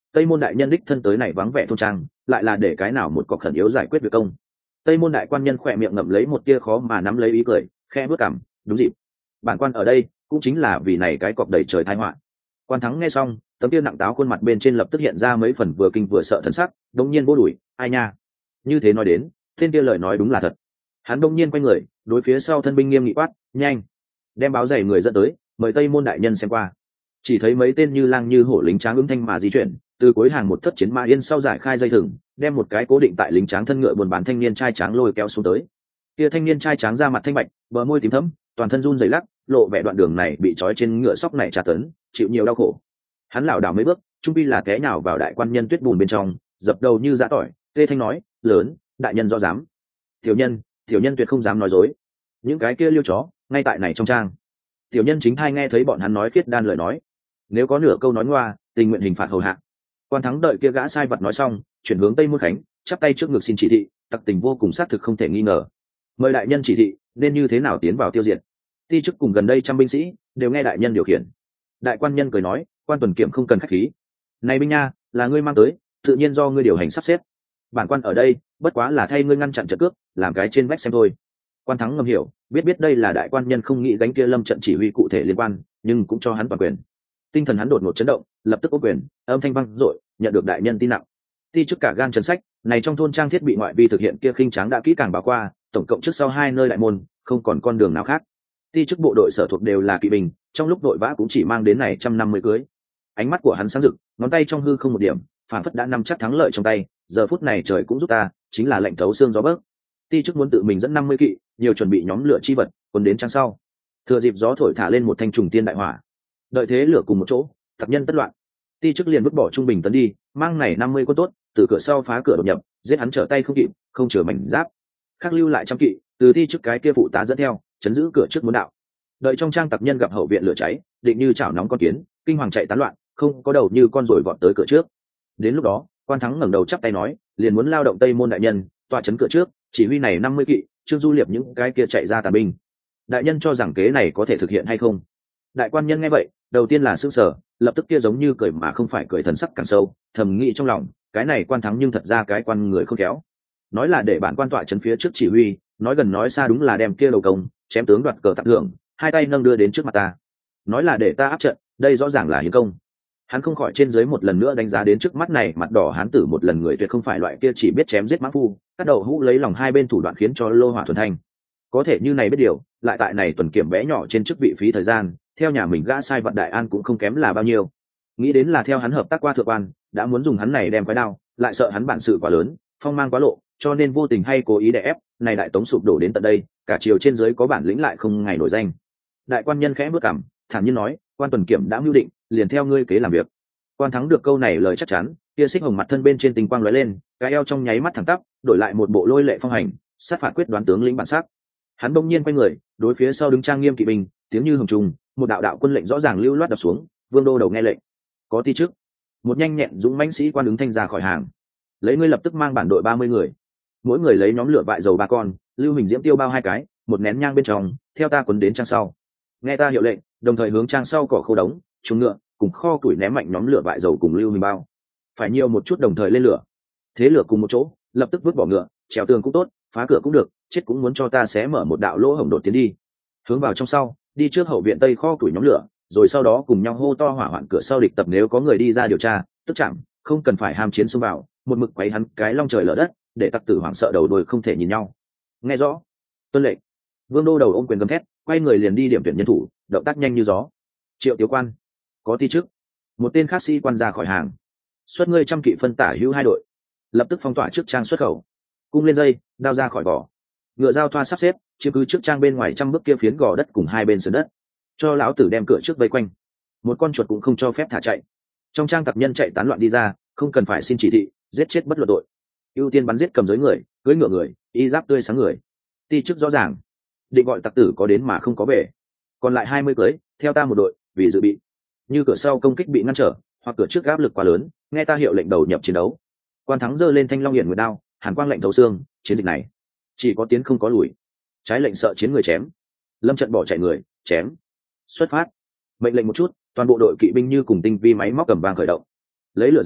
tây môn đại nhân đích thân tới này vắng vẻ thôn trang, lại là để cái nào một cọc khẩn yếu giải quyết việc công. Tây môn đại quan nhân khỏe miệng ngậm lấy một tia khó mà nắm lấy ý cười, khẽ bước cằm, đúng dịp, bản quan ở đây cũng chính là vì này cái cọc đầy trời tai họa. Quan Thắng nghe xong, tấm kia nặng táo khuôn mặt bên trên lập tức hiện ra mấy phần vừa kinh vừa sợ thần sắc, đống nhiên vô đuổi, ai nha. Như thế nói đến, tên kia lời nói đúng là thật. Hắn đống nhiên quay người, đối phía sau thân binh nghiêm nghị quát, nhanh, đem báo giày người dẫn tới, mời Tây môn đại nhân xem qua. Chỉ thấy mấy tên như lang như hổ lính tráng ứng thanh mà di chuyển, từ cuối hàng một thất chiến mã yên sau giải khai dây thừng, đem một cái cố định tại lính tráng thân ngựa buồn bán thanh niên trai tráng lôi kéo xuống tới. Kia thanh niên trai tráng ra mặt thanh bạch, bờ môi tím thẫm, toàn thân run rẩy lắc, lộ vẻ đoạn đường này bị trói trên ngựa sóc này tra tấn, chịu nhiều đau khổ. Hắn lảo đảo mấy bước, trung pi là té nhào vào đại quan nhân tuyết bùn bên trong, dập đầu như giã tỏi, tê thanh nói, lớn, đại nhân rõ dám. Tiểu nhân, tiểu nhân tuyệt không dám nói dối. Những cái kia liêu chó, ngay tại này trong trang. Tiểu nhân chính thai nghe thấy bọn hắn nói khiết đan lời nói, nếu có nửa câu nói ngoa, tình nguyện hình phạt hầu hạ. Quan Thắng đợi kia gã sai vật nói xong, chuyển hướng Tây Môn Khánh, chắp tay trước ngực xin chỉ thị, tặc tình vô cùng xác thực không thể nghi ngờ. Mời đại nhân chỉ thị, nên như thế nào tiến vào tiêu diệt. Ti chức cùng gần đây trăm binh sĩ đều nghe đại nhân điều khiển. Đại quan nhân cười nói, quan tuần kiểm không cần khách khí. Này binh nha, là ngươi mang tới, tự nhiên do ngươi điều hành sắp xếp. Bản quan ở đây, bất quá là thay ngươi ngăn chặn trận cướp, làm cái trên vách xem thôi. Quan Thắng ngầm hiểu, biết biết đây là đại quan nhân không nghĩ gánh kia lâm trận chỉ huy cụ thể liên quan, nhưng cũng cho hắn toàn quyền. Tinh thần hắn đột ngột chấn động, lập tức ô quyền, âm thanh vang dội, nhận được đại nhân tin nặng. Ti chức cả gan trần sách, này trong thôn trang thiết bị ngoại vi thực hiện kia khinh tráng đã kỹ càng báo qua, tổng cộng trước sau hai nơi đại môn, không còn con đường nào khác. Ti chức bộ đội sở thuộc đều là kỵ binh, trong lúc đội vã cũng chỉ mang đến này trăm năm mươi cưới. Ánh mắt của hắn sáng rực, ngón tay trong hư không một điểm, phản phất đã nắm chắc thắng lợi trong tay, giờ phút này trời cũng giúp ta, chính là lệnh thấu xương gió bấc. Ti chức muốn tự mình dẫn năm mươi kỵ, nhiều chuẩn bị nhóm lửa chi vật, quân đến trang sau. Thừa dịp gió thổi thả lên một thanh trùng tiên đại hỏa. Đợi thế lửa cùng một chỗ, tập nhân tất loạn. Ti chức liền vứt bỏ trung bình tấn đi, mang này năm mươi quân tốt, từ cửa sau phá cửa đột nhập, giết hắn trở tay không kịp, không chừa mảnh giáp. Khắc lưu lại trăm kỵ, từ ti chức cái kia phụ tá dẫn theo, chấn giữ cửa trước muốn đạo. Đợi trong trang tặc nhân gặp hậu viện lửa cháy, định như chảo nóng con kiến, kinh hoàng chạy tán loạn, không có đầu như con rồi vọt tới cửa trước. Đến lúc đó, Quan Thắng ngẩng đầu chắp tay nói, liền muốn lao động Tây môn đại nhân, tọa chấn cửa trước, chỉ huy này năm mươi kỵ, Trương Du Liệp những cái kia chạy ra tàn binh. Đại nhân cho rằng kế này có thể thực hiện hay không? Đại quan nhân nghe vậy, đầu tiên là sững sờ, lập tức kia giống như cười mà không phải cười, thần sắc càng sâu, thầm nghĩ trong lòng, cái này Quan Thắng nhưng thật ra cái quan người không khéo. Nói là để bản quan tọa chấn phía trước chỉ huy, nói gần nói xa đúng là đem kia đầu công, chém tướng đoạt cờ tặng thưởng, hai tay nâng đưa đến trước mặt ta. Nói là để ta áp trận, đây rõ ràng là hiến công. Hắn không khỏi trên dưới một lần nữa đánh giá đến trước mắt này mặt đỏ hán tử một lần người tuyệt không phải loại kia chỉ biết chém giết mã phu, cắt đầu hũ lấy lòng hai bên thủ đoạn khiến cho lô hỏa thuần thanh. Có thể như này biết điều, lại tại này tuần kiểm bé nhỏ trên chức vị phí thời gian, theo nhà mình gã sai vật đại an cũng không kém là bao nhiêu. Nghĩ đến là theo hắn hợp tác qua thượng quan, đã muốn dùng hắn này đem quái đao, lại sợ hắn bản sự quá lớn, phong mang quá lộ, cho nên vô tình hay cố ý đè ép, này đại tống sụp đổ đến tận đây, cả triều trên dưới có bản lĩnh lại không ngày nổi danh. Đại quan nhân khẽ bước cằm, thản nhiên nói, quan tuần kiểm đã mưu định, liền theo ngươi kế làm việc. Quan Thắng được câu này lời chắc chắn, kia xích hồng mặt thân bên trên tình quang lóe lên, cái eo trong nháy mắt thẳng tắp, đổi lại một bộ lôi lệ phong hành, sát phạt quyết đoán tướng lĩnh bản sắc. Hắn bỗng nhiên quay người, đối phía sau đứng trang nghiêm kỵ binh, tiếng như hồng trùng, một đạo đạo quân lệnh rõ ràng lưu loát đập xuống, vương đô đầu nghe lệnh. Có ti trước, một nhanh nhẹn dũng mãnh sĩ quan ứng thanh ra khỏi hàng. Lấy ngươi lập tức mang bản đội ba mươi người, mỗi người lấy nhóm lửa vại dầu ba con, lưu hình diễm tiêu bao hai cái, một nén nhang bên trong, theo ta quấn đến trang sau. Nghe ta hiệu lệnh, đồng thời hướng trang sau cỏ khô đống, trúng ngựa, cùng kho tuổi ném mạnh nhóm lửa vại dầu cùng lưu hình bao. Phải nhiều một chút đồng thời lên lửa. Thế lửa cùng một chỗ, lập tức vứt bỏ ngựa, trèo tường cũng tốt, phá cửa cũng được, chết cũng muốn cho ta xé mở một đạo lỗ hổng đột tiến đi. Hướng vào trong sau, đi trước hậu viện tây kho tuổi nhóm lửa, rồi sau đó cùng nhau hô to hỏa hoạn cửa sau địch tập, nếu có người đi ra điều tra, tức chạm, không cần phải ham chiến xông vào, một mực quấy hắn cái long trời lở đất, để tặc tử hoảng sợ đầu đuôi không thể nhìn nhau. Nghe rõ. Tuân lệnh. Vương đô đầu ôm quyền gầm thét, quay người liền đi điểm tuyển nhân thủ, động tác nhanh như gió. Triệu Tiếu Quan, có ti trước. Một tên khác sĩ quan ra khỏi hàng. Xuất ngươi trăm kỵ phân tả hữu hai đội, lập tức phong tỏa trước trang xuất khẩu. Cung lên dây, đao ra khỏi vỏ. Ngựa giao thoa sắp xếp, chiếm cứ trước trang bên ngoài trăm bước kia phiến gò đất cùng hai bên sườn đất. Cho lão tử đem cửa trước vây quanh. Một con chuột cũng không cho phép thả chạy. Trong trang tặc nhân chạy tán loạn đi ra, không cần phải xin chỉ thị, giết chết bất luận tội. Ưu tiên bắn giết cầm giới người, cưỡi ngựa người, y giáp tươi sáng người. Ti trước rõ ràng, định gọi tặc tử có đến mà không có về. Còn lại hai mươi cưới, theo ta một đội, vì dự bị. Như cửa sau công kích bị ngăn trở, hoặc cửa trước áp lực quá lớn, nghe ta hiệu lệnh đầu nhập chiến đấu. Quan Thắng giơ lên thanh long hiển nguyệt đao, hàn quang lệnh thấu xương, chiến dịch này chỉ có tiến không có lùi. Trái lệnh sợ chiến người chém, lâm trận bỏ chạy người chém. Xuất phát. Mệnh lệnh một chút, toàn bộ đội kỵ binh như cùng tinh vi máy móc cầm vang khởi động. Lấy lửa dầu,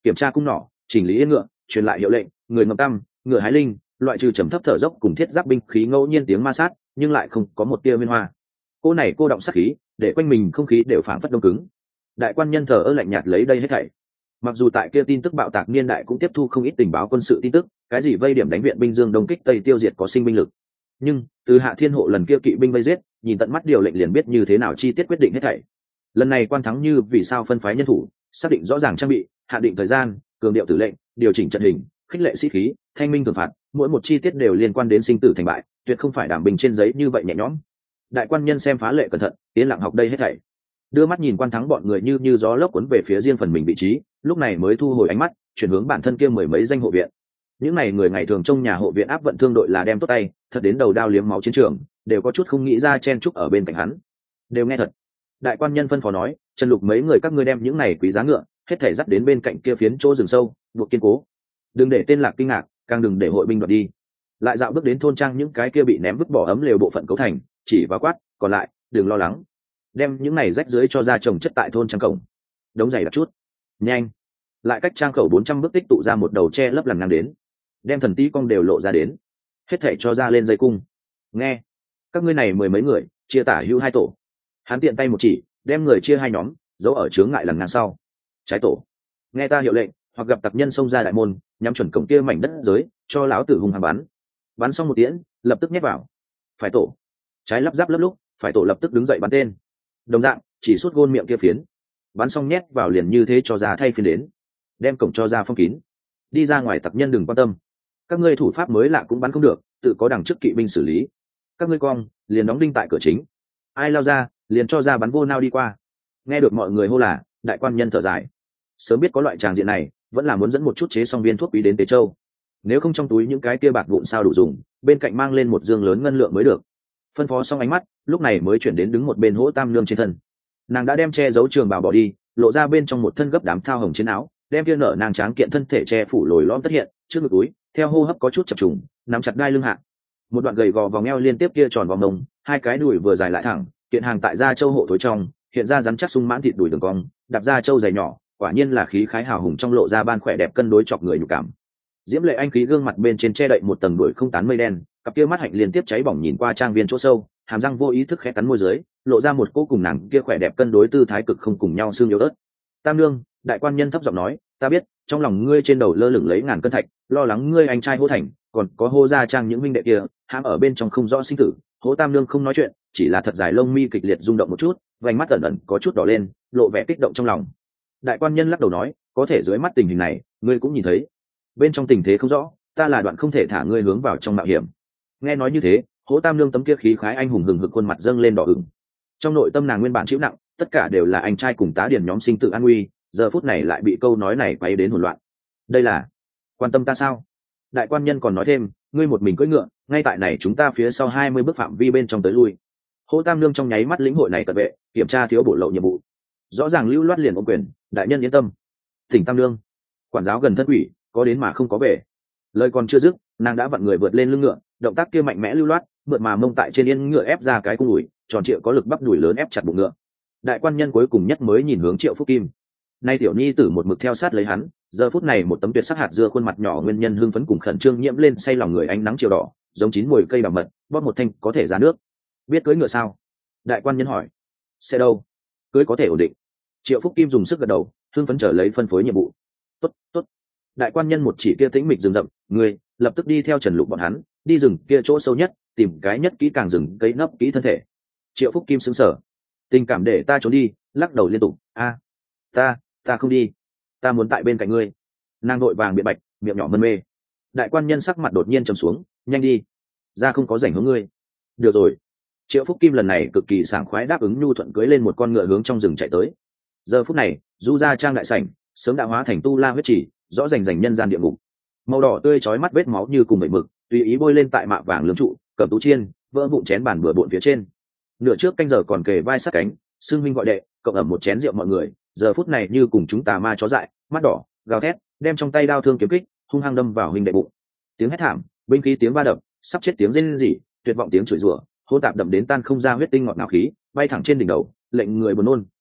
kiểm tra cung nỏ, chỉnh lý yên ngựa, truyền lại hiệu lệnh, người ngầm tăm, ngựa hái linh, loại trừ trầm thấp thở dốc cùng thiết giáp binh khí ngẫu nhiên tiếng ma sát, nhưng lại không có một tia nguyên hoa. Cô này cô động sát khí, để quanh mình không khí đều phảng phất đông cứng. Đại quan nhân thờ ơ lạnh nhạt lấy đây hết thảy. Mặc dù tại kia tin tức bạo tạc niên đại cũng tiếp thu không ít tình báo quân sự tin tức, cái gì vây điểm đánh viện binh dương đông kích tây tiêu diệt có sinh binh lực, nhưng từ Hạ Thiên Hộ lần kia kỵ binh vây giết, nhìn tận mắt điều lệnh liền biết như thế nào chi tiết quyết định hết thảy. Lần này quan thắng như vì sao phân phái nhân thủ, xác định rõ ràng trang bị, hạn định thời gian, cường điệu tử lệnh, điều chỉnh trận hình, khích lệ sĩ khí, thanh minh thường phạt, mỗi một chi tiết đều liên quan đến sinh tử thành bại, tuyệt không phải đảm bình trên giấy như vậy nhẹ nhõm. Đại quan nhân xem phá lệ cẩn thận, tiến lặng học đây hết thảy. Đưa mắt nhìn quan thắng bọn người như như gió lốc cuốn về phía riêng phần mình vị trí, lúc này mới thu hồi ánh mắt, chuyển hướng bản thân kia mười mấy danh hộ viện. Những này người ngày thường trong nhà hộ viện áp vận thương đội là đem tốt tay, thật đến đầu đao liếm máu chiến trường, đều có chút không nghĩ ra chen chúc ở bên cạnh hắn. Đều nghe thật. Đại quan nhân phân phó nói, Trần Lục mấy người các ngươi đem những này quý giá ngựa, hết thảy dắt đến bên cạnh kia phiến chỗ rừng sâu, buộc kiên cố. Đừng để tên Lạc kinh ngạc, càng đừng để hội binh đoạt đi. Lại dạo bước đến thôn trang những cái kia bị ném vứt bỏ ấm lều bộ phận cấu thành, chỉ và quát, còn lại, đừng lo lắng. Đem những này rách dưới cho ra trồng chất tại thôn trang cổng. Đống giày đặt chút. Nhanh. Lại cách trang khẩu bốn trăm bước tích tụ ra một đầu tre lấp lằn ngang đến. Đem thần tí cong đều lộ ra đến. Hết thảy cho ra lên dây cung. Nghe. Các ngươi này mười mấy người, chia tả hữu hai tổ. Hắn tiện tay một chỉ, đem người chia hai nhóm, giấu ở chướng ngại lằn ngang sau. Trái tổ. Nghe ta hiệu lệnh, hoặc gặp tặc nhân xông ra đại môn, nhắm chuẩn cổng kia mảnh đất giới, cho lão tử hung hăng bắn. Bắn xong một tiễn, lập tức nhét vào. Phải tổ. Trái lắp ráp lấp lúc, phải tổ lập tức đứng dậy bắn tên. Đồng dạng, chỉ suốt gôn miệng kia phiến. Bắn xong nhét vào liền như thế cho ra thay phiên đến. Đem cổng cho ra phong kín. Đi ra ngoài tặc nhân đừng quan tâm. Các ngươi thủ pháp mới lạ cũng bắn không được, tự có đằng trước kỵ binh xử lý. Các ngươi cong, liền đóng đinh tại cửa chính. Ai lao ra, liền cho ra bắn vô nao đi qua. Nghe được mọi người hô là, đại quan nhân thở dài. Sớm biết có loại tràng diện này, vẫn là muốn dẫn một chút chế song viên thuốc quý đến Tế Châu. Nếu không trong túi những cái kia bạc vụn sao đủ dùng, bên cạnh mang lên một dương lớn ngân lượng mới được. Phân phó xong ánh mắt, lúc này mới chuyển đến đứng một bên Hỗ Tam Nương trên thân. Nàng đã đem che giấu trường bào bỏ đi, lộ ra bên trong một thân gấp đám thao hồng trên áo, đem kia nở nàng tráng kiện thân thể che phủ lồi lõm tất hiện, trước ngực túi, theo hô hấp có chút chập trùng, nắm chặt đai lưng hạ. Một đoạn gầy gò vòng eo liên tiếp kia tròn vòng mông, hai cái đùi vừa dài lại thẳng, kiện hàng tại da châu hộ thối trong, hiện ra rắn chắc sung mãn thịt đùi đường cong, đạp da châu dày nhỏ, quả nhiên là khí khái hào hùng trong lộ ra ban khỏe đẹp cân đối chọc người nhục cảm. Diễm lệ anh khí gương mặt bên trên che đậy một tầng đuổi không tán mây đen, cặp kia mắt hạnh liên tiếp cháy bỏng nhìn qua trang viên chỗ sâu, hàm răng vô ý thức khẽ cắn môi dưới, lộ ra một cô cùng nàng kia khỏe đẹp cân đối tư thái cực không cùng nhau xương yếu ớt. Tam Nương, đại quan nhân thấp giọng nói, ta biết, trong lòng ngươi trên đầu lơ lửng lấy ngàn cân thạch, lo lắng ngươi anh trai Hô Thành, còn có Hô gia trang những minh đệ kia, hãm ở bên trong không rõ sinh tử. Hỗ Tam Nương không nói chuyện, chỉ là thật dài lông mi kịch liệt rung động một chút, vành mắt ẩn ẩn có chút đỏ lên, lộ vẻ kích động trong lòng. Đại quan nhân lắc đầu nói, có thể dưới mắt tình hình này, ngươi cũng nhìn thấy, bên trong tình thế không rõ, ta là đoạn không thể thả ngươi hướng vào trong mạo hiểm. Nghe nói như thế, Hỗ Tam Nương tấm kia khí khái anh hùng hừng hực khuôn mặt dâng lên đỏ ửng. Trong nội tâm nàng nguyên bản chịu nặng, tất cả đều là anh trai cùng tá điền nhóm sinh tử an nguy, giờ phút này lại bị câu nói này quấy đến hỗn loạn. Đây là quan tâm ta sao? Đại quan nhân còn nói thêm, ngươi một mình cưỡi ngựa, ngay tại này chúng ta phía sau hai mươi bước phạm vi bên trong tới lui. Hỗ Tam Nương trong nháy mắt lĩnh hội này cận vệ, kiểm tra thiếu bổ lậu nhiệm vụ. Rõ ràng lưu loát liền ôm quyền, đại nhân yên tâm. Thỉnh Tam Nương, quản giáo gần thân quỷ, có đến mà không có về. Lời còn chưa dứt, nàng đã vặn người vượt lên lưng ngựa, động tác kia mạnh mẽ lưu loát, vượt mà mông tại trên yên ngựa ép ra cái cung đùi, tròn trịa có lực bắp đùi lớn ép chặt bụng ngựa. Đại quan nhân cuối cùng nhất mới nhìn hướng Triệu Phúc Kim. Nay tiểu nhi tử một mực theo sát lấy hắn, giờ phút này một tấm tuyệt sắc hạt dưa khuôn mặt nhỏ nguyên nhân hưng phấn cùng khẩn trương nhiễm lên say lòng người ánh nắng chiều đỏ, giống chín mùi cây đào mật, bóp một thanh có thể ra nước. Biết cưỡi ngựa sao? Đại quan nhân hỏi. Xe đâu? Cưỡi có thể ổn định. Triệu Phúc Kim dùng sức gật đầu, hưng phấn trở lấy phân phối nhiệm vụ. Tốt, tốt. Đại quan nhân một chỉ kia tĩnh mịch rừng rậm, người lập tức đi theo Trần Lục bọn hắn, đi rừng kia chỗ sâu nhất, tìm cái nhất kỹ càng rừng cây nấp kỹ thân thể. Triệu Phúc Kim sững sờ, tình cảm để ta trốn đi, lắc đầu liên tục. A, ta, ta không đi, ta muốn tại bên cạnh ngươi. Nàng đội vàng biện bạch, miệng nhỏ mân mê. Đại quan nhân sắc mặt đột nhiên trầm xuống, nhanh đi, ra không có rảnh hướng ngươi. Được rồi. Triệu Phúc Kim lần này cực kỳ sảng khoái đáp ứng nhu thuận cưới lên một con ngựa hướng trong rừng chạy tới. Giờ phút này, du gia trang đại sảnh sớm đã hóa thành tu la huyết chỉ, rõ rành rành nhân gian địa ngục. Màu đỏ tươi chói mắt vết máu như cùng mẩy mực, tùy ý bôi lên tại mạ vàng lưỡng trụ, cầm tú chiên, vỡ vụn chén bàn bừa bộn phía trên. Nửa trước canh giờ còn kề vai sát cánh, xương minh gọi đệ, cộng ẩm một chén rượu mọi người, giờ phút này như cùng chúng tà ma chó dại, mắt đỏ, gào thét, đem trong tay đao thương kiếm kích, hung hăng đâm vào huynh đệ bụng. Tiếng hét thảm, binh khí tiếng va đập, sắp chết tiếng rên rỉ, tuyệt vọng tiếng chửi rủa, hỗn tạp đậm đến tan không ra huyết tinh ngọt ngào khí, bay thẳng trên đỉnh đầu, lệnh người buồn nôn.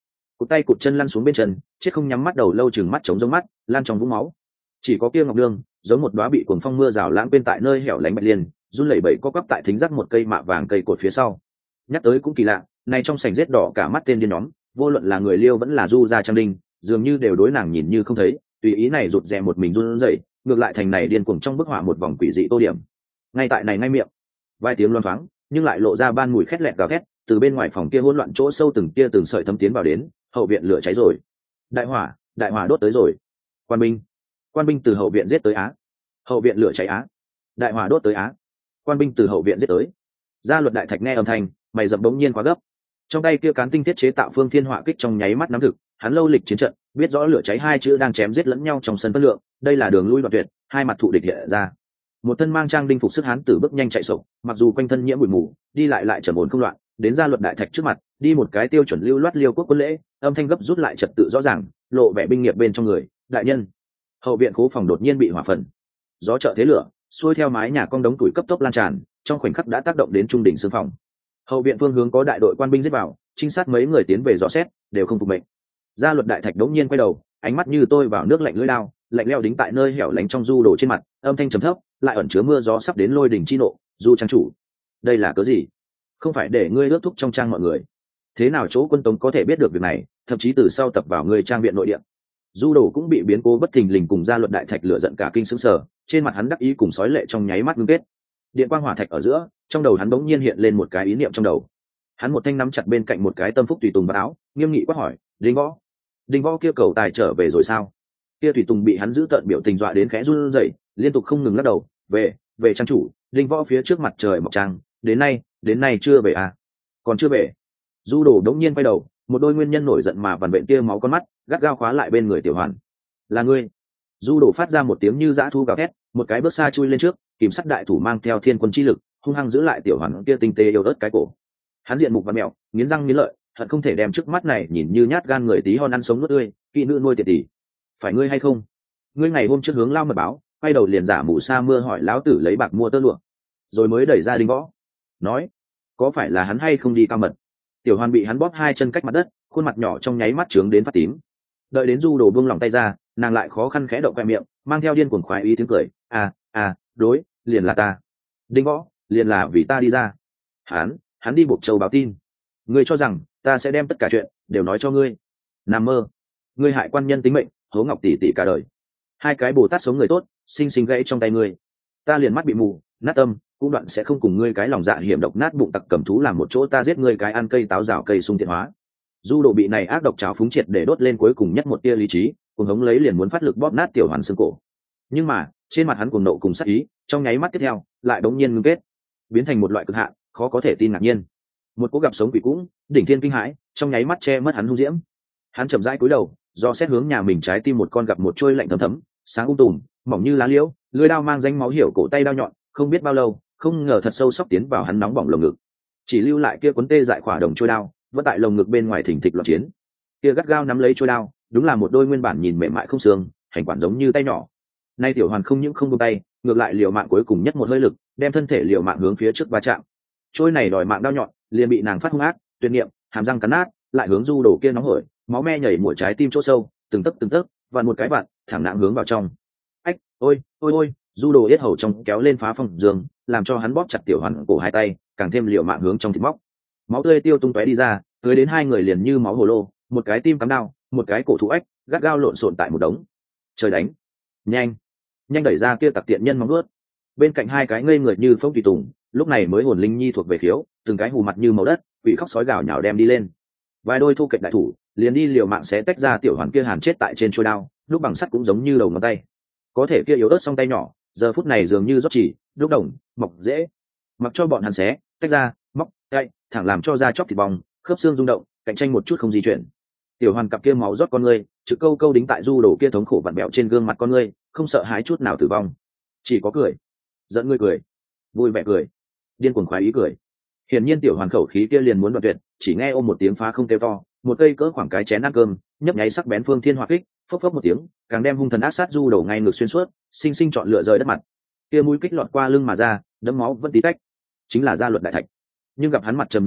cụt tay cụt chân lăn xuống bên chân, chết không nhắm mắt đầu lâu chừng mắt trống giống mắt, lan trong vũng máu. Chỉ có kia ngọc nương, giống một đóa bị cuồng phong mưa rào lãng bên tại nơi hẻo lánh bạch liên, run lẩy bẩy co quắp tại thính giác một cây mạ vàng cây cột phía sau. Nhắc tới cũng kỳ lạ, này trong sảnh rết đỏ cả mắt tên điên nhóm, vô luận là người Liêu vẫn là du gia trang đinh, dường như đều đối nàng nhìn như không thấy, tùy ý này rụt rè một mình run rẩy, ngược lại thành này điên cuồng trong bức họa một vòng quỷ dị tô điểm. Ngay tại này ngay miệng, vài tiếng loan thoáng, nhưng lại lộ ra ban mùi khét lẹt gào thét, từ bên ngoài phòng kia hỗn loạn chỗ sâu từng tia từng sợi thấm tiến vào đến, hậu viện lửa cháy rồi. Đại hỏa, đại hỏa đốt tới rồi. Quan binh, quan binh từ hậu viện giết tới á. Hậu viện lửa cháy á. Đại hỏa đốt tới á. Quan binh từ hậu viện giết tới. Gia luật đại thạch nghe âm thanh, mày dậm bỗng nhiên quá gấp. Trong tay kia cán tinh thiết chế tạo phương thiên hỏa kích trong nháy mắt nắm thực, hắn lâu lịch chiến trận, biết rõ lửa cháy hai chữ đang chém giết lẫn nhau trong sân bất lượng, đây là đường lui đoạn tuyệt, hai mặt thụ địch hiện ra. Một thân mang trang đinh phục sức hán tử bước nhanh chạy sổ, mặc dù quanh thân nhiễm bụi mù, đi lại lại trầm ổn không loạn, đến gia luật đại thạch trước mặt, đi một cái tiêu chuẩn lưu loát liêu quốc quân lễ, âm thanh gấp rút lại trật tự rõ ràng, lộ vẻ binh nghiệp bên trong người, đại nhân. Hậu viện khố phòng đột nhiên bị hỏa phần, gió trợ thế lửa, xuôi theo mái nhà cong đống tuổi cấp tốc lan tràn, trong khoảnh khắc đã tác động đến trung đỉnh xương phòng. Hậu viện phương hướng có đại đội quan binh giết vào, trinh sát mấy người tiến về dò xét, đều không phục mệnh. Gia luật đại thạch đống nhiên quay đầu, ánh mắt như tôi vào nước lạnh lưỡi đao, lạnh lẽo đính tại nơi hẻo lánh trong du đổ trên mặt, âm thanh trầm thấp, lại ẩn chứa mưa gió sắp đến lôi đỉnh chi nộ. Du trang chủ, đây là cớ gì? Không phải để ngươi ước thúc trong trang mọi người? Thế nào chỗ quân tống có thể biết được việc này, thậm chí từ sau tập vào ngươi trang viện nội địa? Du đồ cũng bị biến cố bất thình lình cùng gia luật đại thạch lửa giận cả kinh sững sờ, trên mặt hắn đắc ý cùng sói lệ trong nháy mắt ngưng kết. Điện quang hỏa thạch ở giữa, trong đầu hắn đống nhiên hiện lên một cái ý niệm trong đầu. Hắn một thanh nắm chặt bên cạnh một cái tâm phúc tùy tùng vào áo, nghiêm nghị quát hỏi: đinh võ, đinh võ kia cầu tài trở về rồi sao? Kia tùy tùng bị hắn giữ tợn biểu tình dọa đến khẽ run rẩy, liên tục không ngừng lắc đầu: về, về trang chủ, đinh võ phía trước mặt trời mọc trăng, đến nay, đến nay chưa về à? Còn chưa về? Du đồ đống nhiên quay đầu, một đôi nguyên nhân nổi giận mà vằn vện kia máu con mắt, gắt gao khóa lại bên người tiểu hoàn. Là ngươi? Du đồ phát ra một tiếng như dã thu gào thét, một cái bước xa chui lên trước, kìm sắt đại thủ mang theo thiên quân chi lực, hung hăng giữ lại tiểu hoàn kia tinh tế yêu ớt cái cổ. Hắn diện mục và mèo, nghiến răng nghiến lợi, hận không thể đem trước mắt này nhìn như nhát gan người tí hon ăn sống nuốt tươi, kỵ nữ nuôi tiệt tỷ. Phải ngươi hay không? Ngươi ngày hôm trước hướng lao mật báo, quay đầu liền giả mù sa mưa hỏi lão tử lấy bạc mua tơ lụa, rồi mới đẩy ra đinh võ. Nói, có phải là hắn hay không đi cao mật? Tiểu hoàn bị hắn bóp hai chân cách mặt đất, khuôn mặt nhỏ trong nháy mắt trướng đến phát tím. Đợi đến du đồ buông lòng tay ra, nàng lại khó khăn khẽ động khoe miệng, mang theo điên cuồng khoái ý tiếng cười: à à đối, liền là ta. Đinh võ, liền là vì ta đi ra. Hắn, hắn đi buộc châu báo tin. Ngươi cho rằng ta sẽ đem tất cả chuyện đều nói cho ngươi? Nằm mơ. Ngươi hại quan nhân tính mệnh, hố ngọc tỷ tỷ cả đời. Hai cái bồ tát sống người tốt, sinh sinh gãy trong tay ngươi. Ta liền mắt bị mù, nát tâm, cũng đoạn sẽ không cùng ngươi cái lòng dạ hiểm độc nát bụng tặc cầm thú làm một chỗ ta giết ngươi cái ăn cây táo rào cây sung thiện hóa. Du đồ bị này ác độc trào phúng triệt để đốt lên cuối cùng nhất một tia lý trí, cùng hống lấy liền muốn phát lực bóp nát tiểu hoàn xương cổ. Nhưng mà trên mặt hắn cuồng nộ cùng sát ý, trong nháy mắt tiếp theo lại đống nhiên ngưng kết, biến thành một loại cực hạn khó có thể tin ngạc nhiên. Một cú gặp sống quỷ cũng đỉnh thiên kinh hãi, trong nháy mắt che mất hắn hung diễm. Hắn chậm rãi cúi đầu, do xét hướng nhà mình trái tim một con gặp một trôi lạnh thấm thấm, sáng ung tùm, mỏng như lá liễu, lưỡi đao mang danh máu hiểu cổ tay đao nhọn, không biết bao lâu, không ngờ thật sâu sóc tiến vào hắn nóng bỏng lồng ngực. Chỉ lưu lại kia cuốn tê dại khỏa đồng trôi đao, vẫn tại lồng ngực bên ngoài thình thịch loạn chiến. Kia gắt gao nắm lấy trôi đao, đúng là một đôi nguyên bản nhìn mềm mại không xương, hành quản giống như tay nhỏ. Nay tiểu hoàn không những không buông tay, ngược lại liều mạng cuối cùng nhất một hơi lực, đem thân thể liều mạng hướng phía trước va chạm. Trôi này đòi mạng đao nhọn, liền bị nàng phát hung ác, tuyệt niệm, hàm răng cắn nát, lại hướng du đổ kia nóng hổi, máu me nhảy mũi trái tim chỗ sâu, từng tấc từng tấc, vặn một cái vặn, thẳng nặng hướng vào trong. Ách, ôi, ôi ôi, du đồ yết hầu trong kéo lên phá phong giường, làm cho hắn bóp chặt tiểu hoàn cổ hai tay, càng thêm liều mạng hướng trong thịt móc. Máu tươi tiêu tung tóe đi ra, tưới đến hai người liền như máu hồ lô, một cái tim cắm đao, một cái cổ thụ ếch, gắt gao lộn xộn tại một đống. Trời đánh, nhanh, nhanh đẩy ra kia tặc tiện nhân móng vuốt. Bên cạnh hai cái ngây người như phong tùy tùng, lúc này mới hồn linh nhi thuộc về khiếu, từng cái hù mặt như màu đất, quỷ khóc sói gào nhào đem đi lên. Vài đôi thu kịch đại thủ, liền đi liều mạng xé tách ra tiểu hoàn kia hàn chết tại trên chuôi đao, lúc bằng sắt cũng giống như đầu ngón tay. Có thể kia yếu ớt song tay nhỏ, giờ phút này dường như rót chỉ, lúc đồng, mọc dễ. Mặc cho bọn hắn xé, tách ra, móc, gãy, thẳng làm cho da chóc thịt bong, khớp xương rung động, cạnh tranh một chút không di chuyển. Tiểu hoàn cặp kia máu rót con ngươi, chữ câu câu đính tại du đổ kia thống khổ vặn bẹo trên gương mặt con ngươi, không sợ hãi chút nào tử vong, chỉ có cười, giận ngươi cười, vui vẻ cười, điên cuồng khoái ý cười. Hiển nhiên tiểu hoàn khẩu khí kia liền muốn đoạn tuyệt, chỉ nghe ôm một tiếng phá không kêu to, một cây cỡ khoảng cái chén ăn cơm, nhấp nháy sắc bén phương thiên hỏa kích, phốc phốc một tiếng, càng đem hung thần ác sát du đổ ngay ngược xuyên suốt, sinh sinh chọn lựa rời đất mặt. Kia mũi kích lọt qua lưng mà ra, đấm máu vẫn tí tách, chính là gia luật đại thạch. Nhưng gặp hắn mặt trầm như nước,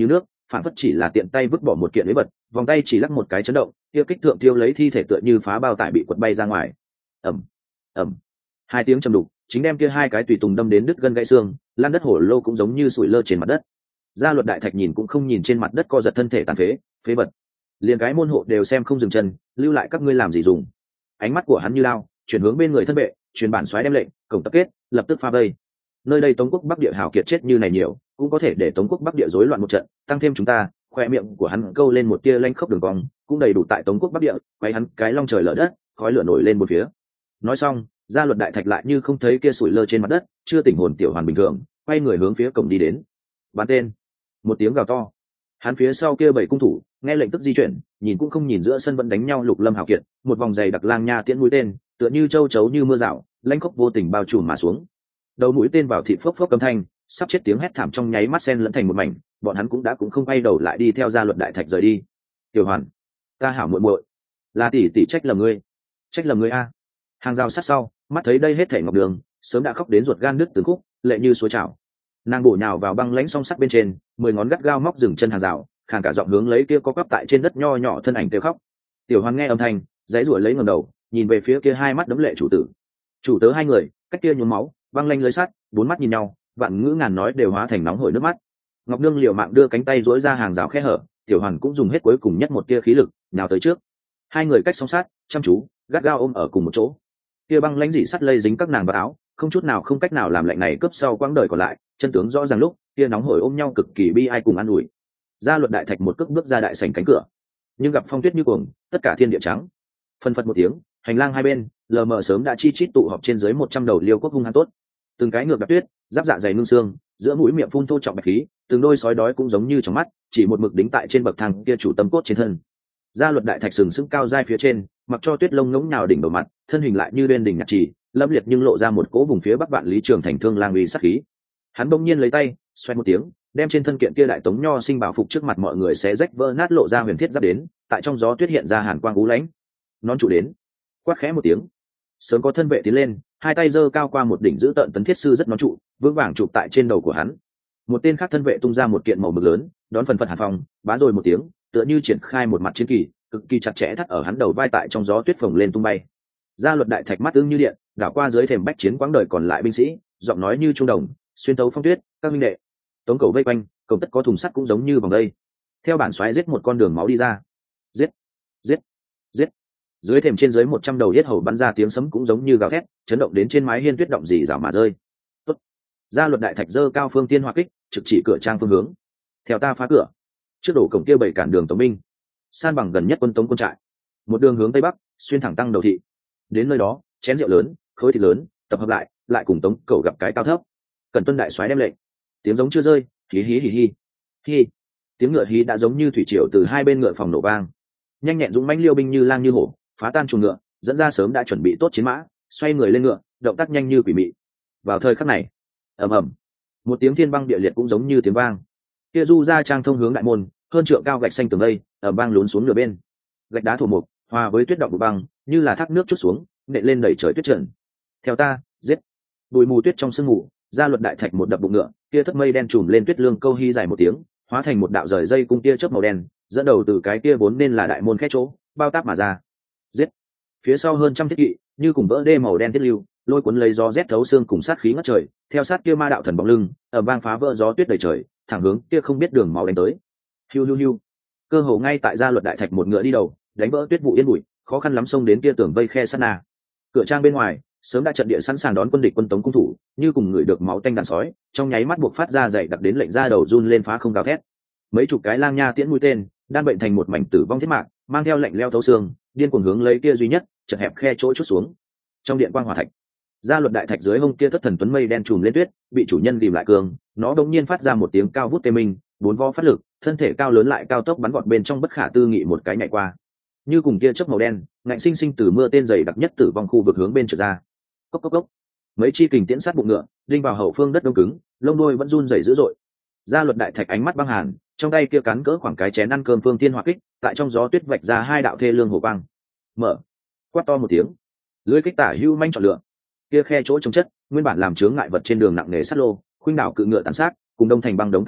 phản phất chỉ là tiện tay vứt bỏ một kiện lấy vật, vòng tay chỉ lắc một cái chấn động, kia kích thượng tiêu lấy thi thể tựa như phá bao tải bị quật bay ra ngoài. Ầm, ầm, hai tiếng trầm đục, chính đem kia hai cái tùy tùng đâm đến đứt gân gãy xương, lan đất hổ lô cũng giống như sủi lơ trên mặt đất. Gia luật đại thạch nhìn cũng không nhìn trên mặt đất co giật thân thể tàn phế, phế vật, liền cái môn hộ đều xem không dừng chân, lưu lại các ngươi làm gì dùng? Ánh mắt của hắn như lao, chuyển hướng bên người thân vệ, truyền bản xoáy đem lệnh, cổng tập kết, lập tức pha vây. Nơi đây Tống quốc Bắc địa hào kiệt chết như này nhiều, cũng có thể để Tống quốc Bắc địa rối loạn một trận, tăng thêm chúng ta, khoe miệng của hắn câu lên một tia lanh khốc đường cong, cũng đầy đủ tại Tống quốc Bắc địa, quay hắn cái long trời lở đất, khói lửa nổi lên một phía. Nói xong, Gia luật đại thạch lại như không thấy kia sủi lơ trên mặt đất, chưa tỉnh hồn tiểu hoàn bình thường, quay người hướng phía cổng đi đến. Bắn tên. Một tiếng gào to. Hắn phía sau kia bảy cung thủ, nghe lệnh tức di chuyển, nhìn cũng không nhìn giữa sân vẫn đánh nhau Lục Lâm hào kiệt, một vòng dày đặc lang nha tiễn mũi tên, tựa như châu chấu như mưa rào, lãnh khốc vô tình bao trùm mà xuống. Đầu mũi tên vào thịt phốc phốc âm thanh, sắp chết tiếng hét thảm trong nháy mắt xen lẫn thành một mảnh, bọn hắn cũng đã cũng không quay đầu lại đi theo Gia luật đại thạch rời đi. Tiểu Hoàn, ta hảo muội muội, là tỷ tỷ trách lầm ngươi, trách lầm ngươi a. Hàng rào sát sau, mắt thấy đây hết thảy ngọc đường, sớm đã khóc đến ruột gan đứt từng khúc, lệ như suối trào. Nàng bổ nhào vào băng lãnh song sắt bên trên, mười ngón gắt gao móc dừng chân hàng rào, khàn cả giọng hướng lấy kia có quắp tại trên đất nho nhỏ thân ảnh kêu khóc. Tiểu Hoàn nghe âm thanh, giãy giụa lấy ngẩng đầu, nhìn về phía kia hai mắt đấm lệ chủ tử. Chủ tớ hai người, cách kia nhuốm máu, băng lanh lưới sắt, bốn mắt nhìn nhau, vạn ngữ ngàn nói đều hóa thành nóng hổi nước mắt. Ngọc Nương liều mạng đưa cánh tay duỗi ra hàng rào khe hở, Tiểu Hoàn cũng dùng hết cuối cùng nhất một tia khí lực, nào tới trước. Hai người cách song sát, chăm chú, gắt gao ôm ở cùng một chỗ. Kia băng lãnh dị sắt lây dính các nàng vào áo, không chút nào không cách nào làm lạnh này cướp sau quãng đời còn lại, chân tướng rõ ràng lúc, kia nóng hổi ôm nhau cực kỳ bi ai cùng an ủi. Gia luật đại thạch một cước bước ra đại sảnh cánh cửa, nhưng gặp phong tuyết như cuồng, tất cả thiên địa trắng. Phân phật một tiếng, hành lang hai bên, lờ mờ sớm đã chi chít tụ họp trên dưới một trăm đầu liêu quốc hung hăng tốt. Từng cái ngược đạp tuyết, giáp dạ dày ngưng xương, giữa mũi miệng phun thô trọng bạch khí, từng đôi sói đói cũng giống như trong mắt, chỉ một mực đính tại trên bậc thang kia chủ tâm cốt trên thân. Gia luật đại thạch sừng sững cao dai phía trên, mặc cho tuyết lông ngỗng nhào đỉnh đầu mặt, thân hình lại như bên đỉnh nhạc trì, lâm liệt nhưng lộ ra một cỗ vùng phía bắc vạn lý trường thành thương lang uy sát khí. Hắn bỗng nhiên lấy tay, xoay một tiếng, đem trên thân kiện kia đại tống nho sinh bảo phục trước mặt mọi người xé rách vỡ nát lộ ra huyền thiết giáp đến, tại trong gió tuyết hiện ra hàn quang ú lãnh. Nón trụ đến, quát khẽ một tiếng, sớm có thân vệ tiến lên, hai tay giơ cao qua một đỉnh giữ tợn tấn thiết sư rất nón trụ, vững vàng chụp tại trên đầu của hắn. Một tên khác thân vệ tung ra một kiện màu mực lớn, đón phần phật hàn phong, bá rồi một tiếng, tựa như triển khai một mặt chiến kỳ, cực kỳ chặt chẽ thắt ở hắn đầu vai tại trong gió tuyết phồng lên tung bay. Gia luật đại thạch mắt ưng như điện, đảo qua dưới thềm bách chiến quãng đời còn lại binh sĩ, giọng nói như trung đồng, xuyên tấu phong tuyết, các minh đệ. Tống cầu vây quanh, cầu tất có thùng sắt cũng giống như vòng đây. Theo bản xoáy giết một con đường máu đi ra. Giết, giết, giết. Dưới thềm trên dưới một trăm đầu yết hầu bắn ra tiếng sấm cũng giống như gào thét, chấn động đến trên mái hiên tuyết động dì rào mà rơi. Tốt. Gia luật đại thạch dơ cao phương tiên hỏa kích, trực chỉ cửa trang phương hướng. Theo ta phá cửa. Trước đổ cổng kia bảy cản đường Tống binh, san bằng gần nhất quân Tống quân trại. Một đường hướng tây bắc, xuyên thẳng tăng đầu thị. Đến nơi đó, chén rượu lớn, khối thịt lớn, tập hợp lại, lại cùng Tống cầu gặp cái cao thấp. Cần tuân đại soái đem lệnh. Tiếng giống chưa rơi, hí hí hí hí. Hí. Tiếng ngựa hí đã giống như thủy triều từ hai bên ngựa phòng nổ vang. Nhanh nhẹn dũng mãnh liêu binh như lang như hổ, phá tan chuồng ngựa, dẫn ra sớm đã chuẩn bị tốt chiến mã, xoay người lên ngựa, động tác nhanh như quỷ mị. Vào thời khắc này, ầm ầm, một tiếng thiên băng địa liệt cũng giống như tiếng vang. Kia du ra trang thông hướng đại môn, hơn trượng cao gạch xanh tường đây, ở bang lún xuống nửa bên. Gạch đá thổ mục, hòa với tuyết động của băng, như là thác nước chút xuống, nện lên đẩy trời tuyết trần. Theo ta, giết. Bụi mù tuyết trong sương mù, Gia luật đại thạch một đập bụng ngựa, kia thất mây đen trùm lên tuyết lương câu hy dài một tiếng, hóa thành một đạo rời dây cung tia chớp màu đen, dẫn đầu từ cái kia vốn nên là đại môn khẽ chỗ, bao táp mà ra. Giết. Phía sau hơn trăm thiết kỵ, như cùng vỡ đê màu đen thiết lưu, lôi cuốn lấy gió rét thấu xương cùng sát khí ngất trời, theo sát kia ma đạo thần bóng lưng, ở bang phá vỡ gió tuyết đầy trời, thẳng hướng kia không biết đường máu đánh tới. Hiu hiu hiu. Cơ hồ ngay tại Gia luật đại thạch một ngựa đi đầu, đánh vỡ tuyết vụ yên bụi, khó khăn lắm xông đến kia tường vây khe sát na. Cửa trang bên ngoài, sớm đã trận địa sẵn sàng đón quân địch quân Tống cung thủ, như cùng người được máu tanh đàn sói, trong nháy mắt buộc phát ra dày đặc đến lệnh ra đầu run lên phá không gào thét. Mấy chục cái lang nha tiễn mũi tên, đan bệnh thành một mảnh tử vong thiết mạc, mang theo lệnh leo thấu xương, điên cuồng hướng lấy kia duy nhất, chật hẹp khe chỗ chút xuống. Trong điện quang hỏa thạch, Gia luật đại thạch dưới hông kia thất thần tuấn mây đen trùm lên tuyết, bị chủ nhân tìm lại cường, nó đột nhiên phát ra một tiếng cao vút tê minh, bốn vo phát lực, thân thể cao lớn lại cao tốc bắn vọt bên trong bất khả tư nghị một cái nhảy qua. Như cùng kia chớp màu đen, ngạnh sinh sinh từ mưa tên dày đặc nhất tử vong khu vực hướng bên trượt ra. Cốc cốc cốc. Mấy chi kình tiễn sát bụng ngựa, đinh vào hậu phương đất đông cứng, lông đuôi vẫn run rẩy dữ dội. Gia luật đại thạch ánh mắt băng hàn, trong tay kia cán cỡ khoảng cái chén ăn cơm phương tiên hỏa kích, tại trong gió tuyết vạch ra hai đạo thê lương hổ quang. Mở. Quát to một tiếng. Lưỡi kích tả hưu manh chọn lựa. Kia khe chỗ trống chất, nguyên bản làm chướng ngại vật trên đường nặng nề sắt lô, khuynh đảo cự ngựa tàn sát, cùng đông thành băng đống tạp vật,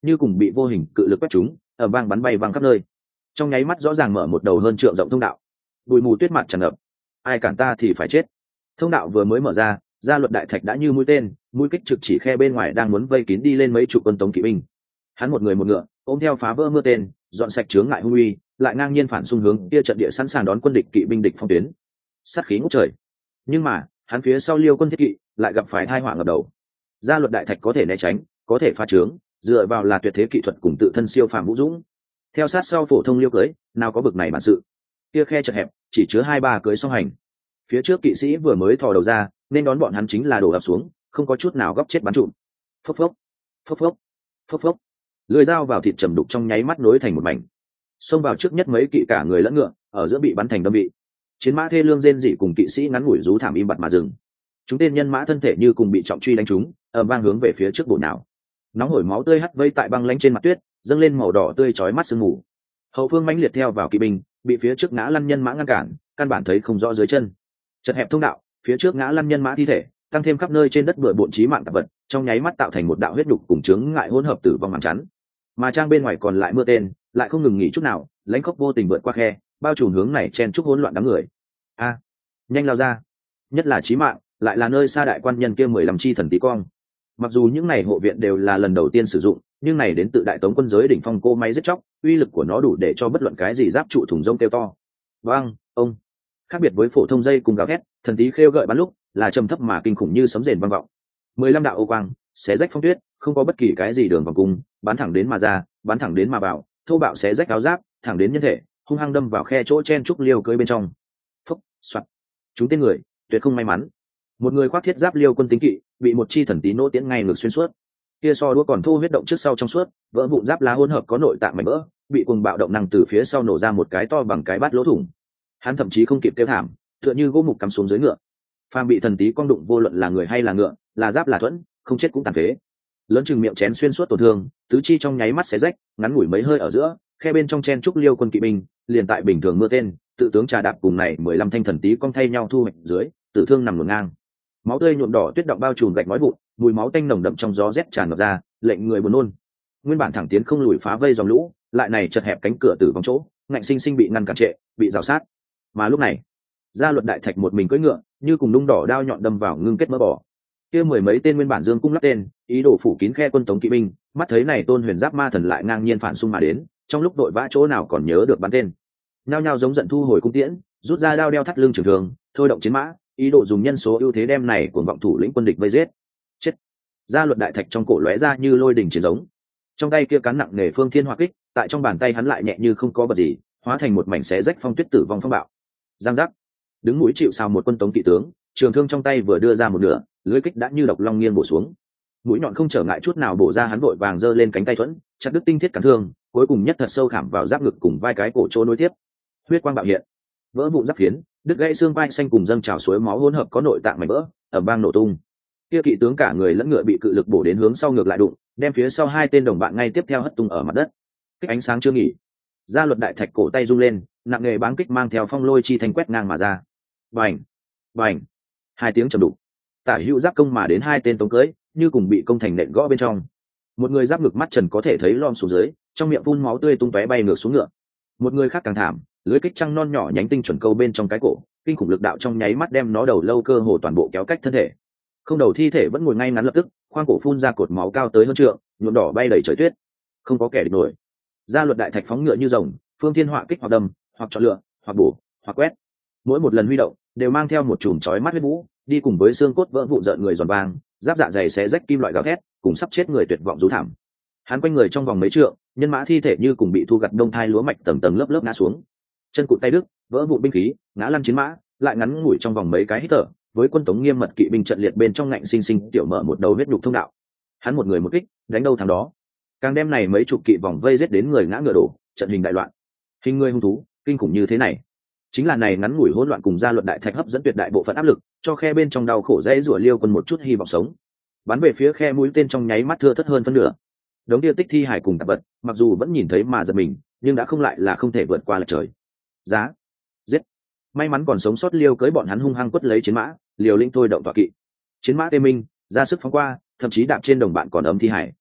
như cùng bị vô hình cự lực quét chúng ở bang bắn bay văng khắp nơi, trong nháy mắt rõ ràng mở một đầu hơn trượng rộng thông đạo. Bụi mù tuyết mặt tràn ngập, ai cản ta thì phải chết. Thông đạo vừa mới mở ra, gia luật đại thạch đã như mũi tên, mũi kích trực chỉ khe bên ngoài đang muốn vây kín đi lên mấy chục quân tống kỵ binh. Hắn một người một ngựa ôm theo phá vỡ mưa tên, dọn sạch chướng ngại hung uy, lại ngang nhiên phản xung hướng kia trận địa sẵn sàng đón quân địch kỵ binh địch phong tuyến, sát khí ngút trời. Nhưng mà hắn phía sau liêu quân thiết kỵ lại gặp phải tai họa ngập đầu. Gia luật đại thạch có thể né tránh, có thể phá trướng, dựa vào là tuyệt thế kỹ thuật cùng tự thân siêu phàm vũ dũng. Theo sát sau phổ thông liêu cưới, nào có bực này bản sự. Kia khe chật hẹp, chỉ chứa hai ba cưới song hành. Phía trước kỵ sĩ vừa mới thò đầu ra, nên đón bọn hắn chính là đổ ập xuống, không có chút nào góc chết bắn trụm. Phốc phốc, phốc phốc, phốc phốc. Lưỡi dao vào thịt trầm đục trong nháy mắt nối thành một mảnh. Xông vào trước nhất mấy kỵ cả người lẫn ngựa, ở giữa bị bắn thành đâm bị. Chiến mã thê lương rên rỉ cùng kỵ sĩ ngắn ngủi rú thảm im bặt mà dừng. Chúng tên nhân mã thân thể như cùng bị trọng truy đánh trúng, ầm vang hướng về phía trước bổ nào. Nóng hổi máu tươi hắt vây tại băng lánh trên mặt tuyết, dâng lên màu đỏ tươi chói mắt sương mù. Hậu phương mãnh liệt theo vào kỵ binh, bị phía trước ngã lăn nhân mã ngăn cản, căn bản thấy không rõ dưới chân. Chật hẹp thông đạo, phía trước ngã lăn nhân mã thi thể, tăng thêm khắp nơi trên đất bừa bộn chí mạng tạp vật, trong nháy mắt tạo thành một đạo huyết đục cùng chướng ngại hỗn hợp tử vong màn chắn. Mà trang bên ngoài còn lại mưa tên, lại không ngừng nghỉ chút nào, lãnh khốc vô tình vượt qua khe, bao trùm hướng này chen chúc hỗn loạn đám người. A, nhanh lao ra! Nhất là chí mạng, lại là nơi xa đại quan nhân kia mười lăm chi thần tí cong. Mặc dù những này hộ viện đều là lần đầu tiên sử dụng, nhưng này đến tự đại tống quân giới đỉnh phong cô máy giết chóc, uy lực của nó đủ để cho bất luận cái gì giáp trụ thủng rông kêu to. Vang, ông. Khác biệt với phổ thông dây cùng gào thét, thần tí khêu gợi bắn lúc là trầm thấp mà kinh khủng như sấm rền vang vọng. Mười lăm đạo ô quang, xé rách phong tuyết, không có bất kỳ cái gì đường vòng cung, bắn thẳng đến mà ra, bắn thẳng đến mà vào, thô bạo xé rách áo giáp, thẳng đến nhân thể, hung hăng đâm vào khe chỗ chen trúc liêu cưỡi bên trong. Phốc, xoạt. Chúng tên người, tuyệt không may mắn. Một người khoác thiết giáp liêu quân tính kỵ, bị một chi thần tí nỗ tiễn ngay ngược xuyên suốt. Kia so đũa còn thu huyết động trước sau trong suốt, vỡ vụn giáp lá hỗn hợp có nội tạng mảnh vỡ, bị cuồng bạo động năng từ phía sau nổ ra một cái to bằng cái bát lỗ thủng. Hắn thậm chí không kịp kêu thảm, tựa như gỗ mục cắm xuống dưới ngựa. Phàm bị thần tí cong đụng, vô luận là người hay là ngựa, là giáp là thuẫn, không chết cũng tàn phế. Lớn chừng miệng chén xuyên suốt tổn thương, tứ chi trong nháy mắt xé rách, ngắn ngủi mấy hơi ở giữa, khe bên trong chen trúc liêu quân kỵ binh, liền tại bình thường mưa tên, tự tướng trà đạp cùng này mười lăm thanh thần tí cong thay nhau thu hoạch dưới, tử thương nằm luồn ngang. Máu tươi nhuộm đỏ tuyết động bao trùm gạch nói vụn, mùi máu tanh nồng đậm trong gió rét tràn ngập ra, lệnh người buồn nôn. Nguyên bản thẳng tiến không lùi phá vây dòng lũ, lại này chật hẹp cánh cửa tử vong chỗ, ngạnh sinh sinh bị ngăn cản trệ, bị rào sát. Mà lúc này, gia luật đại thạch một mình cưỡi ngựa, như cùng nung đỏ đao nhọn đâm vào ngưng kết mỡ bò. Kia mười mấy tên nguyên bản dương cung lắp tên, ý đồ phủ kín khe quân tống kỵ binh, mắt thấy này tôn huyền giáp ma thần lại ngang nhiên phản xung mà đến, trong lúc đội vã chỗ nào còn nhớ được bắn tên, nhao nhao giống giận thu hồi cung tiễn, rút ra đao đeo thắt lưng trường thường, thôi động chiến mã, ý đồ dùng nhân số ưu thế đem này cuồng vọng thủ lĩnh quân địch vây giết. Chết! Gia luật đại thạch trong cổ lóe ra như lôi đình chiến giống, trong tay kia cán nặng nề phương thiên hỏa kích, tại trong bàn tay hắn lại nhẹ như không có vật gì, hóa thành một mảnh xé rách phong tuyết tử vong phong bạo. Giang giác! Đứng mũi chịu sào một quân tống kỵ tướng, trường thương trong tay vừa đưa ra một nửa, lưỡi kích đã như độc long nghiêng bổ xuống. Mũi nhọn không trở ngại chút nào bổ ra hắn vội vàng giơ lên cánh tay thuẫn, chặt đứt tinh thiết cản thương, cuối cùng nhất thật sâu khảm vào giáp ngực cùng vai cái cổ chỗ nối tiếp. Huyết quang bạo hiện, vỡ vụn giáp phiến, đứt gãy xương vai xanh cùng dâng trào suối máu hỗn hợp có nội tạng mảnh vỡ, ở bang nổ tung. Kia kỵ tướng cả người lẫn ngựa bị cự lực bổ đến hướng sau ngược lại đụng, đem phía sau hai tên đồng bạn ngay tiếp theo hất tung ở mặt đất. Kích ánh sáng chưa nghỉ, gia luật đại thạch cổ tay rung lên, nặng nghề báng kích mang theo phong lôi chi thanh quét ngang mà ra. Bành, bành, hai tiếng trầm đục, tả hữu giáp công mà đến hai tên tống cưỡi, như cùng bị công thành nện gõ bên trong. Một người giáp ngực mắt trần có thể thấy lom xuống dưới, trong miệng phun máu tươi tung tóe bay ngược xuống ngựa. Một người khác càng thảm, lưới kích trăng non nhỏ nhánh tinh chuẩn câu bên trong cái cổ, kinh khủng lực đạo trong nháy mắt đem nó đầu lâu cơ hồ toàn bộ kéo cách thân thể. Không đầu thi thể vẫn ngồi ngay ngắn lập tức, khoang cổ phun ra cột máu cao tới hơn trượng, nhuộm đỏ bay đầy trời tuyết. Không có kẻ địch nổi. Gia luật đại thạch phóng ngựa như rồng, phương thiên họa kích hoặc đâm, hoặc chọn lựa, hoặc bổ, hoặc quét. Mỗi một lần huy động, đều mang theo một chùm chói mắt huyết vũ, đi cùng với xương cốt vỡ vụn rợn người giòn vàng, giáp dạ dày xé rách kim loại gào thét, cùng sắp chết người tuyệt vọng rú thảm. Hắn quanh người trong vòng mấy trượng, nhân mã thi thể như cùng bị thu gặt đông thai lúa mạch tầng tầng lớp lớp ngã xuống. Chân cụt tay đứt, vỡ vụn binh khí, ngã lăn chiến mã, lại ngắn ngủi trong vòng mấy cái hít thở, với quân tống nghiêm mật kỵ binh trận liệt bên trong ngạnh sinh sinh tiểu mở một đầu huyết nhục thông đạo. Hắn một người một kích, đánh đâu thắng đó. Càng đem này mấy chục kỵ vòng vây giết đến người ngã ngựa đổ, trận hình đại loạn. Hình người hung thú, kinh khủng như thế này, chính là này ngắn ngủi hỗn loạn cùng gia luật đại thạch hấp dẫn tuyệt đại bộ phận áp lực, cho khe bên trong đau khổ dễ rủa liêu quân một chút hy vọng sống. Bắn về phía khe mũi tên trong nháy mắt thưa thất hơn phân nửa. Đống địa tích thi hải cùng tạp vật, mặc dù vẫn nhìn thấy mà giật mình, nhưng đã không lại là không thể vượt qua lệch trời. Giá, giết. May mắn còn sống sót liêu cưới bọn hắn hung hăng quất lấy chiến mã, liều lĩnh thôi động tọa kỵ. Chiến mã tê minh, ra sức phóng qua, thậm chí đạp trên đồng bạn còn ấm thi hải.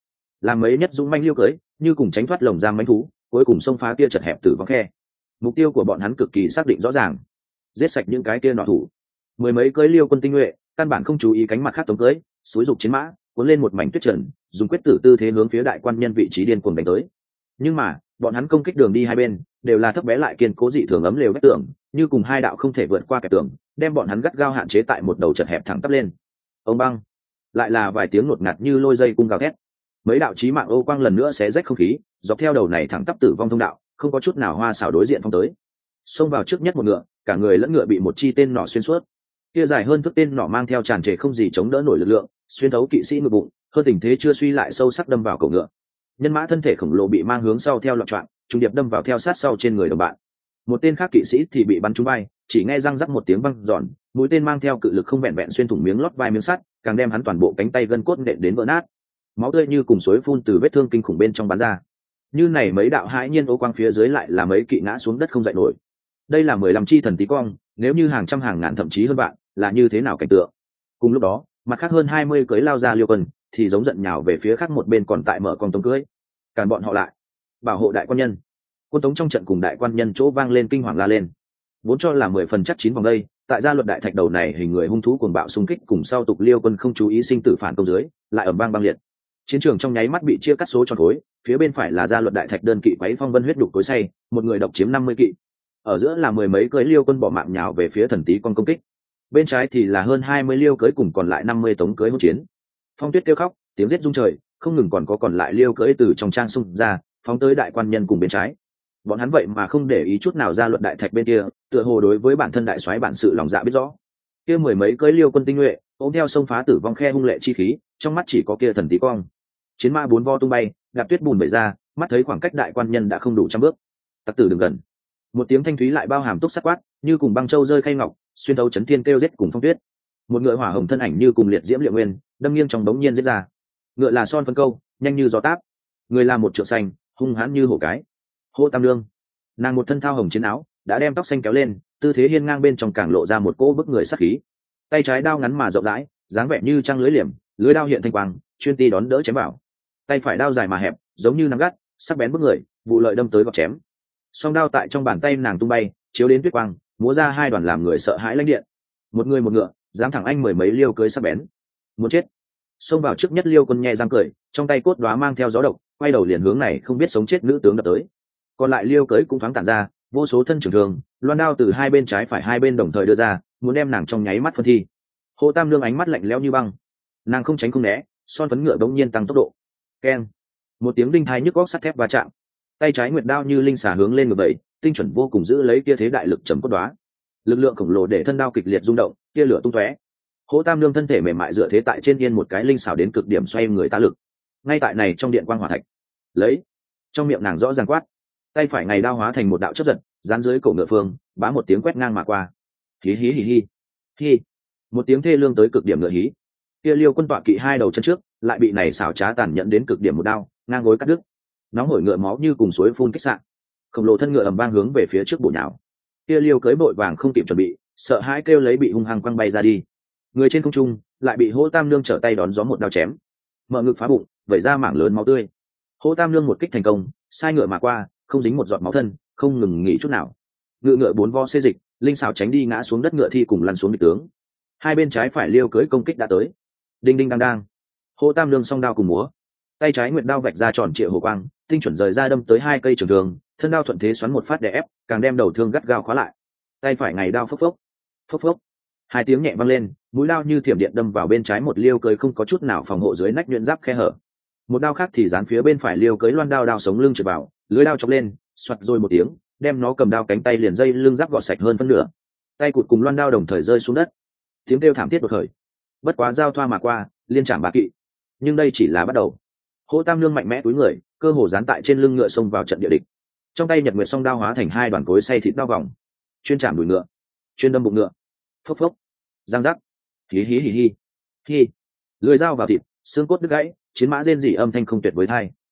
làm mấy nhất dũng manh liêu cưới như cùng tránh thoát lồng giam manh thú, cuối cùng xông phá kia chật hẹp tử vong khe. Mục tiêu của bọn hắn cực kỳ xác định rõ ràng, giết sạch những cái kia nọ thủ. Mười mấy cưới liêu quân tinh nhuệ căn bản không chú ý cánh mặt khác tống cưới, xúi dục chiến mã cuốn lên một mảnh tuyết trần, dùng quyết tử tư thế hướng phía đại quan nhân vị trí điên cuồng đánh tới. Nhưng mà bọn hắn công kích đường đi hai bên đều là thấp bé lại kiên cố dị thường ấm lều vách tường, như cùng hai đạo không thể vượt qua kẻ tường, đem bọn hắn gắt gao hạn chế tại một đầu chật hẹp thẳng tắp lên. Ông băng, lại là vài tiếng ngột ngạt như lôi dây cung gào thét. Mấy đạo chí mạng ô quang lần nữa xé rách không khí, dọc theo đầu này thẳng tắp tử vong thông đạo, không có chút nào hoa xảo đối diện phong tới. Xông vào trước nhất một ngựa, cả người lẫn ngựa bị một chi tên nỏ xuyên suốt. Kia dài hơn thước tên nỏ mang theo tràn trề không gì chống đỡ nổi lực lượng, xuyên thấu kỵ sĩ ngực bụng, hơn tình thế chưa suy lại sâu sắc đâm vào cổ ngựa. Nhân mã thân thể khổng lồ bị mang hướng sau theo loạn choạng, trùng điệp đâm vào theo sát sau trên người đồng bạn. Một tên khác kỵ sĩ thì bị bắn trúng vai, chỉ nghe răng rắc một tiếng vang giòn, mũi tên mang theo cự lực không vẹn vẹn xuyên thủng miếng lót vai miếng sắt, càng đem hắn toàn bộ cánh tay gân cốt nện đến vỡ nát. Máu tươi như cùng suối phun từ vết thương kinh khủng bên trong bắn ra. Như này mấy đạo hãi nhiên ô quang phía dưới lại là mấy kỵ ngã xuống đất không dậy nổi. Đây là mười lăm chi thần tí cong, nếu như hàng trăm hàng ngàn thậm chí hơn bạn, là như thế nào cảnh tượng. Cùng lúc đó, mặt khác hơn hai mươi cưới lao ra liêu quân, thì giống giận nhào về phía khác một bên còn tại mở con tống cưới. Càn bọn họ lại, bảo hộ đại quan nhân. Quân tống trong trận cùng đại quan nhân chỗ vang lên kinh hoàng la lên. Vốn cho là mười phần chắc chín vòng đây, tại gia luật đại thạch đầu này hình người hung thú cuồng bạo xung kích cùng sau tục liêu quân không chú ý sinh tử phản công dưới, lại ầm vang băng liệt. Chiến trường trong nháy mắt bị chia cắt số tròn khối, phía bên phải là gia luật đại thạch đơn kỵ quấy phong vân huyết đục cối say, một người độc chiếm năm mươi kỵ. Ở giữa là mười mấy cưới liêu quân bỏ mạng nhào về phía thần tí con công kích. Bên trái thì là hơn hai mươi liêu cưới cùng còn lại năm mươi tống cưới hỗn chiến. Phong tuyết kêu khóc, tiếng giết rung trời, không ngừng còn có còn lại liêu cưới từ trong trang xung ra, phóng tới đại quan nhân cùng bên trái. Bọn hắn vậy mà không để ý chút nào ra luật đại thạch bên kia, tựa hồ đối với bản thân đại soái bản sự lòng dạ biết rõ. Kia mười mấy cưới liêu quân tinh nhuệ ôm theo sông phá tử vong khe hung lệ chi khí, trong mắt chỉ có kia thần tí cong. Chiến mã bốn vo tung bay, đạp tuyết bùn bể ra, mắt thấy khoảng cách đại quan nhân đã không đủ trăm bước. Tặc tử đừng gần. Một tiếng thanh thúy lại bao hàm túc sắc quát, như cùng băng châu rơi khay ngọc, xuyên thấu chấn thiên kêu giết cùng phong tuyết. Một ngựa hỏa hồng thân ảnh như cùng liệt diễm liệu nguyên, đâm nghiêng trong đống nhiên giết ra. Ngựa là son phân câu, nhanh như gió táp. Người là một trượng xanh, hung hãn như hổ cái. Hô Tam Lương, nàng một thân thao hồng chiến áo, đã đem tóc xanh kéo lên, tư thế hiên ngang bên trong càng lộ ra một cỗ bức người sát khí. Tay trái đao ngắn mà rộng rãi, dáng vẻ như trăng lưới liềm, lưới đao hiện thanh quang, chuyên ti đón đỡ chém vào. Tay phải đao dài mà hẹp, giống như nắm gắt, sắc bén bức người, vụ lợi đâm tới gọt chém. Song đao tại trong bàn tay nàng tung bay, chiếu đến tuyết quang, múa ra hai đoàn làm người sợ hãi lãnh điện. Một người một ngựa, dám thẳng anh mười mấy liêu cưới sắc bén. Muốn chết. Xông vào trước nhất liêu quân nhẹ răng cười, trong tay cốt đóa mang theo gió độc, quay đầu liền hướng này không biết sống chết nữ tướng đập tới. Còn lại liêu cưới cũng thoáng tản ra, vô số thân trưởng thường, loan đao từ hai bên trái phải hai bên đồng thời đưa ra, muốn đem nàng trong nháy mắt phân thi. Hồ Tam Lương ánh mắt lạnh lẽo như băng, nàng không tránh không né, son phấn ngựa bỗng nhiên tăng tốc độ. Keng, một tiếng đinh thai nhức góc sắt thép va chạm, tay trái nguyệt đao như linh xà hướng lên ngược bảy, tinh chuẩn vô cùng giữ lấy kia thế đại lực chấm cốt đóa. Lực lượng khổng lồ để thân đao kịch liệt rung động, tia lửa tung tóe. Hồ Tam Lương thân thể mềm mại dựa thế tại trên yên một cái linh xảo đến cực điểm xoay người tá lực. Ngay tại này trong điện quang hỏa thạch, lấy trong miệng nàng rõ ràng quát, tay phải ngày đao hóa thành một đạo chớp giật, dán dưới cổ ngựa phương, bá một tiếng quét ngang mà qua. Hí hí hí hí hí, một tiếng thê lương tới cực điểm ngựa hí. Kia liêu quân tọa kỵ hai đầu chân trước, lại bị này xảo trá tàn nhẫn đến cực điểm một đao, ngang gối cắt đứt. Nóng hổi ngựa máu như cùng suối phun kích sạn, khổng lồ thân ngựa ầm vang hướng về phía trước bổ nhào. Kia liêu cưới bội vàng không kịp chuẩn bị, sợ hãi kêu lấy bị hung hăng quăng bay ra đi. Người trên không trung lại bị Hỗ Tam Lương trở tay đón gió một đao chém, mở ngực phá bụng, vẩy ra mảng lớn máu tươi. Hỗ Tam Lương một kích thành công, sai ngựa mà qua, không dính một giọt máu thân, không ngừng nghỉ chút nào. Ngựa ngựa bốn vo xê dịch, linh xảo tránh đi ngã xuống đất ngựa thi cùng lăn xuống địch tướng. Hai bên trái phải liêu cưới công kích đã tới. Đinh đinh đang đang, Hỗ Tam Lương song đao cùng múa, tay trái nguyệt đao vạch ra tròn trịa hồ quang, tinh chuẩn rời ra đâm tới hai cây trường thương, thân đao thuận thế xoắn một phát đè ép, càng đem đầu thương gắt gao khóa lại. Tay phải ngày đao phốc phốc, phốc phốc, hai tiếng nhẹ vang lên, mũi đao như thiểm điện đâm vào bên trái một liêu cưới không có chút nào phòng hộ dưới nách nhuyễn giáp khe hở. Một đao khác thì dán phía bên phải liêu cưới loan đao đao sống lưng trượt vào, lưới đao chọc lên, xoặt rồi một tiếng, đem nó cầm đao cánh tay liền dây lưng giáp gọt sạch hơn phân nửa. Tay cụt cùng loan đao đồng thời rơi xuống đất. Tiếng kêu thảm thiết đột khởi. Bất quá giao thoa mà qua, liên chạm bá kỵ. Nhưng đây chỉ là bắt đầu. Hỗ Tam Lương mạnh mẽ túi người, cơ hồ dán tại trên lưng ngựa xông vào trận địa địch. Trong tay nhật nguyệt song đao hóa thành hai đoàn cối xay thịt đao vòng, chuyên chạm đùi ngựa, chuyên đâm bụng ngựa. Phốc phốc, giang giác, hí hí hí hí hí, lưỡi dao vào thịt, xương cốt đứt gãy, chiến mã rên rỉ âm thanh không tuyệt với tai.